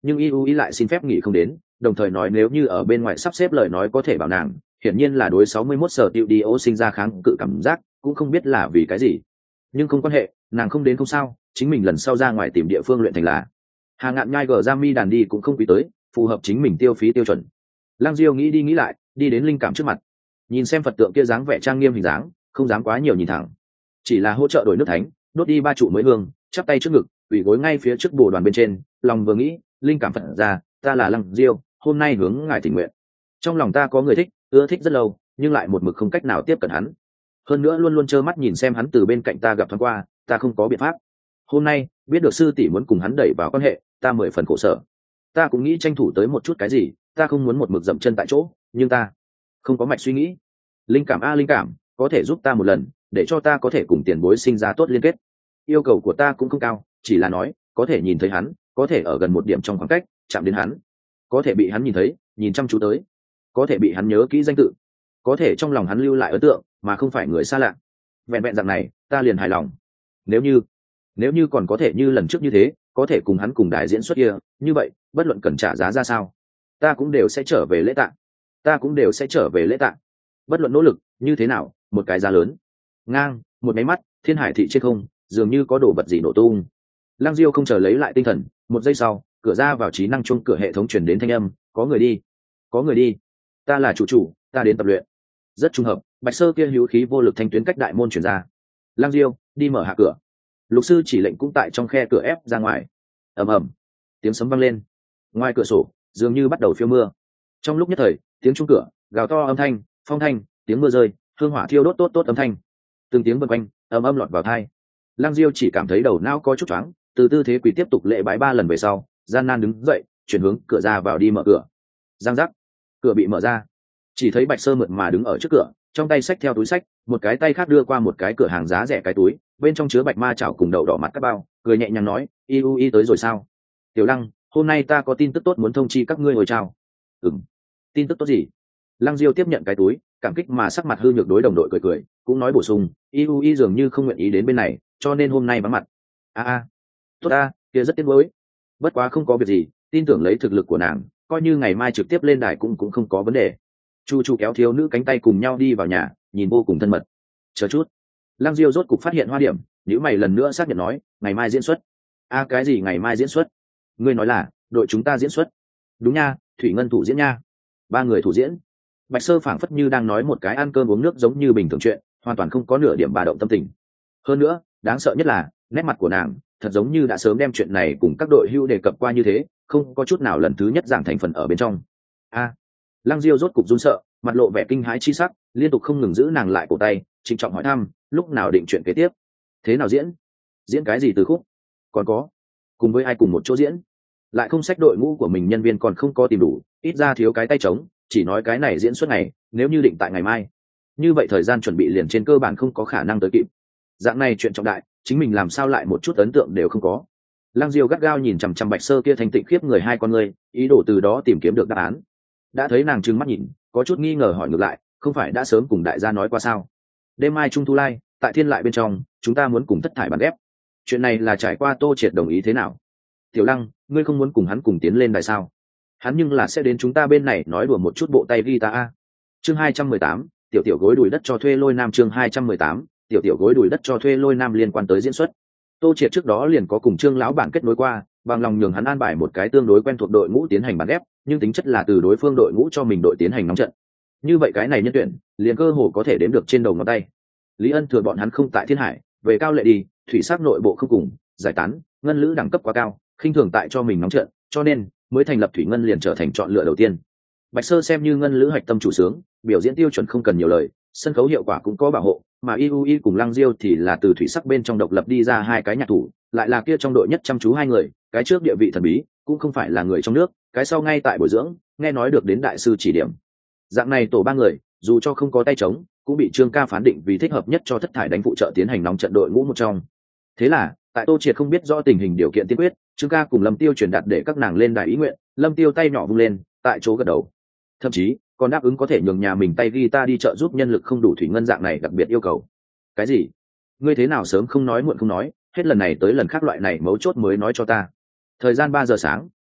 nhưng i u i lại xin phép nghỉ không đến, đồng thời nói nếu như ở bên ngoài sắp xếp lời nói có thể bảo nàng. Hiển nhiên là đối sáu mươi mốt sở tiêu đi ô sinh ra kháng cự cảm giác, cũng không biết là vì cái gì. Nhưng không quan hệ, nàng không đến không sao, chính mình lần sau ra ngoài tìm địa phương luyện thành là. Hà Ngạn nhai gờ ra mi đàn đi cũng không quý tới, phù hợp chính mình tiêu phí tiêu chuẩn. Lăng Diêu nghĩ đi nghĩ lại, đi đến linh cảm trước mặt, nhìn xem Phật tượng kia dáng vẻ trang nghiêm hình dáng, không dám quá nhiều nhìn thẳng, chỉ là hỗ trợ đổi nước thánh, đốt đi ba trụ mới hương, chắp tay trước ngực, ủy gối ngay phía trước bồ đoàn bên trên, lòng vừa nghĩ, linh cảm Phật ra, ta là Lăng Diêu, hôm nay hướng ngài thỉnh nguyện. Trong lòng ta có người thích, ưa thích rất lâu, nhưng lại một mực không cách nào tiếp cận hắn. Hơn nữa luôn luôn trơ mắt nhìn xem hắn từ bên cạnh ta gặp thoáng qua, ta không có biện pháp. Hôm nay biết được sư tỷ muốn cùng hắn đẩy vào quan hệ, ta mười phần khổ sở. Ta cũng nghĩ tranh thủ tới một chút cái gì, ta không muốn một mực dậm chân tại chỗ, nhưng ta không có mạch suy nghĩ. Linh cảm a linh cảm, có thể giúp ta một lần, để cho ta có thể cùng tiền bối sinh ra tốt liên kết. Yêu cầu của ta cũng không cao, chỉ là nói, có thể nhìn thấy hắn, có thể ở gần một điểm trong khoảng cách, chạm đến hắn, có thể bị hắn nhìn thấy, nhìn chăm chú tới, có thể bị hắn nhớ kỹ danh tự, có thể trong lòng hắn lưu lại ấn tượng, mà không phải người xa lạ. Vẹn vẹn rằng này, ta liền hài lòng. Nếu như, nếu như còn có thể như lần trước như thế, có thể cùng hắn cùng đại diễn xuất kia, như vậy, bất luận cần trả giá ra sao, ta cũng đều sẽ trở về lễ tạ. Ta cũng đều sẽ trở về lễ tạ. Bất luận nỗ lực như thế nào, một cái giá lớn. Ngang, một máy mắt, thiên hải thị trên không, dường như có đồ vật gì nổ tung. Lăng Diêu không chờ lấy lại tinh thần, một giây sau, cửa ra vào trí năng chuông cửa hệ thống truyền đến thanh âm, có người đi, có người đi. Ta là chủ chủ, ta đến tập luyện. Rất trùng hợp, Bạch Sơ kia hữu khí vô lực thanh tuyến cách đại môn truyền ra. Lăng Diêu, đi mở hạ cửa. Lục sư chỉ lệnh cũng tại trong khe cửa ép ra ngoài. Ầm ầm, tiếng sấm vang lên. Ngoài cửa sổ, dường như bắt đầu phiêu mưa. Trong lúc nhất thời, tiếng chuông cửa, gào to âm thanh, phong thanh, tiếng mưa rơi, hương hỏa thiêu đốt tốt tốt âm thanh, từng tiếng vần quanh, ầm ầm lọt vào tai. Lăng Diêu chỉ cảm thấy đầu não có chút choáng, từ tư thế quỳ tiếp tục lễ bái ba lần về sau, gian nan đứng dậy, chuyển hướng cửa ra vào đi mở cửa. Giang giác, cửa bị mở ra, chỉ thấy Bạch Sơ mượt mà đứng ở trước cửa, trong tay xách theo túi xách, một cái tay khác đưa qua một cái cửa hàng giá rẻ cái túi, bên trong chứa bạch ma chảo cùng đậu đỏ mặt các bao, cười nhẹ nhàng nói, "Y u y tới rồi sao? Tiểu Lăng, hôm nay ta có tin tức tốt muốn thông chi các ngươi hồi chào." "Ừm, tin tức tốt gì?" Lăng Diêu tiếp nhận cái túi, cảm kích mà sắc mặt hư nhược đối đồng đội cười cười, cũng nói bổ sung, "Y u y dường như không nguyện ý đến bên này, cho nên hôm nay vắng mặt." "A a, tốt a, kia rất tiếc nuối. Bất quá không có việc gì, tin tưởng lấy thực lực của nàng, coi như ngày mai trực tiếp lên đài cũng cũng không có vấn đề." Chu Chu kéo thiếu nữ cánh tay cùng nhau đi vào nhà, nhìn vô cùng thân mật. "Chờ chút." Lăng Diêu rốt cục phát hiện hoa điểm, nếu mày lần nữa xác nhận nói, "Ngày mai diễn xuất." "A cái gì ngày mai diễn xuất? Ngươi nói là đội chúng ta diễn xuất?" "Đúng nha, Thủy Ngân thủ diễn nha." Ba người thủ diễn. Bạch Sơ phảng phất như đang nói một cái ăn cơm uống nước giống như bình thường chuyện, hoàn toàn không có nửa điểm bà động tâm tình. Hơn nữa, đáng sợ nhất là, nét mặt của nàng, thật giống như đã sớm đem chuyện này cùng các đội hưu đề cập qua như thế, không có chút nào lần thứ nhất giảng thành phần ở bên trong. A. Lăng Diêu rốt cục run sợ, mặt lộ vẻ kinh hãi chi sắc, liên tục không ngừng giữ nàng lại cổ tay, trịnh trọng hỏi thăm, lúc nào định chuyện kế tiếp? Thế nào diễn? Diễn cái gì từ khúc? Còn có, cùng với ai cùng một chỗ diễn? Lại không xách đội ngũ của mình nhân viên còn không có tìm đủ, ít ra thiếu cái tay trống, chỉ nói cái này diễn suốt ngày, nếu như định tại ngày mai, như vậy thời gian chuẩn bị liền trên cơ bản không có khả năng tới kịp. Dạng này chuyện trọng đại, chính mình làm sao lại một chút ấn tượng đều không có. Lăng Diêu gắt gao nhìn chằm chằm Bạch Sơ kia thanh tịnh khiếp người hai con người, ý đồ từ đó tìm kiếm được đáp án. Đã thấy nàng trừng mắt nhìn, có chút nghi ngờ hỏi ngược lại, không phải đã sớm cùng đại gia nói qua sao? Đêm mai trung thu lai, tại thiên lại bên trong, chúng ta muốn cùng thất thải bàn ghép. Chuyện này là trải qua Tô Triệt đồng ý thế nào? Tiểu Lăng, ngươi không muốn cùng hắn cùng tiến lên đài sao? Hắn nhưng là sẽ đến chúng ta bên này nói đùa một chút bộ tay guitar a. Chương hai trăm mười tám, tiểu tiểu gối đùi đất cho thuê lôi nam chương hai trăm mười tám, tiểu tiểu gối đùi đất cho thuê lôi nam liên quan tới diễn xuất. Tô Triệt trước đó liền có cùng Trương lão bản kết nối qua, bằng lòng nhường hắn an bài một cái tương đối quen thuộc đội ngũ tiến hành bàn ghép, nhưng tính chất là từ đối phương đội ngũ cho mình đội tiến hành nóng trận. Như vậy cái này nhân tuyển, liền cơ hồ có thể đếm được trên đầu ngón tay. Lý Ân thừa bọn hắn không tại Thiên Hải, về Cao Lệ đi, thủy sắc nội bộ không cùng, giải tán, ngân lữ đẳng cấp quá cao, khinh thường tại cho mình nóng trận, cho nên mới thành lập Thủy Ngân liền trở thành chọn lựa đầu tiên. Bạch Sơ xem như ngân lữ hạch tâm chủ sướng, biểu diễn tiêu chuẩn không cần nhiều lời, sân khấu hiệu quả cũng có bảo hộ, mà i u i cùng Lăng Diêu thì là từ thủy sắc bên trong độc lập đi ra hai cái nhạc thủ, lại là kia trong đội nhất chăm chú hai người, cái trước địa vị thần bí, cũng không phải là người trong nước, cái sau ngay tại bồi dưỡng, nghe nói được đến đại sư chỉ điểm. Dạng này tổ ba người, dù cho không có tay trống, cũng bị Trương Ca phán định vì thích hợp nhất cho thất thải đánh phụ trợ tiến hành nóng trận đội ngũ một trong. Thế là, tại Tô Triệt không biết rõ tình hình điều kiện tiên quyết, Trương Ca cùng Lâm Tiêu truyền đạt để các nàng lên đài ý nguyện, Lâm Tiêu tay nhỏ vung lên, tại chỗ gật đầu. Thậm chí, còn đáp ứng có thể nhường nhà mình tay guitar đi trợ giúp nhân lực không đủ thủy ngân dạng này đặc biệt yêu cầu. Cái gì? Ngươi thế nào sớm không nói muộn không nói, hết lần này tới lần khác loại này mấu chốt mới nói cho ta. Thời gian ba giờ sáng,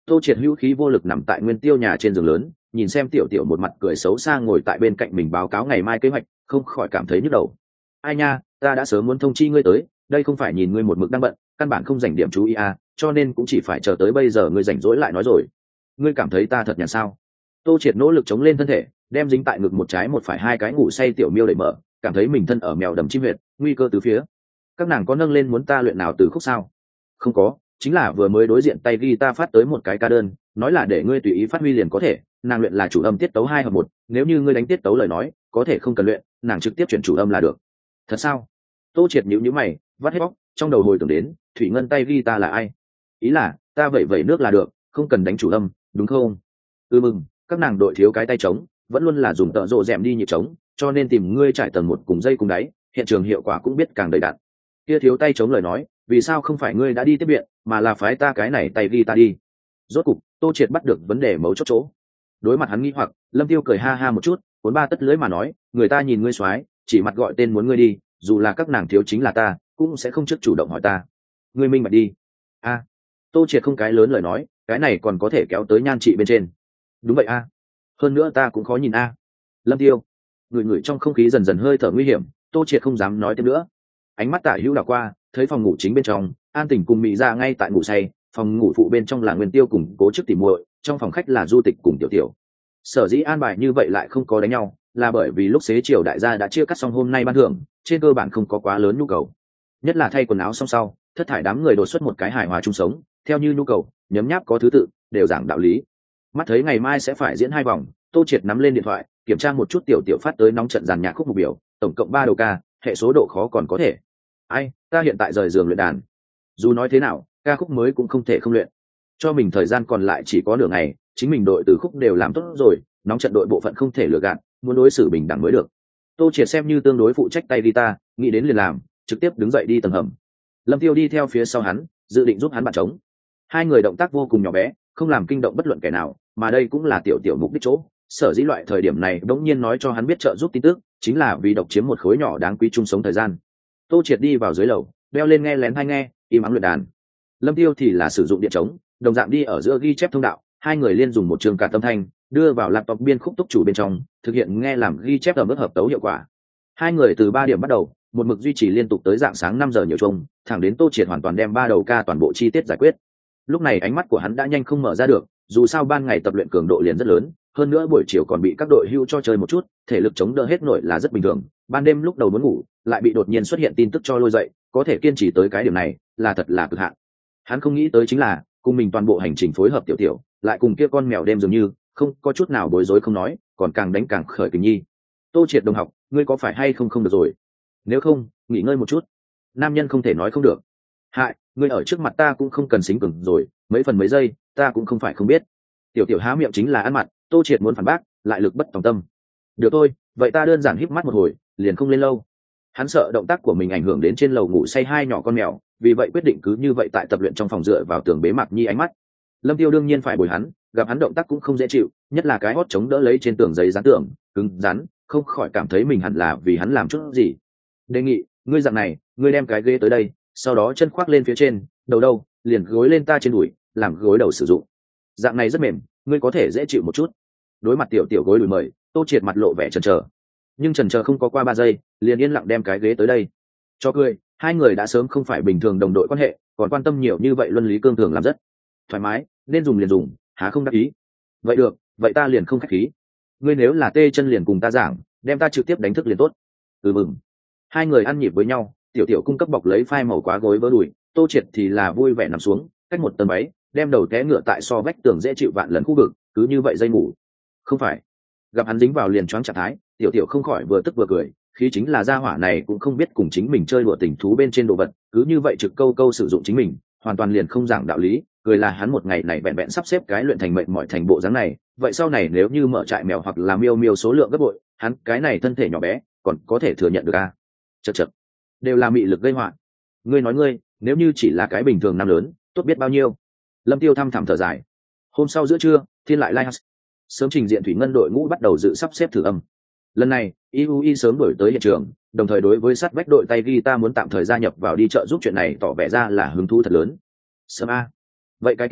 Tô Triệt hữu khí vô lực nằm tại Nguyên Tiêu nhà trên giường lớn, nhìn xem tiểu tiểu một mặt cười xấu xa ngồi tại bên cạnh mình báo cáo ngày mai kế hoạch, không khỏi cảm thấy nhức đầu. Ai nha, ta đã sớm muốn thông chi ngươi tới, đây không phải nhìn ngươi một mực đang bận, căn bản không dành điểm chú ý à, cho nên cũng chỉ phải chờ tới bây giờ ngươi rảnh rỗi lại nói rồi. Ngươi cảm thấy ta thật nhàn sao? Tô Triệt nỗ lực chống lên thân thể, đem dính tại ngực một trái một phải hai cái ngủ say tiểu miêu đẩy mở, cảm thấy mình thân ở mèo đầm chim huyệt, nguy cơ từ phía. Các nàng có nâng lên muốn ta luyện nào từ khúc sao? Không có, chính là vừa mới đối diện tay guitar phát tới một cái ca đơn, nói là để ngươi tùy ý phát huy liền có thể, nàng luyện là chủ âm tiết tấu hai hợp một, nếu như ngươi đánh tiết tấu lời nói, có thể không cần luyện, nàng trực tiếp chuyển chủ âm là được. Thật sao? Tô Triệt nhíu nhíu mày, vắt hết bóc, trong đầu hồi tưởng đến, Thủy Ngân tay guitar là ai? Ý là, ta vậy vậy nước là được, không cần đánh chủ âm, đúng không? Ừ mừng, các nàng đội thiếu cái tay trống, vẫn luôn là dùng tợ rộ dẹm đi nhịp trống, cho nên tìm ngươi trải tầng một cùng dây cùng đáy, hiện trường hiệu quả cũng biết càng đầy đặn. Kia thiếu tay trống lời nói, vì sao không phải ngươi đã đi tiếp viện, mà là phái ta cái này tay guitar đi? Rốt cục, Tô Triệt bắt được vấn đề mấu chốt chỗ. Đối mặt hắn nghi hoặc, Lâm Tiêu cười ha ha một chút, cuốn ba tất lưới mà nói, người ta nhìn ngươi soái, chỉ mặt gọi tên muốn ngươi đi, dù là các nàng thiếu chính là ta, cũng sẽ không trước chủ động hỏi ta. Ngươi minh bạch đi. A, à, Tô Triệt không cái lớn lời nói, cái này còn có thể kéo tới nhan trị bên trên. Đúng vậy a. À. Hơn nữa ta cũng khó nhìn a. À. Lâm Tiêu, người người trong không khí dần dần hơi thở nguy hiểm, Tô Triệt không dám nói thêm nữa. Ánh mắt Tả Hữu đảo qua, thấy phòng ngủ chính bên trong, An Tỉnh cùng Mị Ra ngay tại ngủ say, phòng ngủ phụ bên trong là Nguyên Tiêu cùng Cố Chức tỉ muội, trong phòng khách là Du Tịch cùng Tiểu Tiểu. Sở dĩ an bài như vậy lại không có đánh nhau, là bởi vì lúc xế chiều đại gia đã chia cắt xong hôm nay ban thưởng, trên cơ bản không có quá lớn nhu cầu. Nhất là thay quần áo xong sau, thất thải đám người đột xuất một cái hài hòa chung sống, theo như nhu cầu, nhấm nháp có thứ tự, đều giảng đạo lý. Mắt thấy ngày mai sẽ phải diễn hai vòng, Tô Triệt nắm lên điện thoại, kiểm tra một chút Tiểu Tiểu phát tới nóng trận dàn nhạc khúc mục biểu, tổng cộng ba đầu ca, hệ số độ khó còn có thể. Ai, ta hiện tại rời giường luyện đàn. Dù nói thế nào, ca khúc mới cũng không thể không luyện. Cho mình thời gian còn lại chỉ có nửa ngày, chính mình đội từ khúc đều làm tốt rồi, nóng trận đội bộ phận không thể lừa gạt, muốn đối xử bình đẳng mới được. Tô Triệt xem như tương đối phụ trách tay guitar, nghĩ đến liền làm, trực tiếp đứng dậy đi tầng hầm. Lâm Tiêu đi theo phía sau hắn, dự định giúp hắn bạn trống. Hai người động tác vô cùng nhỏ bé, không làm kinh động bất luận kẻ nào, mà đây cũng là tiểu tiểu mục đích chỗ. Sở dĩ loại thời điểm này đống nhiên nói cho hắn biết trợ giúp tin tức, chính là vì độc chiếm một khối nhỏ đáng quý chung sống thời gian. Tô Triệt đi vào dưới lầu, đeo lên nghe lén tai nghe, im ắng luyện đàn. Lâm Tiêu thì là sử dụng điện trống, đồng dạng đi ở giữa ghi chép thông đạo, hai người liên dùng một trường cả tâm thanh, đưa vào laptop biên khúc túc chủ bên trong, thực hiện nghe làm ghi chép ở mức hợp tấu hiệu quả. Hai người từ ba điểm bắt đầu, một mực duy trì liên tục tới dạng sáng năm giờ nhiều chung, thẳng đến Tô Triệt hoàn toàn đem ba đầu ca toàn bộ chi tiết giải quyết. Lúc này ánh mắt của hắn đã nhanh không mở ra được, dù sao ban ngày tập luyện cường độ liền rất lớn, hơn nữa buổi chiều còn bị các đội hưu cho chơi một chút, thể lực chống đỡ hết nổi là rất bình thường. Ban đêm lúc đầu muốn ngủ, lại bị đột nhiên xuất hiện tin tức cho lôi dậy, có thể kiên trì tới cái điểm này, là thật là cực hạn. Hắn không nghĩ tới chính là, cùng mình toàn bộ hành trình phối hợp Tiểu Tiểu, lại cùng kia con mèo đêm dường như, không có chút nào bối rối không nói, còn càng đánh càng khởi kình nhi. Tô Triệt đồng học, ngươi có phải hay không không được rồi? Nếu không, nghỉ ngơi một chút. Nam nhân không thể nói không được. Hại, ngươi ở trước mặt ta cũng không cần xính cứng rồi, mấy phần mấy giây, ta cũng không phải không biết. Tiểu Tiểu há miệng chính là ăn mặt, Tô Triệt muốn phản bác, lại lực bất tòng tâm. Được thôi, vậy ta đơn giản híp mắt một hồi, liền không lên lâu. Hắn sợ động tác của mình ảnh hưởng đến trên lầu ngủ say hai nhỏ con mèo, vì vậy quyết định cứ như vậy tại tập luyện trong phòng dựa vào tường bế mạc nhi ánh mắt. Lâm Tiêu đương nhiên phải bồi hắn, gặp hắn động tác cũng không dễ chịu, nhất là cái hót chống đỡ lấy trên tường giấy dán tường, cứng rắn, không khỏi cảm thấy mình hẳn là vì hắn làm chút gì. Đề nghị, ngươi dạng này, ngươi đem cái ghế tới đây, sau đó chân khoác lên phía trên, đầu đâu, liền gối lên ta trên đùi, làm gối đầu sử dụng. Dạng này rất mềm, ngươi có thể dễ chịu một chút. Đối mặt tiểu tiểu gối đùi mời, Tô Triệt mặt lộ vẻ chần chờ, nhưng chần chờ không có qua ba giây, liền yên lặng đem cái ghế tới đây. Cho cười, hai người đã sớm không phải bình thường đồng đội quan hệ, còn quan tâm nhiều như vậy luân lý cương thường làm rất thoải mái, nên dùng liền dùng, há không đắc ý. Vậy được, vậy ta liền không khách khí. Ngươi nếu là tê chân liền cùng ta giảng, đem ta trực tiếp đánh thức liền tốt. Ừ mừng. Hai người ăn nhịp với nhau, tiểu tiểu cung cấp bọc lấy phai màu quá gối vỡ đùi, Tô Triệt thì là vui vẻ nằm xuống, cách một tầng váy, đem đầu té ngựa tại so vách tường dễ chịu vạn lần khu vực, cứ như vậy dây ngủ. Không phải. Gặp hắn dính vào liền choáng trạng thái, tiểu tiểu không khỏi vừa tức vừa cười, khi chính là gia hỏa này cũng không biết cùng chính mình chơi đùa tình thú bên trên đồ vật, cứ như vậy trực câu câu sử dụng chính mình, hoàn toàn liền không giảng đạo lý. Cười là hắn một ngày này vẹn vẹn sắp xếp cái luyện thành mệnh mọi thành bộ dáng này, vậy sau này nếu như mở trại mèo hoặc là miêu miêu số lượng gấp bội, hắn cái này thân thể nhỏ bé còn có thể thừa nhận được à? Chật chật, đều là mị lực gây họa. Ngươi nói ngươi, nếu như chỉ là cái bình thường năm lớn, tốt biết bao nhiêu. Lâm Tiêu thăm thẳm thở dài. Hôm sau giữa trưa, Thiên lại Lai sớm trình diện thủy ngân đội ngũ bắt đầu dự sắp xếp thử âm. Lần này, i u i sớm đổi tới hiện trường, đồng thời đối với sát vách đội tay guitar muốn tạm thời gia nhập vào đi trợ giúp chuyện này tỏ vẻ ra là hứng thú thật lớn. Sớm a. Vậy cái kia,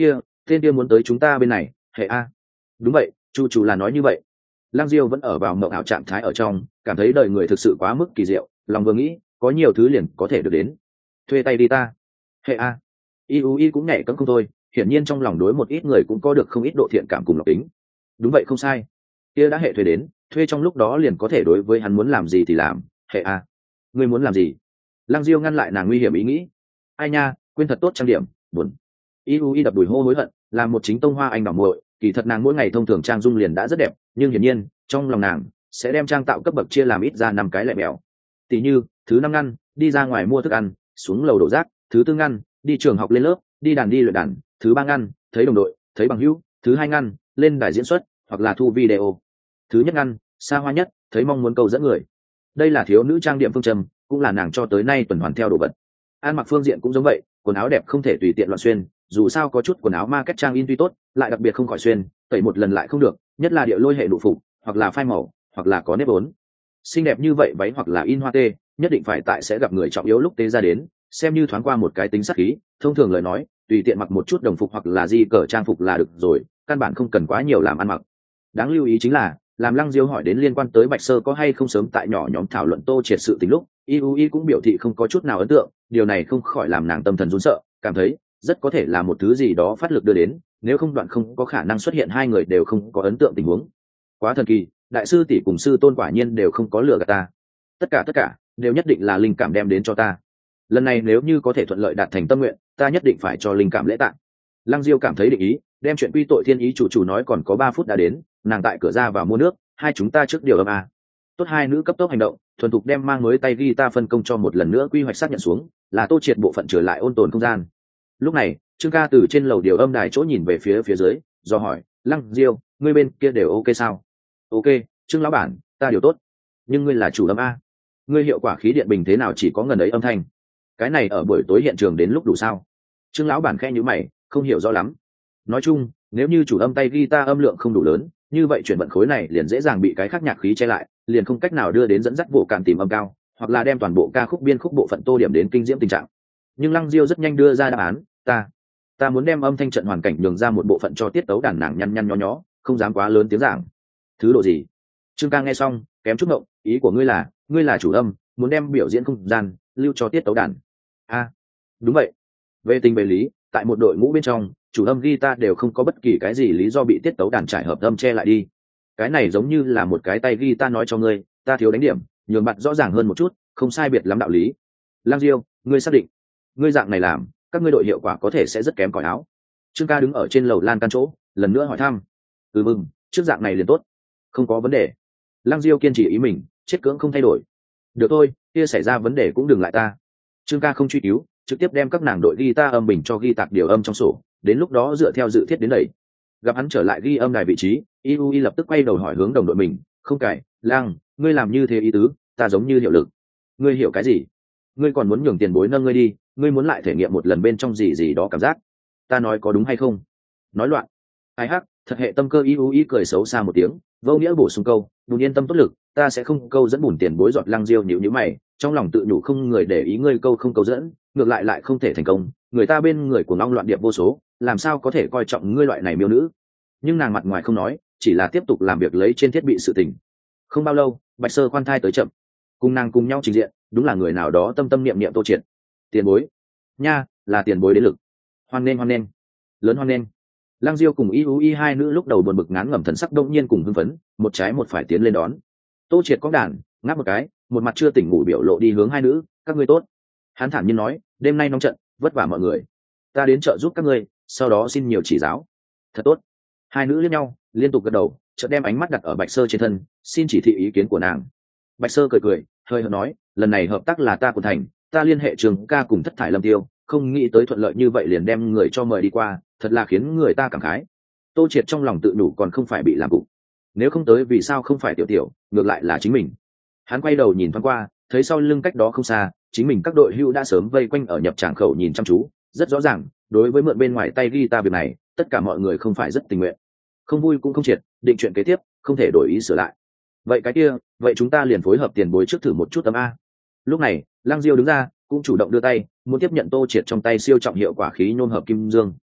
tên kia muốn tới chúng ta bên này, hệ a. Đúng vậy, chu chủ là nói như vậy. Lăng Diêu vẫn ở vào mộng ảo trạng thái ở trong, cảm thấy đời người thực sự quá mức kỳ diệu, lòng vừa nghĩ có nhiều thứ liền có thể được đến. Thuê tay đi ta, hệ a. i u i cũng nhảy cẫng không thôi, hiển nhiên trong lòng đối một ít người cũng có được không ít độ thiện cảm cùng lộc tính. Đúng vậy không sai, kia đã hệ thuê đến, thuê trong lúc đó liền có thể đối với hắn muốn làm gì thì làm, hệ a. Ngươi muốn làm gì? Lăng Diêu ngăn lại nàng nguy hiểm ý nghĩ. Ai nha, quên thật tốt trang điểm, buồn. i u i đập đùi hô hối hận, làm một chính tông hoa anh đỏ muội, kỳ thật nàng mỗi ngày thông thường trang dung liền đã rất đẹp, nhưng hiển nhiên trong lòng nàng sẽ đem trang tạo cấp bậc chia làm ít ra năm cái lẻ mèo. Tỷ như thứ năm ngăn đi ra ngoài mua thức ăn, xuống lầu đổ rác, thứ tư ngăn đi trường học lên lớp, đi đàn đi luyện đàn, thứ ba ngăn thấy đồng đội thấy bằng hữu, thứ hai ngăn lên đài diễn xuất hoặc là thu video, thứ nhất ngăn xa hoa nhất thấy mong muốn câu dẫn người. Đây là thiếu nữ trang điểm phương châm, cũng là nàng cho tới nay tuần hoàn theo đồ vật. Ăn mặc phương diện cũng giống vậy, quần áo đẹp không thể tùy tiện loạn xuyên, dù sao có chút quần áo market trang in tuy tốt, lại đặc biệt không khỏi xuyên, tẩy một lần lại không được, nhất là địa lôi hệ đủ phục, hoặc là phai màu, hoặc là có nếp vốn. Xinh đẹp như vậy váy hoặc là in hoa tê, nhất định phải tại sẽ gặp người trọng yếu lúc tế ra đến, xem như thoáng qua một cái tính sắc khí. Thông thường lời nói, tùy tiện mặc một chút đồng phục hoặc là di cờ trang phục là được rồi, căn bản không cần quá nhiều làm ăn mặc. Đáng lưu ý chính là, làm Lăng Diêu hỏi đến liên quan tới Bạch Sơ có hay không sớm tại nhỏ nhóm thảo luận Tô Triệt sự tình lúc, i u i cũng biểu thị không có chút nào ấn tượng, điều này không khỏi làm nàng tâm thần run sợ, cảm thấy rất có thể là một thứ gì đó phát lực đưa đến, nếu không đoạn không có khả năng xuất hiện hai người đều không có ấn tượng tình huống. Quá thần kỳ, đại sư tỷ cùng sư tôn quả nhiên đều không có lừa gạt ta. Tất cả tất cả đều nhất định là linh cảm đem đến cho ta. Lần này nếu như có thể thuận lợi đạt thành tâm nguyện, ta nhất định phải cho linh cảm lễ tạng. Lăng Diêu cảm thấy định ý, đem chuyện quy tội thiên ý chủ chủ nói còn có ba phút đã đến, nàng tại cửa ra vào mua nước, hai chúng ta trước điều âm a. Tốt, hai nữ cấp tốc hành động, thuần thục đem mang mới tay guitar phân công cho một lần nữa quy hoạch xác nhận xuống, là Tô Triệt bộ phận trở lại ôn tồn không gian. Lúc này, Trương Ca từ trên lầu điều âm đài chỗ nhìn về phía phía dưới, do hỏi, Lăng Diêu, ngươi bên kia đều ok sao? Ok, Trương lão bản, ta điều tốt. Nhưng ngươi là chủ âm a, ngươi hiệu quả khí điện bình thế nào chỉ có ngần ấy âm thanh? Cái này ở buổi tối hiện trường đến lúc đủ sao? Trương lão bản khẽ nhíu mày, không hiểu rõ lắm. Nói chung, nếu như chủ âm tay guitar âm lượng không đủ lớn, như vậy chuyển vận khối này liền dễ dàng bị cái khác nhạc khí che lại, liền không cách nào đưa đến dẫn dắt bộ cạn tìm âm cao, hoặc là đem toàn bộ ca khúc biên khúc bộ phận tô điểm đến kinh diễm tình trạng. Nhưng Lăng Diêu rất nhanh đưa ra đáp án, ta ta muốn đem âm thanh trận hoàn cảnh nhường ra một bộ phận cho tiết tấu đàn nàng nhăn nhăn nhó nhó, không dám quá lớn tiếng giảng. Thứ độ gì? Trương Ca nghe xong kém chút ngộng, ý của ngươi là ngươi là chủ âm, muốn đem biểu diễn không gian lưu cho tiết tấu đàn? A, à, đúng vậy. Về tình về lý, tại một đội ngũ bên trong, chủ âm guitar đều không có bất kỳ cái gì lý do bị tiết tấu đàn trải hợp âm che lại đi. Cái này giống như là một cái tay guitar nói cho ngươi, ta thiếu đánh điểm, nhường bạn rõ ràng hơn một chút, không sai biệt lắm đạo lý. Lang Diêu, ngươi xác định, ngươi dạng này làm, các ngươi đội hiệu quả có thể sẽ rất kém cỏi áo. Trương Ca đứng ở trên lầu lan can chỗ, lần nữa hỏi thăm. Ừ mừng, trước dạng này liền tốt, không có vấn đề. Lang Diêu kiên trì ý mình, chết cưỡng không thay đổi. Được thôi, kia xảy ra vấn đề cũng đừng lại ta. Trương Ca không truy cứu, trực tiếp đem các nàng đội guitar âm bình cho ghi tạc điều âm trong sổ, đến lúc đó dựa theo dự thiết đến đẩy. Gặp hắn trở lại ghi âm đài vị trí, i u i lập tức quay đầu hỏi hướng đồng đội mình, không cải, Lang, ngươi làm như thế ý tứ, ta giống như hiệu lực. Ngươi hiểu cái gì? Ngươi còn muốn nhường tiền bối nâng ngươi đi, ngươi muốn lại thể nghiệm một lần bên trong gì gì đó cảm giác. Ta nói có đúng hay không? Nói loạn. Ai hắc, thật hệ tâm cơ. i u i cười xấu xa một tiếng, vô nghĩa bổ sung câu, đừng yên tâm tốt lực, ta sẽ không câu dẫn bùn tiền bối. Giọt Lăng Diêu nhíu nhíu mày, trong lòng tự nhủ không người để ý ngươi câu không câu dẫn, ngược lại lại không thể thành công, người ta bên người của ngong loạn điệp vô số, làm sao có thể coi trọng ngươi loại này miêu nữ. Nhưng nàng mặt ngoài không nói, chỉ là tiếp tục làm việc lấy trên thiết bị sự tình. Không bao lâu, Bạch Sơ khoan thai tới chậm, cùng nàng cùng nhau trình diện, đúng là người nào đó tâm tâm niệm niệm Tô Triệt. Tiền bối nha, là tiền bối đến lực, hoan nghênh hoan nghênh, lớn hoan nghênh. Lăng Diêu cùng i u i hai nữ lúc đầu buồn bực ngán ngẩm thần sắc đông nhiên cùng hưng phấn, một trái một phải tiến lên đón. Tô Triệt có đàn ngáp một cái, một mặt chưa tỉnh ngủ biểu lộ đi hướng hai nữ, các ngươi tốt. Hắn thản nhiên nói, đêm nay nóng trận, vất vả mọi người, ta đến trợ giúp các ngươi, sau đó xin nhiều chỉ giáo. Thật tốt. Hai nữ liếc nhau, liên tục gật đầu, chợt đem ánh mắt đặt ở Bạch Sơ trên thân, xin chỉ thị ý kiến của nàng. Bạch Sơ cười cười, hơi hợt nói, lần này hợp tác là ta của thành, ta liên hệ Trường Ca cùng Thất Thải Lâm Tiêu, không nghĩ tới thuận lợi như vậy liền đem người cho mời đi qua, thật là khiến người ta cảm khái. Tô Triệt trong lòng tự đủ còn không phải bị làm cục, nếu không tới vì sao không phải tiểu tiểu, ngược lại là chính mình. Hắn quay đầu nhìn thoáng qua, thấy sau lưng cách đó không xa, chính mình các đội hưu đã sớm vây quanh ở nhập tràng khẩu nhìn chăm chú, rất rõ ràng, đối với mượn bên ngoài tay guitar việc này, tất cả mọi người không phải rất tình nguyện. Không vui cũng không triệt, định chuyện kế tiếp, không thể đổi ý sửa lại. Vậy cái kia, vậy chúng ta liền phối hợp tiền bối trước thử một chút tấm a. Lúc này, Lăng Diêu đứng ra, cũng chủ động đưa tay, muốn tiếp nhận Tô Triệt trong tay siêu trọng hiệu quả khí nhôm hợp kim dương.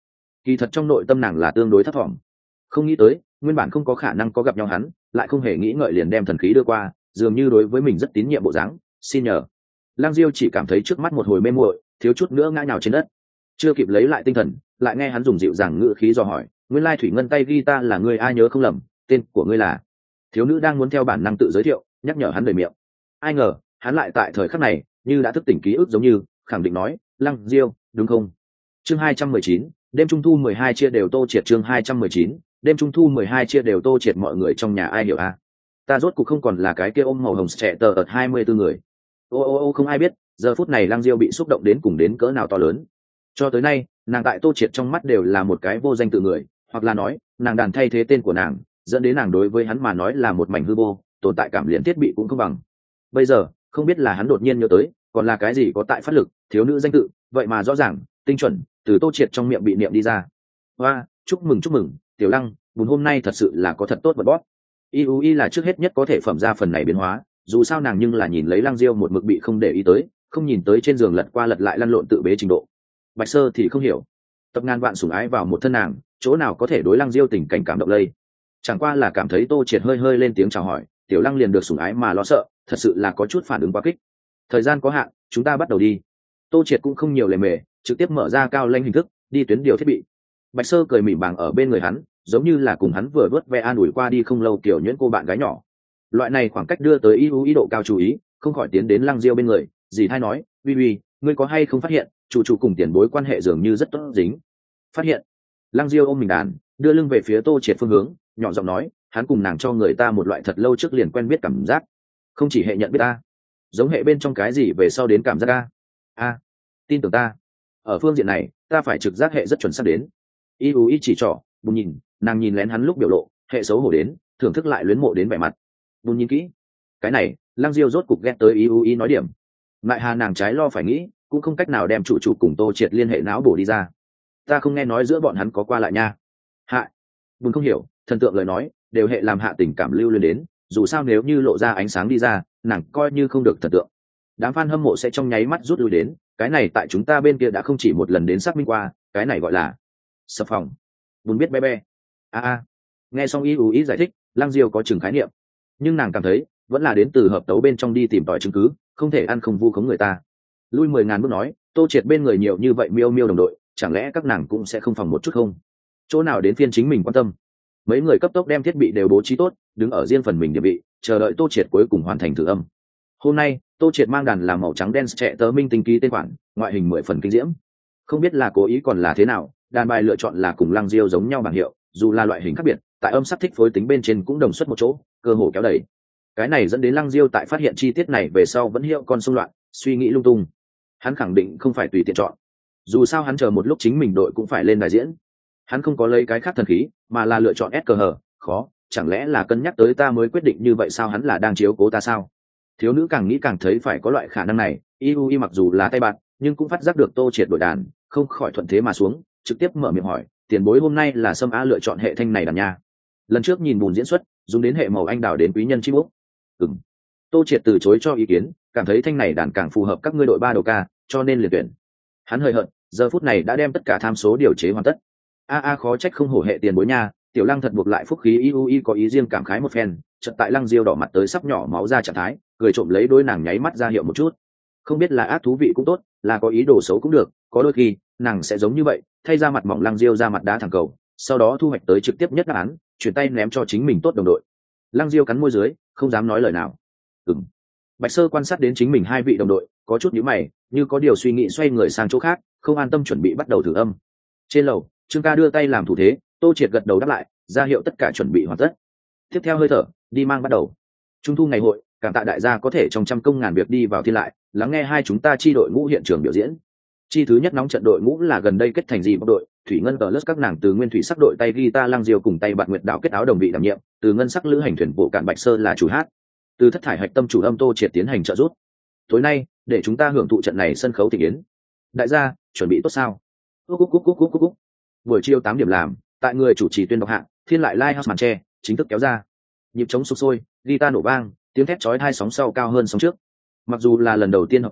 kỳ thật trong nội tâm nàng là tương đối thấp thỏm, không nghĩ tới nguyên bản không có khả năng có gặp nhau hắn lại không hề nghĩ ngợi liền đem thần khí đưa qua, dường như đối với mình rất tín nhiệm bộ dáng. Xin nhờ. Lang Diêu chỉ cảm thấy trước mắt một hồi mê muội, thiếu chút nữa ngã nhào trên đất. Chưa kịp lấy lại tinh thần, lại nghe hắn dùng dịu dàng ngữ khí dò hỏi, nguyên lai thủy ngân tay guitar là ngươi, ai nhớ không lầm, tên của ngươi là. Thiếu nữ đang muốn theo bản năng tự giới thiệu, nhắc nhở hắn lời miệng. Ai ngờ hắn lại tại thời khắc này như đã thức tỉnh ký ức giống như khẳng định nói, Lăng Diêu, đúng không? Chương hai trăm mười chín, đêm trung thu mười hai chia đều Tô Triệt. Chương hai trăm mười chín, đêm trung thu mười hai chia đều Tô Triệt. Mọi người trong nhà ai hiểu à? Ta rốt cuộc không còn là cái kia ôm màu hồng trẻ tờ ợt hai mươi bốn người. Ô ô ô không ai biết, giờ phút này Lăng Diêu bị xúc động đến cùng đến cỡ nào to lớn. Cho tới nay, nàng tại Tô Triệt trong mắt đều là một cái vô danh tự người, hoặc là nói, nàng đàn thay thế tên của nàng, dẫn đến nàng đối với hắn mà nói là một mảnh hư vô, tồn tại cảm liền thiết bị cũng không bằng. Bây giờ, không biết là hắn đột nhiên nhớ tới, còn là cái gì có tại phát lực, thiếu nữ danh tự, vậy mà rõ ràng, tinh chuẩn, từ Tô Triệt trong miệng bị niệm đi ra. Hoa, chúc mừng chúc mừng, Tiểu Lăng, buồn hôm nay thật sự là có thật tốt vật bóp. i u i là trước hết nhất có thể phẩm ra phần này biến hóa, dù sao nàng nhưng là nhìn lấy Lăng Diêu một mực bị không để ý tới, không nhìn tới trên giường lật qua lật lại lăn lộn tự bế trình độ. Bạch Sơ thì không hiểu, tập ngàn vạn sủng ái vào một thân nàng, chỗ nào có thể đối Lăng Diêu tình cảnh cảm động lây. Chẳng qua là cảm thấy Tô Triệt hơi hơi lên tiếng chào hỏi, Tiểu Lăng liền được sủng ái mà lo sợ, thật sự là có chút phản ứng quá kích. Thời gian có hạn, chúng ta bắt đầu đi. Tô Triệt cũng không nhiều lề mề, trực tiếp mở ra cao lanh hình thức, đi tuyến điều thiết bị. Bạch Sơ cười mỉm bàng ở bên người hắn, giống như là cùng hắn vừa vớt ve an ủi qua đi không lâu kiểu nhuyễn cô bạn gái nhỏ. Loại này khoảng cách đưa tới ý ưu ý độ cao chú ý, không khỏi tiến đến Lăng Diêu bên người, dì thay nói, uy uy, ngươi có hay không phát hiện, chủ chủ cùng tiền bối quan hệ dường như rất tốt dính. Phát hiện. Lăng Diêu ôm mình đàn, đưa lưng về phía Tô Triệt phương hướng, nhỏ giọng nói, hắn cùng nàng cho người ta một loại thật lâu trước liền quen biết cảm giác, không chỉ hệ nhận biết ta, giống hệ bên trong cái gì về sau đến cảm giác ta. A, tin tưởng ta, ở phương diện này ta phải trực giác hệ rất chuẩn xác đến. Y u y chỉ trỏ, bùn nhìn, nàng nhìn lén hắn lúc biểu lộ, hệ xấu hổ đến, thưởng thức lại luyến mộ đến vẻ mặt. Bùn nhìn kỹ, cái này, Lăng Diêu rốt cục ghét tới Y u y nói điểm. Lại hà nàng trái lo phải nghĩ, cũng không cách nào đem chủ chủ cùng Tô Triệt liên hệ não bổ đi ra. Ta không nghe nói giữa bọn hắn có qua lại nha. Hạ, bùn không hiểu, thần tượng lời nói, đều hệ làm hạ tình cảm lưu luyến đến, dù sao nếu như lộ ra ánh sáng đi ra, nàng coi như không được thần tượng. Đám fan hâm mộ sẽ trong nháy mắt rút lui đến, cái này tại chúng ta bên kia đã không chỉ một lần đến xác minh qua, cái này gọi là sập phòng. Bùn biết bé bé. A a. Nghe xong ý ú ý giải thích, Lăng Diêu có chừng khái niệm, nhưng nàng cảm thấy vẫn là đến từ hợp tấu bên trong đi tìm tòi chứng cứ, không thể ăn không vu khống người ta. Lui mười ngàn bước nói, Tô Triệt bên người nhiều như vậy miêu miêu đồng đội, chẳng lẽ các nàng cũng sẽ không phòng một chút không? Chỗ nào đến phiên chính mình quan tâm. Mấy người cấp tốc đem thiết bị đều bố trí tốt, đứng ở riêng phần mình địa vị, chờ đợi Tô Triệt cuối cùng hoàn thành thử âm. Hôm nay, Tô Triệt mang đàn làm màu trắng đen trẻ tớ minh tinh ký tên khoản, ngoại hình mười phần kinh diễm. Không biết là cố ý còn là thế nào, đàn bài lựa chọn là cùng Lăng Diêu giống nhau bảng hiệu, dù là loại hình khác biệt, tại âm sắc thích phối tính bên trên cũng đồng xuất một chỗ, cơ hồ kéo đẩy. Cái này dẫn đến Lăng Diêu tại phát hiện chi tiết này về sau vẫn hiệu con xung loạn, suy nghĩ lung tung. Hắn khẳng định không phải tùy tiện chọn. Dù sao hắn chờ một lúc chính mình đội cũng phải lên đại diễn. Hắn không có lấy cái khác thần khí, mà là lựa chọn S cờ hờ, khó, chẳng lẽ là cân nhắc tới ta mới quyết định như vậy sao, hắn là đang chiếu cố ta sao? Thiếu nữ càng nghĩ càng thấy phải có loại khả năng này, i u i mặc dù là tay bạn, nhưng cũng phát giác được Tô Triệt đổi đàn, không khỏi thuận thế mà xuống, trực tiếp mở miệng hỏi, tiền bối hôm nay là Sâm Á lựa chọn hệ thanh này đàn nha. Lần trước nhìn Bùn diễn xuất, dùng đến hệ màu anh đào đến quý nhân chim úc. Ừm. Tô Triệt từ chối cho ý kiến, cảm thấy thanh này đàn càng phù hợp các ngươi đội ba đầu ca, cho nên liền tuyển. Hắn hơi hận, giờ phút này đã đem tất cả tham số điều chế hoàn tất. A a khó trách không hổ hệ tiền bối nha, Tiểu Lăng thật buộc lại phúc khí, i u i có ý riêng cảm khái một phen, chợt tại Lăng Diêu đỏ mặt tới sắp nhỏ máu ra trạng thái, cười trộm lấy đôi nàng nháy mắt ra hiệu một chút. Không biết là ác thú vị cũng tốt, là có ý đồ xấu cũng được, có đôi khi nàng sẽ giống như vậy, thay ra mặt mỏng Lăng Diêu ra mặt đá thẳng cầu, sau đó thu hoạch tới trực tiếp nhất đáp án, chuyển tay ném cho chính mình tốt đồng đội. Lăng Diêu cắn môi dưới, không dám nói lời nào. Ừm. Bạch Sơ quan sát đến chính mình hai vị đồng đội, có chút nhíu mày, như có điều suy nghĩ xoay người sang chỗ khác, không an tâm chuẩn bị bắt đầu thử âm. Trên lầu, Trương Ca đưa tay làm thủ thế, Tô Triệt gật đầu đáp lại, ra hiệu tất cả chuẩn bị hoàn tất. Tiếp theo hơi thở, đi mang bắt đầu. Trung thu ngày hội, cảm tạ đại gia có thể trong trăm công ngàn việc đi vào thiên lại, lắng nghe hai chúng ta chi đội ngũ hiện trường biểu diễn. Chi thứ nhất nóng trận đội ngũ là gần đây kết thành gì bộ đội, Thủy Ngân tờ lớp các nàng từ nguyên thủy sắc đội tay guitar Lăng Diêu cùng tay bạn Nguyệt Đạo kết áo đồng vị đảm nhiệm, từ ngân sắc lữ hành thuyền bộ cạn Bạch Sơ là chủ hát, từ thất thải hạch tâm chủ âm Tô Triệt tiến hành trợ giúp. Tối nay, để chúng ta hưởng thụ trận này sân khấu thị yến. Đại gia, chuẩn bị tốt sao? Cúc cúc cúc cúc cúc cúc. Buổi chiều tám điểm làm, tại người chủ trì tuyên đọc hạng, Thiên Lại Live House màn tre chính thức kéo ra. Nhịp trống sục sôi, guitar nổ vang, tiếng thét chói tai sóng sau cao hơn sóng trước. Mặc dù là lần đầu tiên hợp tác,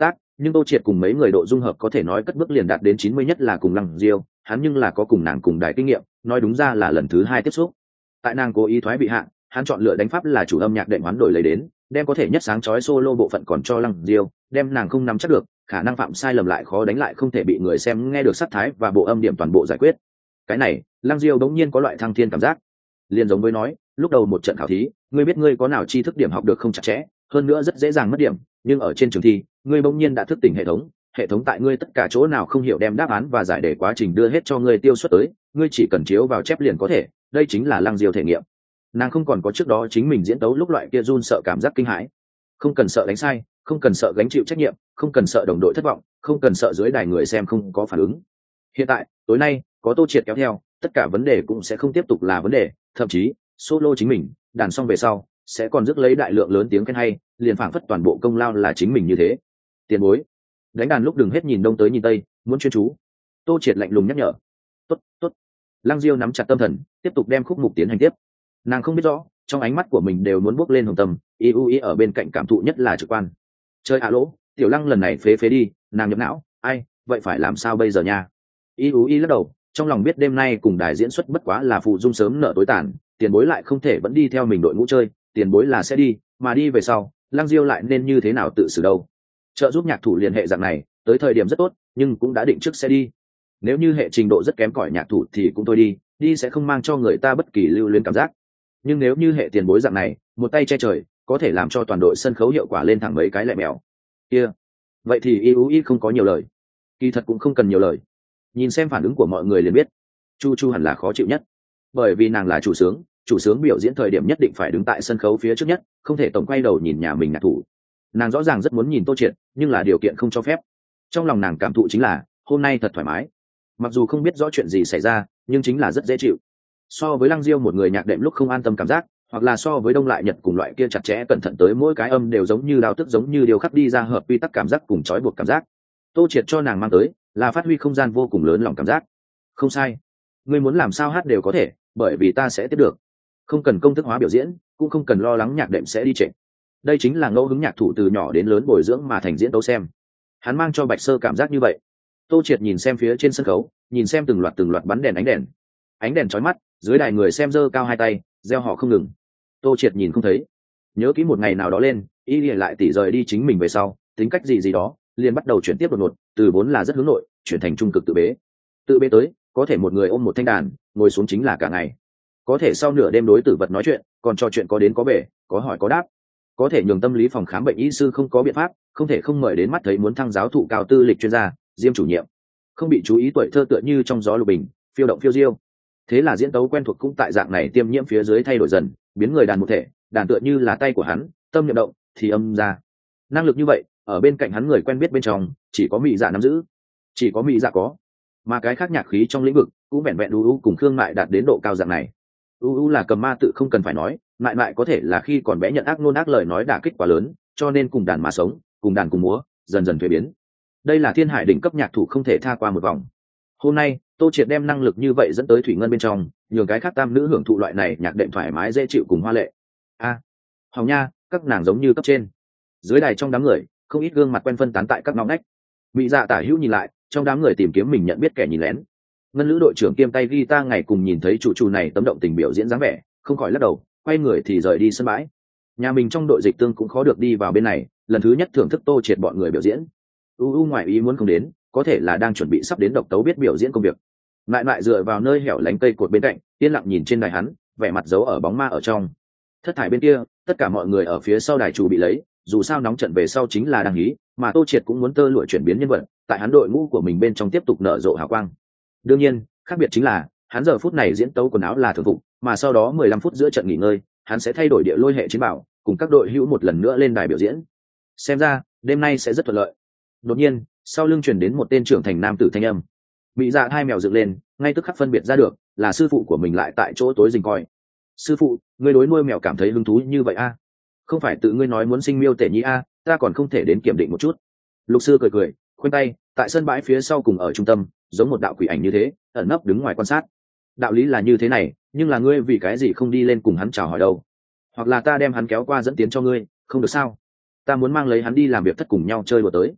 nhưng Tô Triệt cùng mấy người độ dung hợp có thể nói cất bước liền đạt đến chín mươi, nhất là cùng Lăng Diêu, hắn nhưng là có cùng nàng cùng đài kinh nghiệm, nói đúng ra là lần thứ hai tiếp xúc. Tại nàng cố ý thoái bị hạ, hắn chọn lựa đánh pháp là chủ âm nhạc đệm hoán đổi lấy đến, đem có thể nhất sáng chói solo bộ phận còn cho Lăng Diêu, đem nàng không nắm chắc được, khả năng phạm sai lầm lại khó đánh lại không thể bị người xem nghe được sắc thái và bộ âm điểm toàn bộ giải quyết. Cái này, Lăng Diêu đống nhiên có loại thăng thiên cảm giác. Liên giống với nói, lúc đầu một trận khảo thí, ngươi biết ngươi có nào tri thức điểm học được không chặt chẽ, hơn nữa rất dễ dàng mất điểm, nhưng ở trên trường thi, ngươi bỗng nhiên đã thức tỉnh hệ thống, hệ thống tại ngươi tất cả chỗ nào không hiểu đem đáp án và giải đề quá trình đưa hết cho ngươi tiêu xuất tới, ngươi chỉ cần chiếu vào chép liền có thể, đây chính là Lăng Diêu thể nghiệm. Nàng không còn có trước đó chính mình diễn tấu lúc loại kia run sợ cảm giác kinh hãi, không cần sợ đánh sai, không cần sợ gánh chịu trách nhiệm, không cần sợ đồng đội thất vọng, không cần sợ dưới đài người xem không có phản ứng. Hiện tại, tối nay, có Tô Triệt kéo theo, tất cả vấn đề cũng sẽ không tiếp tục là vấn đề, thậm chí solo chính mình đàn xong về sau sẽ còn rước lấy đại lượng lớn tiếng khen hay, liền phảng phất toàn bộ công lao là chính mình như thế. Tiền bối, đánh đàn lúc đừng hết nhìn đông tới nhìn tây, muốn chuyên chú. Tô Triệt lạnh lùng nhắc nhở. Tốt, tốt. Lăng Diêu nắm chặt tâm thần, tiếp tục đem khúc mục tiến hành tiếp. Nàng không biết rõ, trong ánh mắt của mình đều muốn bốc lên hồng tâm, y u y ở bên cạnh cảm thụ nhất là trực quan. Chơi hạ lỗ, tiểu Lăng lần này phế phế đi, nàng nhập não, ai, vậy phải làm sao bây giờ nha? Y u y lắc đầu, trong lòng biết đêm nay cùng đài diễn xuất bất quá là phụ dung sớm nợ tối tàn, tiền bối lại không thể vẫn đi theo mình đội ngũ chơi, tiền bối là sẽ đi, mà đi về sau, Lăng Diêu lại nên như thế nào tự xử đâu? Trợ giúp nhạc thủ liên hệ dạng này, tới thời điểm rất tốt, nhưng cũng đã định trước sẽ đi. Nếu như hệ trình độ rất kém cỏi nhạc thủ thì cũng thôi đi, đi sẽ không mang cho người ta bất kỳ lưu luyến cảm giác. Nhưng nếu như hệ tiền bối dạng này, một tay che trời, có thể làm cho toàn đội sân khấu hiệu quả lên thẳng mấy cái lẹ mèo. Kia, vậy thì y u y không có nhiều lời, kỳ thật cũng không cần nhiều lời. Nhìn xem phản ứng của mọi người liền biết, Chu Chu hẳn là khó chịu nhất, bởi vì nàng là chủ sướng, chủ sướng biểu diễn thời điểm nhất định phải đứng tại sân khấu phía trước nhất, không thể tổng quay đầu nhìn nhà mình nhạc thủ. Nàng rõ ràng rất muốn nhìn Tô Triệt, nhưng là điều kiện không cho phép. Trong lòng nàng cảm thụ chính là hôm nay thật thoải mái, mặc dù không biết rõ chuyện gì xảy ra, nhưng chính là rất dễ chịu. So với Lăng Diêu một người nhạc đệm lúc không an tâm cảm giác, hoặc là so với Đông Lại Nhật cùng loại kia chặt chẽ cẩn thận tới mỗi cái âm đều giống như đao tức giống như điều khắc đi ra hợp quy tắc cảm giác cùng trói buộc cảm giác, Tô Triệt cho nàng mang tới là phát huy không gian vô cùng lớn lòng cảm giác. Không sai, ngươi muốn làm sao hát đều có thể, bởi vì ta sẽ tiếp được, không cần công thức hóa biểu diễn, cũng không cần lo lắng nhạc đệm sẽ đi trệ. Đây chính là ngẫu hứng nhạc thủ từ nhỏ đến lớn bồi dưỡng mà thành diễn tấu xem. Hắn mang cho Bạch Sơ cảm giác như vậy. Tô Triệt nhìn xem phía trên sân khấu, nhìn xem từng loạt từng loạt bắn đèn ánh đèn, ánh đèn chói mắt, dưới đài người xem giơ cao hai tay, reo họ không ngừng. Tô Triệt nhìn không thấy, nhớ kỹ một ngày nào đó lên, y lại tỉ rời đi chính mình về sau, tính cách gì gì đó, liền bắt đầu chuyển tiếp đột ngột, từ vốn là rất hướng nội, chuyển thành trung cực tự bế. Tự bế tới, có thể một người ôm một thanh đàn, ngồi xuống chính là cả ngày. Có thể sau nửa đêm đối tử vật nói chuyện, còn trò chuyện có đến có về, có hỏi có đáp. Có thể nhường tâm lý phòng khám bệnh y sư không có biện pháp, không thể không mời đến mắt thấy muốn thăng giáo thụ cao tư lịch chuyên gia, Diêm chủ nhiệm. Không bị chú ý tuổi thơ tựa như trong gió lục bình, phiêu động phiêu diêu. Thế là diễn tấu quen thuộc cũng tại dạng này tiêm nhiễm phía dưới thay đổi dần, biến người đàn một thể, đàn tựa như là tay của hắn, tâm niệm động thì âm ra. Năng lực như vậy, ở bên cạnh hắn người quen biết bên trong, chỉ có Mị Dạ nắm giữ, chỉ có Mị Dạ có. Mà cái khác nhạc khí trong lĩnh vực cũng vẹn vẹn u u cùng Khương Mại đạt đến độ cao dạng này. U u là cầm ma tự không cần phải nói, Mại Mại có thể là khi còn bé nhận ác ngôn ác lời nói đả kích quá lớn, cho nên cùng đàn mà sống, cùng đàn cùng múa, dần dần thuế biến. Đây là thiên hải đỉnh cấp nhạc thủ không thể tha qua một vòng. Hôm nay, Tô Triệt đem năng lực như vậy dẫn tới thủy ngân bên trong, nhường cái khác tam nữ hưởng thụ loại này nhạc đệm thoải mái dễ chịu cùng hoa lệ. A, à, hỏng nha, các nàng giống như cấp trên. Dưới đài trong đám người, không ít gương mặt quen phân tán tại các ngõ ngách. Mị Dạ tả hữu nhìn lại, trong đám người tìm kiếm mình nhận biết kẻ nhìn lén. Ngân lữ đội trưởng kiêm tay guitar ngày cùng nhìn thấy chủ chủ này tấm động tình biểu diễn dáng vẻ, không khỏi lắc đầu, quay người thì rời đi sân bãi. Nhà mình trong đội dịch tương cũng khó được đi vào bên này, lần thứ nhất thưởng thức Tô Triệt bọn người biểu diễn. U u ngoại ý muốn không đến, có thể là đang chuẩn bị sắp đến độc tấu biết biểu diễn công việc. Lại lại dựa vào nơi hẻo lánh cây cột bên cạnh, yên lặng nhìn trên đài hắn, vẻ mặt giấu ở bóng ma ở trong. Thất thải bên kia, tất cả mọi người ở phía sau đài chủ bị lấy, dù sao nóng trận về sau chính là đang hí, mà Tô Triệt cũng muốn tơ lụa chuyển biến nhân vật, tại hắn đội ngũ của mình bên trong tiếp tục nở rộ hào quang. Đương nhiên, khác biệt chính là, hắn giờ phút này diễn tấu quần áo là thường phục, mà sau đó mười lăm phút giữa trận nghỉ ngơi, hắn sẽ thay đổi địa lôi hệ chiến bảo, cùng các đội hữu một lần nữa lên đài biểu diễn. Xem ra, đêm nay sẽ rất thuận lợi. Đột nhiên, sau lưng truyền đến một tên trưởng thành nam tử thanh âm. Mị Dạ hai mèo dựng lên, ngay tức khắc phân biệt ra được, là sư phụ của mình lại tại chỗ tối rình coi. Sư phụ, ngươi đối nuôi mèo cảm thấy hứng thú như vậy a? À? Không phải tự ngươi nói muốn sinh miêu tể nhi a, à, ta còn không thể đến kiểm định một chút. Lục sư cười cười, khoanh tay, tại sân bãi phía sau cùng ở trung tâm, giống một đạo quỷ ảnh như thế, ẩn nấp đứng ngoài quan sát. Đạo lý là như thế này, nhưng là ngươi vì cái gì không đi lên cùng hắn chào hỏi đâu? Hoặc là ta đem hắn kéo qua dẫn tiến cho ngươi, không được sao? Ta muốn mang lấy hắn đi làm việc thất cùng nhau chơi đùa tới.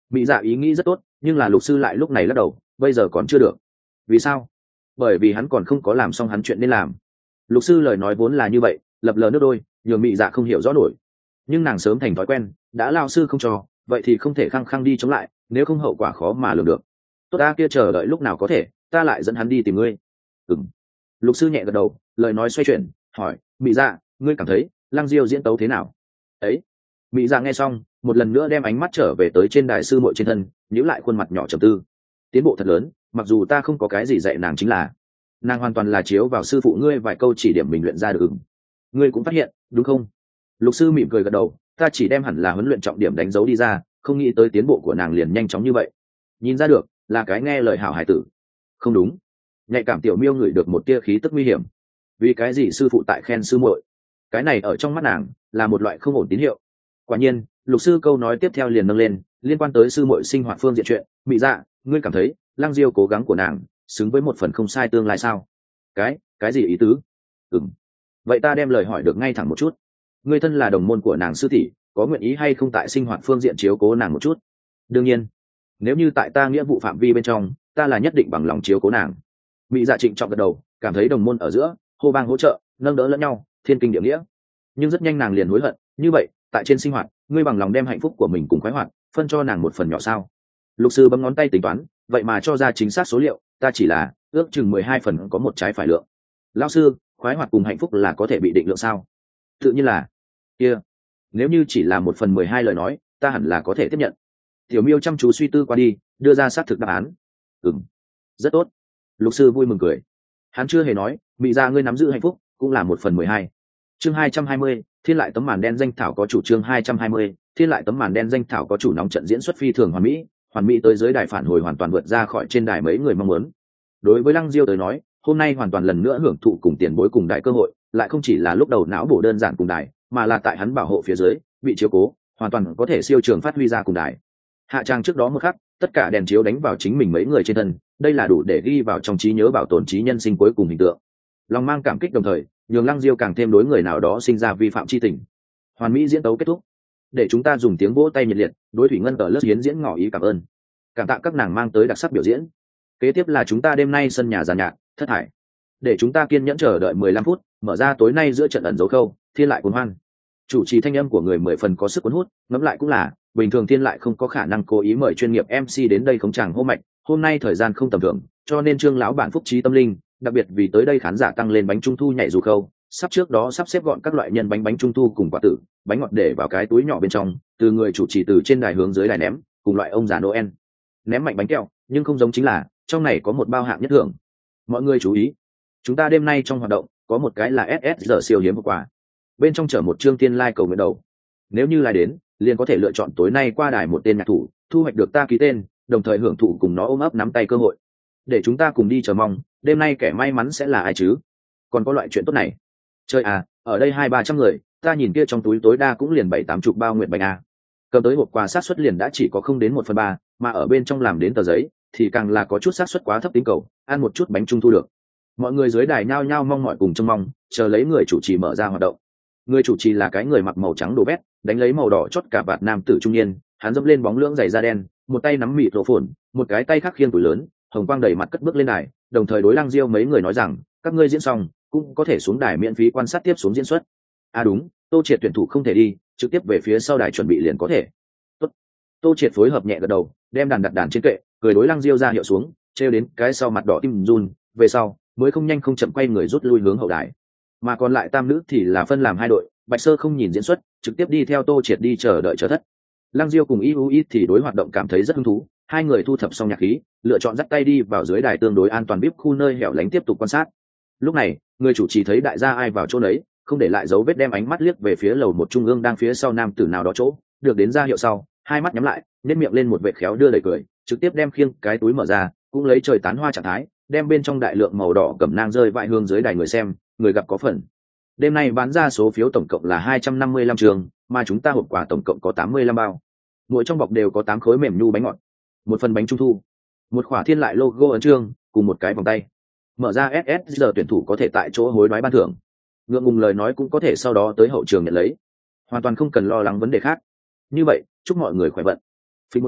Mỹ dạ ý nghĩ rất tốt, nhưng là lục sư lại lúc này lắc đầu, bây giờ còn chưa được. Vì sao? Bởi vì hắn còn không có làm xong hắn chuyện nên làm. Lục sư lời nói vốn là như vậy, lập lờ nước đôi, nhường Mỹ dạ không hiểu rõ nổi. Nhưng nàng sớm thành thói quen, đã lao sư không cho, vậy thì không thể khăng khăng đi chống lại, nếu không hậu quả khó mà lường được. Tốt, ta kia chờ đợi lúc nào có thể, ta lại dẫn hắn đi tìm ngươi. Ừm. Lục sư nhẹ gật đầu, lời nói xoay chuyển, hỏi, Mỹ dạ, ngươi cảm thấy Lăng Diêu diễn tấu thế nào? Ấy. Mỹ dạ nghe xong, một lần nữa đem ánh mắt trở về tới trên đài sư muội trên thân, nhíu lại khuôn mặt nhỏ trầm tư. Tiến bộ thật lớn, mặc dù ta không có cái gì dạy nàng, chính là nàng hoàn toàn là chiếu vào sư phụ ngươi vài câu chỉ điểm mình luyện ra được. Ừm. Ngươi cũng phát hiện, đúng không? Lục sư mỉm cười gật đầu, ta chỉ đem hẳn là huấn luyện trọng điểm đánh dấu đi ra, không nghĩ tới tiến bộ của nàng liền nhanh chóng như vậy. Nhìn ra được, là cái nghe lời hảo hải tử. Không đúng. Nhạy cảm tiểu miêu ngửi được một tia khí tức nguy hiểm. Vì cái gì sư phụ tại khen sư muội? Cái này ở trong mắt nàng là một loại không ổn tín hiệu. Quả nhiên, lục sư câu nói tiếp theo liền nâng lên, liên quan tới sư muội sinh hoạt phương diện chuyện. Mị dạ, ngươi cảm thấy Lăng Diêu cố gắng của nàng xứng với một phần không sai tương lai sao? Cái, cái gì ý tứ? Ừm. Vậy ta đem lời hỏi được ngay thẳng một chút. Ngươi thân là đồng môn của nàng sư tỷ, có nguyện ý hay không tại sinh hoạt phương diện chiếu cố nàng một chút? Đương nhiên, nếu như tại ta nghĩa vụ phạm vi bên trong, ta là nhất định bằng lòng chiếu cố nàng. Mỹ dạ trịnh trọng gật đầu, cảm thấy đồng môn ở giữa hô bang hỗ trợ, nâng đỡ lẫn nhau, thiên kinh địa nghĩa. Nhưng rất nhanh nàng liền hối hận, như vậy tại trên sinh hoạt, ngươi bằng lòng đem hạnh phúc của mình cùng khoái hoạt phân cho nàng một phần nhỏ sao? Lục sư bấm ngón tay tính toán, vậy mà cho ra chính xác số liệu, ta chỉ là ước chừng mười hai phần có một trái phải lượng. Lão sư, khoái hoạt cùng hạnh phúc là có thể bị định lượng sao? Tự nhiên là kia、yeah. Nếu như chỉ là một phần mười hai lời nói, ta hẳn là có thể tiếp nhận. Tiểu miêu chăm chú suy tư qua đi, đưa ra xác thực đáp án. Ừm, rất tốt. Lục sư vui mừng cười. Hắn chưa hề nói Mỹ dạ ngươi nắm giữ hạnh phúc cũng là một phần mười hai. Chương hai trăm hai mươi, thiên lại tấm màn đen danh thảo có chủ. Chương hai trăm hai mươi, thiên lại tấm màn đen danh thảo có chủ. Nóng trận diễn xuất phi thường hoàn mỹ, hoàn mỹ tới giới đài phản hồi hoàn toàn vượt ra khỏi trên đài mấy người mong muốn. Đối với Lăng Diêu tới nói, hôm nay hoàn toàn lần nữa hưởng thụ cùng tiền bối cùng đại cơ hội, lại không chỉ là lúc đầu não bổ đơn giản cùng đài, mà là tại hắn bảo hộ phía dưới, bị chiếu cố, hoàn toàn có thể siêu trường phát huy ra cùng đài. Hạ trang trước đó một khắc, tất cả đèn chiếu đánh vào chính mình mấy người trên thân, đây là đủ để ghi vào trong trí nhớ bảo tồn trí nhân sinh cuối cùng hình tượng. Lòng mang cảm kích đồng thời, nhường Lăng Diêu càng thêm đối người nào đó sinh ra vi phạm chi tình. Hoàn mỹ diễn tấu kết thúc, để chúng ta dùng tiếng vỗ tay nhiệt liệt, đối Thủy Ngân ở lớp hiến diễn ngỏ ý cảm ơn. Cảm tạ các nàng mang tới đặc sắc biểu diễn. Kế tiếp là chúng ta đêm nay sân nhà giàn nhạc, thất hải. Để chúng ta kiên nhẫn chờ đợi mười lăm phút, mở ra tối nay giữa trận ẩn dấu khâu, thiên lại cuốn hoan. Chủ trì thanh âm của người mười phần có sức cuốn hút, ngẫm lại cũng là, bình thường thiên lại không có khả năng cố ý mời chuyên nghiệp em xê đến đây không chàng hô mạch, hôm nay thời gian không tầm thường, cho nên Trương lão bản phúc trí tâm linh, đặc biệt vì tới đây khán giả tăng lên bánh trung thu nhảy dù khâu, sắp trước đó sắp xếp gọn các loại nhân bánh bánh trung thu cùng quả tử, bánh ngọt để vào cái túi nhỏ bên trong, từ người chủ trì từ trên đài hướng dưới đài ném, cùng loại ông già Noel. Ném mạnh bánh kẹo, nhưng không giống chính là, trong này có một bao hạng nhất thưởng. Mọi người chú ý, chúng ta đêm nay trong hoạt động có một cái là ét ét giờ siêu hiếm quà. Bên trong chở một chương tiên lai cầu nguyện đầu. Nếu như lai đến, liền có thể lựa chọn tối nay qua đài một tên nhạc thủ, thu hoạch được ta ký tên, đồng thời hưởng thụ cùng nó ôm ấp nắm tay cơ hội. Để chúng ta cùng đi chờ mong, đêm nay kẻ may mắn sẽ là ai chứ? Còn có loại chuyện tốt này. Chơi à, ở đây hai ba trăm người, ta nhìn kia trong túi tối đa cũng liền bảy tám chục bao nguyện bánh à. Cầm tới hộp quà sát suất liền đã chỉ có không đến một phần ba, mà ở bên trong làm đến tờ giấy, thì càng là có chút sát suất quá thấp tính cầu, ăn một chút bánh trung thu được. Mọi người dưới đài nhao nhao mong mỏi cùng trông mong, chờ lấy người chủ trì mở ra hoạt động. Người chủ trì là cái người mặc màu trắng đồ vét, đánh lấy màu đỏ chót cả vạt nam tử trung niên, hắn dẫm lên bóng lưỡng giày da đen, một tay nắm mịt rổ phồn, một cái tay khác khiêng túi lớn, hồng quang đầy mặt cất bước lên đài, đồng thời đối Lăng Diêu mấy người nói rằng, các ngươi diễn xong, cũng có thể xuống đài miễn phí quan sát tiếp xuống diễn xuất. À đúng, Tô Triệt tuyển thủ không thể đi, trực tiếp về phía sau đài chuẩn bị liền có thể. Tốt. Tô Triệt phối hợp nhẹ gật đầu, đem đàn đặt đàn trên kệ, cười đối Lăng Diêu ra hiệu xuống, treo đến cái sau mặt đỏ tim run, về sau mới không nhanh không chậm quay người rút lui hướng hậu đài. Mà còn lại tam nữ thì là phân làm hai đội, Bạch Sơ không nhìn diễn xuất, trực tiếp đi theo Tô Triệt đi chờ đợi chờ thất. Lăng Diêu cùng iu ít thì đối hoạt động cảm thấy rất hứng thú, hai người thu thập xong nhạc khí, lựa chọn dắt tay đi vào dưới đài tương đối an toàn vip khu nơi hẻo lánh tiếp tục quan sát. Lúc này, người chủ trì thấy đại gia ai vào chỗ nấy, không để lại dấu vết đem ánh mắt liếc về phía lầu một trung ương đang phía sau nam tử nào đó chỗ, được đến ra hiệu sau, hai mắt nhắm lại, nhếch miệng lên một vệt khéo đưa lời cười, trực tiếp đem khiêng cái túi mở ra, cũng lấy trời tán hoa trạng thái, đem bên trong đại lượng màu đỏ cẩm nang rơi vãi hương dưới đài người xem, người gặp có phần. Đêm nay bán ra số phiếu tổng cộng là hai trăm năm mươi lăm trường, mà chúng ta hộp quà tổng cộng có tám mươi lăm bao. Mỗi trong bọc đều có tám khối mềm nhu bánh ngọt, một phần bánh trung thu, một khỏa thiên lại logo ấn chương, cùng một cái vòng tay. Mở ra ét ét giờ tuyển thủ có thể tại chỗ hối đoái ban thưởng. Ngượng ngùng lời nói cũng có thể sau đó tới hậu trường nhận lấy. Hoàn toàn không cần lo lắng vấn đề khác. Như vậy, chúc mọi người khỏe vận. Phí một tiếng,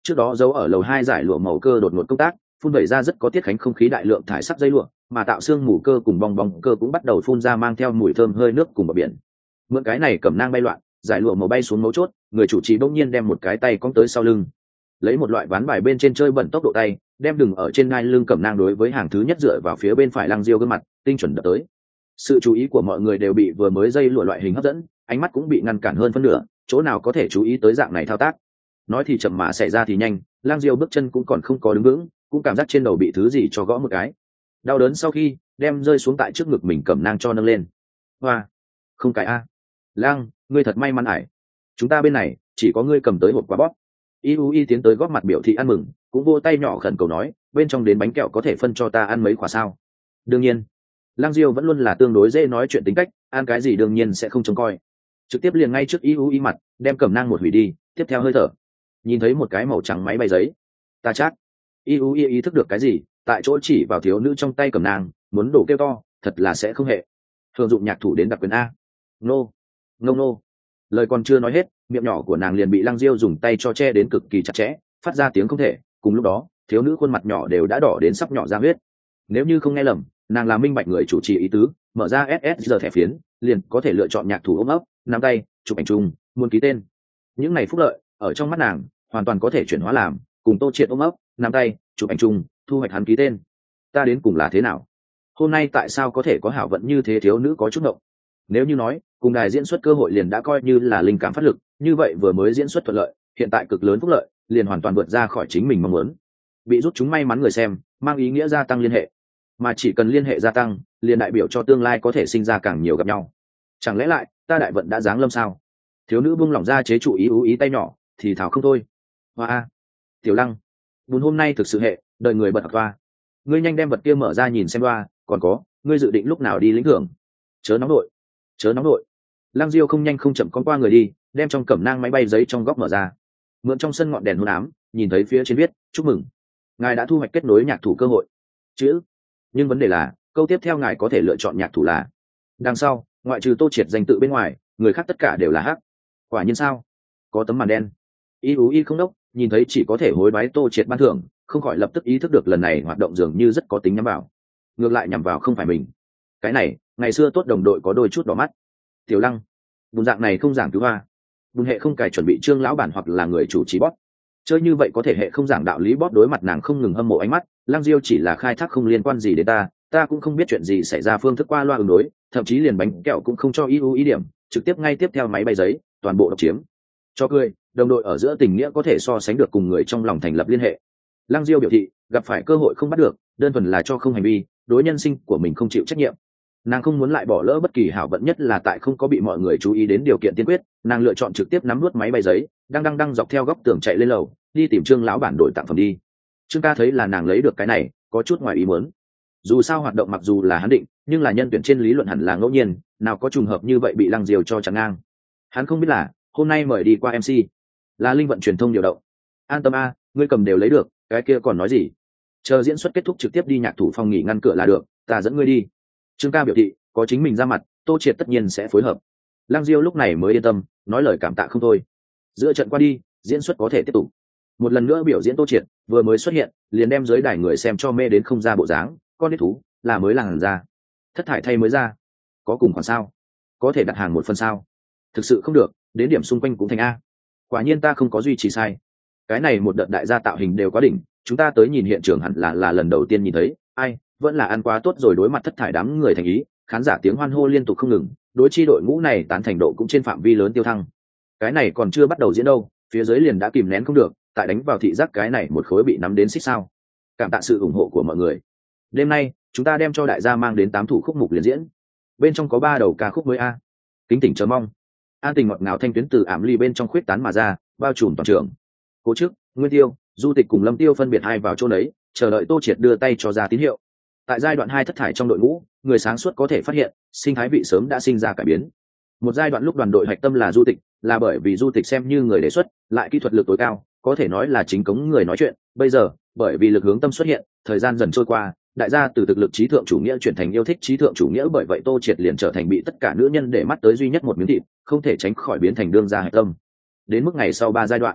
trước đó giấu ở lầu hai giải lụa màu cơ đột ngột công tác phun vẩy ra rất có tiết khánh không khí đại lượng thải sắc dây lụa mà tạo xương mù cơ cùng bong bóng cơ cũng bắt đầu phun ra mang theo mùi thơm hơi nước cùng bờ biển. Mượn cái này cẩm nang bay loạn, giải lụa màu bay xuống mấu chốt, người chủ trì bỗng nhiên đem một cái tay cong tới sau lưng, lấy một loại ván bài bên trên chơi bẩn tốc độ tay, đem đừng ở trên ngai lưng cẩm nang đối với hàng thứ nhất dựa vào phía bên phải Lăng Diêu gương mặt, tinh chuẩn đập tới. Sự chú ý của mọi người đều bị vừa mới dây lụa loại hình hấp dẫn, ánh mắt cũng bị ngăn cản hơn phân nửa, chỗ nào có thể chú ý tới dạng này thao tác. Nói thì chậm mà xảy ra thì nhanh, Lăng Diêu bước chân cũng còn không có đứng vững, cũng cảm giác trên đầu bị thứ gì cho gõ một cái. Đau đớn sau khi đem rơi xuống tại trước ngực mình cẩm nang cho nâng lên. Hoa, không cái a. Lăng, ngươi thật may mắn ải. Chúng ta bên này chỉ có ngươi cầm tới hộp quả bóp. Y U Y tiến tới góp mặt biểu thị ăn mừng, cũng vô tay nhỏ khẩn cầu nói, bên trong đến bánh kẹo có thể phân cho ta ăn mấy quả sao? Đương nhiên. Lăng Diêu vẫn luôn là tương đối dễ nói chuyện tính cách, ăn cái gì đương nhiên sẽ không trông coi. Trực tiếp liền ngay trước Y U Y mặt, đem cẩm nang một hủy đi, tiếp theo hơi thở. Nhìn thấy một cái màu trắng máy bay giấy. Ta chắc. Y U Y ý thức được cái gì, tại chỗ chỉ vào thiếu nữ trong tay cẩm nang, muốn đổ kêu to, thật là sẽ không hệ. Thường dụng nhạc thủ đến đặc quyền a. Nô. Ngông nô. Lời còn chưa nói hết, miệng nhỏ của nàng liền bị Lăng Diêu dùng tay cho che đến cực kỳ chặt chẽ, phát ra tiếng không thể. Cùng lúc đó, thiếu nữ khuôn mặt nhỏ đều đã đỏ đến sắp nhỏ ra huyết. Nếu như không nghe lầm, nàng là minh bạch người chủ trì ý tứ, mở ra ét ét giờ thẻ phiến, liền có thể lựa chọn nhạc thủ ôm ấp, nắm tay, chụp ảnh chung, muốn ký tên. Những này phúc lợi, ở trong mắt nàng, hoàn toàn có thể chuyển hóa làm cùng Tô Triệt ôm ấp, nắm tay, chụp ảnh chung, thu hoạch hắn ký tên. Ta đến cùng là thế nào? Hôm nay tại sao có thể có hảo vận như thế? Thiếu nữ có chút ngộng. Nếu như nói cùng đài diễn xuất cơ hội liền đã coi như là linh cảm phát lực, như vậy vừa mới diễn xuất thuận lợi, hiện tại cực lớn phúc lợi liền hoàn toàn vượt ra khỏi chính mình mong muốn. Bị rút chúng may mắn người xem mang ý nghĩa gia tăng liên hệ, mà chỉ cần liên hệ gia tăng liền đại biểu cho tương lai có thể sinh ra càng nhiều gặp nhau. Chẳng lẽ lại ta đại vận đã giáng lâm sao? Thiếu nữ buông lỏng ra chế trụ ý ú ý tay nhỏ thì thảo không thôi. Hoa a, Tiểu Lăng, buồn hôm nay thực sự hệ đợi người bật hoa. Ngươi nhanh đem vật kia mở ra nhìn xem đoa, còn có ngươi dự định lúc nào đi lĩnh thưởng? Chớ nóng nội, chớ nóng nội. Lăng Diêu không nhanh không chậm con qua người đi, đem trong cẩm nang máy bay giấy trong góc mở ra, mượn trong sân ngọn đèn hôn ám, nhìn thấy phía trên viết chúc mừng, ngài đã thu hoạch kết nối nhạc thủ cơ hội. Chữ, nhưng vấn đề là câu tiếp theo ngài có thể lựa chọn nhạc thủ là đằng sau, ngoại trừ Tô Triệt danh tự bên ngoài, người khác tất cả đều là hắc. Quả nhiên sao? Có tấm màn đen. Y ú y không đốc, nhìn thấy chỉ có thể hối đoái Tô Triệt ban thưởng, không khỏi lập tức ý thức được lần này hoạt động dường như rất có tính nhắm vào. Ngược lại nhằm vào không phải mình. Cái này, ngày xưa tốt đồng đội có đôi chút đỏ mắt. Tiểu Lăng, bùn dạng này không giảng cứu hoa. Bùn hệ không cài chuẩn bị trương lão bản hoặc là người chủ trì bóp. Chơi như vậy có thể hệ không giảng đạo lý bóp. Đối mặt nàng không ngừng hâm mộ ánh mắt, Lăng Diêu chỉ là khai thác không liên quan gì đến ta, ta cũng không biết chuyện gì xảy ra, phương thức qua loa ứng đối, thậm chí liền bánh kẹo cũng không cho ý ưu ý điểm, trực tiếp ngay tiếp theo máy bay giấy, toàn bộ độc chiếm. Cho cười, đồng đội ở giữa tình nghĩa có thể so sánh được cùng người trong lòng thành lập liên hệ. Lăng Diêu biểu thị, gặp phải cơ hội không bắt được, đơn thuần là cho không hành vi, đối nhân sinh của mình không chịu trách nhiệm. Nàng không muốn lại bỏ lỡ bất kỳ hảo vận, nhất là tại không có bị mọi người chú ý đến điều kiện tiên quyết, nàng lựa chọn trực tiếp nắm nuốt máy bay giấy, đang đang đang dọc theo góc tường chạy lên lầu, đi tìm Trương lão bản đổi tặng phẩm đi. Trương ca thấy là nàng lấy được cái này, có chút ngoài ý muốn. Dù sao hoạt động mặc dù là hắn định, nhưng là nhân tuyển trên lý luận hẳn là ngẫu nhiên, nào có trùng hợp như vậy bị Lăng Diêu cho chặn ngang. Hắn không biết là hôm nay mời đi qua em xê là linh vận truyền thông điều động. An tâm a, ngươi cầm đều lấy được, cái kia còn nói gì? Chờ diễn xuất kết thúc trực tiếp đi nhạc thủ phòng nghỉ ngăn cửa là được, ta dẫn ngươi đi. Trương ca biểu thị có chính mình ra mặt, Tô Triệt tất nhiên sẽ phối hợp. Lăng Diêu lúc này mới yên tâm, nói lời cảm tạ không thôi. Giữa trận qua đi, diễn xuất có thể tiếp tục. Một lần nữa biểu diễn Tô Triệt vừa mới xuất hiện, liền đem dưới đài người xem cho mê đến không ra bộ dáng, con đít thú là mới làng ra, thất thải thay mới ra, có cùng khoản sao, có thể đặt hàng một phần sao? Thực sự không được, đến điểm xung quanh cũng thành a. Quả nhiên ta không có duy trì sai. Cái này một đợt đại gia tạo hình đều quá đỉnh, chúng ta tới nhìn hiện trường hẳn là là lần đầu tiên nhìn thấy, ai, vẫn là ăn quá tốt rồi. Đối mặt thất thải đám người thành ý, khán giả tiếng hoan hô liên tục không ngừng, đối chi đội ngũ này tán thành độ cũng trên phạm vi lớn tiêu thăng. Cái này còn chưa bắt đầu diễn đâu, phía dưới liền đã kìm nén không được, tại đánh vào thị giác cái này một khối bị nắm đến xích sao. Cảm tạ sự ủng hộ của mọi người. Đêm nay chúng ta đem cho đại gia mang đến tám thủ khúc mục liền diễn, bên trong có ba đầu ca khúc mới a. Kính tỉnh chờ mong. An tình ngọt ngào thanh tuyến từ ảm ly bên trong khuyết tán mà ra, bao trùm toàn trường. Cố trước, Nguyên Tiêu, Du Tịch cùng Lâm Tiêu phân biệt hai vào chỗ đấy, chờ đợi Tô Triệt đưa tay cho ra tín hiệu. Tại giai đoạn hai thất thải trong đội ngũ, người sáng suốt có thể phát hiện, sinh thái vị sớm đã sinh ra cải biến. Một giai đoạn lúc đoàn đội hạch tâm là Du Tịch, là bởi vì Du Tịch xem như người đề xuất, lại kỹ thuật lực tối cao, có thể nói là chính cống người nói chuyện. Bây giờ, bởi vì lực hướng tâm xuất hiện, thời gian dần trôi qua, đại gia từ thực lực trí thượng chủ nghĩa chuyển thành yêu thích trí thượng chủ nghĩa, bởi vậy Tô Triệt liền trở thành bị tất cả nữ nhân để mắt tới duy nhất một miếng thịt, không thể tránh khỏi biến thành đương gia hạch tâm. Đến mức ngày sau ba giai đoạn,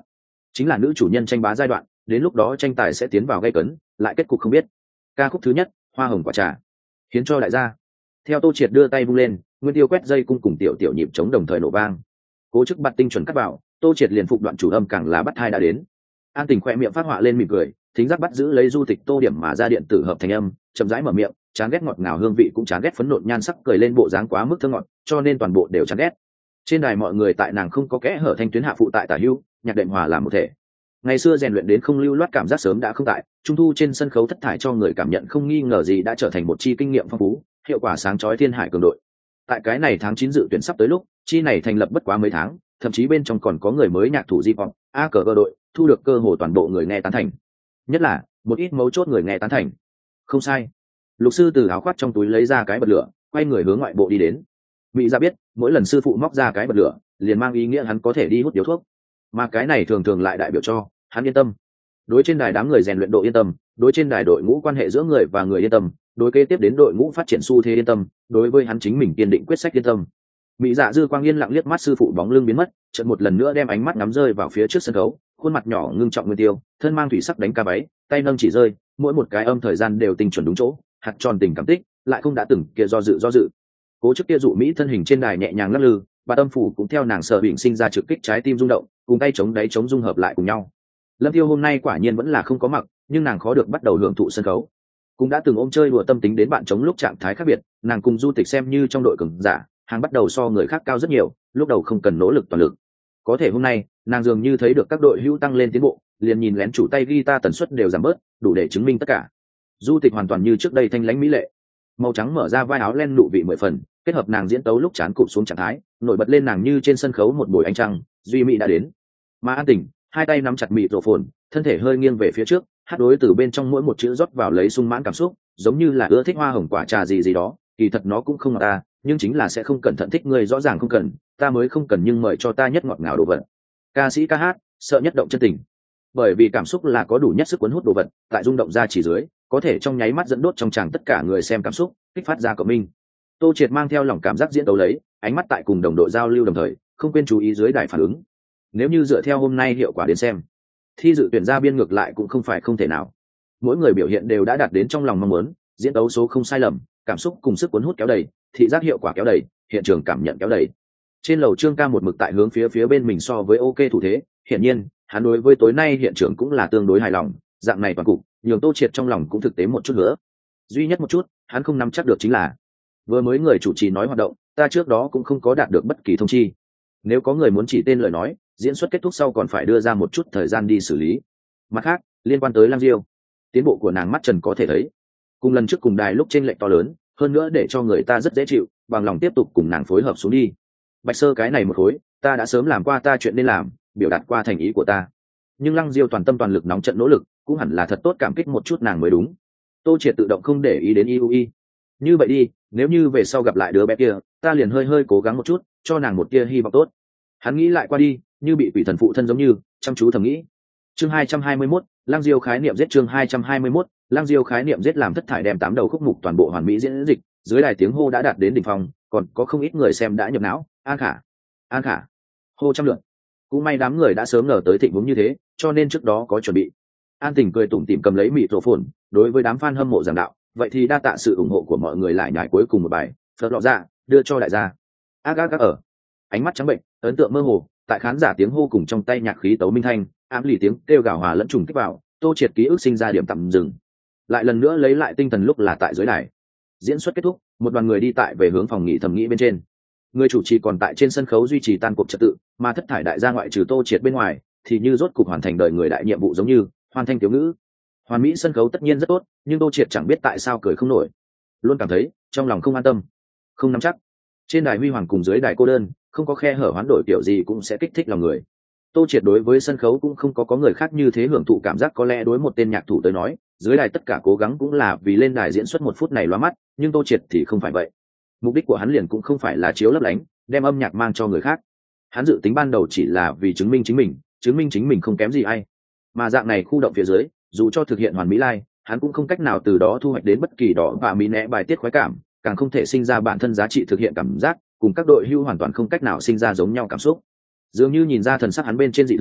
chính là nữ chủ nhân tranh bá giai đoạn, đến lúc đó tranh tài sẽ tiến vào gay cấn, lại kết cục không biết. Ca khúc thứ nhất, Hoa hồng quả trà, hiến cho đại gia. Theo Tô Triệt đưa tay vung lên, Nguyên Tiêu quét dây cung cùng tiểu tiểu nhịp chống đồng thời nổ vang. Cố chức bật tinh chuẩn cắt vào, Tô Triệt liền phục đoạn chủ âm càng là bắt hai đã đến. An Tình khỏe miệng phát họa lên mỉm cười, thính giác bắt giữ lấy du tịch tô điểm mà ra điện tử hợp thành âm, chậm rãi mở miệng, chán ghét ngọt ngào hương vị cũng chán ghét phấn nộn nhan sắc cười lên bộ dáng quá mức thơ ngọt, cho nên toàn bộ đều chán ghét. Trên đài mọi người tại nàng không có kẽ hở thanh tuyến hạ phụ tại tả hưu, nhạc đệm hòa làm một thể. Ngày xưa rèn luyện đến không lưu loát cảm giác sớm đã không tại, trung thu trên sân khấu thất thải cho người cảm nhận không nghi ngờ gì đã trở thành một chi kinh nghiệm phong phú, hiệu quả sáng chói thiên hải cường đội. Tại cái này tháng chín dự tuyển sắp tới lúc, chi này thành lập bất quá mấy tháng, thậm chí bên trong còn có người mới nhạc thủ di vọng, a cờ đội, thu được cơ hồ toàn bộ người nghe tán thành. Nhất là một ít mấu chốt người nghe tán thành. Không sai. Lục sư từ áo khoác trong túi lấy ra cái bật lửa, quay người hướng ngoại bộ đi đến. Mỹ ra biết, mỗi lần sư phụ móc ra cái bật lửa, liền mang ý nghĩa hắn có thể đi hút điếu thuốc, mà cái này thường thường lại đại biểu cho hắn yên tâm. Đối trên đài đám người rèn luyện độ yên tâm, đối trên đài đội ngũ quan hệ giữa người và người yên tâm, đối kế tiếp đến đội ngũ phát triển xu thế yên tâm, đối với hắn chính mình kiên định quyết sách yên tâm. Mỹ Dạ dư quang yên lặng liếc mắt sư phụ bóng lưng biến mất, chợt một lần nữa đem ánh mắt ngắm rơi vào phía trước sân khấu, khuôn mặt nhỏ ngưng trọng Nguyên Tiêu, thân mang thủy sắc đánh ca váy, tay nâng chỉ rơi, mỗi một cái âm thời gian đều tinh chuẩn đúng chỗ, hạt tròn tình cảm tích, lại không đã từng kia do dự do dự. Cố chức kia dụ mỹ thân hình trên đài nhẹ nhàng lắc lư, bà tâm phủ cũng theo nàng sở bình sinh ra trực kích trái tim rung động, cùng tay chống đáy chống dung hợp lại cùng nhau. Lâm Tiêu hôm nay quả nhiên vẫn là không có mặc, nhưng nàng khó được bắt đầu hưởng thụ sân khấu. Cũng đã từng ôm chơi đùa tâm tính đến bạn chống lúc trạng thái khác biệt, nàng cùng du tịch xem như trong đội cường giả, hàng bắt đầu so người khác cao rất nhiều, lúc đầu không cần nỗ lực toàn lực. Có thể hôm nay, nàng dường như thấy được các đội hữu tăng lên tiến bộ, liền nhìn lén chủ tay guitar tần suất đều giảm bớt, đủ để chứng minh tất cả. Du tịch hoàn toàn như trước đây thanh lãnh mỹ lệ, màu trắng mở ra vai áo len nụ vị mười phần, kết hợp nàng diễn tấu lúc chán cụp xuống trạng thái, nổi bật lên nàng như trên sân khấu một buổi ánh trăng. Duy mỹ đã đến, mà An Tình hai tay nắm chặt mịt rổ phồn, thân thể hơi nghiêng về phía trước, hát đối từ bên trong mỗi một chữ rót vào lấy sung mãn cảm xúc, giống như là ưa thích hoa hồng quả trà gì gì đó, kỳ thật nó cũng không ngọt ta, nhưng chính là sẽ không cẩn thận thích người rõ ràng không cần, ta mới không cần nhưng mời cho ta nhất ngọt ngào đồ vật. Ca sĩ ca hát, sợ nhất động chân tình, bởi vì cảm xúc là có đủ nhất sức cuốn hút đồ vật, tại rung động ra chỉ dưới, có thể trong nháy mắt dẫn đốt trong tràng tất cả người xem cảm xúc, kích phát ra cộng minh. Tô Triệt mang theo lòng cảm giác diễn đấu lấy, ánh mắt tại cùng đồng đội giao lưu đồng thời, không quên chú ý dưới đài phản ứng. Nếu như dựa theo hôm nay hiệu quả đến xem, thi dự tuyển ra biên ngược lại cũng không phải không thể nào. Mỗi người biểu hiện đều đã đạt đến trong lòng mong muốn, diễn đấu số không sai lầm, cảm xúc cùng sức cuốn hút kéo đầy, thị giác hiệu quả kéo đầy, hiện trường cảm nhận kéo đầy. Trên lầu Trương Ca một mực tại hướng phía phía bên mình so với ok thủ thế, hiển nhiên, hắn đối với tối nay hiện trường cũng là tương đối hài lòng, dạng này toàn cục, nhường Tô Triệt trong lòng cũng thực tế một chút nữa. Duy nhất một chút, hắn không nắm chắc được chính là, vừa mới người chủ trì nói hoạt động, ta trước đó cũng không có đạt được bất kỳ thông chi. Nếu có người muốn chỉ tên lời nói, diễn xuất kết thúc sau còn phải đưa ra một chút thời gian đi xử lý. Mặt khác, liên quan tới Lang Diêu, tiến bộ của nàng mắt trần có thể thấy. Cùng lần trước cùng đài lúc trên lệnh to lớn, hơn nữa để cho người ta rất dễ chịu, bằng lòng tiếp tục cùng nàng phối hợp xuống đi. Bạch Sơ cái này một khối, ta đã sớm làm qua ta chuyện nên làm, biểu đạt qua thành ý của ta. Nhưng Lăng Diêu toàn tâm toàn lực nóng trận nỗ lực, cũng hẳn là thật tốt cảm kích một chút nàng mới đúng. Tô Triệt tự động không để ý đến i u i. Như vậy đi, nếu như về sau gặp lại đứa bé kia, ta liền hơi hơi cố gắng một chút, cho nàng một tia hy vọng tốt. Hắn nghĩ lại qua đi, như bị quỷ thần phụ thân giống như, chăm chú thầm nghĩ. Chương hai trăm hai mươi mốt, Lăng Diêu khái niệm giết chương hai trăm hai mươi mốt, Lăng Diêu khái niệm giết làm thất thải đem tám đầu khúc mục toàn bộ hoàn mỹ diễn dịch, dưới đài tiếng hô đã đạt đến đỉnh phong, còn có không ít người xem đã nhập não, An Khả, An Khả, hô trăm lượt. Cũng may đám người đã sớm ngờ tới thịnh vốn như thế, cho nên trước đó có chuẩn bị. An Tình cười tủm tỉm cầm lấy mịt rổ phồn, đối với đám fan hâm mộ giảng đạo, vậy thì đa tạ sự ủng hộ của mọi người lại nhảy cuối cùng một bài, phật lọ ra, đưa cho đại gia. Ác ác ác ở, ánh mắt trắng bệnh, ấn tượng mơ hồ, tại khán giả tiếng hô cùng trong tay nhạc khí tấu minh thanh, ám lì tiếng kêu gào hòa lẫn trùng kích vào, Tô Triệt ký ức sinh ra điểm tạm dừng. Lại lần nữa lấy lại tinh thần lúc là tại dưới đài. Diễn xuất kết thúc, một đoàn người đi tại về hướng phòng nghỉ thẩm nghĩ bên trên. Người chủ trì còn tại trên sân khấu duy trì tan cuộc trật tự, mà thất thải đại gia ngoại trừ Tô Triệt bên ngoài, thì như rốt cục hoàn thành đời người đại nhiệm vụ giống như hoàn thành tiểu ngữ. Hoàn mỹ sân khấu tất nhiên rất tốt, nhưng Tô Triệt chẳng biết tại sao cười không nổi, luôn cảm thấy trong lòng không an tâm, không nắm chắc. Trên đài huy hoàng cùng dưới đài cô đơn, không có khe hở hoán đổi kiểu gì cũng sẽ kích thích lòng người. Tô Triệt đối với sân khấu cũng không có có người khác như thế hưởng thụ cảm giác, có lẽ đối một tên nhạc thủ tới nói, dưới đài tất cả cố gắng cũng là vì lên đài diễn xuất một phút này lóa mắt, nhưng Tô Triệt thì không phải vậy. Mục đích của hắn liền cũng không phải là chiếu lấp lánh, đem âm nhạc mang cho người khác. Hắn dự tính ban đầu chỉ là vì chứng minh chính mình, chứng minh chính mình không kém gì ai. Mà dạng này khu động phía dưới, dù cho thực hiện hoàn mỹ lai, hắn cũng không cách nào từ đó thu hoạch đến bất kỳ đỏ và mỹ nẽ bài tiết khoái cảm, càng không thể sinh ra bản thân giá trị thực hiện cảm giác, cùng các đội hưu hoàn toàn không cách nào sinh ra giống nhau cảm xúc. Dường như nhìn ra thần sắc hắn bên trên dị thường,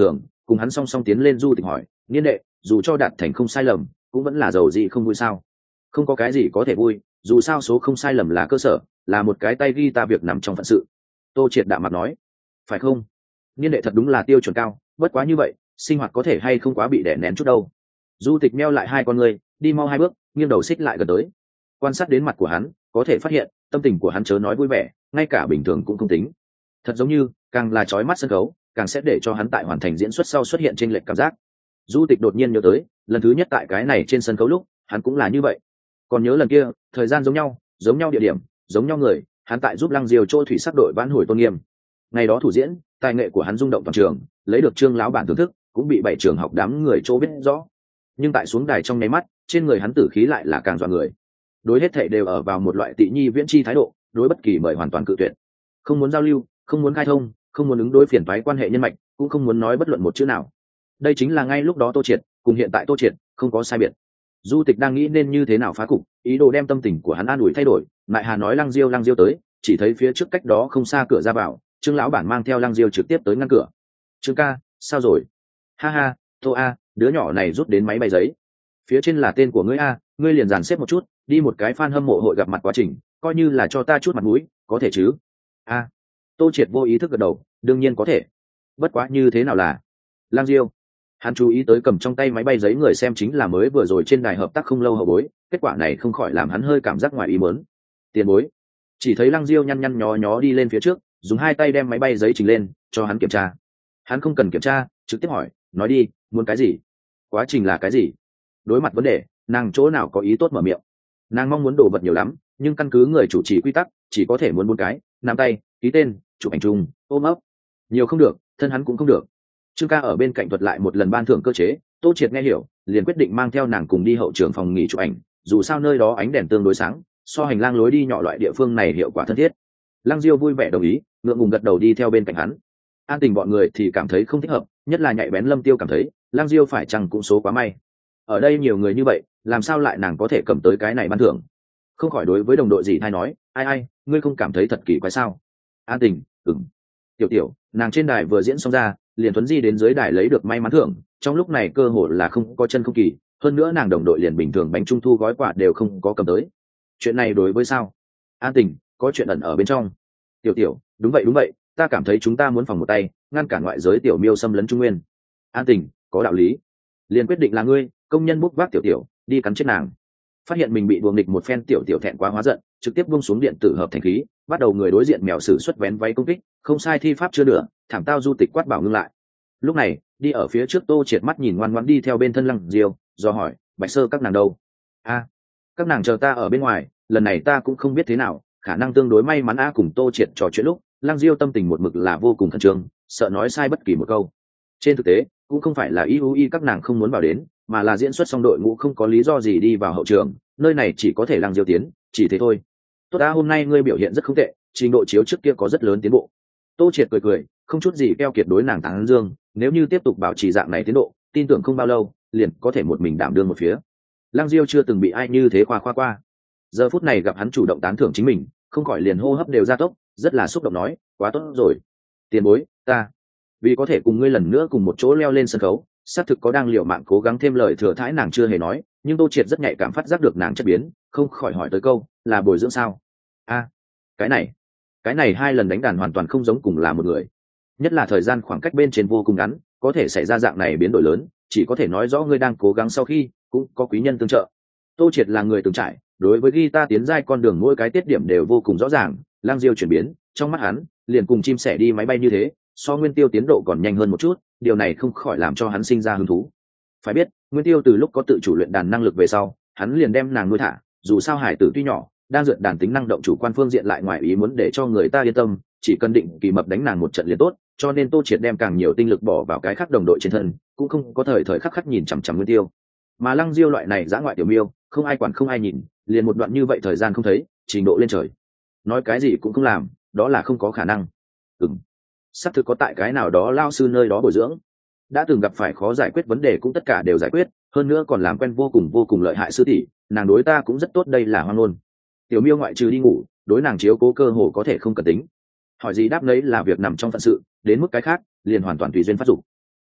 cùng hắn song song tiến lên. Du Tịch hỏi, niên đệ, dù cho đạt thành không sai lầm cũng vẫn là giàu gì không vui sao? Không có cái gì có thể vui, dù sao số không sai lầm là cơ sở, là một cái tay ghi ta việc nằm trong phận sự. Tô Triệt đạm mặt nói, phải không? Niên đệ thật đúng là tiêu chuẩn cao, bất quá như vậy sinh hoạt có thể hay không quá bị đè nén chút đâu. Du Tịch meo lại hai con người, đi mau hai bước, nghiêng đầu xích lại gần tới, quan sát đến mặt của hắn, có thể phát hiện tâm tình của hắn chớ nói vui vẻ, ngay cả bình thường cũng không tính. Thật giống như càng là chói mắt sân khấu, càng sẽ để cho hắn tại hoàn thành diễn xuất sau xuất hiện trên lệch cảm giác. Du Tịch đột nhiên nhớ tới lần thứ nhất tại cái này trên sân khấu lúc hắn cũng là như vậy. Còn nhớ lần kia thời gian giống nhau, giống nhau địa điểm, giống nhau người, hắn tại giúp Lăng Diêu Trô thủy sắc đội vãn hồi tôn nghiêm. Ngày đó thủ diễn, tài nghệ của hắn rung động toàn trường, lấy được Trương lão bản thưởng thức, cũng bị bảy trường học đám người chỗ biết rõ. Nhưng tại xuống đài trong nháy mắt, trên người hắn tử khí lại là càng dọa người. Đối hết thảy đều ở vào một loại tị nhi viễn chi thái độ, đối bất kỳ mời hoàn toàn cự tuyệt. Không muốn giao lưu, không muốn khai thông, không muốn ứng đối phiền toái quan hệ nhân mạch, cũng không muốn nói bất luận một chữ nào. Đây chính là ngay lúc đó Tô Triệt, cùng hiện tại Tô Triệt không có sai biệt. Du Tịch đang nghĩ nên như thế nào phá cục, ý đồ đem tâm tình của hắn an ủi thay đổi, lại Hà nói Lăng Diêu Lăng Diêu tới, chỉ thấy phía trước cách đó không xa cửa ra vào, Trương lão bản mang theo Lăng Diêu trực tiếp tới ngăn cửa. Trương ca, sao rồi? Ha ha, Tô a, đứa nhỏ này rút đến máy bay giấy. Phía trên là tên của ngươi a, ngươi liền dàn xếp một chút, đi một cái fan hâm mộ hội gặp mặt quá trình, coi như là cho ta chút mặt mũi, có thể chứ? A. Tô Triệt vô ý thức gật đầu, đương nhiên có thể. Bất quá như thế nào là Lang Diêu? Hắn chú ý tới cầm trong tay máy bay giấy người xem chính là mới vừa rồi trên đài hợp tác không lâu hậu bối, kết quả này không khỏi làm hắn hơi cảm giác ngoài ý muốn. Tiền bối. Chỉ thấy Lang Diêu nhăn nhăn nhó nhó đi lên phía trước, dùng hai tay đem máy bay giấy trình lên, cho hắn kiểm tra. Hắn không cần kiểm tra, trực tiếp hỏi, nói đi, muốn cái gì? Quá trình là cái gì? Đối mặt vấn đề, nàng chỗ nào có ý tốt mở miệng. Nàng mong muốn đồ vật nhiều lắm, nhưng căn cứ người chủ trì quy tắc, chỉ có thể muốn bốn cái, nắm tay, ký tên, chụp ảnh chung, ôm ấp. Nhiều không được, thân hắn cũng không được. Trương ca ở bên cạnh thuật lại một lần ban thưởng cơ chế, Tô Triệt nghe hiểu, liền quyết định mang theo nàng cùng đi hậu trường phòng nghỉ chụp ảnh, dù sao nơi đó ánh đèn tương đối sáng, so hành lang lối đi nhỏ loại địa phương này hiệu quả thân thiết. Lăng Diêu vui vẻ đồng ý, ngượng ngùng gật đầu đi theo bên cạnh hắn. An Tình bọn người thì cảm thấy không thích hợp, nhất là nhạy bén Lâm Tiêu cảm thấy, Lăng Diêu phải chăng cũng số quá may. Ở đây nhiều người như vậy, làm sao lại nàng có thể cầm tới cái này ban thưởng? Không khỏi đối với đồng đội gì thay nói, ai ai, ngươi không cảm thấy thật kỳ quái sao? An Tình, ừm. Tiểu Tiểu, nàng trên đài vừa diễn xong ra, liền tuấn di đến dưới đài lấy được may mắn thưởng, trong lúc này cơ hội là không có chân không kỳ, hơn nữa nàng đồng đội liền bình thường bánh trung thu gói quà đều không có cầm tới. Chuyện này đối với sao? An Tình, có chuyện ẩn ở bên trong. Tiểu Tiểu, đúng vậy đúng vậy, ta cảm thấy chúng ta muốn phòng một tay, ngăn cản ngoại giới tiểu miêu xâm lấn Trung Nguyên. An Tình, có đạo lý. Liền quyết định là ngươi, công nhân bốc vác Tiểu Tiểu, đi cắn chết nàng. Phát hiện mình bị đuồng nghịch một phen, Tiểu Tiểu thẹn quá hóa giận, trực tiếp buông xuống điện tử hợp thành khí, bắt đầu người đối diện mèo sử xuất vén váy công kích, không sai thi pháp chưa nữa, thảm tao Du Tịch quát bảo ngưng lại. Lúc này, đi ở phía trước Tô Triệt mắt nhìn ngoan ngoãn đi theo bên thân Lăng Diêu, do hỏi, Bạch Sơ các nàng đâu? A, các nàng chờ ta ở bên ngoài, lần này ta cũng không biết thế nào, khả năng tương đối may mắn. A cùng Tô Triệt trò chuyện lúc, Lăng Diêu tâm tình một mực là vô cùng khẩn trương, sợ nói sai bất kỳ một câu. Trên thực tế, cũng không phải là i u i các nàng không muốn vào đến, mà là diễn xuất xong đội ngũ không có lý do gì đi vào hậu trường, nơi này chỉ có thể Lăng Diêu tiến, chỉ thế thôi. Tốt đã, hôm nay ngươi biểu hiện rất không tệ, trình độ chiếu trước kia có rất lớn tiến bộ. Tô Triệt cười cười, không chút gì keo kiệt đối nàng tán dương, nếu như tiếp tục bảo trì dạng này tiến độ, tin tưởng không bao lâu liền có thể một mình đảm đương một phía. Lăng Diêu chưa từng bị ai như thế khoa khoa qua, giờ phút này gặp hắn chủ động tán thưởng chính mình, không khỏi liền hô hấp đều gia tốc, rất là xúc động nói, quá tốt rồi. Tiền bối, ta vì có thể cùng ngươi lần nữa cùng một chỗ leo lên sân khấu, xác thực có đang liều mạng cố gắng thêm lời thừa thãi. Nàng chưa hề nói, nhưng Tô Triệt rất nhạy cảm phát giác được nàng chất biến, không khỏi hỏi tới câu, là bồi dưỡng sao? A, cái này cái này hai lần đánh đàn hoàn toàn không giống cùng là một người, nhất là thời gian khoảng cách bên trên vô cùng ngắn, có thể xảy ra dạng này biến đổi lớn, chỉ có thể nói rõ ngươi đang cố gắng, sau khi cũng có quý nhân tương trợ. Tô Triệt là người từng trải, đối với guitar tiến giai con đường mỗi cái tiết điểm đều vô cùng rõ ràng. Lang Diêu chuyển biến trong mắt hắn liền cùng chim sẻ đi máy bay như thế, so Nguyên Tiêu tiến độ còn nhanh hơn một chút, điều này không khỏi làm cho hắn sinh ra hứng thú. Phải biết, Nguyên Tiêu từ lúc có tự chủ luyện đàn năng lực về sau, hắn liền đem nàng nuôi thả, dù sao hải tử tuy nhỏ, đang dượt đàn tính năng động chủ quan phương diện lại ngoài ý muốn để cho người ta yên tâm, chỉ cần định kỳ mập đánh nàng một trận liền tốt, cho nên Tô Triệt đem càng nhiều tinh lực bỏ vào cái khác đồng đội trên thân, cũng không có thời thời khắc khắc nhìn chằm chằm Nguyên Tiêu. Mà Lăng Diêu loại này dã ngoại tiểu miêu, không ai quản không ai nhìn, liền một đoạn như vậy thời gian không thấy, trình độ lên trời, nói cái gì cũng không làm, đó là không có khả năng. Ừm, xác thực có tại cái nào đó lao sư nơi đó bồi dưỡng, đã từng gặp phải khó giải quyết vấn đề cũng tất cả đều giải quyết, hơn nữa còn làm quen vô cùng vô cùng lợi hại sư tỷ, nàng đối ta cũng rất tốt. Đây là hoang ngôn. Tiểu miêu ngoại trừ đi ngủ, đối nàng chiếu cố cơ hồ có thể không cần tính, hỏi gì đáp nấy là việc nằm trong phận sự, đến mức cái khác liền hoàn toàn tùy duyên phát dục.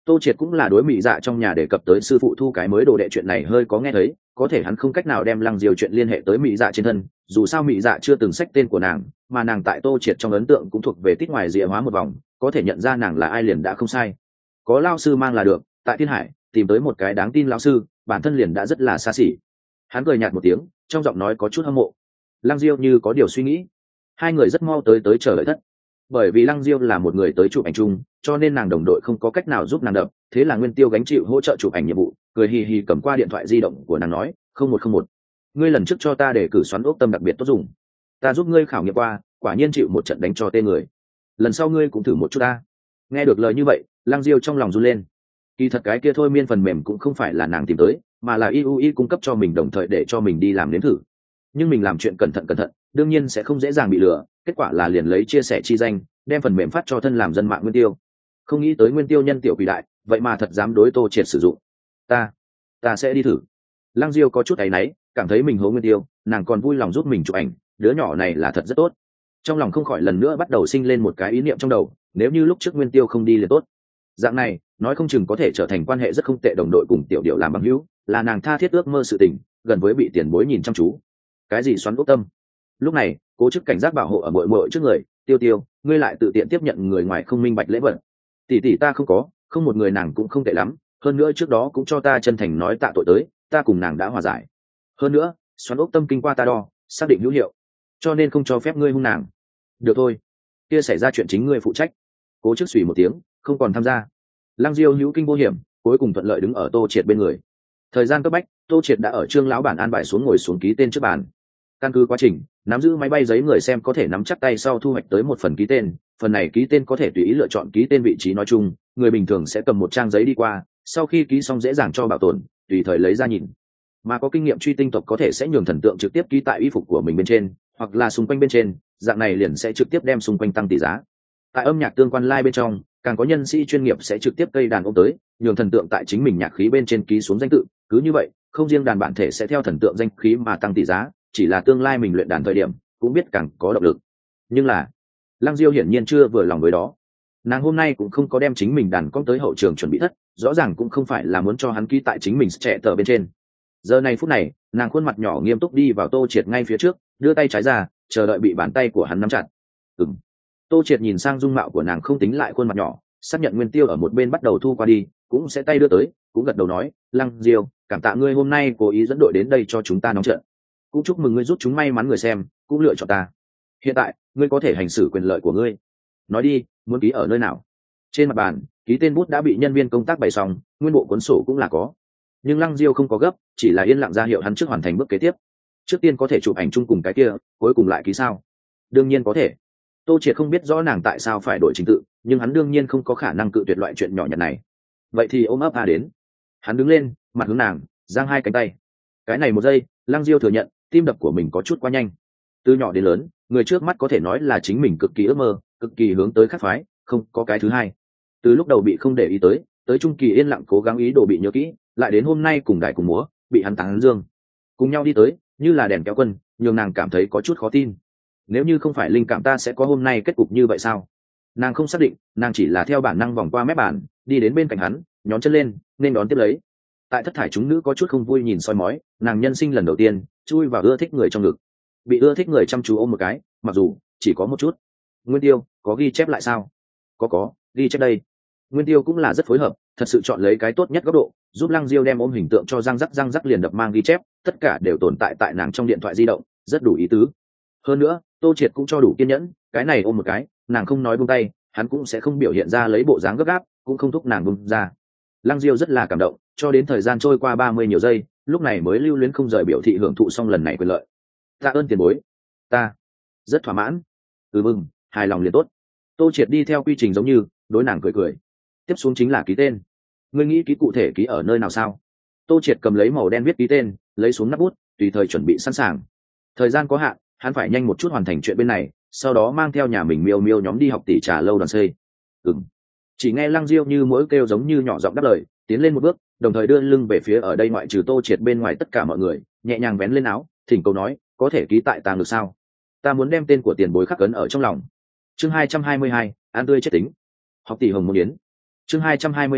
Tô Triệt cũng là đối Mị Dạ trong nhà đề cập tới sư phụ thu cái mới đồ đệ chuyện này hơi có nghe thấy, có thể hắn không cách nào đem Lăng Diêu chuyện liên hệ tới Mị Dạ trên thân, dù sao Mị Dạ chưa từng xách tên của nàng, mà nàng tại Tô Triệt trong ấn tượng cũng thuộc về tít ngoài rìa hóa một vòng, có thể nhận ra nàng là ai liền đã không sai. Có lao sư mang là được, tại Thiên Hải tìm tới một cái đáng tin lão sư, bản thân liền đã rất là xa xỉ. Hắn cười nhạt một tiếng, trong giọng nói có chút hâm mộ. Lăng Diêu như có điều suy nghĩ, hai người rất mau tới tới chờ đợi thất. Bởi vì Lăng Diêu là một người tới chụp ảnh chung, cho nên nàng đồng đội không có cách nào giúp nàng đập, thế là Nguyên Tiêu gánh chịu hỗ trợ chụp ảnh nhiệm vụ, cười hì hì cầm qua điện thoại di động của nàng nói, không một không một, ngươi lần trước cho ta để cử xoắn ốc tâm đặc biệt tốt dùng, ta giúp ngươi khảo nghiệm qua, quả nhiên chịu một trận đánh cho tên người, lần sau ngươi cũng thử một chút ta. Nghe được lời như vậy, Lăng Diêu trong lòng run lên. Kỳ thật cái kia thôi miên phần mềm cũng không phải là nàng tìm tới, mà là i u i cung cấp cho mình đồng thời để cho mình đi làm nếm thử. Nhưng mình làm chuyện cẩn thận cẩn thận, đương nhiên sẽ không dễ dàng bị lừa, kết quả là liền lấy chia sẻ chi danh, đem phần mềm phát cho thân làm dân mạng Nguyên Tiêu. Không nghĩ tới Nguyên Tiêu nhân tiểu quỷ đại, vậy mà thật dám đối Tô Triệt sử dụng. Ta, ta sẽ đi thử. Lăng Diêu có chút áy náy, cảm thấy mình hố Nguyên Tiêu, nàng còn vui lòng giúp mình chụp ảnh, đứa nhỏ này là thật rất tốt. Trong lòng không khỏi lần nữa bắt đầu sinh lên một cái ý niệm trong đầu, nếu như lúc trước Nguyên Tiêu không đi liền tốt. Dạng này, nói không chừng có thể trở thành quan hệ rất không tệ đồng đội cùng tiểu điệu làm bằng hữu, là nàng tha thiết ước mơ sự tình, gần với bị tiền bối nhìn chăm chú. Cái gì xoắn ốc tâm? Lúc này, Cố Chức cảnh giác bảo hộ ở muội muội trước người, Tiêu Tiêu, ngươi lại tự tiện tiếp nhận người ngoài không minh bạch lễ vật. Tỷ tỷ ta không có, không một người nàng cũng không tệ lắm, hơn nữa trước đó cũng cho ta chân thành nói tạ tội tới, ta cùng nàng đã hòa giải. Hơn nữa, xoắn ốc tâm kinh qua ta đo, xác định hữu hiệu, cho nên không cho phép ngươi hung nàng. Được thôi, kia xảy ra chuyện chính ngươi phụ trách. Cố Chức xùy một tiếng, không còn tham gia. Lăng Diêu hữu kinh vô hiểm, cuối cùng thuận lợi đứng ở Tô Triệt bên người. Thời gian cấp bách, Tô Triệt đã ở Trương lão bản an bài xuống ngồi xuống ký tên trước bàn. Căn cứ quá trình, nắm giữ máy bay giấy người xem có thể nắm chắc tay sau thu hoạch tới một phần ký tên, phần này ký tên có thể tùy ý lựa chọn ký tên vị trí nói chung, người bình thường sẽ cầm một trang giấy đi qua, sau khi ký xong dễ dàng cho bảo tồn, tùy thời lấy ra nhìn. Mà có kinh nghiệm truy tinh tộc có thể sẽ nhường thần tượng trực tiếp ký tại y phục của mình bên trên, hoặc là xung quanh bên trên, dạng này liền sẽ trực tiếp đem xung quanh tăng tỷ giá. Tại âm nhạc tương quan live bên trong, càng có nhân sĩ chuyên nghiệp sẽ trực tiếp cây đàn ôm tới, nhường thần tượng tại chính mình nhạc khí bên trên ký xuống danh tự, cứ như vậy, không riêng đàn bản thể sẽ theo thần tượng danh khí mà tăng tỷ giá, chỉ là tương lai mình luyện đàn thời điểm cũng biết càng có động lực. Nhưng là Lăng Diêu hiển nhiên chưa vừa lòng với đó, nàng hôm nay cũng không có đem chính mình đàn con tới hậu trường chuẩn bị thất, rõ ràng cũng không phải là muốn cho hắn ký tại chính mình trẻ tờ bên trên. Giờ này phút này, nàng khuôn mặt nhỏ nghiêm túc đi vào Tô Triệt ngay phía trước, đưa tay trái ra, chờ đợi bị bàn tay của hắn nắm chặt. Ừm. Tô Triệt nhìn sang dung mạo của nàng không tính lại khuôn mặt nhỏ, xác nhận Nguyên Tiêu ở một bên bắt đầu thu qua đi, cũng sẽ tay đưa tới, cũng gật đầu nói, Lăng Diêu, cảm tạ ngươi hôm nay cố ý dẫn đội đến đây cho chúng ta nóng trận, cũng chúc mừng ngươi giúp chúng may mắn người xem, cũng lựa chọn ta. Hiện tại, ngươi có thể hành xử quyền lợi của ngươi. Nói đi, muốn ký ở nơi nào? Trên mặt bàn, ký tên bút đã bị nhân viên công tác bày xong, nguyên bộ cuốn sổ cũng là có. Nhưng Lăng Diêu không có gấp, chỉ là yên lặng ra hiệu hắn trước hoàn thành bước kế tiếp. Trước tiên có thể chụp ảnh chung cùng cái kia, cuối cùng lại ký sao? Đương nhiên có thể. Tô Triệt không biết rõ nàng tại sao phải đổi trình tự, nhưng hắn đương nhiên không có khả năng cự tuyệt loại chuyện nhỏ nhặt này. Vậy thì ôm ấp a đến. Hắn đứng lên, mặt hướng nàng, giang hai cánh tay. Cái này một giây, Lăng Diêu thừa nhận, tim đập của mình có chút quá nhanh. Từ nhỏ đến lớn, người trước mắt có thể nói là chính mình cực kỳ ước mơ, cực kỳ hướng tới khắc phái, không có cái thứ hai. Từ lúc đầu bị không để ý tới, tới trung kỳ yên lặng cố gắng ý đồ bị nhớ kỹ, lại đến hôm nay cùng đại cùng múa, bị hắn tán dương. Cùng nhau đi tới, như là đèn kéo quân, nhường nàng cảm thấy có chút khó tin. Nếu như không phải linh cảm ta sẽ có hôm nay kết cục như vậy sao? Nàng không xác định, nàng chỉ là theo bản năng vòng qua mép bàn, đi đến bên cạnh hắn, nhón chân lên, nên đón tiếp lấy. Tại thất thải chúng nữ có chút không vui nhìn soi mói, nàng nhân sinh lần đầu tiên chui vào ưa thích người trong ngực, bị ưa thích người chăm chú ôm một cái, mặc dù chỉ có một chút. Nguyên Tiêu, có ghi chép lại sao? Có có, ghi chép đây. Nguyên Tiêu cũng là rất phối hợp, thật sự chọn lấy cái tốt nhất góc độ, giúp Lăng Diêu đem ôm hình tượng cho răng rắc răng rắc liền đập mang ghi chép, tất cả đều tồn tại tại nàng trong điện thoại di động, rất đủ ý tứ. Hơn nữa, Tô Triệt cũng cho đủ kiên nhẫn, cái này ôm một cái, nàng không nói buông tay, hắn cũng sẽ không biểu hiện ra lấy bộ dáng gấp gáp, cũng không thúc nàng buông ra. Lăng Diêu rất là cảm động, cho đến thời gian trôi qua ba mươi nhiều giây, lúc này mới lưu luyến không rời biểu thị hưởng thụ xong lần này quyền lợi. Tạ ơn tiền bối, ta rất thỏa mãn. Ừ mừng, hài lòng liền tốt. Tô Triệt đi theo quy trình giống như, đối nàng cười cười. Tiếp xuống chính là ký tên. Ngươi nghĩ ký cụ thể ký ở nơi nào sao? Tô Triệt cầm lấy màu đen viết ký tên, lấy xuống nắp bút, tùy thời chuẩn bị sẵn sàng. Thời gian có hạn, hắn phải nhanh một chút hoàn thành chuyện bên này, sau đó mang theo nhà mình miêu miêu nhóm đi học tỷ trà lâu đoàn xây. Ừm. Chỉ nghe Lăng Diêu như mỗi kêu giống như nhỏ giọng đáp lời, tiến lên một bước, đồng thời đưa lưng về phía ở đây ngoại trừ Tô Triệt bên ngoài tất cả mọi người, nhẹ nhàng vén lên áo, thỉnh cầu nói, có thể ký tại ta được sao? Ta muốn đem tên của tiền bối khắc ấn ở trong lòng. Chương hai trăm hai mươi hai, an tươi chết tính. Học tỷ hồng môn yến. Chương hai trăm hai mươi hai,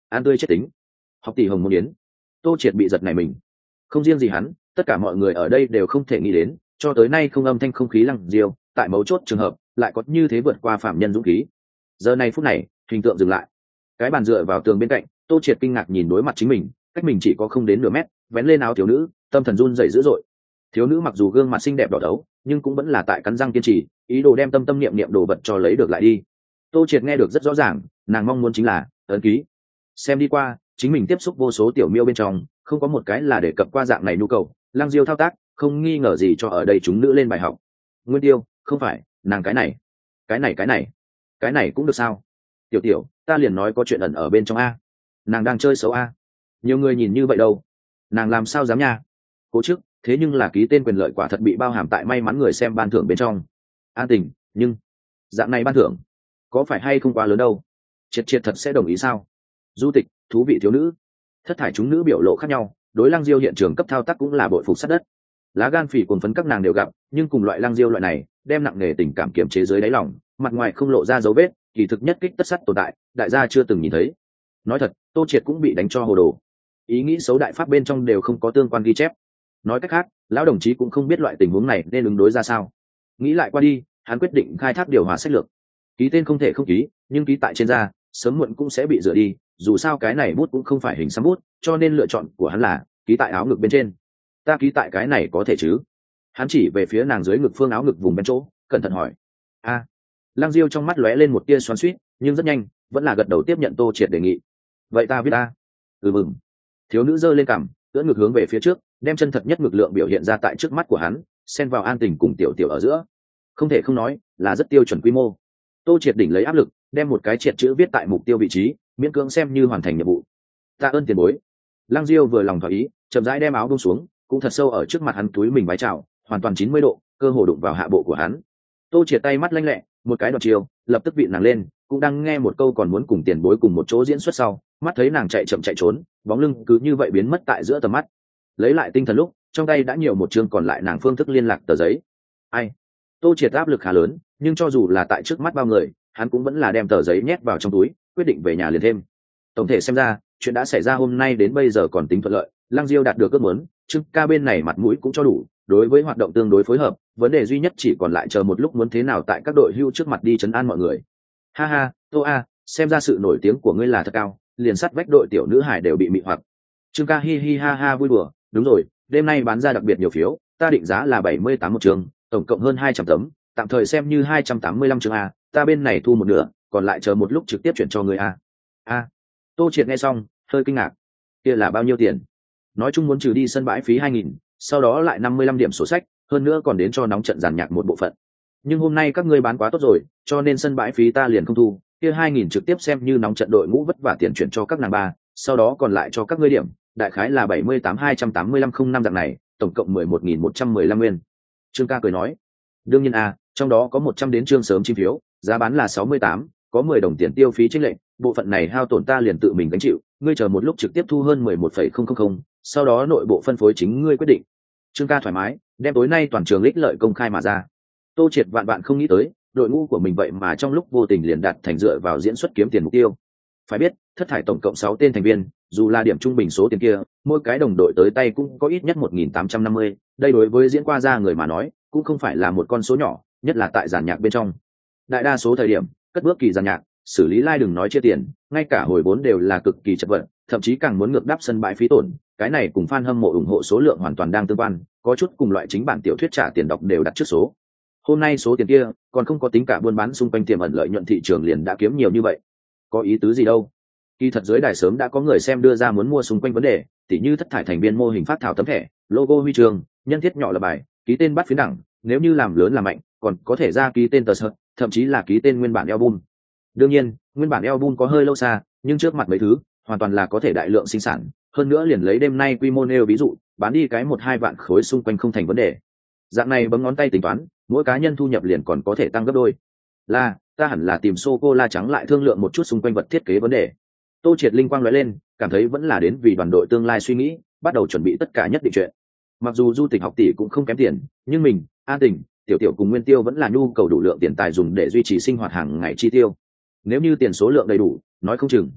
ăn tươi chết tính. Học tỷ hồng môn yến. Tô Triệt bị giật này mình. Không riêng gì hắn, tất cả mọi người ở đây đều không thể nghĩ đến, cho tới nay không âm thanh không khí lăng diêu, tại mấu chốt trường hợp lại có như thế vượt qua phạm nhân dũng khí. Giờ này phút này, hình tượng dừng lại. Cái bàn dựa vào tường bên cạnh, Tô Triệt kinh ngạc nhìn đối mặt chính mình, cách mình chỉ có không đến nửa mét, vén lên áo thiếu nữ, tâm thần run rẩy dữ dội. Thiếu nữ mặc dù gương mặt xinh đẹp đỏ đấu, nhưng cũng vẫn là tại cắn răng kiên trì, ý đồ đem tâm tâm niệm niệm đồ vật cho lấy được lại đi. Tô Triệt nghe được rất rõ ràng, nàng mong muốn chính là ấn ký. Xem đi qua, chính mình tiếp xúc vô số tiểu miêu bên trong, không có một cái là để cập qua dạng này nhu cầu. Lăng Diêu thao tác, không nghi ngờ gì cho ở đây chúng nữ lên bài học. Nguyên Tiêu, không phải, nàng cái này, cái này cái này, cái này cũng được sao? Tiểu tiểu, ta liền nói có chuyện ẩn ở bên trong a. Nàng đang chơi xấu a. Nhiều người nhìn như vậy đâu, nàng làm sao dám nha? Cố chức, thế nhưng là ký tên quyền lợi quả thật bị bao hàm tại may mắn người xem ban thưởng bên trong. An Tình, nhưng dạng này ban thưởng có phải hay không quá lớn đâu? Triệt Triệt thật sẽ đồng ý sao? Du Tịch, thú vị thiếu nữ. Thất thải chúng nữ biểu lộ khác nhau, đối Lăng Diêu hiện trường cấp thao tác cũng là bội phục sát đất. Lá gan phỉ cuồng phấn các nàng đều gặp, nhưng cùng loại Lăng Diêu loại này, đem nặng nề tình cảm kiềm chế dưới đáy lòng, mặt ngoài không lộ ra dấu vết, kỳ thực nhất kích tất sắt tồn tại, đại gia chưa từng nhìn thấy. Nói thật, Tô Triệt cũng bị đánh cho hồ đồ. Ý nghĩ xấu đại pháp bên trong đều không có tương quan ghi chép. Nói cách khác, lão đồng chí cũng không biết loại tình huống này nên ứng đối ra sao. Nghĩ lại qua đi, hắn quyết định khai thác điều hòa sách lược. Ký tên không thể không ký, nhưng ký tại trên da, sớm muộn cũng sẽ bị rửa đi, dù sao cái này bút cũng không phải hình xăm bút, cho nên lựa chọn của hắn là ký tại áo ngực bên trên. Ta ký tại cái này có thể chứ? Hắn chỉ về phía nàng dưới ngực phương áo ngực vùng bên chỗ, cẩn thận hỏi. A. Lăng Diêu trong mắt lóe lên một tia xoắn xuýt, nhưng rất nhanh, vẫn là gật đầu tiếp nhận Tô Triệt đề nghị. Vậy ta viết ta. Ừ mừng. Thiếu nữ giơ lên cằm, ưỡn ngực hướng về phía trước, đem chân thật nhất ngực lượng biểu hiện ra tại trước mắt của hắn, xen vào An Tình cùng Tiểu Tiểu ở giữa. Không thể không nói, là rất tiêu chuẩn quy mô. Tô Triệt đỉnh lấy áp lực, đem một cái triệt chữ viết tại mục tiêu vị trí, miễn cưỡng xem như hoàn thành nhiệm vụ. Tạ ơn tiền bối. Lăng Diêu vừa lòng thỏa ý, chậm rãi đem áo buông xuống, cũng thật sâu ở trước mặt hắn túi mình vái chào, hoàn toàn chín mươi độ, cơ hồ đụng vào hạ bộ của hắn. Tô Triệt tay mắt lanh lẹ, một cái đoạt chiều, lập tức vị nàng lên, cũng đang nghe một câu còn muốn cùng tiền bối cùng một chỗ diễn xuất sau, mắt thấy nàng chạy chậm chạy trốn, bóng lưng cứ như vậy biến mất tại giữa tầm mắt. Lấy lại tinh thần lúc, trong tay đã nhiều một chương còn lại nàng phương thức liên lạc tờ giấy. Ai? Tô Triệt áp lực khá lớn, nhưng cho dù là tại trước mắt bao người, hắn cũng vẫn là đem tờ giấy nhét vào trong túi, quyết định về nhà liền thêm. Tổng thể xem ra, chuyện đã xảy ra hôm nay đến bây giờ còn tính thuận lợi, Lăng Diêu đạt được ước muốn, Trương ca bên này mặt mũi cũng cho đủ, đối với hoạt động tương đối phối hợp, vấn đề duy nhất chỉ còn lại chờ một lúc muốn thế nào tại các đội hưu trước mặt đi trấn an mọi người. Ha ha, Tô a, xem ra sự nổi tiếng của ngươi là thật cao, liền sắt vách đội tiểu nữ hải đều bị mị hoặc. Trương ca hi hi ha ha vui đùa, đúng rồi, đêm nay bán ra đặc biệt nhiều phiếu, ta định giá là bảy mươi tám một trường, tổng cộng hơn hai trăm tấm, tạm thời xem như hai trăm tám mươi lăm trường a, ta bên này thu một nửa, còn lại chờ một lúc trực tiếp chuyển cho người a. A. Tô Triệt nghe xong, hơi kinh ngạc. Kia là bao nhiêu tiền? Nói chung muốn trừ đi sân bãi phí hai nghìn, sau đó lại năm mươi lăm điểm sổ sách, hơn nữa còn đến cho nóng trận giàn nhạc một bộ phận. Nhưng hôm nay các ngươi bán quá tốt rồi, cho nên sân bãi phí ta liền không thu, kia hai nghìn trực tiếp xem như nóng trận đội ngũ vất vả tiền chuyển cho các nàng ba, sau đó còn lại cho các ngươi điểm, đại khái là bảy mươi tám hai trăm tám mươi lăm không năm dạng này, tổng cộng mười một nghìn một trăm mười lăm nguyên. Trương ca cười nói, đương nhiên a, trong đó có một trăm đến trương sớm chi phiếu, giá bán là sáu mươi tám, có mười đồng tiền tiêu phí chênh lệch, bộ phận này hao tổn ta liền tự mình gánh chịu, ngươi chờ một lúc trực tiếp thu hơn mười một phẩy không không không, sau đó nội bộ phân phối chính ngươi quyết định. Trương ca thoải mái, đem tối nay toàn trường lích lợi công khai mà ra. Tô Triệt vạn vạn không nghĩ tới, đội ngũ của mình vậy mà trong lúc vô tình liền đạt thành dựa vào diễn xuất kiếm tiền mục tiêu. Phải biết, thất thải tổng cộng sáu tên thành viên, dù là điểm trung bình số tiền kia, mỗi cái đồng đội tới tay cũng có ít nhất một nghìn tám trăm năm mươi, đây đối với diễn qua ra người mà nói, cũng không phải là một con số nhỏ, nhất là tại giàn nhạc bên trong. Đại đa số thời điểm, cất bước kỳ giàn nhạc, xử lý lai đừng nói chia tiền, ngay cả hồi vốn đều là cực kỳ chật vật, thậm chí càng muốn ngược đáp sân bãi phí tổn, cái này cùng fan hâm mộ ủng hộ số lượng hoàn toàn đang tương quan, có chút cùng loại chính bản tiểu thuyết trả tiền đọc đều đặt trước số. Hôm nay số tiền kia còn không có tính cả buôn bán xung quanh tiềm ẩn lợi nhuận thị trường liền đã kiếm nhiều như vậy. Có ý tứ gì đâu? Kỳ thật dưới đài sớm đã có người xem đưa ra muốn mua xung quanh vấn đề, tỉ như thất thải thành viên mô hình phát thảo tấm thẻ, logo huy chương, nhân thiết nhỏ là bài, ký tên bắt phiến đẳng, nếu như làm lớn làm mạnh, còn có thể ra ký tên tờ sợt, thậm chí là ký tên nguyên bản album. Đương nhiên, nguyên bản album có hơi lâu xa, nhưng trước mặt mấy thứ, hoàn toàn là có thể đại lượng sinh sản, hơn nữa liền lấy đêm nay quy mô nêu ví dụ, bán đi cái một hai vạn khối xung quanh không thành vấn đề. Dạng này bấm ngón tay tính toán, mỗi cá nhân thu nhập liền còn có thể tăng gấp đôi. Là, ta hẳn là tìm sô cô la trắng lại thương lượng một chút xung quanh vật thiết kế vấn đề. Tô Triệt linh quang nói lên, cảm thấy vẫn là đến vì đoàn đội tương lai suy nghĩ, bắt đầu chuẩn bị tất cả nhất định chuyện. Mặc dù Du Tịch học tỷ cũng không kém tiền, nhưng mình, An Tình, Tiểu Tiểu cùng Nguyên Tiêu vẫn là nhu cầu đủ lượng tiền tài dùng để duy trì sinh hoạt hàng ngày chi tiêu. Nếu như tiền số lượng đầy đủ, nói không chừng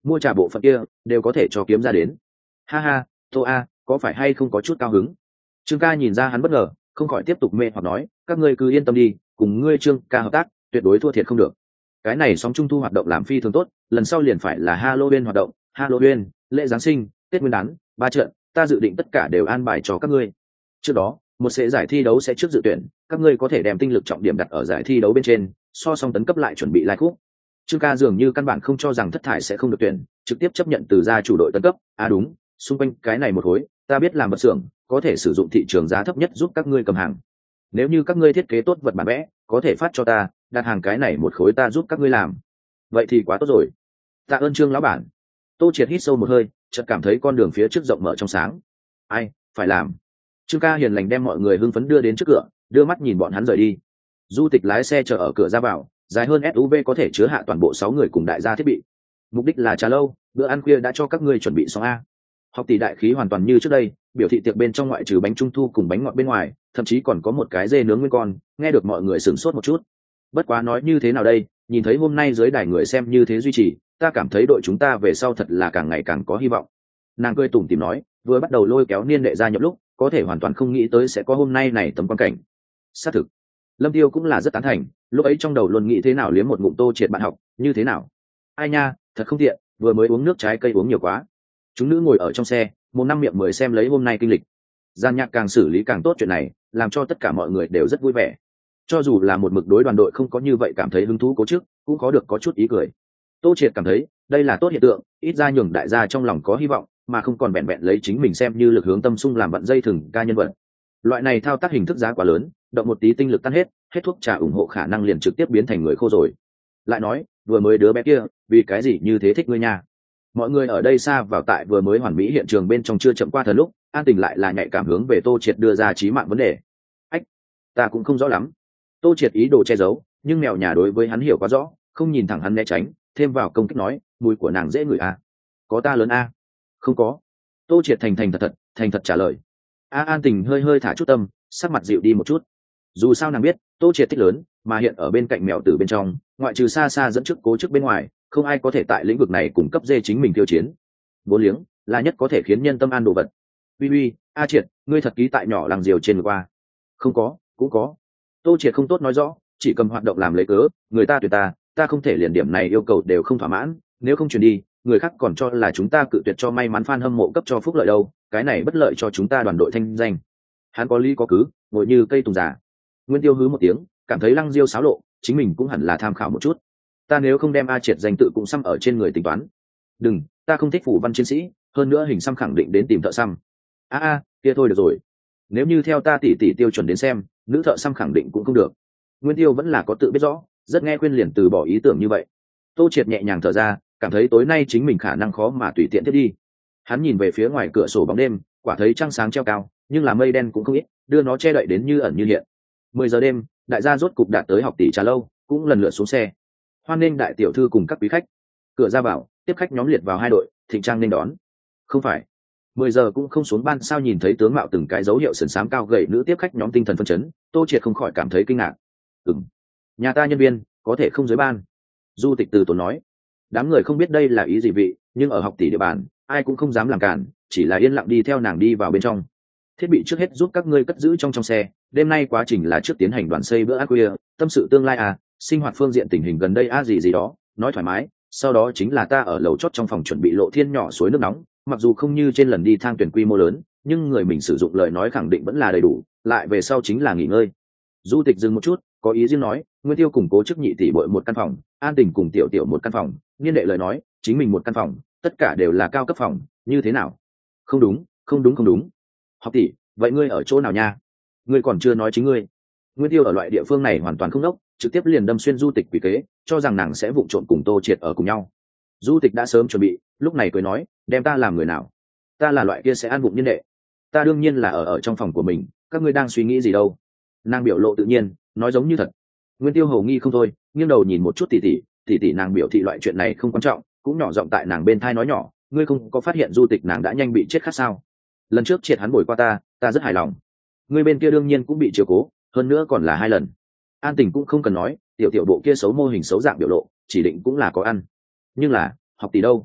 mua trà bộ phận kia đều có thể cho kiếm ra đến. Ha ha, tô a có phải hay không có chút cao hứng? Trương ca nhìn ra hắn bất ngờ, không khỏi tiếp tục mê hoặc nói, các ngươi cứ yên tâm đi, cùng ngươi Trương ca hợp tác tuyệt đối thua thiệt không được. Cái này sóng trung thu hoạt động làm phi thường tốt, lần sau liền phải là Halloween hoạt động, Halloween, lễ Giáng sinh, Tết Nguyên đán, ba trận, ta dự định tất cả đều an bài cho các ngươi. Trước đó, một sẽ giải thi đấu sẽ trước dự tuyển, các ngươi có thể đem tinh lực trọng điểm đặt ở giải thi đấu bên trên, so song tấn cấp lại chuẩn bị lai khúc. Trương ca dường như căn bản không cho rằng thất thải sẽ không được tuyển, trực tiếp chấp nhận từ gia chủ đội tấn cấp. À đúng, xung quanh cái này một khối, ta biết làm vật xưởng, có thể sử dụng thị trường giá thấp nhất giúp các ngươi cầm hàng. Nếu như các ngươi thiết kế tốt vật bản vẽ, có thể phát cho ta, đặt hàng cái này một khối ta giúp các ngươi làm. Vậy thì quá tốt rồi. Tạ ơn Trương lão bản. Tô Triệt hít sâu một hơi, chợt cảm thấy con đường phía trước rộng mở trong sáng. Ai, phải làm. Trương ca hiền lành đem mọi người hưng phấn đưa đến trước cửa, đưa mắt nhìn bọn hắn rời đi. Du Tịch lái xe chờ ở cửa ra vào, dài hơn ét u vê có thể chứa hạ toàn bộ sáu người cùng đại gia thiết bị. Mục đích là trà lâu, bữa ăn khuya đã cho các ngươi chuẩn bị xong a. Học tỷ đại khí hoàn toàn như trước đây, biểu thị tiệc bên trong ngoại trừ bánh trung thu cùng bánh ngọt bên ngoài, thậm chí còn có một cái dê nướng nguyên con, nghe được mọi người sửng sốt một chút. Bất quá nói như thế nào đây, nhìn thấy hôm nay dưới đài người xem như thế duy trì, ta cảm thấy đội chúng ta về sau thật là càng ngày càng có hy vọng. Nàng cười tủm tỉm nói, vừa bắt đầu lôi kéo niên đệ ra nhập lúc, có thể hoàn toàn không nghĩ tới sẽ có hôm nay này tấm quan cảnh. Xác thực, Lâm Tiêu cũng là rất tán thành, lúc ấy trong đầu luôn nghĩ thế nào liếm một ngụm Tô Triệt bạn học, như thế nào? Ai nha, thật không tiện, vừa mới uống nước trái cây uống nhiều quá. Chúng nữ ngồi ở trong xe, một năm miệng mười xem lấy hôm nay kinh lịch. Gian nhạc càng xử lý càng tốt chuyện này, làm cho tất cả mọi người đều rất vui vẻ. Cho dù là một mực đối đoàn đội không có như vậy cảm thấy hứng thú cố trước, cũng có được có chút ý cười. Tô Triệt cảm thấy đây là tốt hiện tượng, ít ra nhường đại gia trong lòng có hy vọng, mà không còn vẹn vẹn lấy chính mình xem như lực hướng tâm sung làm vận dây thừng ca nhân vật. Loại này thao tác hình thức giá quá lớn, động một tí tinh lực tan hết, hết thuốc trà ủng hộ khả năng liền trực tiếp biến thành người khô rồi. Lại nói, vừa mới đứa bé kia, vì cái gì như thế thích ngươi nha? Mọi người ở đây xa vào tại vừa mới hoàn mỹ hiện trường bên trong chưa chậm qua thời lúc, An Tình lại là nhạy cảm hướng về Tô Triệt đưa ra chí mạng vấn đề. Ách, ta cũng không rõ lắm. Tô Triệt ý đồ che giấu, nhưng mèo nhà đối với hắn hiểu quá rõ, không nhìn thẳng hắn né tránh, thêm vào công kích nói, mùi của nàng dễ ngửi à? Có ta lớn à? Không có. Tô Triệt thành thành thật thật, thành thật trả lời. A An Tình hơi hơi thả chút tâm, sắc mặt dịu đi một chút. Dù sao nàng biết, Tô Triệt thích lớn, mà hiện ở bên cạnh mèo tử bên trong, ngoại trừ xa xa dẫn trước cố trước bên ngoài, không ai có thể tại lĩnh vực này cung cấp dê chính mình tiêu chiến. Vô liếng là nhất có thể khiến nhân tâm an đồ vật. Uy uy, A Triệt, ngươi thật ký tại nhỏ làng diều trên qua. Không có, cũng có. Tô Triệt không tốt nói rõ, chỉ cầm hoạt động làm lấy cớ, người ta tuyệt ta, ta không thể liền điểm này yêu cầu đều không thỏa mãn, nếu không truyền đi, người khác còn cho là chúng ta cự tuyệt cho may mắn fan hâm mộ cấp cho phúc lợi đâu, cái này bất lợi cho chúng ta đoàn đội thanh danh. Hắn có lý có cứ, ngồi như cây tùng già. Nguyên Tiêu hứ một tiếng, cảm thấy Lăng Diêu xáo lộ, chính mình cũng hẳn là tham khảo một chút. Ta nếu không đem A Triệt danh tự cũng xăm ở trên người tính toán. Đừng, ta không thích phủ văn chiến sĩ, hơn nữa hình xăm khẳng định đến tìm thợ xăm. A a, kia thôi được rồi. Nếu như theo ta tỉ tỉ tiêu chuẩn đến xem, nữ thợ xăm khẳng định cũng không được. Nguyên Tiêu vẫn là có tự biết rõ, rất nghe khuyên liền từ bỏ ý tưởng như vậy. Tô Triệt nhẹ nhàng thở ra, cảm thấy tối nay chính mình khả năng khó mà tùy tiện tiếp đi. Hắn nhìn về phía ngoài cửa sổ bóng đêm, quả thấy trăng sáng treo cao, nhưng là mây đen cũng không ít, đưa nó che đậy đến như ẩn như hiện. Mười giờ đêm, đại gia rốt cục đạt tới học tỷ trà lâu, cũng lần lượt xuống xe. Hoan nghênh đại tiểu thư cùng các quý khách. Cửa ra vào, tiếp khách nhóm liệt vào hai đội, thịnh trang nên đón. Không phải, mười giờ cũng không xuống ban sao nhìn thấy tướng mạo từng cái dấu hiệu sườn xám cao gầy nữ tiếp khách nhóm tinh thần phân chấn, Tô Triệt không khỏi cảm thấy kinh ngạc. Ừm, nhà ta nhân viên có thể không dưới ban. Du Tịch từ tốn nói. Đám người không biết đây là ý gì vị, nhưng ở học tỷ địa bàn, ai cũng không dám làm cản, chỉ là yên lặng đi theo nàng đi vào bên trong. Thiết bị trước hết giúp các ngươi cất giữ trong trong xe, đêm nay quá trình là trước tiến hành đoàn xây bữa ăn khuya, tâm sự tương lai à, sinh hoạt phương diện tình hình gần đây a à gì gì đó, nói thoải mái, sau đó chính là ta ở lầu chót trong phòng chuẩn bị lộ thiên nhỏ suối nước nóng, mặc dù không như trên lần đi thang tuyển quy mô lớn, nhưng người mình sử dụng lời nói khẳng định vẫn là đầy đủ, lại về sau chính là nghỉ ngơi. Du Tịch dừng một chút, có ý riêng nói, Nguyên Tiêu cùng Cố Chức nhị tỷ bội một căn phòng, An Tình cùng Tiểu Tiểu một căn phòng, Niên đệ lời nói, chính mình một căn phòng, tất cả đều là cao cấp phòng, như thế nào? Không đúng, không đúng không đúng. Học tỷ, vậy ngươi ở chỗ nào nha? Ngươi còn chưa nói chính ngươi. Nguyên Tiêu ở loại địa phương này hoàn toàn không đốc, trực tiếp liền đâm xuyên Du Tịch quỷ kế, cho rằng nàng sẽ vụng trộm cùng Tô Triệt ở cùng nhau. Du Tịch đã sớm chuẩn bị, lúc này cười nói, đem ta làm người nào? Ta là loại kia sẽ ăn vụng Niên đệ. Ta đương nhiên là ở ở trong phòng của mình, các ngươi đang suy nghĩ gì đâu? Nàng biểu lộ tự nhiên, nói giống như thật. Nguyên Tiêu hầu nghi không thôi, nghiêng đầu nhìn một chút tỷ tỷ, tỷ tỷ nàng biểu thị loại chuyện này không quan trọng, cũng nhỏ giọng tại nàng bên thai nói nhỏ, ngươi không có phát hiện Du Tịch nàng đã nhanh bị chết khát sao? Lần trước Triệt hắn bồi qua ta, ta rất hài lòng. Ngươi bên kia đương nhiên cũng bị chiếu cố, hơn nữa còn là hai lần. An Tình cũng không cần nói, tiểu tiểu bộ kia xấu mô hình xấu dạng biểu lộ, chỉ định cũng là có ăn. Nhưng là, học tỷ đâu?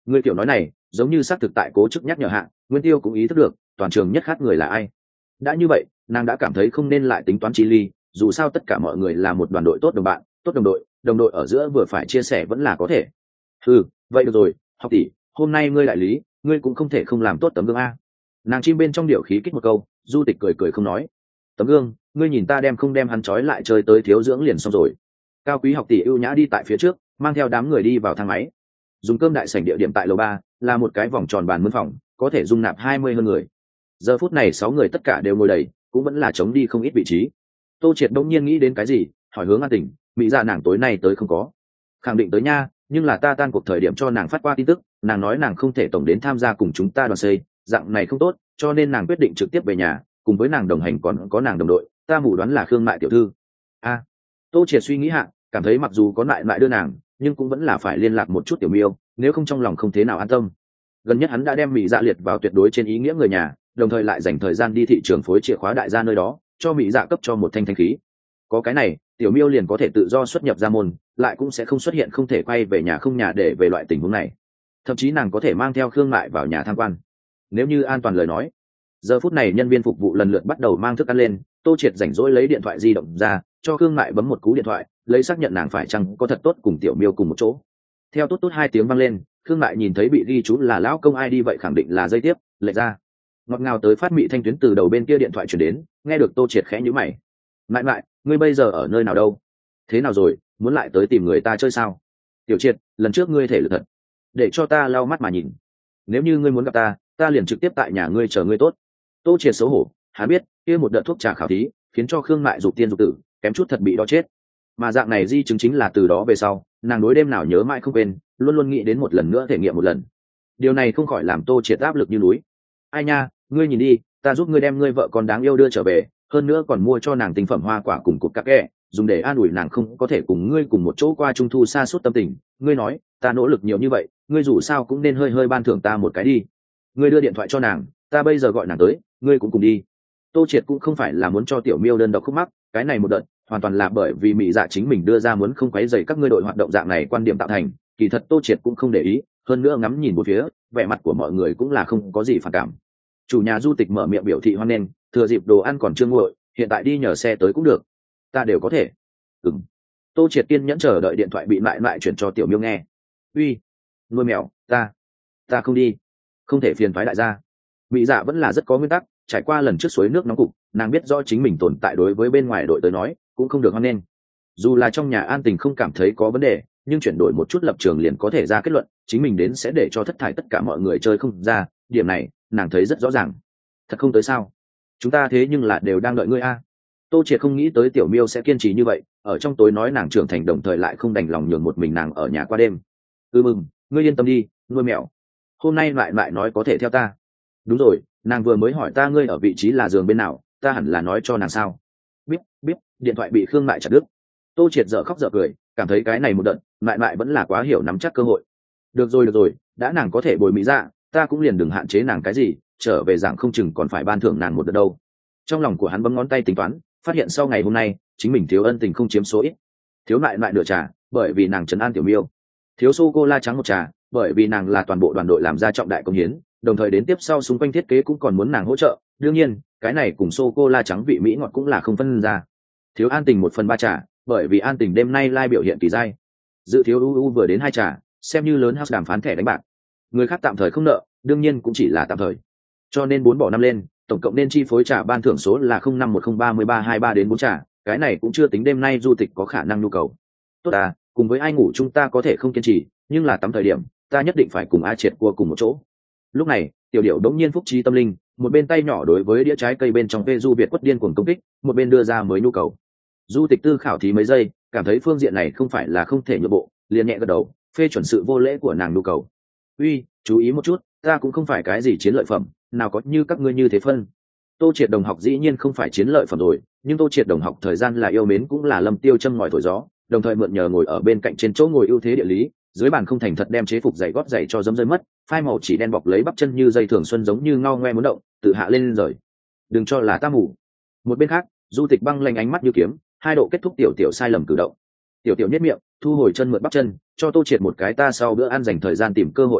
Người kiểu nói này giống như xác thực tại cố chức nhắc nhở hạ, Nguyên Tiêu cũng ý thức được toàn trường nhất khát người là ai. Đã như vậy, nàng đã cảm thấy không nên lại tính toán chi ly, dù sao tất cả mọi người là một đoàn đội tốt đồng bạn, tốt đồng đội, đồng đội ở giữa vừa phải chia sẻ vẫn là có thể. Ừ, vậy được rồi, học tỷ, hôm nay ngươi đại lý, ngươi cũng không thể không làm tốt tấm gương a. Nàng chim bên trong điệu khí kích một câu, Du Tịch cười cười không nói. Tấm gương, ngươi nhìn ta đem không đem hắn trói lại chơi tới thiếu dưỡng liền xong rồi. Cao Quý học tỷ ưu nhã đi tại phía trước, mang theo đám người đi vào thang máy. Dùng cơm đại sảnh địa điểm tại lầu ba, là một cái vòng tròn bàn mân phòng, có thể dung nạp hai mươi hơn người. Giờ phút này sáu người tất cả đều ngồi đầy, cũng vẫn là chống đi không ít vị trí. Tô Triệt đông nhiên nghĩ đến cái gì, hỏi hướng An Tình, mỹ dạ nàng tối nay tới không có? Khẳng định tới nha, nhưng là ta tan cuộc thời điểm cho nàng phát qua tin tức, nàng nói nàng không thể tổng đến tham gia cùng chúng ta đoàn xây, dạng này không tốt, cho nên nàng quyết định trực tiếp về nhà, cùng với nàng đồng hành còn có nàng đồng đội, ta mù đoán là Khương Mại tiểu thư. A, Tô Triệt suy nghĩ hạ, cảm thấy mặc dù có lại lại đưa nàng, nhưng cũng vẫn là phải liên lạc một chút tiểu miêu, nếu không trong lòng không thế nào an tâm. Gần nhất hắn đã đem mỹ dạ liệt vào tuyệt đối trên ý nghĩa người nhà, đồng thời lại dành thời gian đi thị trường phối chìa khóa đại gia nơi đó, cho mỹ dạ cấp cho một thanh thanh khí. Có cái này, tiểu miêu liền có thể tự do xuất nhập ra môn, lại cũng sẽ không xuất hiện không thể quay về nhà không nhà để về loại tình huống này. Thậm chí nàng có thể mang theo Khương Mại vào nhà tham quan, nếu như an toàn lời nói. Giờ phút này nhân viên phục vụ lần lượt bắt đầu mang thức ăn lên, Tô Triệt rảnh rỗi lấy điện thoại di động ra, cho Khương Mại bấm một cú điện thoại, lấy xác nhận nàng phải chăng có thật tốt cùng tiểu miêu cùng một chỗ. Theo tốt tốt hai tiếng vang lên, Khương Mại nhìn thấy bị ghi chú là lão công ai đi vậy khẳng định là dây tiếp, lệch ra. Ngọt ngào tới phát mị thanh tuyến từ đầu bên kia điện thoại chuyển đến, nghe được Tô Triệt khẽ nhíu mày. Mại mại, ngươi bây giờ ở nơi nào đâu? Thế nào rồi, muốn lại tới tìm người ta chơi sao? Tiểu Triệt, lần trước ngươi thể lực thật, để cho ta lau mắt mà nhìn. Nếu như ngươi muốn gặp ta, ta liền trực tiếp tại nhà ngươi chờ ngươi tốt. Tô Triệt xấu hổ, hắn biết kia một đợt thuốc trà khảo thí khiến cho Khương Mại dục tiên dục tử, kém chút thật bị đau chết. Mà dạng này di chứng chính là từ đó về sau, nàng đối đêm nào nhớ mãi không quên, luôn luôn nghĩ đến một lần nữa thể nghiệm một lần. Điều này không khỏi làm Tô Triệt áp lực như núi. Ai nha, ngươi nhìn đi, ta giúp ngươi đem ngươi vợ con đáng yêu đưa trở về, hơn nữa còn mua cho nàng tinh phẩm hoa quả cùng cục cà kẹ, dùng để an ủi nàng không có thể cùng ngươi cùng một chỗ qua trung thu xa suốt tâm tình. Ngươi nói, ta nỗ lực nhiều như vậy, ngươi dù sao cũng nên hơi hơi ban thưởng ta một cái đi. Ngươi đưa điện thoại cho nàng, ta bây giờ gọi nàng tới, ngươi cũng cùng đi. Tô Triệt cũng không phải là muốn cho tiểu miêu đơn độc khúc mắc, cái này một đợt hoàn toàn là bởi vì mỹ dạ chính mình đưa ra muốn không quấy rầy các ngươi đội hoạt động dạng này quan điểm tạo thành, kỳ thật Tô Triệt cũng không để ý, hơn nữa ngắm nhìn một phía, vẻ mặt của mọi người cũng là không có gì phản cảm. Chủ nhà Du Tịch mở miệng biểu thị hoan nghênh, thừa dịp đồ ăn còn chưa nguội, hiện tại đi nhờ xe tới cũng được, ta đều có thể. Ừm. Tô Triệt kiên nhẫn chờ đợi điện thoại bị lại lại chuyển cho tiểu miêu nghe. Uy, nuôi mèo, ta, ta không đi, không thể phiền phái đại gia. Mỹ dạ vẫn là rất có nguyên tắc, trải qua lần trước suối nước nóng cục, nàng biết rõ chính mình tồn tại đối với bên ngoài đội tới nói cũng không được hoan nghênh. Dù là trong nhà An Tình không cảm thấy có vấn đề, nhưng chuyển đổi một chút lập trường liền có thể ra kết luận chính mình đến sẽ để cho thất thải tất cả mọi người chơi không ra, điểm này nàng thấy rất rõ ràng. Thật không tới sao? Chúng ta thế nhưng là đều đang đợi ngươi a. Tô Triệt không nghĩ tới tiểu miêu sẽ kiên trì như vậy, ở trong tối nói nàng trưởng thành đồng thời lại không đành lòng nhường một mình nàng ở nhà qua đêm. Ừ mừng, ngươi yên tâm đi, nuôi mèo. Hôm nay lại lại nói có thể theo ta. Đúng rồi, nàng vừa mới hỏi ta ngươi ở vị trí là giường bên nào, ta hẳn là nói cho nàng sao? Biết, biết, điện thoại bị Khương Mại chặt đứt. Tô Triệt dở khóc dở cười, cảm thấy cái này một đợt, Mại Mại vẫn là quá hiểu nắm chắc cơ hội. Được rồi được rồi, đã nàng có thể bồi mỹ dạ, ta cũng liền đừng hạn chế nàng cái gì, trở về giảng không chừng còn phải ban thưởng nàng một đợt đâu. Trong lòng của hắn bấm ngón tay tính toán, phát hiện sau ngày hôm nay, chính mình thiếu ân tình không chiếm số ít. Thiếu Mại Mại nửa trà, bởi vì nàng trấn an tiểu miêu. Thiếu sô cô la trắng một trà, bởi vì nàng là toàn bộ đoàn đội làm ra trọng đại công hiến, đồng thời đến tiếp sau xung quanh thiết kế cũng còn muốn nàng hỗ trợ, đương nhiên cái này cùng sô cô la trắng vị mỹ ngọt cũng là không phân ra. Thiếu An Tình một phần ba trà, bởi vì An Tình đêm nay lai biểu hiện kỳ dai. Dự thiếu u u vừa đến hai trà, xem như lớn house đàm phán thẻ đánh bạc. Người khác tạm thời không nợ, đương nhiên cũng chỉ là tạm thời, cho nên bốn bỏ năm lên, tổng cộng nên chi phối trà ban thưởng số là không năm một không ba mươi ba hai ba đến bốn trà, cái này cũng chưa tính đêm nay Du Tịch có khả năng nhu cầu. Tốt à, cùng với ai ngủ chúng ta có thể không kiên trì, nhưng là tắm thời điểm ta nhất định phải cùng A Triệt cua cùng một chỗ. Lúc này tiểu điểu đống nhiên phúc trí tâm linh, một bên tay nhỏ đối với đĩa trái cây bên trong phê Du Việt quất điên cuồng công kích, một bên đưa ra mới nhu cầu. Du Tịch tư khảo thí mấy giây, cảm thấy phương diện này không phải là không thể nhượng bộ, liền nhẹ gật đầu, phê chuẩn sự vô lễ của nàng nhu cầu. Uy, chú ý một chút, ta cũng không phải cái gì chiến lợi phẩm, nào có như các ngươi như thế phân. Tô Triệt đồng học dĩ nhiên không phải chiến lợi phẩm rồi, nhưng Tô Triệt đồng học thời gian là yêu mến cũng là Lâm Tiêu châm ngòi thổi gió, đồng thời mượn nhờ ngồi ở bên cạnh trên chỗ ngồi ưu thế địa lý, dưới bàn không thành thật đem chế phục giày gót giày cho dấm rơi mất, phai màu chỉ đen bọc lấy bắp chân như dây thường xuân giống như ngao ngoe muốn động, tự hạ lên rời. Đừng cho là ta mù. Một bên khác, Du Tịch băng lanh ánh mắt như kiếm, hai độ kết thúc tiểu tiểu sai lầm cử động. Tiểu tiểu nhếch miệng, thu hồi chân mượn bắp chân, cho Tô Triệt một cái ta sau bữa ăn dành thời gian tìm cơ hội ánh mắt,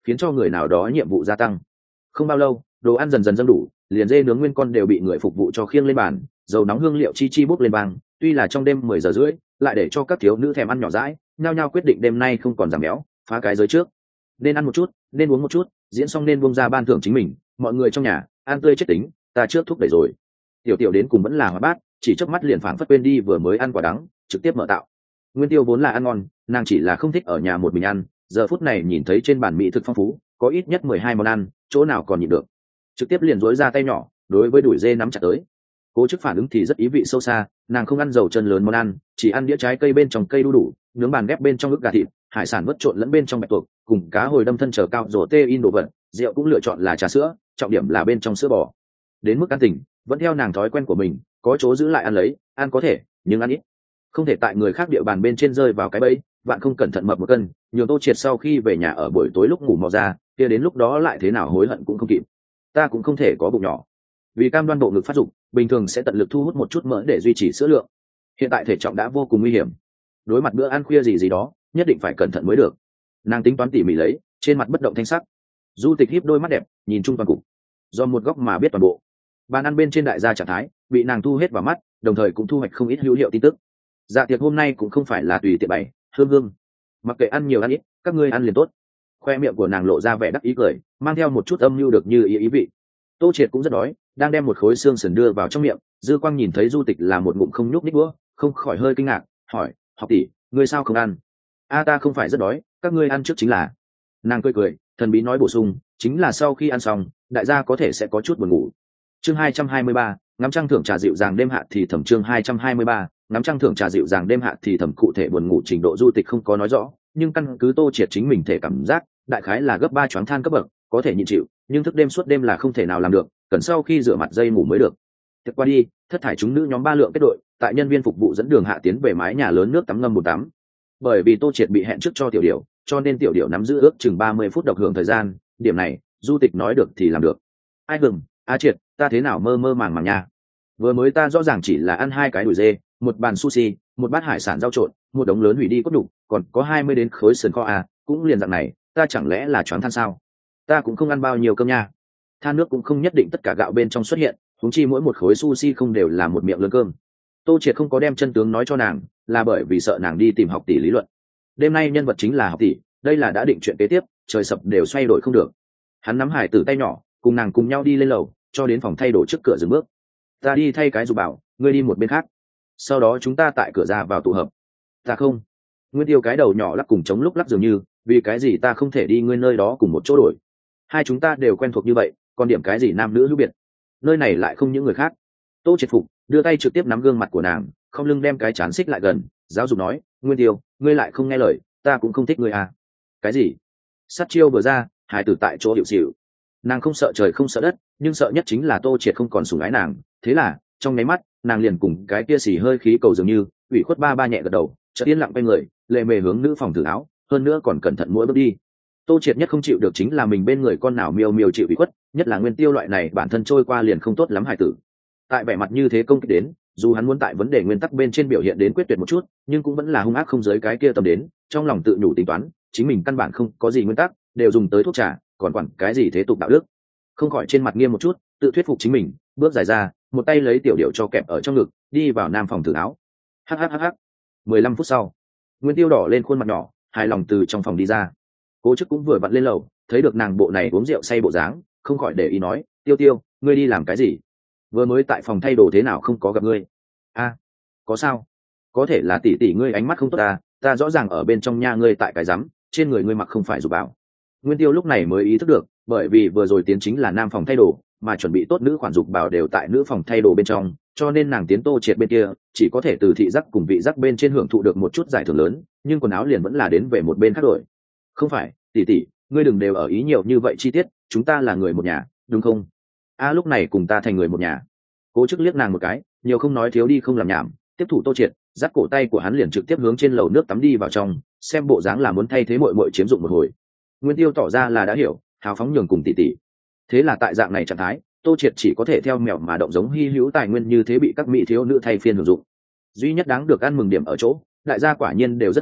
khiến cho người nào đó nhiệm vụ gia tăng. Không bao lâu, đồ ăn dần dần dâng đủ, liền dê nướng nguyên con đều bị người phục vụ cho khiêng lên bàn, dầu nóng hương liệu chi chi bốc lên bang. Tuy là trong đêm mười giờ rưỡi, lại để cho các thiếu nữ thèm ăn nhỏ dãi, nhao nhao quyết định đêm nay không còn giảm béo, phá cái giới trước. Nên ăn một chút, nên uống một chút, diễn xong nên buông ra ban thưởng chính mình. Mọi người trong nhà, ăn tươi chết tính, ta trước thúc đẩy rồi. Tiểu tiểu đến cùng vẫn là hóa bát, chỉ chớp mắt liền phảng phất quên đi vừa mới ăn quả đắng, trực tiếp mở tạo. Nguyên Tiêu vốn là ăn ngon, nàng chỉ là không thích ở nhà một mình ăn, giờ phút này nhìn thấy trên bàn mỹ thực phong phú, có ít nhất mười hai món ăn, chỗ nào còn nhịn được. Trực tiếp liền duỗi ra tay nhỏ, đối với đùi dê nắm chặt tới. Cố Chức phản ứng thì rất ý vị sâu xa, nàng không ăn dầu chân lớn món ăn, chỉ ăn đĩa trái cây bên trong cây đu đủ, nướng bàn ghép bên trong ức gà thịt, hải sản vớt trộn lẫn bên trong bạch tuộc, cùng cá hồi đâm thân trở cao rổ tê in đồ vật, rượu cũng lựa chọn là trà sữa, trọng điểm là bên trong sữa bò. Đến mức ăn tỉnh, vẫn theo nàng thói quen của mình, có chỗ giữ lại ăn lấy, ăn có thể, nhưng ăn ít. Không thể tại người khác địa bàn bên trên rơi vào cái bẫy, bạn không cẩn thận mập một cân, nhiều Tô Triệt sau khi về nhà ở buổi tối lúc ngủ mò ra, kia đến lúc đó lại thế nào hối hận cũng không kịp. Ta cũng không thể có bụng nhỏ. Vì cam đoan bộ ngực phát dục, bình thường sẽ tận lực thu hút một chút mỡ để duy trì sữa lượng. Hiện tại thể trọng đã vô cùng nguy hiểm, đối mặt bữa ăn khuya gì gì đó, nhất định phải cẩn thận mới được. Nàng tính toán tỉ mỉ lấy, trên mặt bất động thanh sắc. Du Tịch híp đôi mắt đẹp, nhìn chung toàn cục, do một góc mà biết toàn bộ. Bàn ăn bên trên đại gia trạng thái bị nàng thu hết vào mắt, đồng thời cũng thu hoạch không ít hữu hiệu tin tức. Dạ tiệc hôm nay cũng không phải là tùy tiện bày, hương hương. Mặc kệ ăn nhiều ăn ít, các ngươi ăn liền tốt. Khoe miệng của nàng lộ ra vẻ đắc ý cười, mang theo một chút âm mưu được như ý ý vị. Tô Triệt cũng rất đói, đang đem một khối xương sườn đưa vào trong miệng, dư quang nhìn thấy Du Tịch là một ngụm không nhúc nhích bữa, không khỏi hơi kinh ngạc, hỏi: "Học tỷ, ngươi sao không ăn?" "A ta không phải rất đói, các ngươi ăn trước chính là." Nàng cười cười, thần bí nói bổ sung: "Chính là sau khi ăn xong, đại gia có thể sẽ có chút buồn ngủ." Chương hai trăm hai mươi ba, ngắm trăng thưởng trà dịu dàng đêm hạ thì thẩm. Chương hai trăm hai mươi ba, ngắm trăng thưởng trà dịu dàng đêm hạ thì thẩm. Cụ thể buồn ngủ trình độ Du Tịch không có nói rõ, nhưng căn cứ Tô Triệt chính mình thể cảm giác, đại khái là gấp ba choáng than cấp bậc, có thể nhịn chịu, nhưng thức đêm suốt đêm là không thể nào làm được, cần sau khi rửa mặt dây ngủ mới được. Tiếp qua đi, thất thải chúng nữ nhóm ba lượng kết đội, tại nhân viên phục vụ dẫn đường hạ tiến về mái nhà lớn nước tắm ngâm bồn tắm. Bởi vì Tô Triệt bị hẹn trước cho tiểu điểu, cho nên tiểu điểu nắm giữ ước chừng ba mươi phút độc hưởng thời gian, điểm này, Du Tịch nói được thì làm được. Ai hừng, A Triệt, ta thế nào mơ mơ màng màng nha. Vừa mới ta rõ ràng chỉ là ăn hai cái đùi dê, một bàn sushi, một bát hải sản rau trộn, một đống lớn hủy đi cốt đủ, còn có hai mươi đến khối sườn kho à, cũng liền dạng này, ta chẳng lẽ là choáng than sao? Ta cũng không ăn bao nhiêu cơm nha. Than nước cũng không nhất định tất cả gạo bên trong xuất hiện, huống chi mỗi một khối sushi không đều là một miệng lớn cơm. Tô Triệt không có đem chân tướng nói cho nàng, là bởi vì sợ nàng đi tìm học tỷ lý luận. Đêm nay nhân vật chính là học tỷ, đây là đã định chuyện kế tiếp, trời sập đều xoay đổi không được. Hắn nắm hải tử tay nhỏ, cùng nàng cùng nhau đi lên lầu, cho đến phòng thay đồ trước cửa dừng bước. Ta đi thay cái dù bảo, ngươi đi một bên khác. Sau đó chúng ta tại cửa ra vào tụ hợp. Ta không. Nguyên Tiêu cái đầu nhỏ lắc cùng chống lúc lắc dường như, vì cái gì ta không thể đi ngươi nơi đó cùng một chỗ đổi? Hai chúng ta đều quen thuộc như vậy, còn điểm cái gì nam nữ hữu biệt? Nơi này lại không những người khác. Tô Triệt phục, đưa tay trực tiếp nắm gương mặt của nàng, không lưng đem cái chán xích lại gần, giáo dục nói: Nguyên Tiêu, ngươi lại không nghe lời, ta cũng không thích ngươi à? Cái gì? Sát chiêu vừa ra, hai tử tại chỗ hiệu xịu. Nàng không sợ trời không sợ đất, nhưng sợ nhất chính là Tô Triệt không còn sủng ái nàng. Thế là trong nháy mắt, nàng liền cùng cái kia xì hơi khí cầu dường như ủy khuất ba ba nhẹ gật đầu, chợt yên lặng quay người, lệ mề hướng nữ phòng thử áo, hơn nữa còn cẩn thận mỗi bước đi. Tô Triệt nhất không chịu được chính là mình bên người con nào miêu miêu chịu ủy khuất, nhất là Nguyên Tiêu loại này bản thân trôi qua liền không tốt lắm hài tử. Tại vẻ mặt như thế công kích đến, dù hắn muốn tại vấn đề nguyên tắc bên trên biểu hiện đến quyết tuyệt một chút, nhưng cũng vẫn là hung ác không giới cái kia tầm đến, trong lòng tự nhủ tính toán, chính mình căn bản không có gì nguyên tắc, đều dùng tới thuốc trà, còn quản cái gì thế tục đạo đức. Không khỏi trên mặt nghiêm một chút, tự thuyết phục chính mình, bước dài ra, một tay lấy tiểu điệu cho kẹp ở trong ngực, đi vào nam phòng thử áo. Hắc hắc hắc hắc. mười lăm phút sau, Nguyên Tiêu đỏ lên khuôn mặt nhỏ, hài lòng từ trong phòng đi ra. Cố Chức cũng vừa vặn lên lầu, thấy được nàng bộ này uống rượu say bộ dáng, không khỏi để ý nói: Tiêu Tiêu, ngươi đi làm cái gì? Vừa mới tại phòng thay đồ thế nào không có gặp ngươi? A, có sao? Có thể là tỷ tỷ ngươi ánh mắt không tốt ta, ta rõ ràng ở bên trong nha ngươi tại cái rắm, trên người ngươi mặc không phải dù bảo. Nguyên Tiêu lúc này mới ý thức được, bởi vì vừa rồi tiến chính là nam phòng thay đồ, mà chuẩn bị tốt nữ khoản dục bảo đều tại nữ phòng thay đồ bên trong, cho nên nàng tiến Tô Triệt bên kia, chỉ có thể từ thị giác cùng vị giác bên trên hưởng thụ được một chút giải thưởng lớn, nhưng quần áo liền vẫn là đến về một bên khác đổi. Không phải, tỷ tỷ, ngươi đừng đều ở ý nhiều như vậy chi tiết, chúng ta là người một nhà, đúng không? A lúc này cùng ta thành người một nhà. Cố Chức liếc nàng một cái, nhiều không nói thiếu đi không làm nhảm, tiếp thủ Tô Triệt, dắt cổ tay của hắn liền trực tiếp hướng trên lầu nước tắm đi vào trong, xem bộ dáng là muốn thay thế muội muội chiếm dụng một hồi. Nguyên Tiêu tỏ ra là đã hiểu, hào phóng nhường cùng tỷ tỷ. Thế là tại dạng này trạng thái, Tô Triệt chỉ có thể theo mèo mà động giống hy hữu tài nguyên như thế bị các mỹ thiếu nữ thay phiên hưởng dụng. Duy nhất đáng được ăn mừng điểm ở chỗ, đại gia quả nhiên đều rất khốn,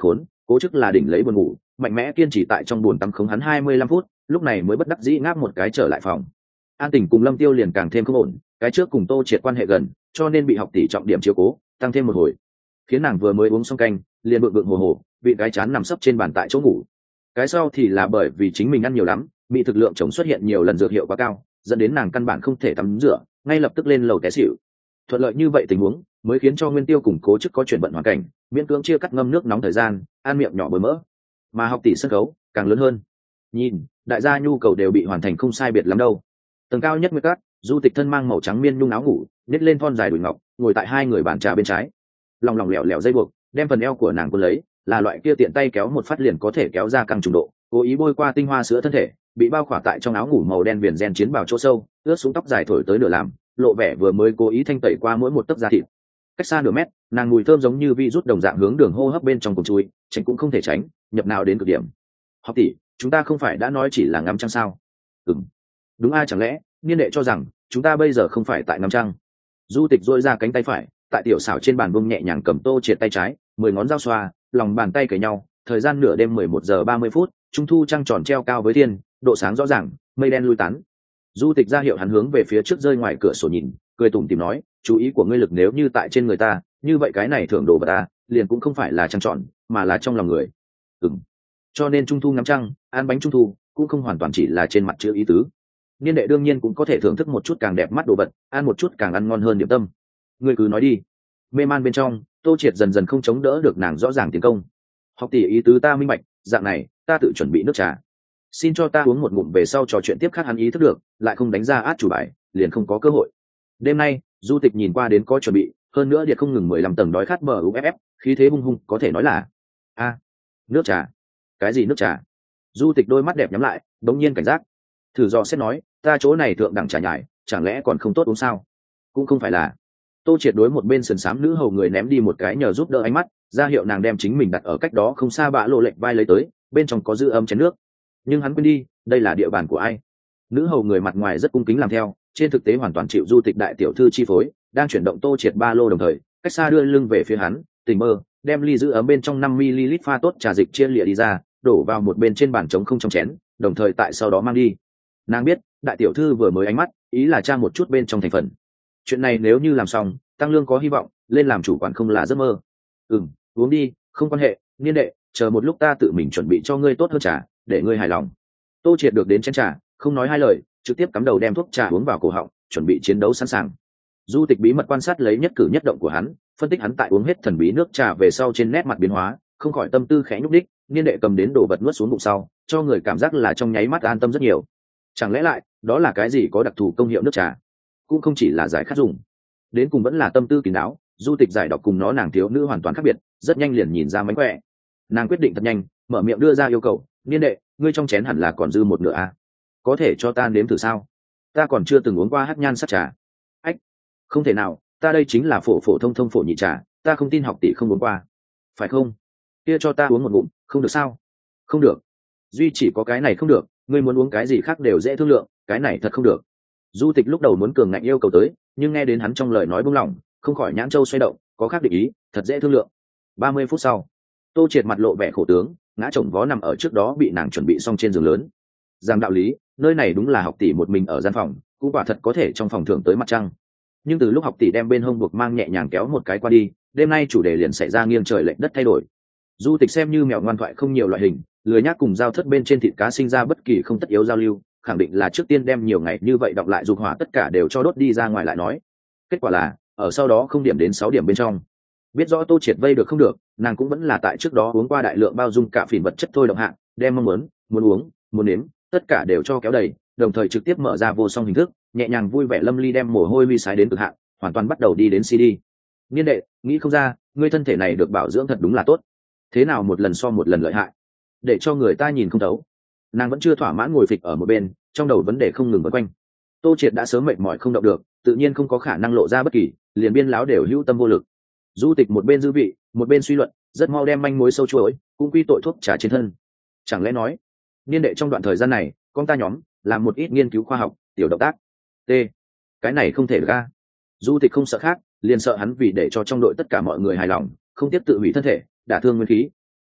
cố chức là đỉnh lấy buồn ngủ, mạnh mẽ kiên trì tại trong buồn tắm khống hắn hai mươi lăm phút, lúc này mới bất đắc dĩ ngáp một cái trở lại phòng. An Tình cùng Lâm Tiêu liền càng thêm không ổn, cái trước cùng Tô Triệt quan hệ gần, cho nên bị học tỷ trọng điểm chiếu cố, tăng thêm một hồi, khiến nàng vừa mới uống xong canh, liền bực bực hồ hồ, bị cái chán nằm sấp trên bàn tại chỗ ngủ. Cái sau thì là bởi vì chính mình ăn nhiều lắm, bị thực lượng chồng xuất hiện nhiều lần dược hiệu quá cao, dẫn đến nàng căn bản không thể tắm rửa, ngay lập tức lên lầu té xỉu. Thuận lợi như vậy tình huống mới khiến cho Nguyên Tiêu cùng Cố Chức có chuyển bận hoàn cảnh, miễn cưỡng chia cắt ngâm nước nóng thời gian, ăn miệng nhỏ bơi mỡ. Mà học tỷ sân khấu càng lớn hơn. Nhìn, đại gia nhu cầu đều bị hoàn thành không sai biệt lắm đâu. Tầng cao nhất Nguyệt Các, Du Tịch thân mang màu trắng miên nhung áo ngủ, nhét lên thon dài đùi ngọc, ngồi tại hai người bàn trà bên trái. Lòng lòng lẻo lẻo dây buộc, đem phần eo của nàng cuốn lấy, là loại kia tiện tay kéo một phát liền có thể kéo ra căng trùng độ, cố ý bôi qua tinh hoa sữa thân thể, bị bao khỏa tại trong áo ngủ màu đen viền ren chiến bào chỗ sâu, ướt xuống tóc dài thổi tới nửa làm, lộ vẻ vừa mới cố ý thanh tẩy qua mỗi một tấc da thịt. Cách xa nửa mét, nàng mùi thơm giống như vi rút đồng dạng hướng đường hô hấp bên trong cùng chui, tránh cũng không thể tránh, nhập nào đến cực điểm. Học tỷ, chúng ta không phải đã nói chỉ là ngắm trăng sao? Ừm, đúng a, chẳng lẽ niên đệ cho rằng chúng ta bây giờ không phải tại ngắm trăng? Du Tịch dội ra cánh tay phải, tại tiểu xảo trên bàn bông nhẹ nhàng cầm Tô Triệt tay trái, mười ngón giao xoa, lòng bàn tay kề nhau, thời gian nửa đêm mười một giờ ba mươi phút, trung thu trăng tròn treo cao với thiên, độ sáng rõ ràng, mây đen lui tán. Du Tịch ra hiệu hắn hướng về phía trước rơi ngoài cửa sổ nhìn, cười tủm tỉm nói, chú ý của ngươi lực nếu như tại trên người ta, như vậy cái này thưởng đồ vật ta, liền cũng không phải là trăng tròn, mà là trong lòng người. Ừm. Cho nên trung thu ngắm trăng, ăn bánh trung thu, cũng không hoàn toàn chỉ là trên mặt chữ ý tứ. Niên đệ đương nhiên cũng có thể thưởng thức một chút càng đẹp mắt đồ vật, ăn một chút càng ăn ngon hơn điểm tâm. Ngươi cứ nói đi. Mê man bên trong, Tô Triệt dần dần không chống đỡ được nàng rõ ràng tiến công. Học tỷ ý tứ ta minh bạch, dạng này, ta tự chuẩn bị nước trà. Xin cho ta uống một ngụm về sau trò chuyện tiếp khác hắn ý thức được, lại không đánh ra át chủ bài, liền không có cơ hội. Đêm nay, Du Tịch nhìn qua đến có chuẩn bị, hơn nữa điệt không ngừng mười lăm tầng đói khát bờ u ép ép, khí thế hung hung, có thể nói là a nước trà. Cái gì nước trà? Du Tịch đôi mắt đẹp nhắm lại, bỗng nhiên cảnh giác. Thử dò xét nói, ta chỗ này thượng đẳng trà nhài, chẳng lẽ còn không tốt uống sao? Cũng không phải là. Tô Triệt đối một bên sườn xám nữ hầu người ném đi một cái nhờ giúp đỡ ánh mắt, ra hiệu nàng đem chính mình đặt ở cách đó không xa bã lộ lệnh vai lấy tới, bên trong có giữ ấm chén nước. Nhưng hắn quên đi, đây là địa bàn của ai? Nữ hầu người mặt ngoài rất cung kính làm theo, trên thực tế hoàn toàn chịu Du Tịch đại tiểu thư chi phối, đang chuyển động Tô Triệt ba lô đồng thời, cách xa đưa lưng về phía hắn, tình mơ, đem ly giữ ấm bên trong năm mi-li-lít pha tốt trà dịch chia lịa đi ra, đổ vào một bên trên bàn trống không trong chén, đồng thời tại sau đó mang đi. Nàng biết, đại tiểu thư vừa mới ánh mắt, ý là tra một chút bên trong thành phần. Chuyện này nếu như làm xong, tăng lương có hy vọng, lên làm chủ quản không là giấc mơ. Ừm, uống đi, không quan hệ, niên đệ, chờ một lúc ta tự mình chuẩn bị cho ngươi tốt hơn trà, để ngươi hài lòng. Tô Triệt được đến chén trà, không nói hai lời, trực tiếp cắm đầu đem thuốc trà uống vào cổ họng, chuẩn bị chiến đấu sẵn sàng. Du Tịch bí mật quan sát lấy nhất cử nhất động của hắn, phân tích hắn tại uống hết thần bí nước trà về sau trên nét mặt biến hóa, không khỏi tâm tư khẽ nhúc đích, niên đệ cầm đến đồ vật nuốt xuống bụng sau, cho người cảm giác là trong nháy mắt an tâm rất nhiều. Chẳng lẽ lại, đó là cái gì có đặc thù công hiệu nước trà? Cũng không chỉ là giải khát dùng, đến cùng vẫn là tâm tư kín đáo. Du Tịch giải đọc cùng nó nàng thiếu nữ hoàn toàn khác biệt, rất nhanh liền nhìn ra mánh khỏe. Nàng quyết định thật nhanh, mở miệng đưa ra yêu cầu, niên đệ, ngươi trong chén hẳn là còn dư một nửa a, có thể cho ta nếm thử sao? Ta còn chưa từng uống qua hắc nhan sắc trà. Ách, không thể nào, ta đây chính là phổ phổ thông thông phổ nhị trà, ta không tin học tỷ không uống qua. Phải không? Kia cho ta uống một ngụm, không được sao? Không được, duy chỉ có cái này không được, ngươi muốn uống cái gì khác đều dễ thương lượng, cái này thật không được. Du Tịch lúc đầu muốn cường ngạnh yêu cầu tới, nhưng nghe đến hắn trong lời nói buông lỏng, không khỏi nhãn châu xoay động, có khác định ý, thật dễ thương lượng. Ba mươi phút sau, Tô Triệt mặt lộ vẻ khổ tướng, ngã chồng vó nằm ở trước đó bị nàng chuẩn bị xong trên giường lớn. Giang đạo lý, nơi này đúng là học tỷ một mình ở gian phòng, cũng quả thật có thể trong phòng thưởng tới mặt trăng. Nhưng từ lúc học tỷ đem bên hông buộc mang nhẹ nhàng kéo một cái qua đi, đêm nay chủ đề liền xảy ra nghiêng trời lệch đất thay đổi. Du Tịch xem như mèo ngoan thoại không nhiều loại hình, lười nhác cùng giao thất bên trên thịt cá sinh ra bất kỳ không tất yếu giao lưu, khẳng định là trước tiên đem nhiều ngày như vậy đọc lại dục hỏa tất cả đều cho đốt đi ra ngoài lại nói. Kết quả là, ở sau đó không điểm đến sáu điểm bên trong. Biết rõ Tô Triệt vây được không được, nàng cũng vẫn là tại trước đó uống qua đại lượng bao dung cả phỉn vật chất thôi động hạng, đem mong muốn, muốn uống, muốn nếm, tất cả đều cho kéo đầy, đồng thời trực tiếp mở ra vô song hình thức, nhẹ nhàng vui vẻ lâm ly đem mồ hôi ly sái đến cực hạn, hoàn toàn bắt đầu đi đến xê đê. Niên đệ, nghĩ không ra, ngươi thân thể này được bảo dưỡng thật đúng là tốt. Thế nào một lần so một lần lợi hại, để cho người ta nhìn không thấu. Nàng vẫn chưa thỏa mãn ngồi phịch ở một bên, trong đầu vấn đề không ngừng vần quanh. Tô Triệt đã sớm mệt mỏi không động được, tự nhiên không có khả năng lộ ra bất kỳ, liền biên láo đều hữu tâm vô lực. Du Tịch một bên dư vị, một bên suy luận, rất mau đem manh mối sâu chuỗi, cũng quy tội thuốc trà trên thân. Chẳng lẽ nói, niên đệ trong đoạn thời gian này, con ta nhóm làm một ít nghiên cứu khoa học, tiểu động tác. T. Cái này không thể ra. Du Tịch không sợ khác, liền sợ hắn vì để cho trong đội tất cả mọi người hài lòng, không tiếp tự hủy thân thể, đả thương nguyên khí.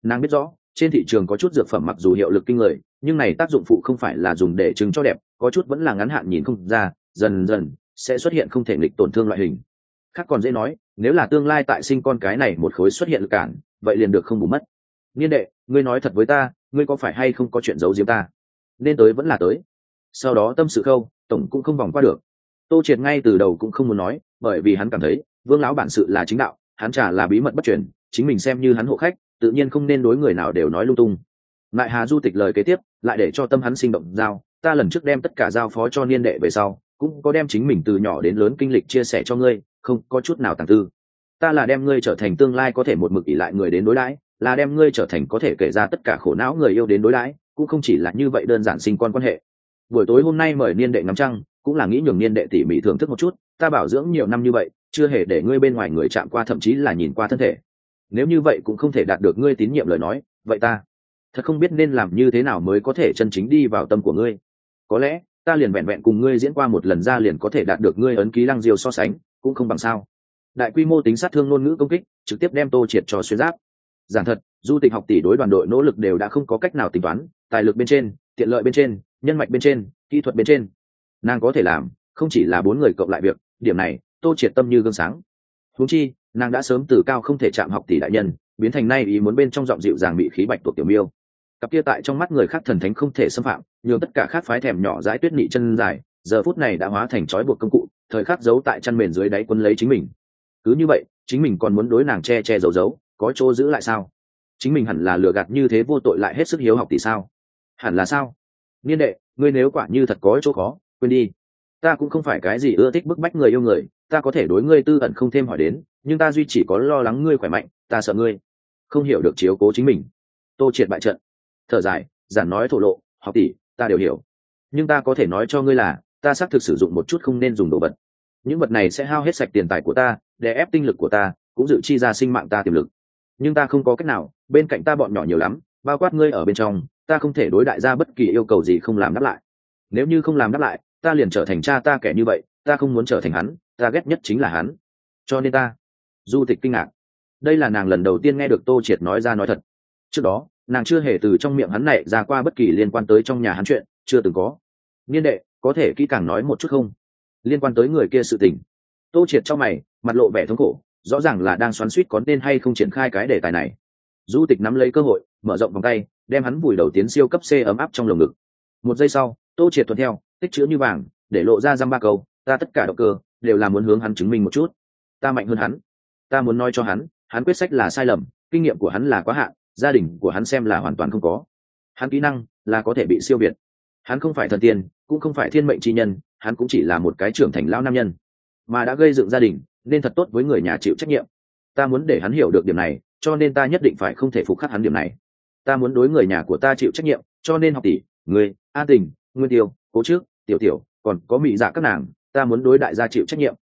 Nàng biết rõ trên thị trường có chút dược phẩm mặc dù hiệu lực kinh người, nhưng này tác dụng phụ không phải là dùng để trưng cho đẹp, có chút vẫn là ngắn hạn nhìn không ra, dần dần sẽ xuất hiện không thể nghịch tổn thương loại hình. Khác còn dễ nói, nếu là tương lai tại sinh con cái này một khối xuất hiện lực cản, vậy liền được không bù mất. Niên đệ, ngươi nói thật với ta, ngươi có phải hay không có chuyện giấu giếm ta? Nên tới vẫn là tới. Sau đó tâm sự khâu, tổng cũng không vòng qua được. Tô Triệt ngay từ đầu cũng không muốn nói, bởi vì hắn cảm thấy Vương lão bản sự là chính đạo, hắn trả là bí mật bất truyền, chính mình xem như hắn hộ khách, tự nhiên không nên đối người nào đều nói lung tung. Lại Hà Du Tịch lời kế tiếp, lại để cho tâm hắn sinh động giao, ta lần trước đem tất cả giao phó cho niên đệ về sau, cũng có đem chính mình từ nhỏ đến lớn kinh lịch chia sẻ cho ngươi, không có chút nào tàng tư. Ta là đem ngươi trở thành tương lai có thể một mực ỷ lại người đến đối đãi, là đem ngươi trở thành có thể kể ra tất cả khổ não người yêu đến đối đãi, cũng không chỉ là như vậy đơn giản sinh con quan hệ. Buổi tối hôm nay mời niên đệ ngắm trăng, cũng là nghĩ nhường niên đệ tỉ mỉ thưởng thức một chút, ta bảo dưỡng nhiều năm như vậy, chưa hề để ngươi bên ngoài người chạm qua, thậm chí là nhìn qua thân thể. Nếu như vậy cũng không thể đạt được ngươi tín nhiệm lời nói, vậy ta thật không biết nên làm như thế nào mới có thể chân chính đi vào tâm của ngươi. Có lẽ ta liền vẹn vẹn cùng ngươi diễn qua một lần ra liền có thể đạt được ngươi ấn ký Lăng Diêu so sánh, cũng không bằng sao. Đại quy mô tính sát thương ngôn ngữ công kích trực tiếp đem Tô Triệt cho xuyên giáp. Giảng thật, Du Tịch học tỷ đối đoàn đội nỗ lực đều đã không có cách nào tính toán, tài lực bên trên, tiện lợi bên trên, nhân mạch bên trên, kỹ thuật bên trên, nàng có thể làm không chỉ là bốn người cộng lại việc, điểm này Tô Triệt tâm như gương sáng. Huống chi nàng đã sớm từ cao không thể chạm học tỷ đại nhân biến thành nay ý muốn bên trong giọng dịu dàng bị khí bạch tuộc tiểu miêu, cặp kia tại trong mắt người khác thần thánh không thể xâm phạm, nhường tất cả khác phái thèm nhỏ dãi tuyết nị chân dài, giờ phút này đã hóa thành trói buộc công cụ, thời khắc giấu tại chăn mền dưới đáy quân lấy chính mình. Cứ như vậy chính mình còn muốn đối nàng che che giấu giấu, có chỗ giữ lại sao? Chính mình hẳn là lừa gạt như thế vô tội lại hết sức hiếu học tỷ sao? Hẳn là sao? Niên đệ, ngươi nếu quả như thật có chỗ khó, quên đi. Ta cũng không phải cái gì ưa thích bức bách người yêu người, ta có thể đối ngươi tư ẩn không thêm hỏi đến, nhưng ta duy chỉ có lo lắng ngươi khỏe mạnh, ta sợ ngươi không hiểu được chiếu cố chính mình. Tô Triệt bại trận, thở dài, giản nói thổ lộ, học tỷ, ta đều hiểu, nhưng ta có thể nói cho ngươi là, ta xác thực sử dụng một chút không nên dùng đồ vật. Những vật này sẽ hao hết sạch tiền tài của ta, để ép tinh lực của ta, cũng dự chi ra sinh mạng ta tiềm lực. Nhưng ta không có cách nào, bên cạnh ta bọn nhỏ nhiều lắm, bao quát ngươi ở bên trong, ta không thể đối đại gia bất kỳ yêu cầu gì không làm đáp lại. Nếu như không làm đáp lại, ta liền trở thành cha ta kẻ như vậy, ta không muốn trở thành hắn, ta ghét nhất chính là hắn. Cho nên ta. Du Tịch kinh ngạc, đây là nàng lần đầu tiên nghe được Tô Triệt nói ra nói thật. Trước đó nàng chưa hề từ trong miệng hắn này ra qua bất kỳ liên quan tới trong nhà hắn chuyện, chưa từng có. Niên đệ, có thể kỹ càng nói một chút không, liên quan tới người kia sự tình? Tô Triệt trong mày, mặt lộ vẻ thống khổ, rõ ràng là đang xoắn xuýt có nên hay không triển khai cái đề tài này. Du Tịch nắm lấy cơ hội, mở rộng vòng tay, đem hắn vùi đầu tiến siêu cấp C ấm áp trong lồng ngực. Một giây sau, Tô Triệt thuận theo, tích chữ như vàng, để lộ ra dăm ba câu, ta tất cả động cơ đều là muốn hướng hắn chứng minh một chút, ta mạnh hơn hắn, ta muốn nói cho hắn, hắn quyết sách là sai lầm, kinh nghiệm của hắn là quá hạn, gia đình của hắn xem là hoàn toàn không có, hắn kỹ năng là có thể bị siêu việt, hắn không phải thần tiên, cũng không phải thiên mệnh chi nhân, hắn cũng chỉ là một cái trưởng thành lão nam nhân, mà đã gây dựng gia đình, nên thật tốt với người nhà chịu trách nhiệm. Ta muốn để hắn hiểu được điểm này, cho nên ta nhất định phải không thể phục khắc hắn điểm này. Ta muốn đối người nhà của ta chịu trách nhiệm, cho nên học tỷ, người, An Tình, Nguyên Tiêu, Cố Trước, Tiểu Tiểu, còn có Mị Dạ các nàng, ta muốn đối đại gia chịu trách nhiệm.